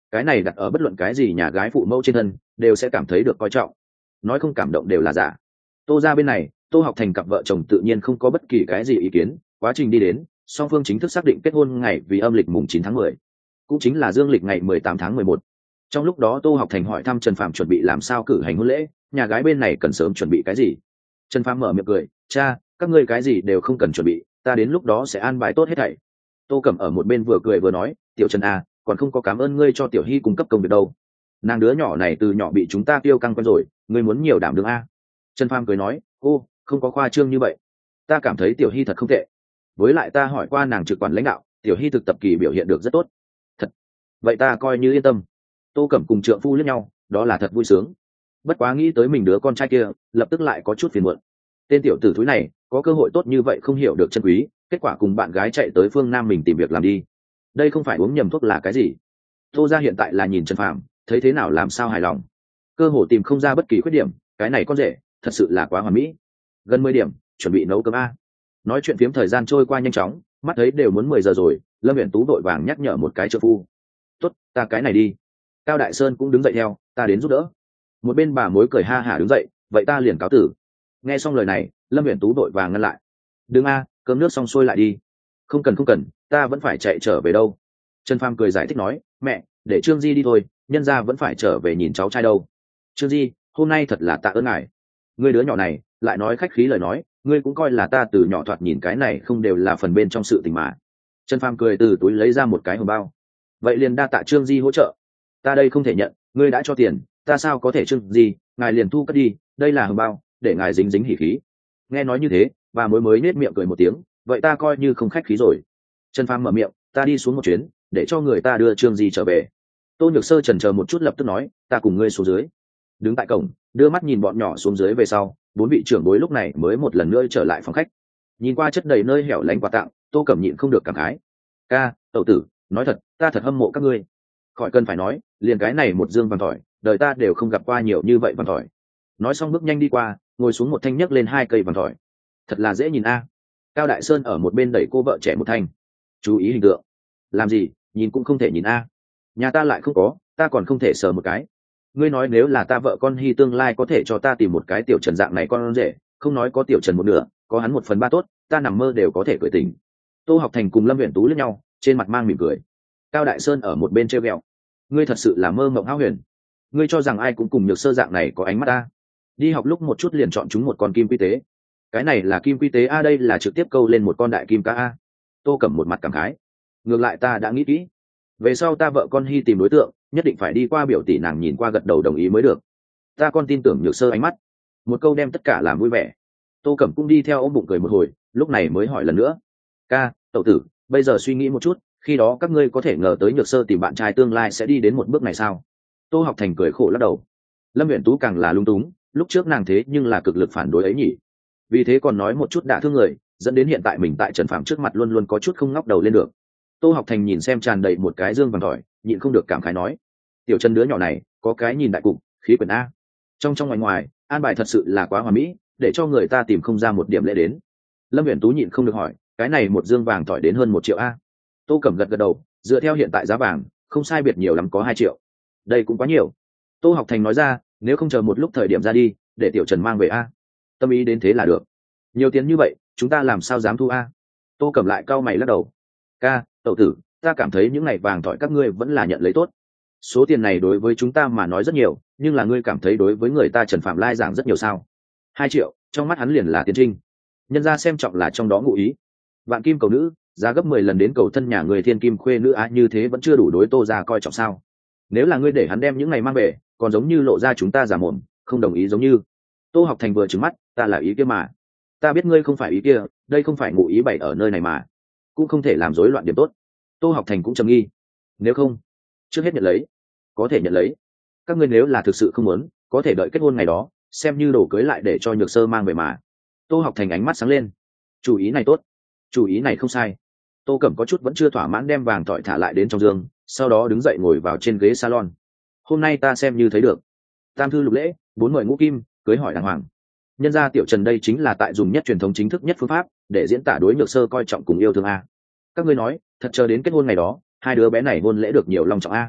cái này đặt ở bất luận cái gì nhà gái phụ mẫu trên thân đều sẽ cảm thấy được coi trọng, nói không cảm động đều là giả. Tô ra bên này, Tô Học Thành cặp vợ chồng tự nhiên không có bất kỳ cái gì ý kiến. Quá trình đi đến, song phương chính thức xác định kết hôn ngày vì âm lịch mùng chín tháng mười, cũng chính là dương lịch ngày mười tám tháng mười một. Trong lúc đó Tô Học Thành hỏi thăm Trần Phạm chuẩn bị làm sao cử hành hôn lễ, nhà gái bên này cần sớm chuẩn bị cái gì. Trần Phạm mở miệng cười, cha, các ngươi cái gì đều không cần chuẩn bị, ta đến lúc đó sẽ an bài tốt hết thảy. Tô Cẩm ở một bên vừa cười vừa nói, tiểu Trần à, còn không có cảm ơn ngươi cho tiểu Hy cung cấp công việc đâu, nàng đứa nhỏ này từ nhỏ bị chúng ta tiêu căng quen rồi, ngươi muốn nhiều đảm đương a. Trần Pham cười nói, cô không có khoa trương như vậy, ta cảm thấy tiểu Hy thật không tệ, với lại ta hỏi qua nàng trực quản lãnh đạo, tiểu Hy thực tập kỳ biểu hiện được rất tốt. Thật, vậy ta coi như yên tâm. Tô Cẩm cùng trượng phu lẫn nhau, đó là thật vui sướng. Bất quá nghĩ tới mình đứa con trai kia, lập tức lại có chút phiền muộn. Tên tiểu tử thúi này có cơ hội tốt như vậy không hiểu được chân quý, kết quả cùng bạn gái chạy tới phương Nam mình tìm việc làm đi, đây không phải uống nhầm thuốc là cái gì. Tô ra hiện tại là nhìn Trần Phàm, thấy thế nào làm sao hài lòng, cơ hồ tìm không ra bất kỳ khuyết điểm, cái này con rể thật sự là quá hoàn mỹ. Gần mười điểm, chuẩn bị nấu cơm a. Nói chuyện phiếm thời gian trôi qua nhanh chóng, mắt thấy đều muốn mười giờ rồi, Lâm Uyển Tú vội vàng nhắc nhở một cái trợ phu. Tốt, ta cái này đi. Cao Đại Sơn cũng đứng dậy theo, ta đến giúp đỡ. Một bên bà mối cười ha hả đứng dậy, vậy ta liền cáo tử. Nghe xong lời này, Lâm Uyển Tú vội vàng ngăn lại. Đừng a, cơm nước xong xuôi lại đi. Không cần không cần, ta vẫn phải chạy trở về đâu. Trần Pham cười giải thích nói, mẹ, để Trương Di đi thôi, nhân gia vẫn phải trở về nhìn cháu trai đâu. Trương Di, hôm nay thật là tạ ơn ngài. Ngươi đứa nhỏ này lại nói khách khí lời nói, ngươi cũng coi là ta từ nhỏ thoạt nhìn cái này không đều là phần bên trong sự tình mà. Trần Pham cười từ túi lấy ra một cái hồng bao. Vậy liền đa tạ Trương Di hỗ trợ. Ta đây không thể nhận, ngươi đã cho tiền, ta sao có thể. Trương Di, ngài liền thu cất đi, đây là hồng bao, để ngài dính dính hỉ khí. Nghe nói như thế, bà mối mới nết miệng cười một tiếng, vậy ta coi như không khách khí rồi. Trần Pham mở miệng, ta đi xuống một chuyến, để cho người ta đưa Trương Di trở về. Tô Nhược Sơ chần chờ một chút lập tức nói, ta cùng ngươi xuống dưới. Đứng tại cổng, đưa mắt nhìn bọn nhỏ xuống dưới về sau, bốn vị trưởng bối lúc này mới một lần nữa trở lại phòng khách. Nhìn qua chất đầy nơi hẻo lánh quà tặng, Tô Cẩm nhịn không được cảm khái. Ca, tẩu tử, nói thật, ta thật hâm mộ các ngươi. Khỏi cần phải nói, liền cái này một dương vàng tỏi, đời ta đều không gặp qua nhiều như vậy vàng tỏi. Nói xong bước nhanh đi qua, ngồi xuống một thanh nhấc lên hai cây vàng tỏi. Thật là dễ nhìn a. Cao Đại Sơn ở một bên đẩy cô vợ trẻ một thanh. Chú ý hình tượng. Làm gì, nhìn cũng không thể nhìn a. Nhà ta lại không có, ta còn không thể sờ một cái. Ngươi nói nếu là ta vợ con Hy tương lai có thể cho ta tìm một cái tiểu Trần dạng này con rể, không nói có tiểu Trần một nửa, có hắn một phần ba tốt, ta nằm mơ đều có thể cười tình. Tô Học Thành cùng Lâm Uyển Tú liếc nhau, trên mặt mang mỉm cười. Cao Đại Sơn ở một bên trêu ghẹo, ngươi thật sự là mơ mộng hão huyền. Ngươi cho rằng ai cũng cùng Nhược Sơ dạng này có ánh mắt ta? Đi học lúc một chút liền chọn chúng một con kim quy tế. Cái này là kim quy tế a, đây là trực tiếp câu lên một con đại kim cá a. Tô Cẩm một mặt cảm khái. Ngược lại ta đã nghĩ kỹ, về sau ta vợ con Hy tìm đối tượng, nhất định phải đi qua biểu tỷ nàng nhìn qua gật đầu đồng ý mới được. Ta con tin tưởng Nhược Sơ ánh mắt. Một câu đem tất cả làm vui vẻ. Tô Cẩm cũng đi theo ôm bụng cười một hồi, lúc này mới hỏi lần nữa, ca, tẩu tử, bây giờ suy nghĩ một chút, khi đó các ngươi có thể ngờ tới Nhược Sơ tìm bạn trai tương lai sẽ đi đến một bước này sao? Tô Học Thành cười khổ lắc đầu. Lâm Uyển Tú càng là lung túng, lúc trước nàng thế nhưng là cực lực phản đối ấy nhỉ. Vì thế còn nói một chút đả thương người, dẫn đến hiện tại mình tại Trần Phạm trước mặt luôn luôn có chút không ngóc đầu lên được. Tô Học Thành nhìn xem tràn đầy một cái dương vàng tỏi, nhịn không được cảm khái nói, tiểu Trần đứa nhỏ này có cái nhìn đại cục, khí quyển a. Trong trong ngoài ngoài, an bài thật sự là quá hoàn mỹ, để cho người ta tìm không ra một điểm lệ đến. Lâm Uyển Tú nhịn không được hỏi, cái này một dương vàng tỏi đến hơn một triệu a? Tô Cẩm gật gật đầu, dựa theo hiện tại giá vàng, không sai biệt nhiều lắm có hai triệu. Đây cũng quá nhiều. Tô Học Thành nói ra, nếu không chờ một lúc thời điểm ra đi, để tiểu Trần mang về a. Tâm ý đến thế là được. Nhiều tiền như vậy, chúng ta làm sao dám thu a? Tô Cẩm lại cau mày lắc đầu. Ca, tẩu tử, ta cảm thấy những ngày vàng tỏi các ngươi vẫn là nhận lấy tốt. Số tiền này đối với chúng ta mà nói rất nhiều, nhưng là ngươi cảm thấy đối với người ta Trần Phạm Lai giảng rất nhiều sao? Hai triệu, trong mắt hắn liền là tiến trinh. Nhân ra xem trọng là trong đó ngụ ý. Vạn kim cầu nữ, giá gấp mười lần đến cầu thân nhà người thiên kim khuê nữ á, như thế vẫn chưa đủ đối Tô ra coi trọng sao? Nếu là ngươi để hắn đem những ngày mang về, còn giống như lộ ra chúng ta giả mồm, không đồng ý giống như. Tô Học Thành vừa trừng mắt, ta là ý kia mà. Ta biết ngươi không phải ý kia, đây không phải ngụ ý bày ở nơi này mà. Cũng không thể làm rối loạn điểm tốt. Tô Học Thành cũng trầm nghi. Nếu không, trước hết nhận lấy. Có thể nhận lấy. Các ngươi nếu là thực sự không muốn, có thể đợi kết hôn ngày đó, xem như đồ cưới lại để cho Nhược Sơ mang về mà. Tô Học Thành ánh mắt sáng lên. Chủ ý này tốt. Chủ ý này không sai. Tô Cẩm có chút vẫn chưa thỏa mãn đem vàng tỏi thả lại đến trong giường, sau đó đứng dậy ngồi vào trên ghế salon. Hôm nay ta xem như thấy được. Tam thư lục lễ, bốn mời ngũ kim, cưới hỏi đàng hoàng. Nhân ra tiểu Trần đây chính là tại dùng nhất truyền thống chính thức nhất phương pháp để diễn tả đối Nhược Sơ coi trọng cùng yêu thương a. Các ngươi nói, thật chờ đến kết hôn ngày đó, hai đứa bé này hôn lễ được nhiều long trọng a.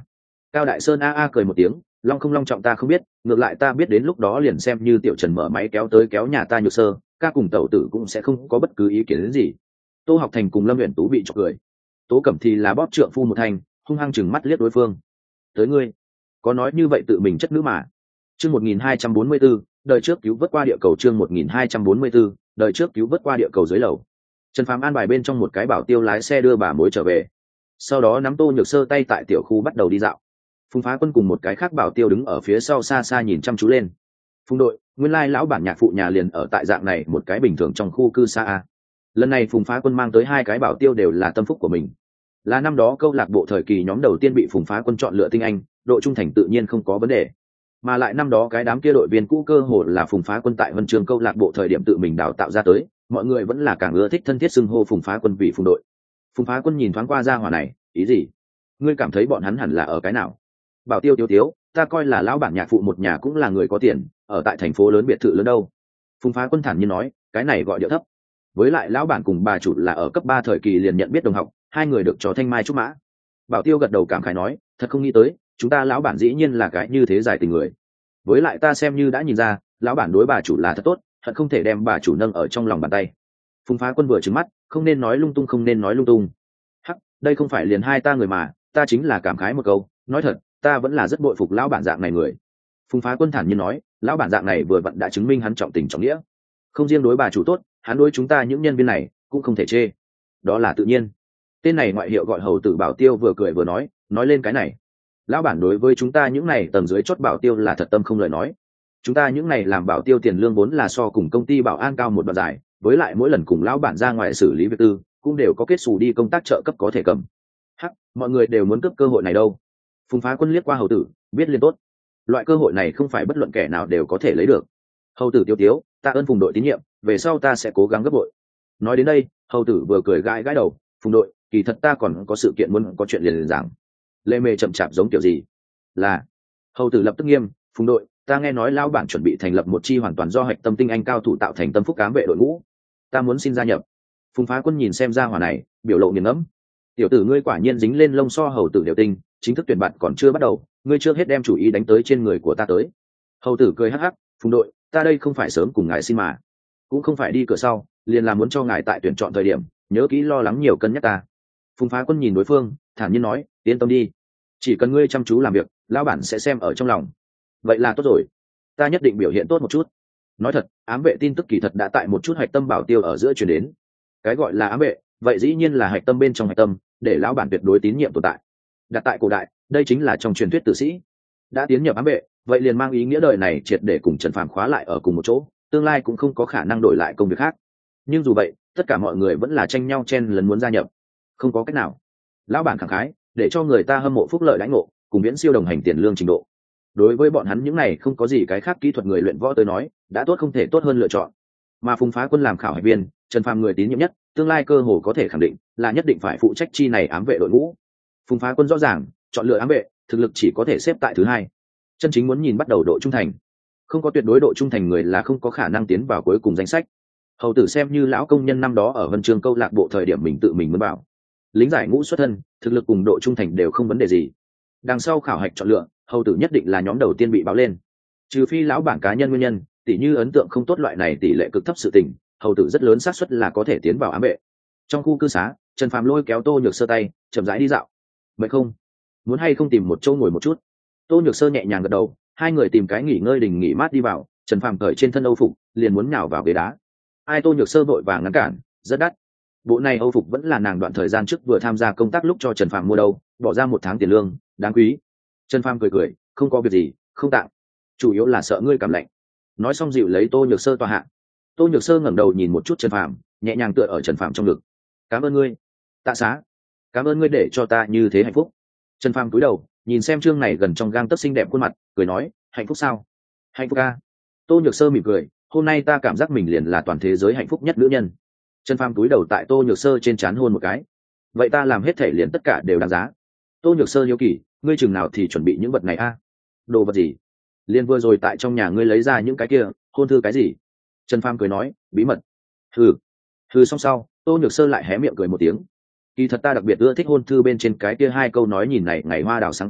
Cao Đại Sơn a a cười một tiếng, long không long trọng ta không biết, ngược lại ta biết đến lúc đó liền xem như tiểu Trần mở máy kéo tới kéo nhà ta Nhược Sơ, ca cùng tẩu tử cũng sẽ không có bất cứ ý kiến đến gì. Tô Học Thành cùng Lâm Uyển Tú bị chọc cười. Tố Cẩm thì là bóp trượng phu một thành, hung hăng chừng mắt liếc đối phương. Tới ngươi, có nói như vậy tự mình chất nữ mà. Chương một nghìn hai trăm bốn mươi 1244, đời trước cứu vớt qua địa cầu chương một nghìn hai trăm bốn mươi 1244, đời trước cứu vớt qua địa cầu dưới lầu. Trần Phàm an bài bên trong một cái bảo tiêu lái xe đưa bà mối trở về. Sau đó nắm Tô Nhược Sơ tay tại tiểu khu bắt đầu đi dạo. Phùng Phá Quân cùng một cái khác bảo tiêu đứng ở phía sau xa xa nhìn chăm chú lên. Phùng đội, nguyên lai lão bản nhạc phụ nhà liền ở tại dạng này một cái bình thường trong khu cư xa a. Lần này Phùng Phá Quân mang tới hai cái bảo tiêu đều là tâm phúc của mình. Là năm đó câu lạc bộ thời kỳ nhóm đầu tiên bị Phùng Phá Quân chọn lựa tinh anh, độ trung thành tự nhiên không có vấn đề. Mà lại năm đó cái đám kia đội viên cũ cơ hồ là Phùng Phá Quân tại Vân Trường câu lạc bộ thời điểm tự mình đào tạo ra tới, mọi người vẫn là càng ưa thích thân thiết xưng hô Phùng Phá Quân vì Phùng đội. Phùng Phá Quân nhìn thoáng qua gia hỏa này, ý gì? Ngươi cảm thấy bọn hắn hẳn là ở cái nào? Bảo tiêu tiêu tiếu, ta coi là lão bản nhạc phụ một nhà cũng là người có tiền, ở tại thành phố lớn biệt thự lớn đâu. Phùng Phá Quân thản nhiên nói, cái này gọi điệu thấp. Với lại lão bản cùng bà chủ là ở cấp ba thời kỳ liền nhận biết đồng học, hai người được cho thanh mai trúc mã. Bảo tiêu gật đầu cảm khái nói, thật không nghĩ tới, chúng ta lão bản dĩ nhiên là cái như thế giải tình người. Với lại ta xem như đã nhìn ra, lão bản đối bà chủ là thật tốt, thật không thể đem bà chủ nâng ở trong lòng bàn tay. Phùng Phá Quân vừa trừng mắt, không nên nói lung tung không nên nói lung tung. Hắc, đây không phải liền hai ta người mà, ta chính là cảm khái một câu, nói thật, ta vẫn là rất bội phục lão bản dạng này người. Phùng Phá Quân thản nhiên nói, lão bản dạng này vừa vặn đã chứng minh hắn trọng tình trọng nghĩa. Không riêng đối bà chủ tốt, hắn đối chúng ta những nhân viên này cũng không thể chê. Đó là tự nhiên. Tên này ngoại hiệu gọi hầu tử bảo tiêu vừa cười vừa nói, nói lên cái này. Lão bản đối với chúng ta những này tầng dưới chốt bảo tiêu là thật tâm không lời nói. Chúng ta những này làm bảo tiêu tiền lương vốn là so cùng công ty bảo an cao một đoạn dài, với lại mỗi lần cùng lão bản ra ngoài xử lý việc tư, cũng đều có kết xù đi công tác trợ cấp có thể cầm. Hắc, mọi người đều muốn cướp cơ hội này đâu. Phùng Phá Quân liếc qua hầu tử, biết liên tốt. Loại cơ hội này không phải bất luận kẻ nào đều có thể lấy được. Hầu tử tiêu tiếu, ta ơn Phùng đội tín nhiệm, về sau ta sẽ cố gắng gấp bội. Nói đến đây, hầu tử vừa cười gãi gãi đầu, Phùng đội, kỳ thật ta còn có sự kiện muốn có chuyện liền liền giảng. Lê Mê chậm chạp giống kiểu gì? Là. Hầu tử lập tức nghiêm, Phùng đội, ta nghe nói lão bản chuẩn bị thành lập một chi hoàn toàn do hạch tâm tinh anh cao thủ tạo thành tâm phúc cám vệ đội ngũ, ta muốn xin gia nhập. Phùng Phá Quân nhìn xem ra hỏa này, biểu lộ nghiền ngẫm. Tiểu tử ngươi quả nhiên dính lên lông so hầu tử đều tinh, chính thức tuyển bạn còn chưa bắt đầu, ngươi trước hết đem chủ ý đánh tới trên người của ta tới. Hầu tử cười hắc hắc, Phùng đội, ta đây không phải sớm cùng ngài xin mà, cũng không phải đi cửa sau, liền là muốn cho ngài tại tuyển chọn thời điểm, nhớ kỹ lo lắng nhiều cân nhắc ta. Phùng Phá Quân nhìn đối phương, thản nhiên nói, yên tâm đi, chỉ cần ngươi chăm chú làm việc, lão bản sẽ xem ở trong lòng. Vậy là tốt rồi, ta nhất định biểu hiện tốt một chút. Nói thật, ám vệ tin tức kỳ thật đã tại một chút hạch tâm bảo tiêu ở giữa truyền đến. Cái gọi là ám vệ, vậy dĩ nhiên là hạch tâm bên trong hạch tâm, để lão bản tuyệt đối tín nhiệm tồn tại. Đặt tại cổ đại, đây chính là trong truyền thuyết tử sĩ. Đã tiến nhập ám vệ, vậy liền mang ý nghĩa đời này triệt để cùng Trần Phàm khóa lại ở cùng một chỗ, tương lai cũng không có khả năng đổi lại công việc khác. Nhưng dù vậy, tất cả mọi người vẫn là tranh nhau chen lấn muốn gia nhập. Không có cách nào. Lão bản khẳng khái, để cho người ta hâm mộ phúc lợi đãi ngộ, cùng viễn siêu đồng hành tiền lương trình độ. Đối với bọn hắn những này không có gì cái khác kỹ thuật người luyện võ tới nói, đã tốt không thể tốt hơn lựa chọn. Mà Phùng Phá Quân làm khảo hạch viên, Trần Phàm người tín nhiệm nhất, tương lai cơ hồ có thể khẳng định là nhất định phải phụ trách chi này ám vệ đội ngũ. Phùng Phá Quân rõ ràng, chọn lựa ám vệ, thực lực chỉ có thể xếp tại thứ hai. Chân chính muốn nhìn bắt đầu độ trung thành. Không có tuyệt đối độ trung thành người là không có khả năng tiến vào cuối cùng danh sách. Hầu tử xem như lão công nhân năm đó ở Vân Trường câu lạc bộ thời điểm mình tự mình muốn bảo. Lính giải ngũ xuất thân, thực lực cùng độ trung thành đều không vấn đề gì. Đằng sau khảo hạch chọn lựa, hầu tử nhất định là nhóm đầu tiên bị báo lên. Trừ phi lão bản cá nhân nguyên nhân, tỷ như ấn tượng không tốt loại này tỷ lệ cực thấp sự tình, hầu tử rất lớn xác suất là có thể tiến vào ám vệ. Trong khu cư xá, Trần Phàm lôi kéo Tô Nhược Sơ tay, chậm rãi đi dạo. Mệt không? Muốn hay không tìm một chỗ ngồi một chút? Tô Nhược Sơ nhẹ nhàng gật đầu, hai người tìm cái nghỉ ngơi đình nghỉ mát đi vào. Trần Phàm cởi trên thân âu phục, liền muốn nhào vào ghế đá. Ai Tô Nhược Sơ vội vàng ngăn cản, rất đắt. Bộ này âu phục vẫn là nàng đoạn thời gian trước vừa tham gia công tác lúc cho Trần Phàm mua đâu, bỏ ra một tháng tiền lương, đáng quý. Trần Phàm cười cười, không có việc gì, không tặng, chủ yếu là sợ ngươi cảm lạnh. Nói xong dịu lấy Tô Nhược Sơ tòa hạ. Tô Nhược Sơ ngẩng đầu nhìn một chút Trần Phàm, nhẹ nhàng tựa ở Trần Phàm trong ngực. Cảm ơn ngươi, tạ xá, cảm ơn ngươi để cho ta như thế hạnh phúc. Trần Phàm cúi đầu, nhìn xem chương này gần trong gang tấc xinh đẹp khuôn mặt, cười nói, hạnh phúc sao? Hạnh phúc a. Tô Nhược Sơ mỉm cười, hôm nay ta cảm giác mình liền là toàn thế giới hạnh phúc nhất nữ nhân. Trần Phàm cúi đầu tại Tô Nhược Sơ trên trán hôn một cái. Vậy ta làm hết thể liền tất cả đều đáng giá. Tô Nhược Sơ hiếu kỳ, ngươi chừng nào thì chuẩn bị những vật này a? Đồ vật gì? Liên vừa rồi tại trong nhà ngươi lấy ra những cái kia, hôn thư cái gì? Trần Phàm cười nói, bí mật. Hừ. Hừ xong sau, Tô Nhược Sơ lại hé miệng cười một tiếng. Kỳ thật ta đặc biệt ưa thích hôn thư bên trên cái kia hai câu nói nhìn này ngày hoa đào sáng rực,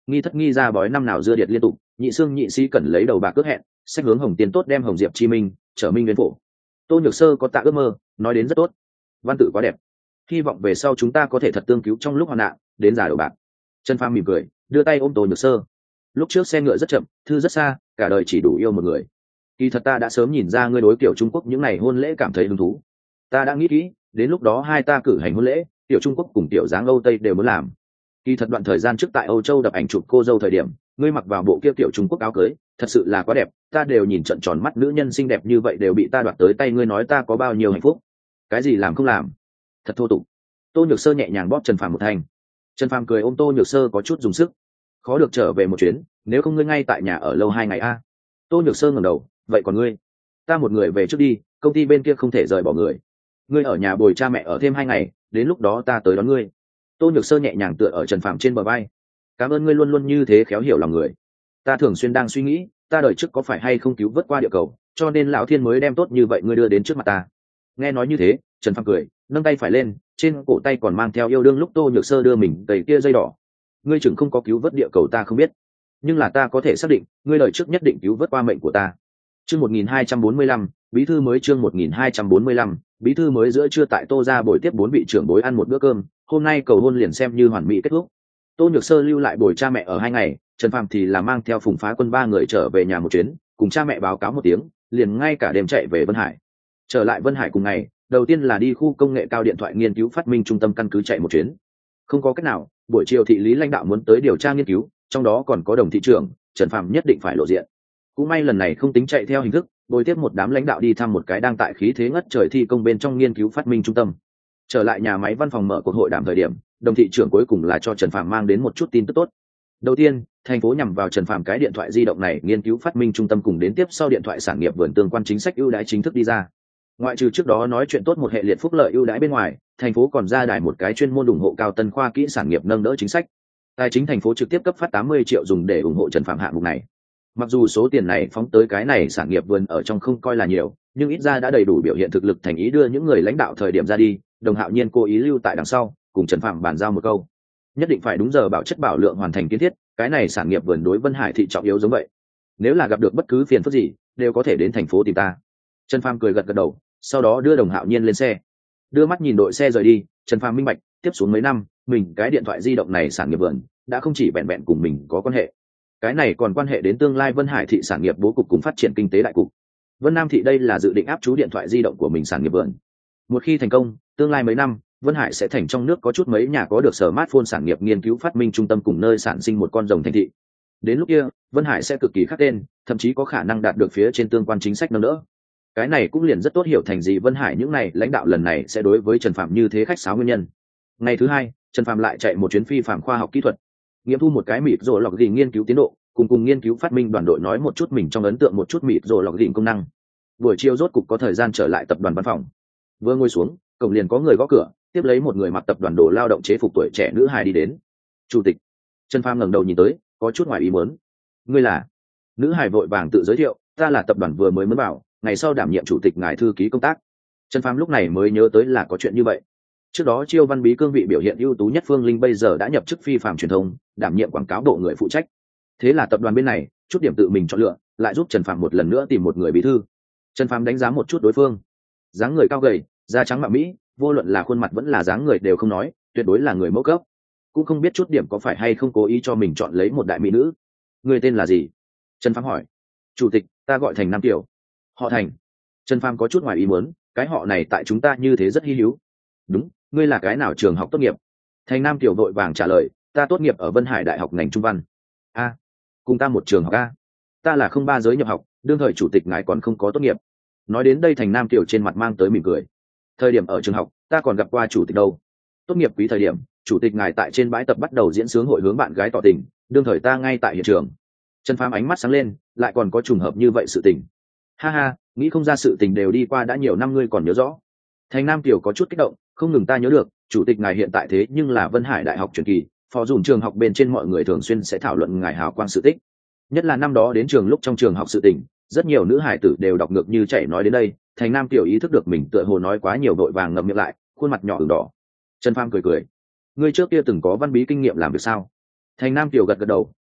nghi thất nghi ra bói năm nào dưa điệt liên tục, nhị xương nhị sĩ cần lấy đầu bạc cước hẹn, sách hướng hồng tiền tốt đem hồng diệp chi minh trở minh đến phổ. Tô Nhược Sơ có tạ ước mơ, nói đến rất tốt, văn tự quá đẹp, hy vọng về sau chúng ta có thể thật tương cứu trong lúc hoạn nạn, đến giả đầu bạc. Trần Phàm mỉm cười, đưa tay ôm Tô Nhược Sơ. Lúc trước xe ngựa rất chậm, thư rất xa, cả đời chỉ đủ yêu một người. Kỳ thật ta đã sớm nhìn ra ngươi đối kiểu Trung Quốc những ngày hôn lễ cảm thấy hứng thú. Ta đã nghĩ kỹ, đến lúc đó hai ta cử hành hôn lễ, tiểu Trung Quốc cùng tiểu dáng Âu Tây đều muốn làm. Kỳ thật đoạn thời gian trước tại Âu Châu đập ảnh chụp cô dâu thời điểm, ngươi mặc vào bộ kia tiểu Trung Quốc áo cưới, thật sự là quá đẹp, ta đều nhìn trợn tròn mắt, nữ nhân xinh đẹp như vậy đều bị ta đoạt tới tay ngươi, nói ta có bao nhiêu hạnh phúc. Cái gì làm không làm, thật thô tục. Tô Nhược Sơ nhẹ nhàng bóp Trần Phàm một thành. Trần Phàm cười ôm Tô Nhược Sơ có chút dùng sức. Khó được trở về một chuyến, nếu không ngươi ngay tại nhà ở lâu hai ngày a. Tô Nhược Sơ ngẩng đầu, vậy còn ngươi? Ta một người về trước đi, công ty bên kia không thể rời bỏ người. Ngươi ở nhà bồi cha mẹ ở thêm hai ngày, đến lúc đó ta tới đón ngươi. Tô Nhược Sơ nhẹ nhàng tựa ở Trần Phàm trên bờ vai. Cảm ơn ngươi luôn luôn như thế khéo hiểu lòng người. Ta thường xuyên đang suy nghĩ, ta đời trước có phải hay không cứu vớt qua địa cầu, cho nên lão thiên mới đem tốt như vậy ngươi đưa đến trước mặt ta. Nghe nói như thế, Trần Phàm cười, nâng tay phải lên, trên cổ tay còn mang theo yêu đương lúc Tô Nhược Sơ đưa mình đầy kia dây đỏ. Ngươi chừng không có cứu vớt địa cầu ta không biết, nhưng là ta có thể xác định, ngươi đời trước nhất định cứu vớt qua mệnh của ta. Chương một nghìn hai trăm bốn mươi lăm, bí thư mới chương một nghìn hai trăm bốn mươi lăm, bí thư mới giữa trưa tại Tô gia buổi tiếp bốn vị trưởng bối ăn một bữa cơm, hôm nay cầu hôn liền xem như hoàn mỹ kết thúc. Tô Nhược Sơ lưu lại bồi cha mẹ ở hai ngày, Trần Phàm thì là mang theo Phùng Phá Quân ba người trở về nhà một chuyến, cùng cha mẹ báo cáo một tiếng, liền ngay cả đêm chạy về Vân Hải. Trở lại Vân Hải cùng ngày, đầu tiên là đi khu công nghệ cao điện thoại nghiên cứu phát minh trung tâm căn cứ chạy một chuyến. Không có cách nào, buổi chiều thị lý lãnh đạo muốn tới điều tra nghiên cứu, trong đó còn có Đồng thị trưởng, Trần Phàm nhất định phải lộ diện. Cũng may lần này không tính chạy theo hình thức, bồi tiếp một đám lãnh đạo đi thăm một cái đang tại khí thế ngất trời thi công bên trong nghiên cứu phát minh trung tâm. Trở lại nhà máy văn phòng mở cuộc hội đàm thời điểm, Đồng thị trưởng cuối cùng là cho Trần Phàm mang đến một chút tin tức tốt. Đầu tiên, thành phố nhằm vào Trần Phàm cái điện thoại di động này nghiên cứu phát minh trung tâm cùng đến tiếp sau điện thoại sản nghiệp vườn tương quan chính sách ưu đãi chính thức đi ra. Ngoại trừ trước đó nói chuyện tốt một hệ liệt phúc lợi ưu đãi bên ngoài, thành phố còn ra đài một cái chuyên môn ủng hộ cao tân khoa kỹ sản nghiệp nâng đỡ chính sách. Tài chính thành phố trực tiếp cấp phát tám mươi triệu dùng để ủng hộ Trần Phàm hạng mục này. Mặc dù số tiền này phóng tới cái này sản nghiệp vườn ở trong không coi là nhiều, nhưng ít ra đã đầy đủ biểu hiện thực lực thành ý đưa những người lãnh đạo thời điểm ra đi. Đồng Hạo Nhiên cố ý lưu tại đằng sau, cùng Trần Phàm bàn giao một câu, nhất định phải đúng giờ bảo chất bảo lượng hoàn thành kiến thiết, cái này sản nghiệp vườn đối Vân Hải thị trọng yếu giống vậy. Nếu là gặp được bất cứ phiền phức gì, đều có thể đến thành phố tìm ta. Trần Phàm cười gật gật đầu, sau đó đưa Đồng Hạo Nhiên lên xe, đưa mắt nhìn đội xe rời đi. Trần Phàm minh bạch, tiếp xuống mấy năm, mình cái điện thoại di động này sản nghiệp vườn đã không chỉ vẹn vẹn cùng mình có quan hệ, cái này còn quan hệ đến tương lai Vân Hải thị sản nghiệp bố cục cùng phát triển kinh tế đại cục. Vân Nam thị đây là dự định áp chú điện thoại di động của mình sản nghiệp vườn. Một khi thành công, tương lai mấy năm, Vân Hải sẽ thành trong nước có chút mấy nhà có được smartphone sản nghiệp nghiên cứu phát minh trung tâm cùng nơi sản sinh một con rồng thành thị. Đến lúc kia, Vân Hải sẽ cực kỳ khắc tên, thậm chí có khả năng đạt được phía trên tương quan chính sách nâng đỡ. Cái này cũng liền rất tốt hiểu thành gì Vân Hải những này lãnh đạo lần này sẽ đối với Trần Phàm như thế khách sáo nguyên nhân. Ngày thứ hai, Trần Phàm lại chạy một chuyến phi phạm khoa học kỹ thuật, nghiệm thu một cái mịt rồ lọc gỉnh nghiên cứu tiến độ, cùng cùng nghiên cứu phát minh đoàn đội nói một chút mình trong ấn tượng một chút mịt rồ lọc gỉnh công năng. Buổi chiều rốt cục có thời gian trở lại tập đoàn văn phòng. Vừa ngồi xuống, cổng liền có người gõ cửa, tiếp lấy một người mặc tập đoàn đồ lao động chế phục tuổi trẻ nữ hài đi đến. Chủ tịch. Trần Phàm ngẩng đầu nhìn tới, có chút ngoài ý muốn. Ngươi là? Nữ hài vội vàng tự giới thiệu, ta là tập đoàn vừa mới mới vào, ngày sau đảm nhiệm chủ tịch ngài thư ký công tác. Trần Phàm lúc này mới nhớ tới là có chuyện như vậy. Trước đó Chiêu Văn Bí cương vị biểu hiện ưu tú nhất Phương Linh bây giờ đã nhập chức phi phạm truyền thông, đảm nhiệm quảng cáo bộ người phụ trách. Thế là tập đoàn bên này chút điểm tự mình chọn lựa, lại giúp Trần Phàm một lần nữa tìm một người bí thư. Trần Phàm đánh giá một chút đối phương, dáng người cao gầy, da trắng mạ mỹ, vô luận là khuôn mặt vẫn là dáng người đều không nói, tuyệt đối là người mẫu cấp. Cũng không biết chút điểm có phải hay không cố ý cho mình chọn lấy một đại mỹ nữ. Người tên là gì? Trần Phàm hỏi. Chủ tịch, ta gọi Thành Nam Tiểu. Họ Thành. Trần Phàm có chút ngoài ý muốn, cái họ này tại chúng ta như thế rất hi hữu. Đúng, ngươi là cái nào trường học tốt nghiệp? Thành Nam Tiểu vội vàng trả lời, ta tốt nghiệp ở Vân Hải Đại học ngành Trung văn. A, cùng ta một trường học a. Ta là không ba giới nhập học, đương thời chủ tịch ngài còn không có tốt nghiệp. Nói đến đây Thành Nam Tiểu trên mặt mang tới mỉm cười. Thời điểm ở trường học, ta còn gặp qua chủ tịch đâu. Tốt nghiệp quý thời điểm, chủ tịch ngài tại trên bãi tập bắt đầu diễn sướng hội hướng bạn gái tỏ tình, đương thời ta ngay tại hiện trường. Trần Phàm ánh mắt sáng lên, lại còn có trùng hợp như vậy sự tình. Ha ha, nghĩ không ra sự tình đều đi qua đã nhiều năm ngươi còn nhớ rõ. Thành Nam Tiểu có chút kích động, không ngừng ta nhớ được, chủ tịch ngài hiện tại thế nhưng là Vân Hải Đại học truyền kỳ, phó dùn trường học bên trên mọi người thường xuyên sẽ thảo luận ngài hào quang sự tích. Nhất là năm đó đến trường lúc trong trường học sự tình, rất nhiều nữ hải tử đều đọc ngược như chảy nói đến đây. Thành Nam Tiểu ý thức được mình tựa hồ nói quá nhiều vội vàng ngậm miệng lại, khuôn mặt nhỏ ửng đỏ. Trần Phàm cười cười, ngươi trước kia từng có văn bí kinh nghiệm làm việc sao? Thành Nam Tiểu gật gật đầu,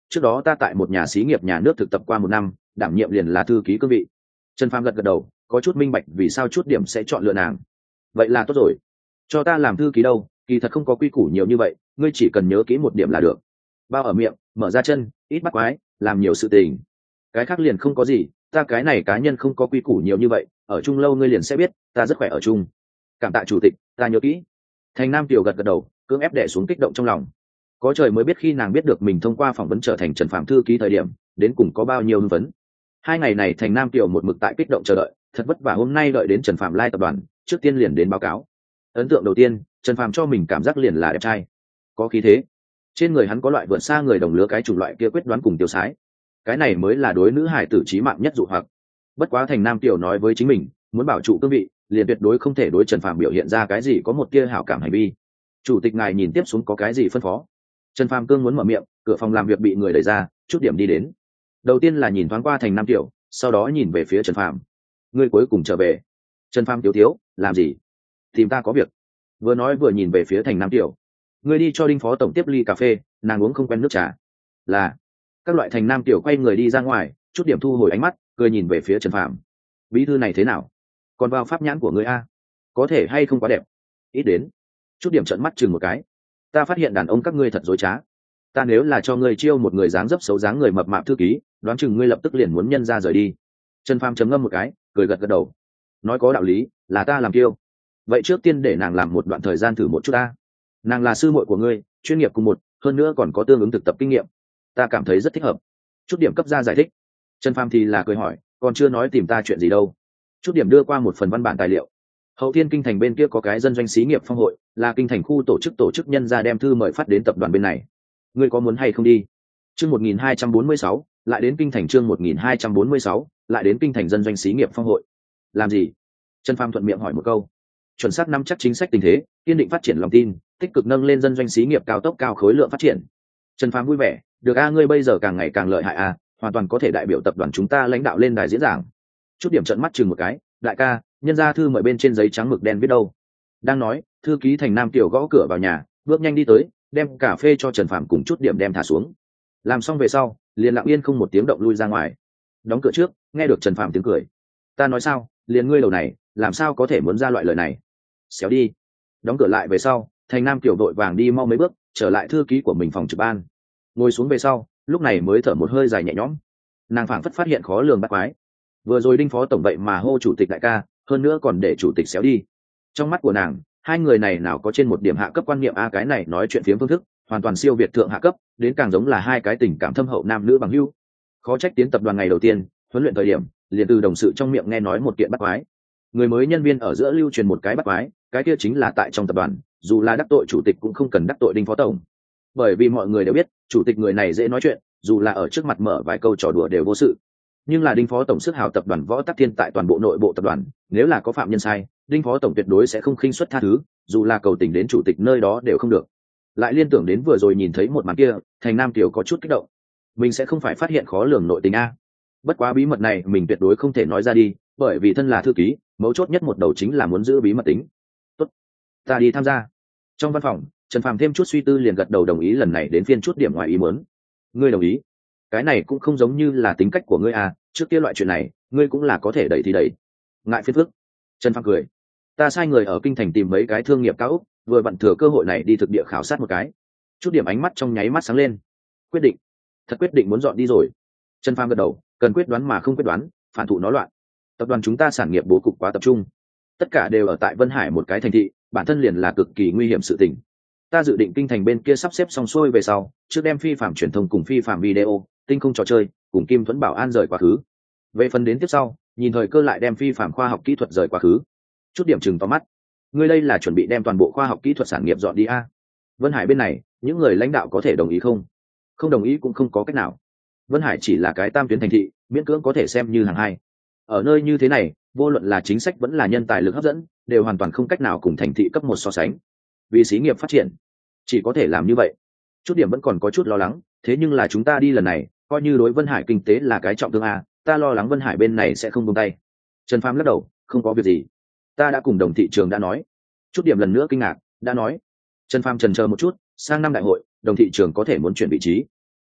trước đó ta tại một nhà xí nghiệp nhà nước thực tập qua một năm, đảm nhiệm liền là thư ký cương vị. Trần Phàm gật gật đầu, có chút minh bạch vì sao chút điểm sẽ chọn lựa nàng. Vậy là tốt rồi, cho ta làm thư ký đâu, kỳ thật không có quy củ nhiều như vậy, ngươi chỉ cần nhớ kỹ một điểm là được. Bao ở miệng, mở ra chân, ít bắt quái, làm nhiều sự tình. Cái khác liền không có gì, ta cái này cá nhân không có quy củ nhiều như vậy, ở chung lâu ngươi liền sẽ biết, ta rất khỏe ở chung. Cảm tạ chủ tịch, ta nhớ kỹ. Thành Nam Tiểu gật gật đầu, cưỡng ép đè xuống kích động trong lòng. Có trời mới biết khi nàng biết được mình thông qua phỏng vấn trở thành Trần Phạm thư ký thời điểm, đến cùng có bao nhiêu hưng phấn. Hai ngày này Thành Nam Tiểu một mực tại kích động chờ đợi, thật vất vả hôm nay đợi đến Trần Phạm lai tập đoàn, trước tiên liền đến báo cáo. Ấn tượng đầu tiên, Trần Phạm cho mình cảm giác liền là đẹp trai, có khí thế. Trên người hắn có loại vượt xa người đồng lứa cái chủng loại kia quyết đoán cùng tiêu sái. Cái này mới là đối nữ hải tử chí mạng nhất dụ hoặc. Bất quá Thành Nam Tiểu nói với chính mình, muốn bảo trụ cương vị, liền tuyệt đối không thể đối Trần Phạm biểu hiện ra cái gì có một tia hảo cảm hành vi. Chủ tịch ngài nhìn tiếp xuống có cái gì phân phó? Trần Phàm cương muốn mở miệng, cửa phòng làm việc bị người đẩy ra, chút điểm đi đến. Đầu tiên là nhìn thoáng qua Thành Nam Tiểu, sau đó nhìn về phía Trần Phàm. Ngươi cuối cùng trở về. Trần Phàm thiếu thiếu, làm gì? Tìm ta có việc. Vừa nói vừa nhìn về phía Thành Nam Tiểu. Ngươi đi cho Đinh phó tổng tiếp ly cà phê, nàng uống không quen nước trà. Là. Các loại Thành Nam Tiểu quay người đi ra ngoài, chút điểm thu hồi ánh mắt, cười nhìn về phía Trần Phàm. Bí thư này thế nào? Còn vào pháp nhãn của ngươi a? Có thể hay không quá đẹp? Ít đến. Chút điểm trợn mắt chừng một cái. Ta phát hiện đàn ông các ngươi thật dối trá. Ta nếu là cho ngươi chiêu một người dáng dấp xấu dáng người mập mạp thư ký, đoán chừng ngươi lập tức liền muốn nhân ra rời đi. Trần Phàm chấm ngâm một cái, cười gật gật đầu. Nói có đạo lý, là ta làm kiêu. Vậy trước tiên để nàng làm một đoạn thời gian thử một chút ta. Nàng là sư muội của ngươi, chuyên nghiệp cùng một, hơn nữa còn có tương ứng thực tập kinh nghiệm. Ta cảm thấy rất thích hợp. Chút điểm cấp ra giải thích. Trần Phàm thì là cười hỏi, còn chưa nói tìm ta chuyện gì đâu. Chút điểm đưa qua một phần văn bản tài liệu. Hậu Thiên kinh thành bên kia có cái dân doanh xí nghiệp phong hội, là kinh thành khu tổ chức tổ chức nhân ra đem thư mời phát đến tập đoàn bên này. Ngươi có muốn hay không đi? Chương một nghìn hai trăm bốn mươi sáu, lại đến kinh thành chương một nghìn hai trăm bốn mươi sáu, lại đến kinh thành dân doanh xí nghiệp phong hội. Làm gì? Trần Phàm thuận miệng hỏi một câu. Chuẩn xác nắm chắc chính sách tình thế, kiên định phát triển lòng tin, tích cực nâng lên dân doanh xí nghiệp cao tốc cao khối lượng phát triển. Trần Phàm vui vẻ, được a, ngươi bây giờ càng ngày càng lợi hại a, hoàn toàn có thể đại biểu tập đoàn chúng ta lãnh đạo lên đài diễn giảng. Chút điểm trợn mắt chừng một cái, đại ca, nhân ra thư mời bên trên giấy trắng mực đen viết đâu? Đang nói, thư ký Thành Nam Tiểu gõ cửa vào nhà, bước nhanh đi tới, đem cà phê cho Trần Phàm cùng chút điểm đem thả xuống. Làm xong về sau, liền lặng yên không một tiếng động lui ra ngoài. Đóng cửa trước, nghe được Trần Phàm tiếng cười. Ta nói sao, liền ngươi đầu này, làm sao có thể muốn ra loại lời này? Xéo đi. Đóng cửa lại về sau, Thành Nam Tiểu vội vàng đi mau mấy bước, trở lại thư ký của mình phòng trực ban. Ngồi xuống về sau, lúc này mới thở một hơi dài nhẹ nhõm. Nàng phảng phất phát hiện khó lường bắt quái. Vừa rồi Đinh phó tổng vậy mà hô chủ tịch đại ca, hơn nữa còn để chủ tịch xéo đi. Trong mắt của nàng, hai người này nào có trên một điểm hạ cấp quan niệm a, cái này nói chuyện phiếm phương thức hoàn toàn siêu việt thượng hạ cấp, đến càng giống là hai cái tình cảm thâm hậu nam nữ bằng hữu. Khó trách tiến tập đoàn ngày đầu tiên, huấn luyện thời điểm, liền từ đồng sự trong miệng nghe nói một kiện bắt quái. Người mới nhân viên ở giữa lưu truyền một cái bắt quái, cái kia chính là tại trong tập đoàn, dù là đắc tội chủ tịch cũng không cần đắc tội Đinh phó tổng. Bởi vì mọi người đều biết, chủ tịch người này dễ nói chuyện, dù là ở trước mặt mở vài câu trò đùa đều vô sự. Nhưng là Đinh phó tổng sức hào tập đoàn Võ Tắc Thiên tại toàn bộ nội bộ tập đoàn, nếu là có phạm nhân sai, Đinh phó tổng tuyệt đối sẽ không khinh suất tha thứ, dù là cầu tình đến chủ tịch nơi đó đều không được. Lại liên tưởng đến vừa rồi nhìn thấy một màn kia, Thành Nam Tiểu có chút kích động. Mình sẽ không phải phát hiện khó lường nội tình a. Bất quá bí mật này mình tuyệt đối không thể nói ra đi, bởi vì thân là thư ký, mấu chốt nhất một đầu chính là muốn giữ bí mật tính. Tốt, ta đi tham gia. Trong văn phòng, Trần Phàm thêm chút suy tư liền gật đầu đồng ý, lần này đến phiên chút điểm ngoài ý muốn. Ngươi đồng ý? Cái này cũng không giống như là tính cách của ngươi à, trước kia loại chuyện này ngươi cũng là có thể đẩy thì đẩy. Ngại phiền phức. Trần Phàm cười. Ta sai người ở kinh thành tìm mấy cái thương nghiệp cao ốc, vừa vặn thừa cơ hội này đi thực địa khảo sát một cái. Chút điểm ánh mắt trong nháy mắt sáng lên. Quyết định. Thật quyết định muốn dọn đi rồi. Trần Phàm gật đầu, cần quyết đoán mà không quyết đoán, phản thụ nó loạn. Tập đoàn chúng ta sản nghiệp bố cục quá tập trung, tất cả đều ở tại Vân Hải một cái thành thị, bản thân liền là cực kỳ nguy hiểm sự tình. Ta dự định kinh thành bên kia sắp xếp xong xuôi về sau, trước đem phi phạm truyền thông cùng phi phạm video, tinh không trò chơi cùng Kim Thuẫn Bảo An rời quá khứ. Về phần đến tiếp sau, nhìn thời cơ lại đem phi phạm khoa học kỹ thuật rời quá khứ. Chút điểm chừng to mắt. Ngươi đây là chuẩn bị đem toàn bộ khoa học kỹ thuật sản nghiệp dọn đi a? Vân Hải bên này, những người lãnh đạo có thể đồng ý không? Không đồng ý cũng không có cách nào. Vân Hải chỉ là cái tam tuyến thành thị, miễn cưỡng có thể xem như hàng hai. Ở nơi như thế này, vô luận là chính sách vẫn là nhân tài lực hấp dẫn, đều hoàn toàn không cách nào cùng thành thị cấp một so sánh. Vì xí nghiệp phát triển, chỉ có thể làm như vậy. Chút điểm vẫn còn có chút lo lắng, thế nhưng là chúng ta đi lần này, coi như đối Vân Hải kinh tế là cái trọng thương a, ta lo lắng Vân Hải bên này sẽ không buông tay. Trần Phàm lắc đầu, không có việc gì, ta đã cùng đồng thị trường đã nói. Chút điểm lần nữa kinh ngạc, đã nói. Trần Phàm chần chờ một chút, sang năm đại hội, đồng thị trường có thể muốn chuyển vị trí.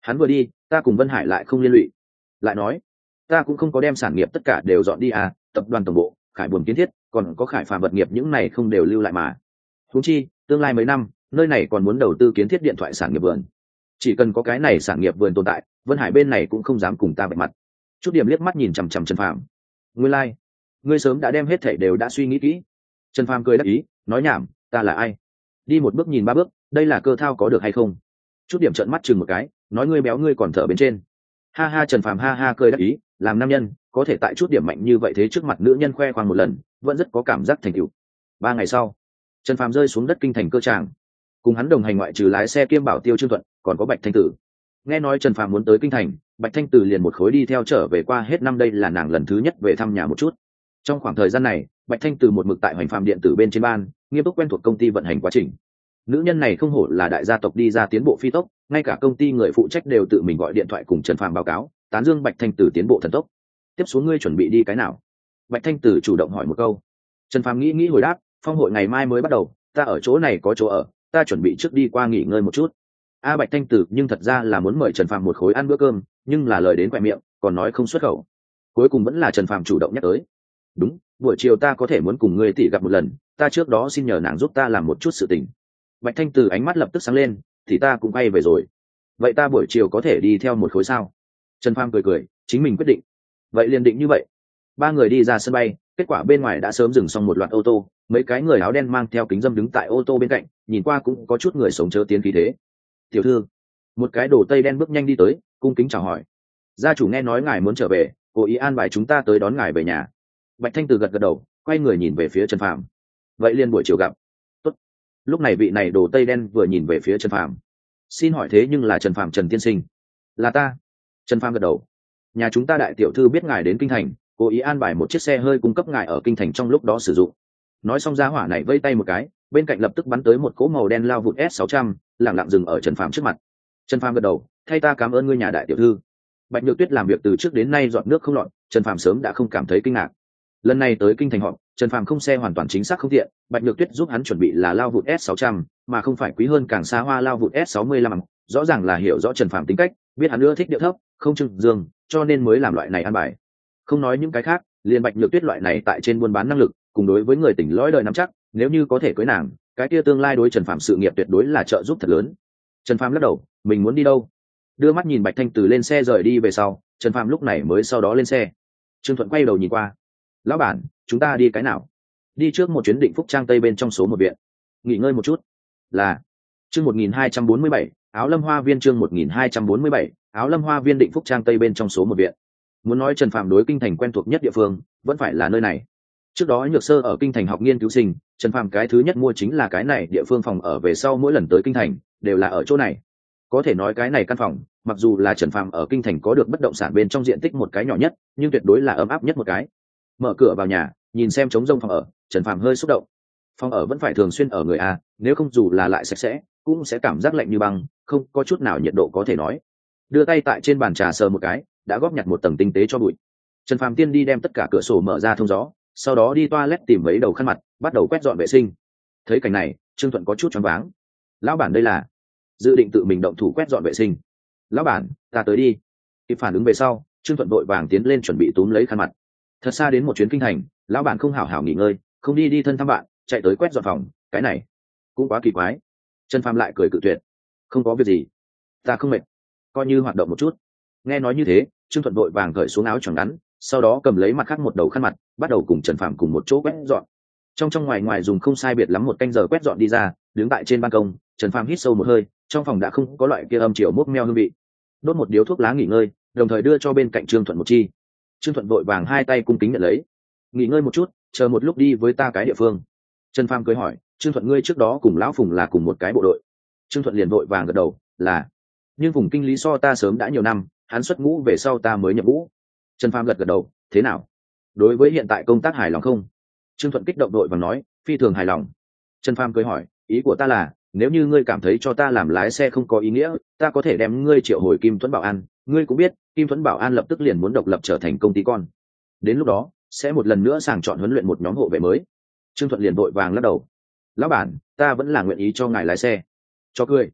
Hắn vừa đi, ta cùng Vân Hải lại không liên lụy. Lại nói, ta cũng không có đem sản nghiệp tất cả đều dọn đi à, tập đoàn tổng bộ, Khải Buồm kiến thiết, còn có Khải Phàm vật nghiệp những này không đều lưu lại mà. Huống chi, tương lai mấy năm, nơi này còn muốn đầu tư kiến thiết điện thoại sản nghiệp vườn. Chỉ cần có cái này sản nghiệp vườn tồn tại, Vân Hải bên này cũng không dám cùng ta bạch mặt. Chút điểm liếc mắt nhìn chằm chằm Trần Phàm. Nguyên lai, like, ngươi sớm đã đem hết thảy đều đã suy nghĩ kỹ. Trần Phàm cười đáp ý, nói nhảm, ta là ai? Đi một bước nhìn ba bước, đây là cơ thao có được hay không? Chút điểm trợn mắt chừng một cái, nói ngươi béo ngươi còn thở bên trên. Ha ha, Trần Phàm ha ha cười đáp ý, làm nam nhân, có thể tại chút điểm mạnh như vậy thế trước mặt nữ nhân khoe khoang một lần, vẫn rất có cảm giác thành tựu. Ba ngày sau, Trần Phàm rơi xuống đất kinh thành cơ tràng, cùng hắn đồng hành ngoại trừ lái xe kiêm bảo tiêu Trương Thuận, còn có Bạch Thanh Tử. Nghe nói Trần Phàm muốn tới kinh thành, Bạch Thanh Tử liền một khối đi theo trở về qua hết năm, đây là nàng lần thứ nhất về thăm nhà một chút. Trong khoảng thời gian này, Bạch Thanh Tử một mực tại Hoành Phàm điện tử bên trên ban, nghiêm túc quen thuộc công ty vận hành quá trình. Nữ nhân này không hổ là đại gia tộc đi ra tiến bộ phi tốc, ngay cả công ty người phụ trách đều tự mình gọi điện thoại cùng Trần Phàm báo cáo, tán dương Bạch Thanh Tử tiến bộ thần tốc. Tiếp xuống ngươi chuẩn bị đi cái nào? Bạch Thanh Tử chủ động hỏi một câu. Trần Phàm nghĩ nghĩ hồi đáp, phong hội ngày mai mới bắt đầu, ta ở chỗ này có chỗ ở, ta chuẩn bị trước đi qua nghỉ ngơi một chút. A Bạch Thanh Tử nhưng thật ra là muốn mời Trần Phàm một khối ăn bữa cơm, nhưng là lời đến quẹ miệng, còn nói không xuất khẩu. Cuối cùng vẫn là Trần Phàm chủ động nhắc tới. Đúng, buổi chiều ta có thể muốn cùng ngươi tỷ gặp một lần, ta trước đó xin nhờ nàng giúp ta làm một chút sự tình. Bạch Thanh Tử ánh mắt lập tức sáng lên, thì ta cũng quay về rồi. Vậy ta buổi chiều có thể đi theo một khối sao? Trần Phàm cười cười, chính mình quyết định. Vậy liền định như vậy. Ba người đi ra sân bay, kết quả bên ngoài đã sớm dừng xong một loạt ô tô, mấy cái người áo đen mang theo kính dâm đứng tại ô tô bên cạnh, nhìn qua cũng có chút người sống chớ tiến khí thế. Tiểu thư, một cái đồ tây đen bước nhanh đi tới, cung kính chào hỏi. Gia chủ nghe nói ngài muốn trở về, cố ý an bài chúng ta tới đón ngài về nhà. Bạch Thanh Từ gật gật đầu, quay người nhìn về phía Trần Phàm. Vậy liền buổi chiều gặp. Tốt. Lúc này vị này đồ tây đen vừa nhìn về phía Trần Phàm. Xin hỏi thế nhưng là Trần Phàm Trần tiên sinh? Là ta. Trần Phàm gật đầu. Nhà chúng ta đại tiểu thư biết ngài đến kinh thành, cố ý an bài một chiếc xe hơi cung cấp ngài ở kinh thành trong lúc đó sử dụng. Nói xong giá hỏa này vây tay một cái, bên cạnh lập tức bắn tới một cỗ màu đen lao vụt S sáu trăm, lặng lặng dừng ở Trần Phàm trước mặt. Trần Phàm gật đầu, thay ta cảm ơn ngươi nhà đại tiểu thư. Bạch Nhược Tuyết làm việc từ trước đến nay dọn nước không lọt, Trần Phàm sớm đã không cảm thấy kinh ngạc. Lần này tới kinh thành họp, Trần Phàm không xe hoàn toàn chính xác không tiện, Bạch Nhược Tuyết giúp hắn chuẩn bị là lao vụt S sáu trăm, mà không phải quý hơn càng xa hoa lao vụt S sáu mươi lăm, rõ ràng là hiểu rõ Trần Phàm tính cách, biết hắn ưa thích điệu thấp, không trưng dương, cho nên mới làm loại này ăn bài. Không nói những cái khác, liền Bạch Nhược Tuyết loại này tại trên buôn bán năng lực, cùng đối với người tỉnh lõi đời nắm chắc, nếu như có thể cưới nàng, cái kia tương lai đối Trần Phàm sự nghiệp tuyệt đối là trợ giúp thật lớn. Trần Phàm lắc đầu, mình muốn đi đâu? Đưa mắt nhìn Bạch Thanh Từ lên xe rời đi về sau, Trần Phàm lúc này mới sau đó lên xe. Trương Thuận quay đầu nhìn qua. Lão bản, chúng ta đi cái nào? Đi trước một chuyến Định Phúc Trang Tây bên trong số một viện. Nghỉ ngơi một chút. Là. Chương một nghìn hai trăm bốn mươi bảy, Áo Lâm Hoa Viên chương một nghìn hai trăm bốn mươi bảy, Áo Lâm Hoa Viên Định Phúc Trang Tây bên trong số một viện. Muốn nói Trần Phàm đối kinh thành quen thuộc nhất địa phương, vẫn phải là nơi này. Trước đó Nhược Sơ ở kinh thành học nghiên cứu sinh, Trần Phàm cái thứ nhất mua chính là cái này địa phương phòng ở, về sau mỗi lần tới kinh thành đều là ở chỗ này. Có thể nói cái này căn phòng, mặc dù là Trần Phàm ở kinh thành có được bất động sản bên trong diện tích một cái nhỏ nhất, nhưng tuyệt đối là ấm áp nhất một cái. Mở cửa vào nhà, nhìn xem trống rông phòng ở, Trần Phàm hơi xúc động. Phòng ở vẫn phải thường xuyên ở người a, nếu không dù là lại sạch sẽ, cũng sẽ cảm giác lạnh như băng, không có chút nào nhiệt độ có thể nói. Đưa tay tại trên bàn trà sờ một cái, đã góp nhặt một tầng tinh tế cho bụi. Trần Phàm tiên đi đem tất cả cửa sổ mở ra thông gió, sau đó đi toilet tìm mấy đầu khăn mặt, bắt đầu quét dọn vệ sinh. Thấy cảnh này, Trương Thuận có chút choáng váng. Lão bản đây là dự định tự mình động thủ quét dọn vệ sinh? Lão bản, ta tới đi. Kịp phản ứng về sau, Trương Thuận vội vàng tiến lên chuẩn bị túm lấy khăn mặt. Thật xa đến một chuyến kinh thành, lão bản không hảo hảo nghỉ ngơi, không đi đi thân thăm bạn, chạy tới quét dọn phòng, cái này cũng quá kỳ quái. Trần Phàm lại cười cự tuyệt. Không có việc gì, ta không mệt, coi như hoạt động một chút. Nghe nói như thế, Trương Thuận vội vàng cởi xuống áo choàng ngắn, sau đó cầm lấy mặt khác một đầu khăn mặt, bắt đầu cùng Trần Phàm cùng một chỗ quét dọn. Trong trong ngoài ngoài dùng không sai biệt lắm một canh giờ quét dọn đi ra, đứng tại trên ban công, Trần Phàm hít sâu một hơi, trong phòng đã không có loại kia âm chiều mốc meo hương vị. Đốt một điếu thuốc lá nghỉ ngơi, đồng thời đưa cho bên cạnh Trương Thuận một chi. Trương Thuận vội vàng hai tay cung kính nhận lấy. Nghỉ ngơi một chút, chờ một lúc đi với ta cái địa phương. Trần Phàm cười hỏi, Trương Thuận ngươi trước đó cùng lão Phùng là cùng một cái bộ đội? Trương Thuận liền vội vàng gật đầu, là. Nhưng Phùng kinh lý so ta sớm đã nhiều năm, hắn xuất ngũ về sau ta mới nhập ngũ. Trần Phàm gật gật đầu, thế nào? Đối với hiện tại công tác hài lòng không? Trương Thuận kích động đội và nói, phi thường hài lòng. Trần Phàm cười hỏi, ý của ta là, nếu như ngươi cảm thấy cho ta làm lái xe không có ý nghĩa, ta có thể đem ngươi triệu hồi Kim Thuẫn Bảo An. Ngươi cũng biết, Kim Thuẫn Bảo An lập tức liền muốn độc lập trở thành công ty con. Đến lúc đó, sẽ một lần nữa sàng chọn huấn luyện một nhóm hộ vệ mới. Trương Thuận liền vội vàng lắc đầu. Lão bản, ta vẫn là nguyện ý cho ngài lái xe. Cho cười.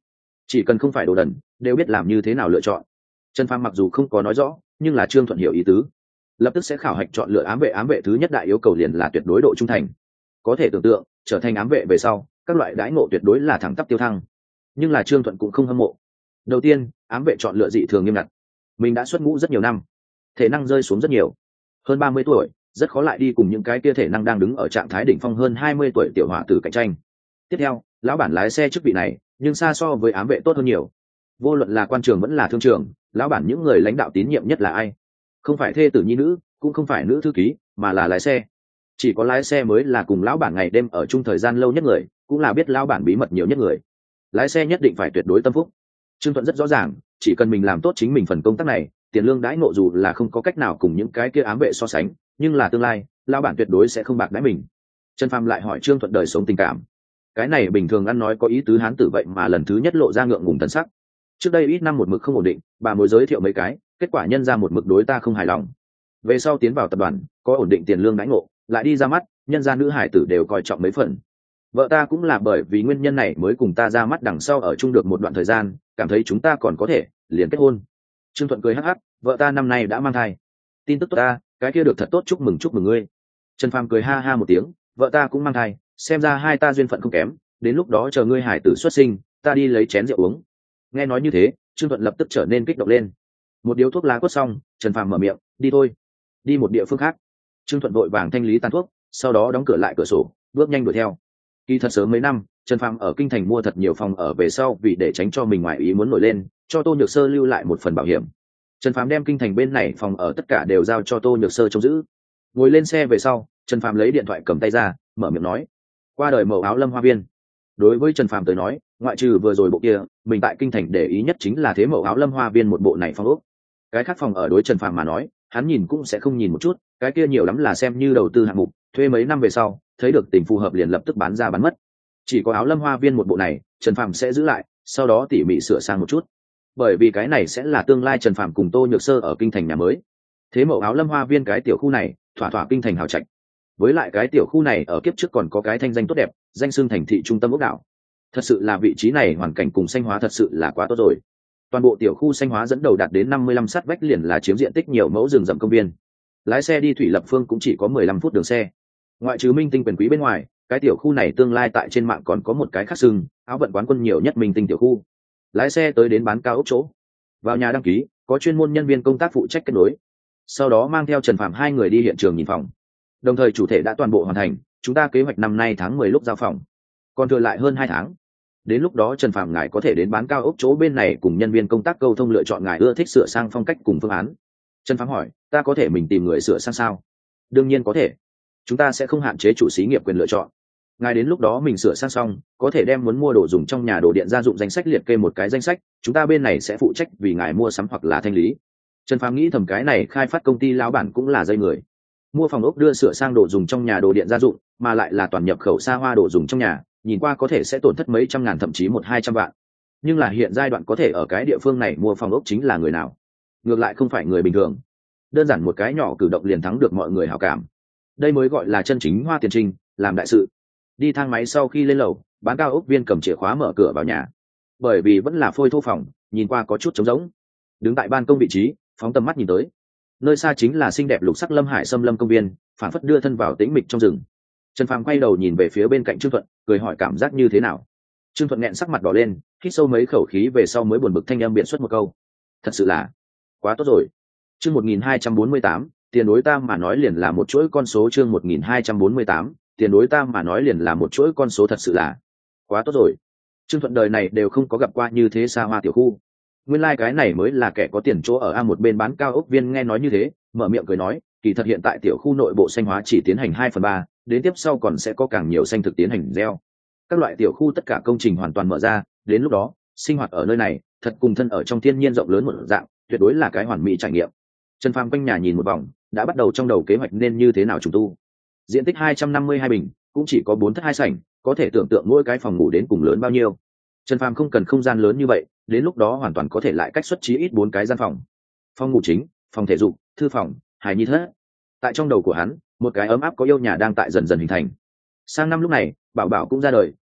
chỉ cần không phải đồ đần đều biết làm như thế nào lựa chọn. Trần Phàm mặc dù không có nói rõ, nhưng là Trương Thuận hiểu ý tứ, lập tức sẽ khảo hạch chọn lựa ám vệ. Ám vệ thứ nhất đại yêu cầu liền là tuyệt đối độ trung thành. Có thể tưởng tượng, trở thành ám vệ về sau, các loại đãi ngộ tuyệt đối là thẳng tắp tiêu thăng. Nhưng là Trương Thuận cũng không hâm mộ. Đầu tiên, ám vệ chọn lựa dị thường nghiêm ngặt. Mình đã xuất ngũ rất nhiều năm, thể năng rơi xuống rất nhiều, hơn ba mươi tuổi, rất khó lại đi cùng những cái kia thể năng đang đứng ở trạng thái đỉnh phong hơn hai mươi tuổi tiểu hỏa tử cạnh tranh. Tiếp theo, lão bản lái xe chức vị này, nhưng xa so với ám vệ tốt hơn nhiều. Vô luận là quan trường vẫn là thương trường, lão bản những người lãnh đạo tín nhiệm nhất là ai? Không phải thê tử nhi nữ, cũng không phải nữ thư ký, mà là lái xe. Chỉ có lái xe mới là cùng lão bản ngày đêm ở chung thời gian lâu nhất người, cũng là biết lão bản bí mật nhiều nhất người. Lái xe nhất định phải tuyệt đối tâm phúc. Trương Thuận rất rõ ràng, chỉ cần mình làm tốt chính mình phần công tác này, tiền lương đãi ngộ dù là không có cách nào cùng những cái kia ám vệ so sánh, nhưng là tương lai, lão bản tuyệt đối sẽ không bạc đãi mình. Trần Phàm lại hỏi Trương Thuận đời sống tình cảm. Cái này bình thường ăn nói có ý tứ hán tử vậy mà lần thứ nhất lộ ra ngượng ngùng thần sắc. Trước đây ít năm một mực không ổn định, bà mối giới thiệu mấy cái, kết quả nhân ra một mực đối ta không hài lòng. Về sau tiến vào tập đoàn, có ổn định tiền lương đãi ngộ, lại đi ra mắt, nhân ra nữ hải tử đều coi trọng mấy phần. Vợ ta cũng là bởi vì nguyên nhân này mới cùng ta ra mắt, đằng sau ở chung được một đoạn thời gian, cảm thấy chúng ta còn có thể liền kết hôn. Trương Thuận cười hắc hắc, vợ ta năm nay đã mang thai. Tin tức tốt ta, cái kia được thật tốt, chúc mừng chúc mừng ngươi. Trần Phàm cười ha ha một tiếng, vợ ta cũng mang thai, xem ra hai ta duyên phận không kém, đến lúc đó chờ ngươi hải tử xuất sinh, ta đi lấy chén rượu uống. Nghe nói như thế, Trương Thuận lập tức trở nên kích động lên. Một điếu thuốc lá quất xong, Trần Phàm mở miệng, đi thôi, đi một địa phương khác. Trương Thuận vội vàng thanh lý tàn thuốc, sau đó đóng cửa lại cửa sổ, bước nhanh đuổi theo. Kỳ thật sớm mấy năm, Trần Phàm ở kinh thành mua thật nhiều phòng ở về sau, vì để tránh cho mình ngoài ý muốn nổi lên, cho Tô Nhược Sơ lưu lại một phần bảo hiểm. Trần Phàm đem kinh thành bên này phòng ở tất cả đều giao cho Tô Nhược Sơ trông giữ. Ngồi lên xe về sau, Trần Phàm lấy điện thoại cầm tay ra, mở miệng nói, qua đời màu áo Lâm Hoa Viên. Đối với Trần Phàm tới nói, ngoại trừ vừa rồi bộ kia, mình tại kinh thành để ý nhất chính là thế màu áo Lâm Hoa Viên một bộ này phong ốc. Cái khác phòng ở đối Trần Phàm mà nói, hắn nhìn cũng sẽ không nhìn một chút, cái kia nhiều lắm là xem như đầu tư hạng mục, thuê mấy năm về sau, thấy được tình phù hợp liền lập tức bán ra bán mất. Chỉ có áo Lâm Hoa Viên một bộ này, Trần Phàm sẽ giữ lại, sau đó tỉ mỉ sửa sang một chút. Bởi vì cái này sẽ là tương lai Trần Phàm cùng Tô Nhược Sơ ở kinh thành nhà mới. Thế mẫu áo Lâm Hoa Viên cái tiểu khu này, thỏa thỏa kinh thành hào trạch. Với lại cái tiểu khu này ở kiếp trước còn có cái thanh danh tốt đẹp, danh xưng thành thị trung tâm ốc đảo. Thật sự là vị trí này hoàn cảnh cùng xanh hóa thật sự là quá tốt rồi. Toàn bộ tiểu khu xanh hóa dẫn đầu đạt đến năm mươi lăm sát vách liền là chiếm diện tích nhiều mẫu rừng rậm công viên. Lái xe đi Thủy Lập Phương cũng chỉ có mười lăm phút đường xe. Ngoại trừ minh tinh quyền quý bên ngoài, cái tiểu khu này tương lai tại trên mạng còn có một cái khác sừng, áo vận quán quân nhiều nhất minh tinh tiểu khu. Lái xe tới đến bán cao ốc chỗ, vào nhà đăng ký, có chuyên môn nhân viên công tác phụ trách kết nối. Sau đó mang theo Trần Phạm hai người đi hiện trường nhìn phòng. Đồng thời chủ thể đã toàn bộ hoàn thành, chúng ta kế hoạch năm nay tháng mười lúc giao phòng, còn thừa lại hơn hai tháng. Đến lúc đó Trần Phạm ngài có thể đến bán cao ốc chỗ bên này cùng nhân viên công tác câu thông lựa chọn ngài ưa thích sửa sang phong cách cùng phương án. Trần Phạm hỏi, ta có thể mình tìm người sửa sang sao? Đương nhiên có thể, chúng ta sẽ không hạn chế chủ xí nghiệp quyền lựa chọn. Ngài đến lúc đó mình sửa sang xong, có thể đem muốn mua đồ dùng trong nhà đồ điện gia dụng danh sách liệt kê một cái danh sách, chúng ta bên này sẽ phụ trách vì ngài mua sắm hoặc là thanh lý. Trần Phàm nghĩ thầm cái này khai phát công ty lão bản cũng là dây người. Mua phòng ốc đưa sửa sang đồ dùng trong nhà đồ điện gia dụng, mà lại là toàn nhập khẩu xa hoa đồ dùng trong nhà, nhìn qua có thể sẽ tổn thất mấy trăm ngàn thậm chí một hai trăm vạn. Nhưng là hiện giai đoạn có thể ở cái địa phương này mua phòng ốc chính là người nào? Ngược lại không phải người bình thường. Đơn giản một cái nhỏ cử động liền thắng được mọi người hảo cảm. Đây mới gọi là chân chính hoa tiền trinh, làm đại sự. Đi thang máy sau khi lên lầu, bán cao ốc viên cầm chìa khóa mở cửa vào nhà. Bởi vì vẫn là phôi thô phòng, nhìn qua có chút trống rỗng. Đứng tại ban công vị trí, phóng tầm mắt nhìn tới, nơi xa chính là xinh đẹp lục sắc Lâm Hải Sâm Lâm công viên, phản phất đưa thân vào tĩnh mịch trong rừng. Trần Phàm quay đầu nhìn về phía bên cạnh Trương Thuận, cười hỏi cảm giác như thế nào. Trương Thuận nghẹn sắc mặt đỏ lên, hít sâu mấy khẩu khí về sau mới buồn bực thanh âm biện xuất một câu, thật sự là quá tốt rồi. Chương một nghìn hai trăm bốn mươi tám, tiền đối ta mà nói liền là một chuỗi con số. Chương một nghìn hai trăm bốn mươi tám, tiền đối ta mà nói liền là một chuỗi con số, thật sự là quá tốt rồi. Trương Thuận đời này đều không có gặp qua như thế xa hoa tiểu khu. Nguyên lai like cái này mới là kẻ có tiền chỗ ở. A một bên bán cao ốc viên nghe nói như thế, mở miệng cười nói, kỳ thật hiện tại tiểu khu nội bộ xanh hóa chỉ tiến hành hai phần ba, đến tiếp sau còn sẽ có càng nhiều xanh thực tiến hành gieo. Các loại tiểu khu tất cả công trình hoàn toàn mở ra, đến lúc đó, sinh hoạt ở nơi này, thật cùng thân ở trong thiên nhiên rộng lớn một dạng, tuyệt đối là cái hoàn mỹ trải nghiệm. Trần Phàm quanh nhà nhìn một vòng, đã bắt đầu trong đầu kế hoạch nên như thế nào trùng tu. Diện tích hai trăm năm mươi hai bình, cũng chỉ có bốn thất hai sảnh, có thể tưởng tượng mỗi cái phòng ngủ đến cùng lớn bao nhiêu. Trần Phàm không cần không gian lớn như vậy, đến lúc đó hoàn toàn có thể lại cách xuất chí ít bốn cái gian phòng. Phòng ngủ chính, phòng thể dục, thư phòng, hài nhi thất. Tại trong đầu của hắn, một cái ấm áp có yêu nhà đang tại dần dần hình thành. Sang năm lúc này, Bảo Bảo cũng ra đời,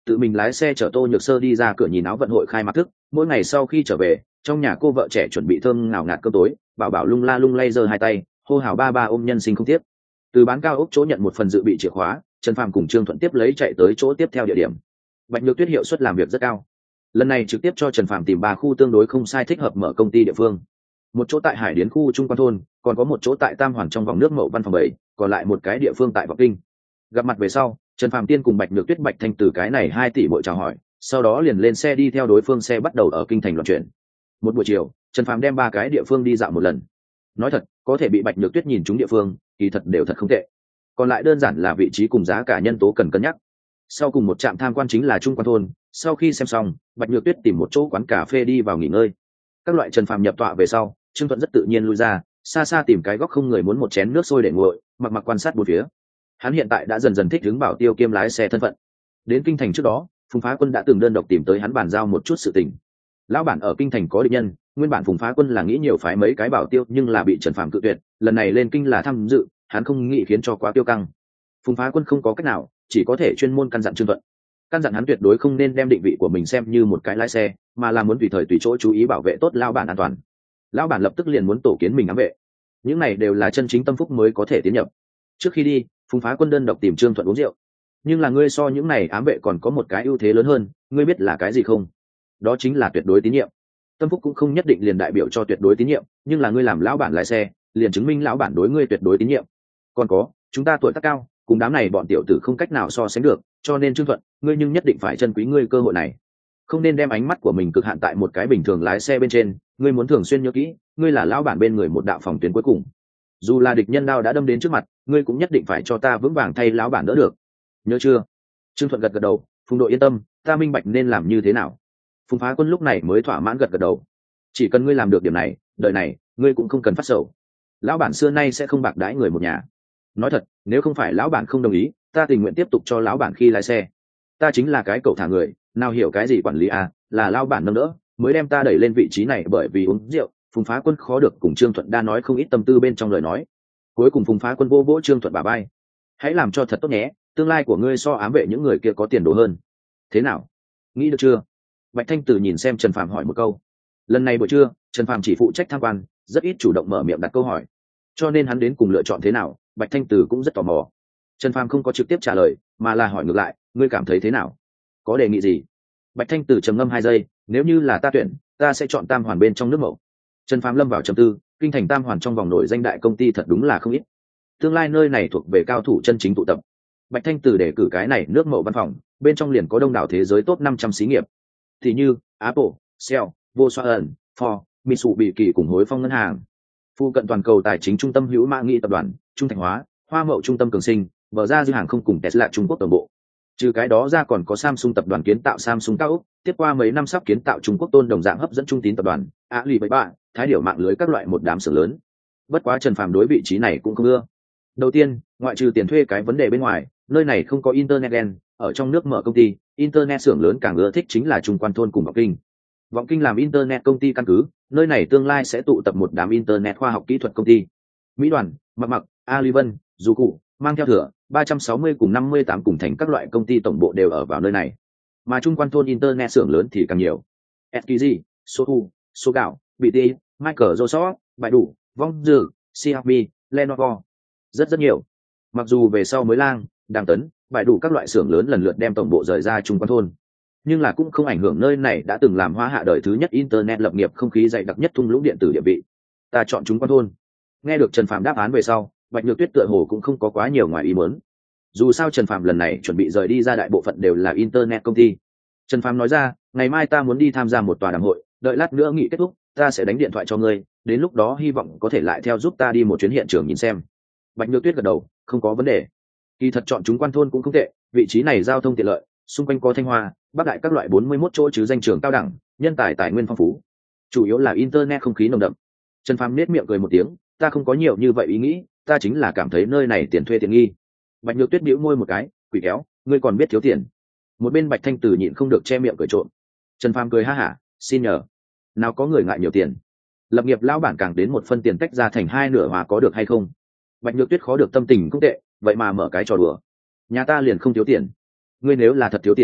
tự mình lái xe chở Tô Nhược Sơ đi ra cửa nhìn áo vận hội khai mạc thức. Mỗi ngày sau khi trở về, trong nhà cô vợ trẻ chuẩn bị thơm ngào ngạt cơm tối, bảo bảo lung la lung lay giơ hai tay hô hào ba ba ôm nhân sinh không tiếc. Từ bán cao ốc chỗ nhận một phần dự bị chìa khóa, Trần Phàm cùng Trương Thuận tiếp lấy chạy tới chỗ tiếp theo địa điểm. Bạch Nhược Tuyết hiệu suất làm việc rất cao, lần này trực tiếp cho Trần Phàm tìm ba khu tương đối không sai thích hợp mở công ty địa phương. Một chỗ tại Hải Điến khu Trung Quan thôn, còn có một chỗ tại Tam Hoàn trong vòng nước Mậu văn phòng bảy, còn lại một cái địa phương tại Vọng Kinh. Gặp mặt về sau, Trần Phàm tiên cùng Bạch Nhược Tuyết Bạch Thanh từ cái này hai tỷ bội chào hỏi, sau đó liền lên xe đi theo đối phương xe bắt đầu ở kinh thành loạn chuyển. Một buổi chiều, Trần Phàm đem ba cái địa phương đi dạo một lần. Nói thật, có thể bị Bạch Nhược Tuyết nhìn trúng địa phương, kỳ thật đều thật không tệ. Còn lại đơn giản là vị trí cùng giá cả nhân tố cần cân nhắc. Sau cùng một trạm tham quan chính là Trung Quan thôn, sau khi xem xong, Bạch Nhược Tuyết tìm một chỗ quán cà phê đi vào nghỉ ngơi. Các loại Trần Phàm nhập tọa về sau, Trương Thuận rất tự nhiên lui ra, xa xa tìm cái góc không người muốn một chén nước sôi để nguội, mặc mặc quan sát bốn phía. Hắn hiện tại đã dần dần thích ứng bảo tiêu kiêm lái xe thân phận. Đến kinh thành trước đó, Phùng Phá Quân đã từng đơn độc tìm tới hắn bàn giao một chút sự tình. Lão bản ở kinh thành có địch nhân, nguyên bản Phùng Phá Quân là nghĩ nhiều phái mấy cái bảo tiêu nhưng là bị Trần Phàm cự tuyệt, lần này lên kinh là tham dự, hắn không nghĩ khiến cho quá tiêu căng. Phùng Phá Quân không có cách nào, chỉ có thể chuyên môn căn dặn Trương Thuận. Căn dặn hắn tuyệt đối không nên đem định vị của mình xem như một cái lái xe, mà là muốn tùy thời tùy chỗ chú ý bảo vệ tốt lão bản an toàn. Lão bản lập tức liền muốn tổ kiến mình ám vệ. Những này đều là chân chính tâm phúc mới có thể tiến nhập. Trước khi đi, Phùng Phá Quân đơn độc tìm Trương Thuận uống rượu. Nhưng là ngươi so những này ám vệ còn có một cái ưu thế lớn hơn, ngươi biết là cái gì không? Đó chính là tuyệt đối tín nhiệm. Tâm phúc cũng không nhất định liền đại biểu cho tuyệt đối tín nhiệm, nhưng là ngươi làm lão bản lái xe, liền chứng minh lão bản đối ngươi tuyệt đối tín nhiệm. Còn có, chúng ta tuổi tác cao, cùng đám này bọn tiểu tử không cách nào so sánh được, cho nên Trương Thuận, ngươi nhưng nhất định phải trân quý ngươi cơ hội này. Không nên đem ánh mắt của mình cực hạn tại một cái bình thường lái xe bên trên, ngươi muốn thường xuyên nhớ kỹ, ngươi là lão bản bên người một đạo phòng tuyến cuối cùng. Dù là địch nhân đao đã đâm đến trước mặt, ngươi cũng nhất định phải cho ta vững vàng thay lão bản đỡ được. Nhớ chưa? Trương Thuận gật gật đầu, Phùng đội yên tâm, ta minh bạch nên làm như thế nào. Phùng Phá Quân lúc này mới thỏa mãn gật gật đầu. Chỉ cần ngươi làm được điểm này, đời này, ngươi cũng không cần phát sầu. Lão bản xưa nay sẽ không bạc đãi người một nhà. Nói thật, nếu không phải lão bản không đồng ý, ta tình nguyện tiếp tục cho lão bản khi lái xe. Ta chính là cái cậu thả người, nào hiểu cái gì quản lý à, là lão bản nâng đỡ, mới đem ta đẩy lên vị trí này bởi vì uống rượu. Phùng Phá Quân khó được cùng Trương Thuận đa nói không ít tâm tư bên trong lời nói. Cuối cùng Phùng Phá Quân vô vỗ Trương Thuận bả vai. Hãy làm cho thật tốt nhé, tương lai của ngươi so ám vệ những người kia có tiền đồ hơn. Thế nào? Nghĩ được chưa? Bạch Thanh Tử nhìn xem Trần Phàm hỏi một câu. Lần này buổi trưa, Trần Phàm chỉ phụ trách tham quan, rất ít chủ động mở miệng đặt câu hỏi. Cho nên hắn đến cùng lựa chọn thế nào, Bạch Thanh Tử cũng rất tò mò. Trần Phàm không có trực tiếp trả lời, mà là hỏi ngược lại, ngươi cảm thấy thế nào? Có đề nghị gì? Bạch Thanh Tử trầm ngâm hai giây, nếu như là ta tuyển, ta sẽ chọn Tam Hoàn bên trong nước Mậu. Trần Phàm lâm vào trầm tư, kinh thành Tam Hoàn trong vòng nổi danh đại công ty thật đúng là không ít. Tương lai nơi này thuộc về cao thủ chân chính tụ tập. Bạch Thanh Tử để cử cái này nước Mậu văn phòng, bên trong liền có đông đảo thế giới top năm trăm xí nghiệp. Thì như Apple, Shell, Volkswagen, Ford, Mitsubishi cùng Hối Phong ngân hàng. Phụ cận toàn cầu tài chính trung tâm hữu mã nghị tập đoàn, Trung Thành Hóa, Hoa Mậu trung tâm cường sinh, bờ ra dư hàng không cùng Tesla Trung Quốc tổng bộ. Trừ cái đó ra còn có Samsung tập đoàn kiến tạo Samsung cao ốc, tiếp qua mấy năm sắp kiến tạo Trung Quốc tôn đồng dạng hấp dẫn trung tín tập đoàn, Alibaba, Thái Điểu mạng lưới các loại một đám xưởng lớn. Bất quá Trần Phàm đối vị trí này cũng không ưa. Đầu tiên, ngoại trừ tiền thuê cái vấn đề bên ngoài, nơi này không có internet đen, ở trong nước mở công ty, internet xưởng lớn càng ưa thích chính là Trung Quan thôn cùng Vọng Kinh. Vọng Kinh làm internet công ty căn cứ, nơi này tương lai sẽ tụ tập một đám internet khoa học kỹ thuật công ty. Mỹ Đoàn, Mặc Mặc, Alivân, Dù Cụ, mang theo thừa, ba trăm sáu mươi cùng năm mươi tám cùng thành các loại công ty tổng bộ đều ở vào nơi này. Mà Trung Quan thôn internet xưởng lớn thì càng nhiều. ét pê giê, Sohu, Số Gạo, bê tê, Microsoft, Baidu, Vong Dư, xê hát bê, Lenovo. Rất rất nhiều. Mặc dù về sau mới lang, Đàng Tấn, Baidu các loại xưởng lớn lần lượt đem tổng bộ rời ra Trung Quan thôn, nhưng là cũng không ảnh hưởng nơi này đã từng làm Hoa Hạ đời thứ nhất internet lập nghiệp không khí dày đặc nhất thung lũng điện tử địa vị. Ta chọn Trung Quan thôn. Nghe được Trần Phàm đáp án về sau, Bạch Nhược Tuyết tựa hồ cũng không có quá nhiều ngoài ý muốn. Dù sao Trần Phàm lần này chuẩn bị rời đi ra đại bộ phận đều là internet công ty. Trần Phàm nói ra, ngày mai ta muốn đi tham gia một tòa đàm hội, đợi lát nữa nghị kết thúc, ta sẽ đánh điện thoại cho ngươi, đến lúc đó hy vọng có thể lại theo giúp ta đi một chuyến hiện trường nhìn xem. Bạch Nhược Tuyết gật đầu, không có vấn đề. Kỳ thật chọn Trung Quan thôn cũng không tệ, vị trí này giao thông tiện lợi, xung quanh có Thanh Hoa, Bắc Đại các loại bốn mươi mốt chỗ chứ danh trường cao đẳng, nhân tài tài nguyên phong phú. Chủ yếu là internet không khí nồng đậm. Trần Phàm nét miệng cười một tiếng, ta không có nhiều như vậy ý nghĩ, ta chính là cảm thấy nơi này tiền thuê tiện nghi. Bạch Nhược Tuyết bĩu môi một cái, quỷ kéo, ngươi còn biết thiếu tiền. Một bên Bạch Thanh Tử nhịn không được che miệng cười trộm. Trần Phàm cười ha hả, xin nhờ. Nào có người ngại nhiều tiền. Lập nghiệp lão bản càng đến một phân tiền tách ra thành hai nửa hòa có được hay không? Bạch Nhược Tuyết khó được tâm tình cũng tệ, vậy mà mở cái trò đùa. Nhà ta liền không thiếu tiền. Ngươi nếu là thật thiếu tiền,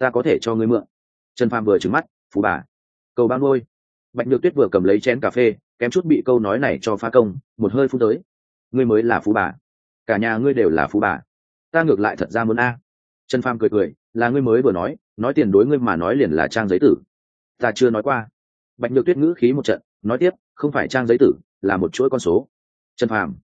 ta có thể cho ngươi mượn. Trần Phàm vừa trừng mắt, phú bà cầu bao nuôi. Bạch Nhược Tuyết vừa cầm lấy chén cà phê, kém chút bị câu nói này cho phá công, một hơi phun tới. Ngươi mới là phú bà, cả nhà ngươi đều là phú bà, ta ngược lại thật ra muốn a. Trần Phàm cười cười, là ngươi mới vừa nói, nói tiền đối ngươi mà nói liền là trang giấy tử. Ta chưa nói qua. Bạch Nhược Tuyết ngữ khí một trận, nói tiếp, không phải trang giấy tử, là một chuỗi con số. Trần Phàm,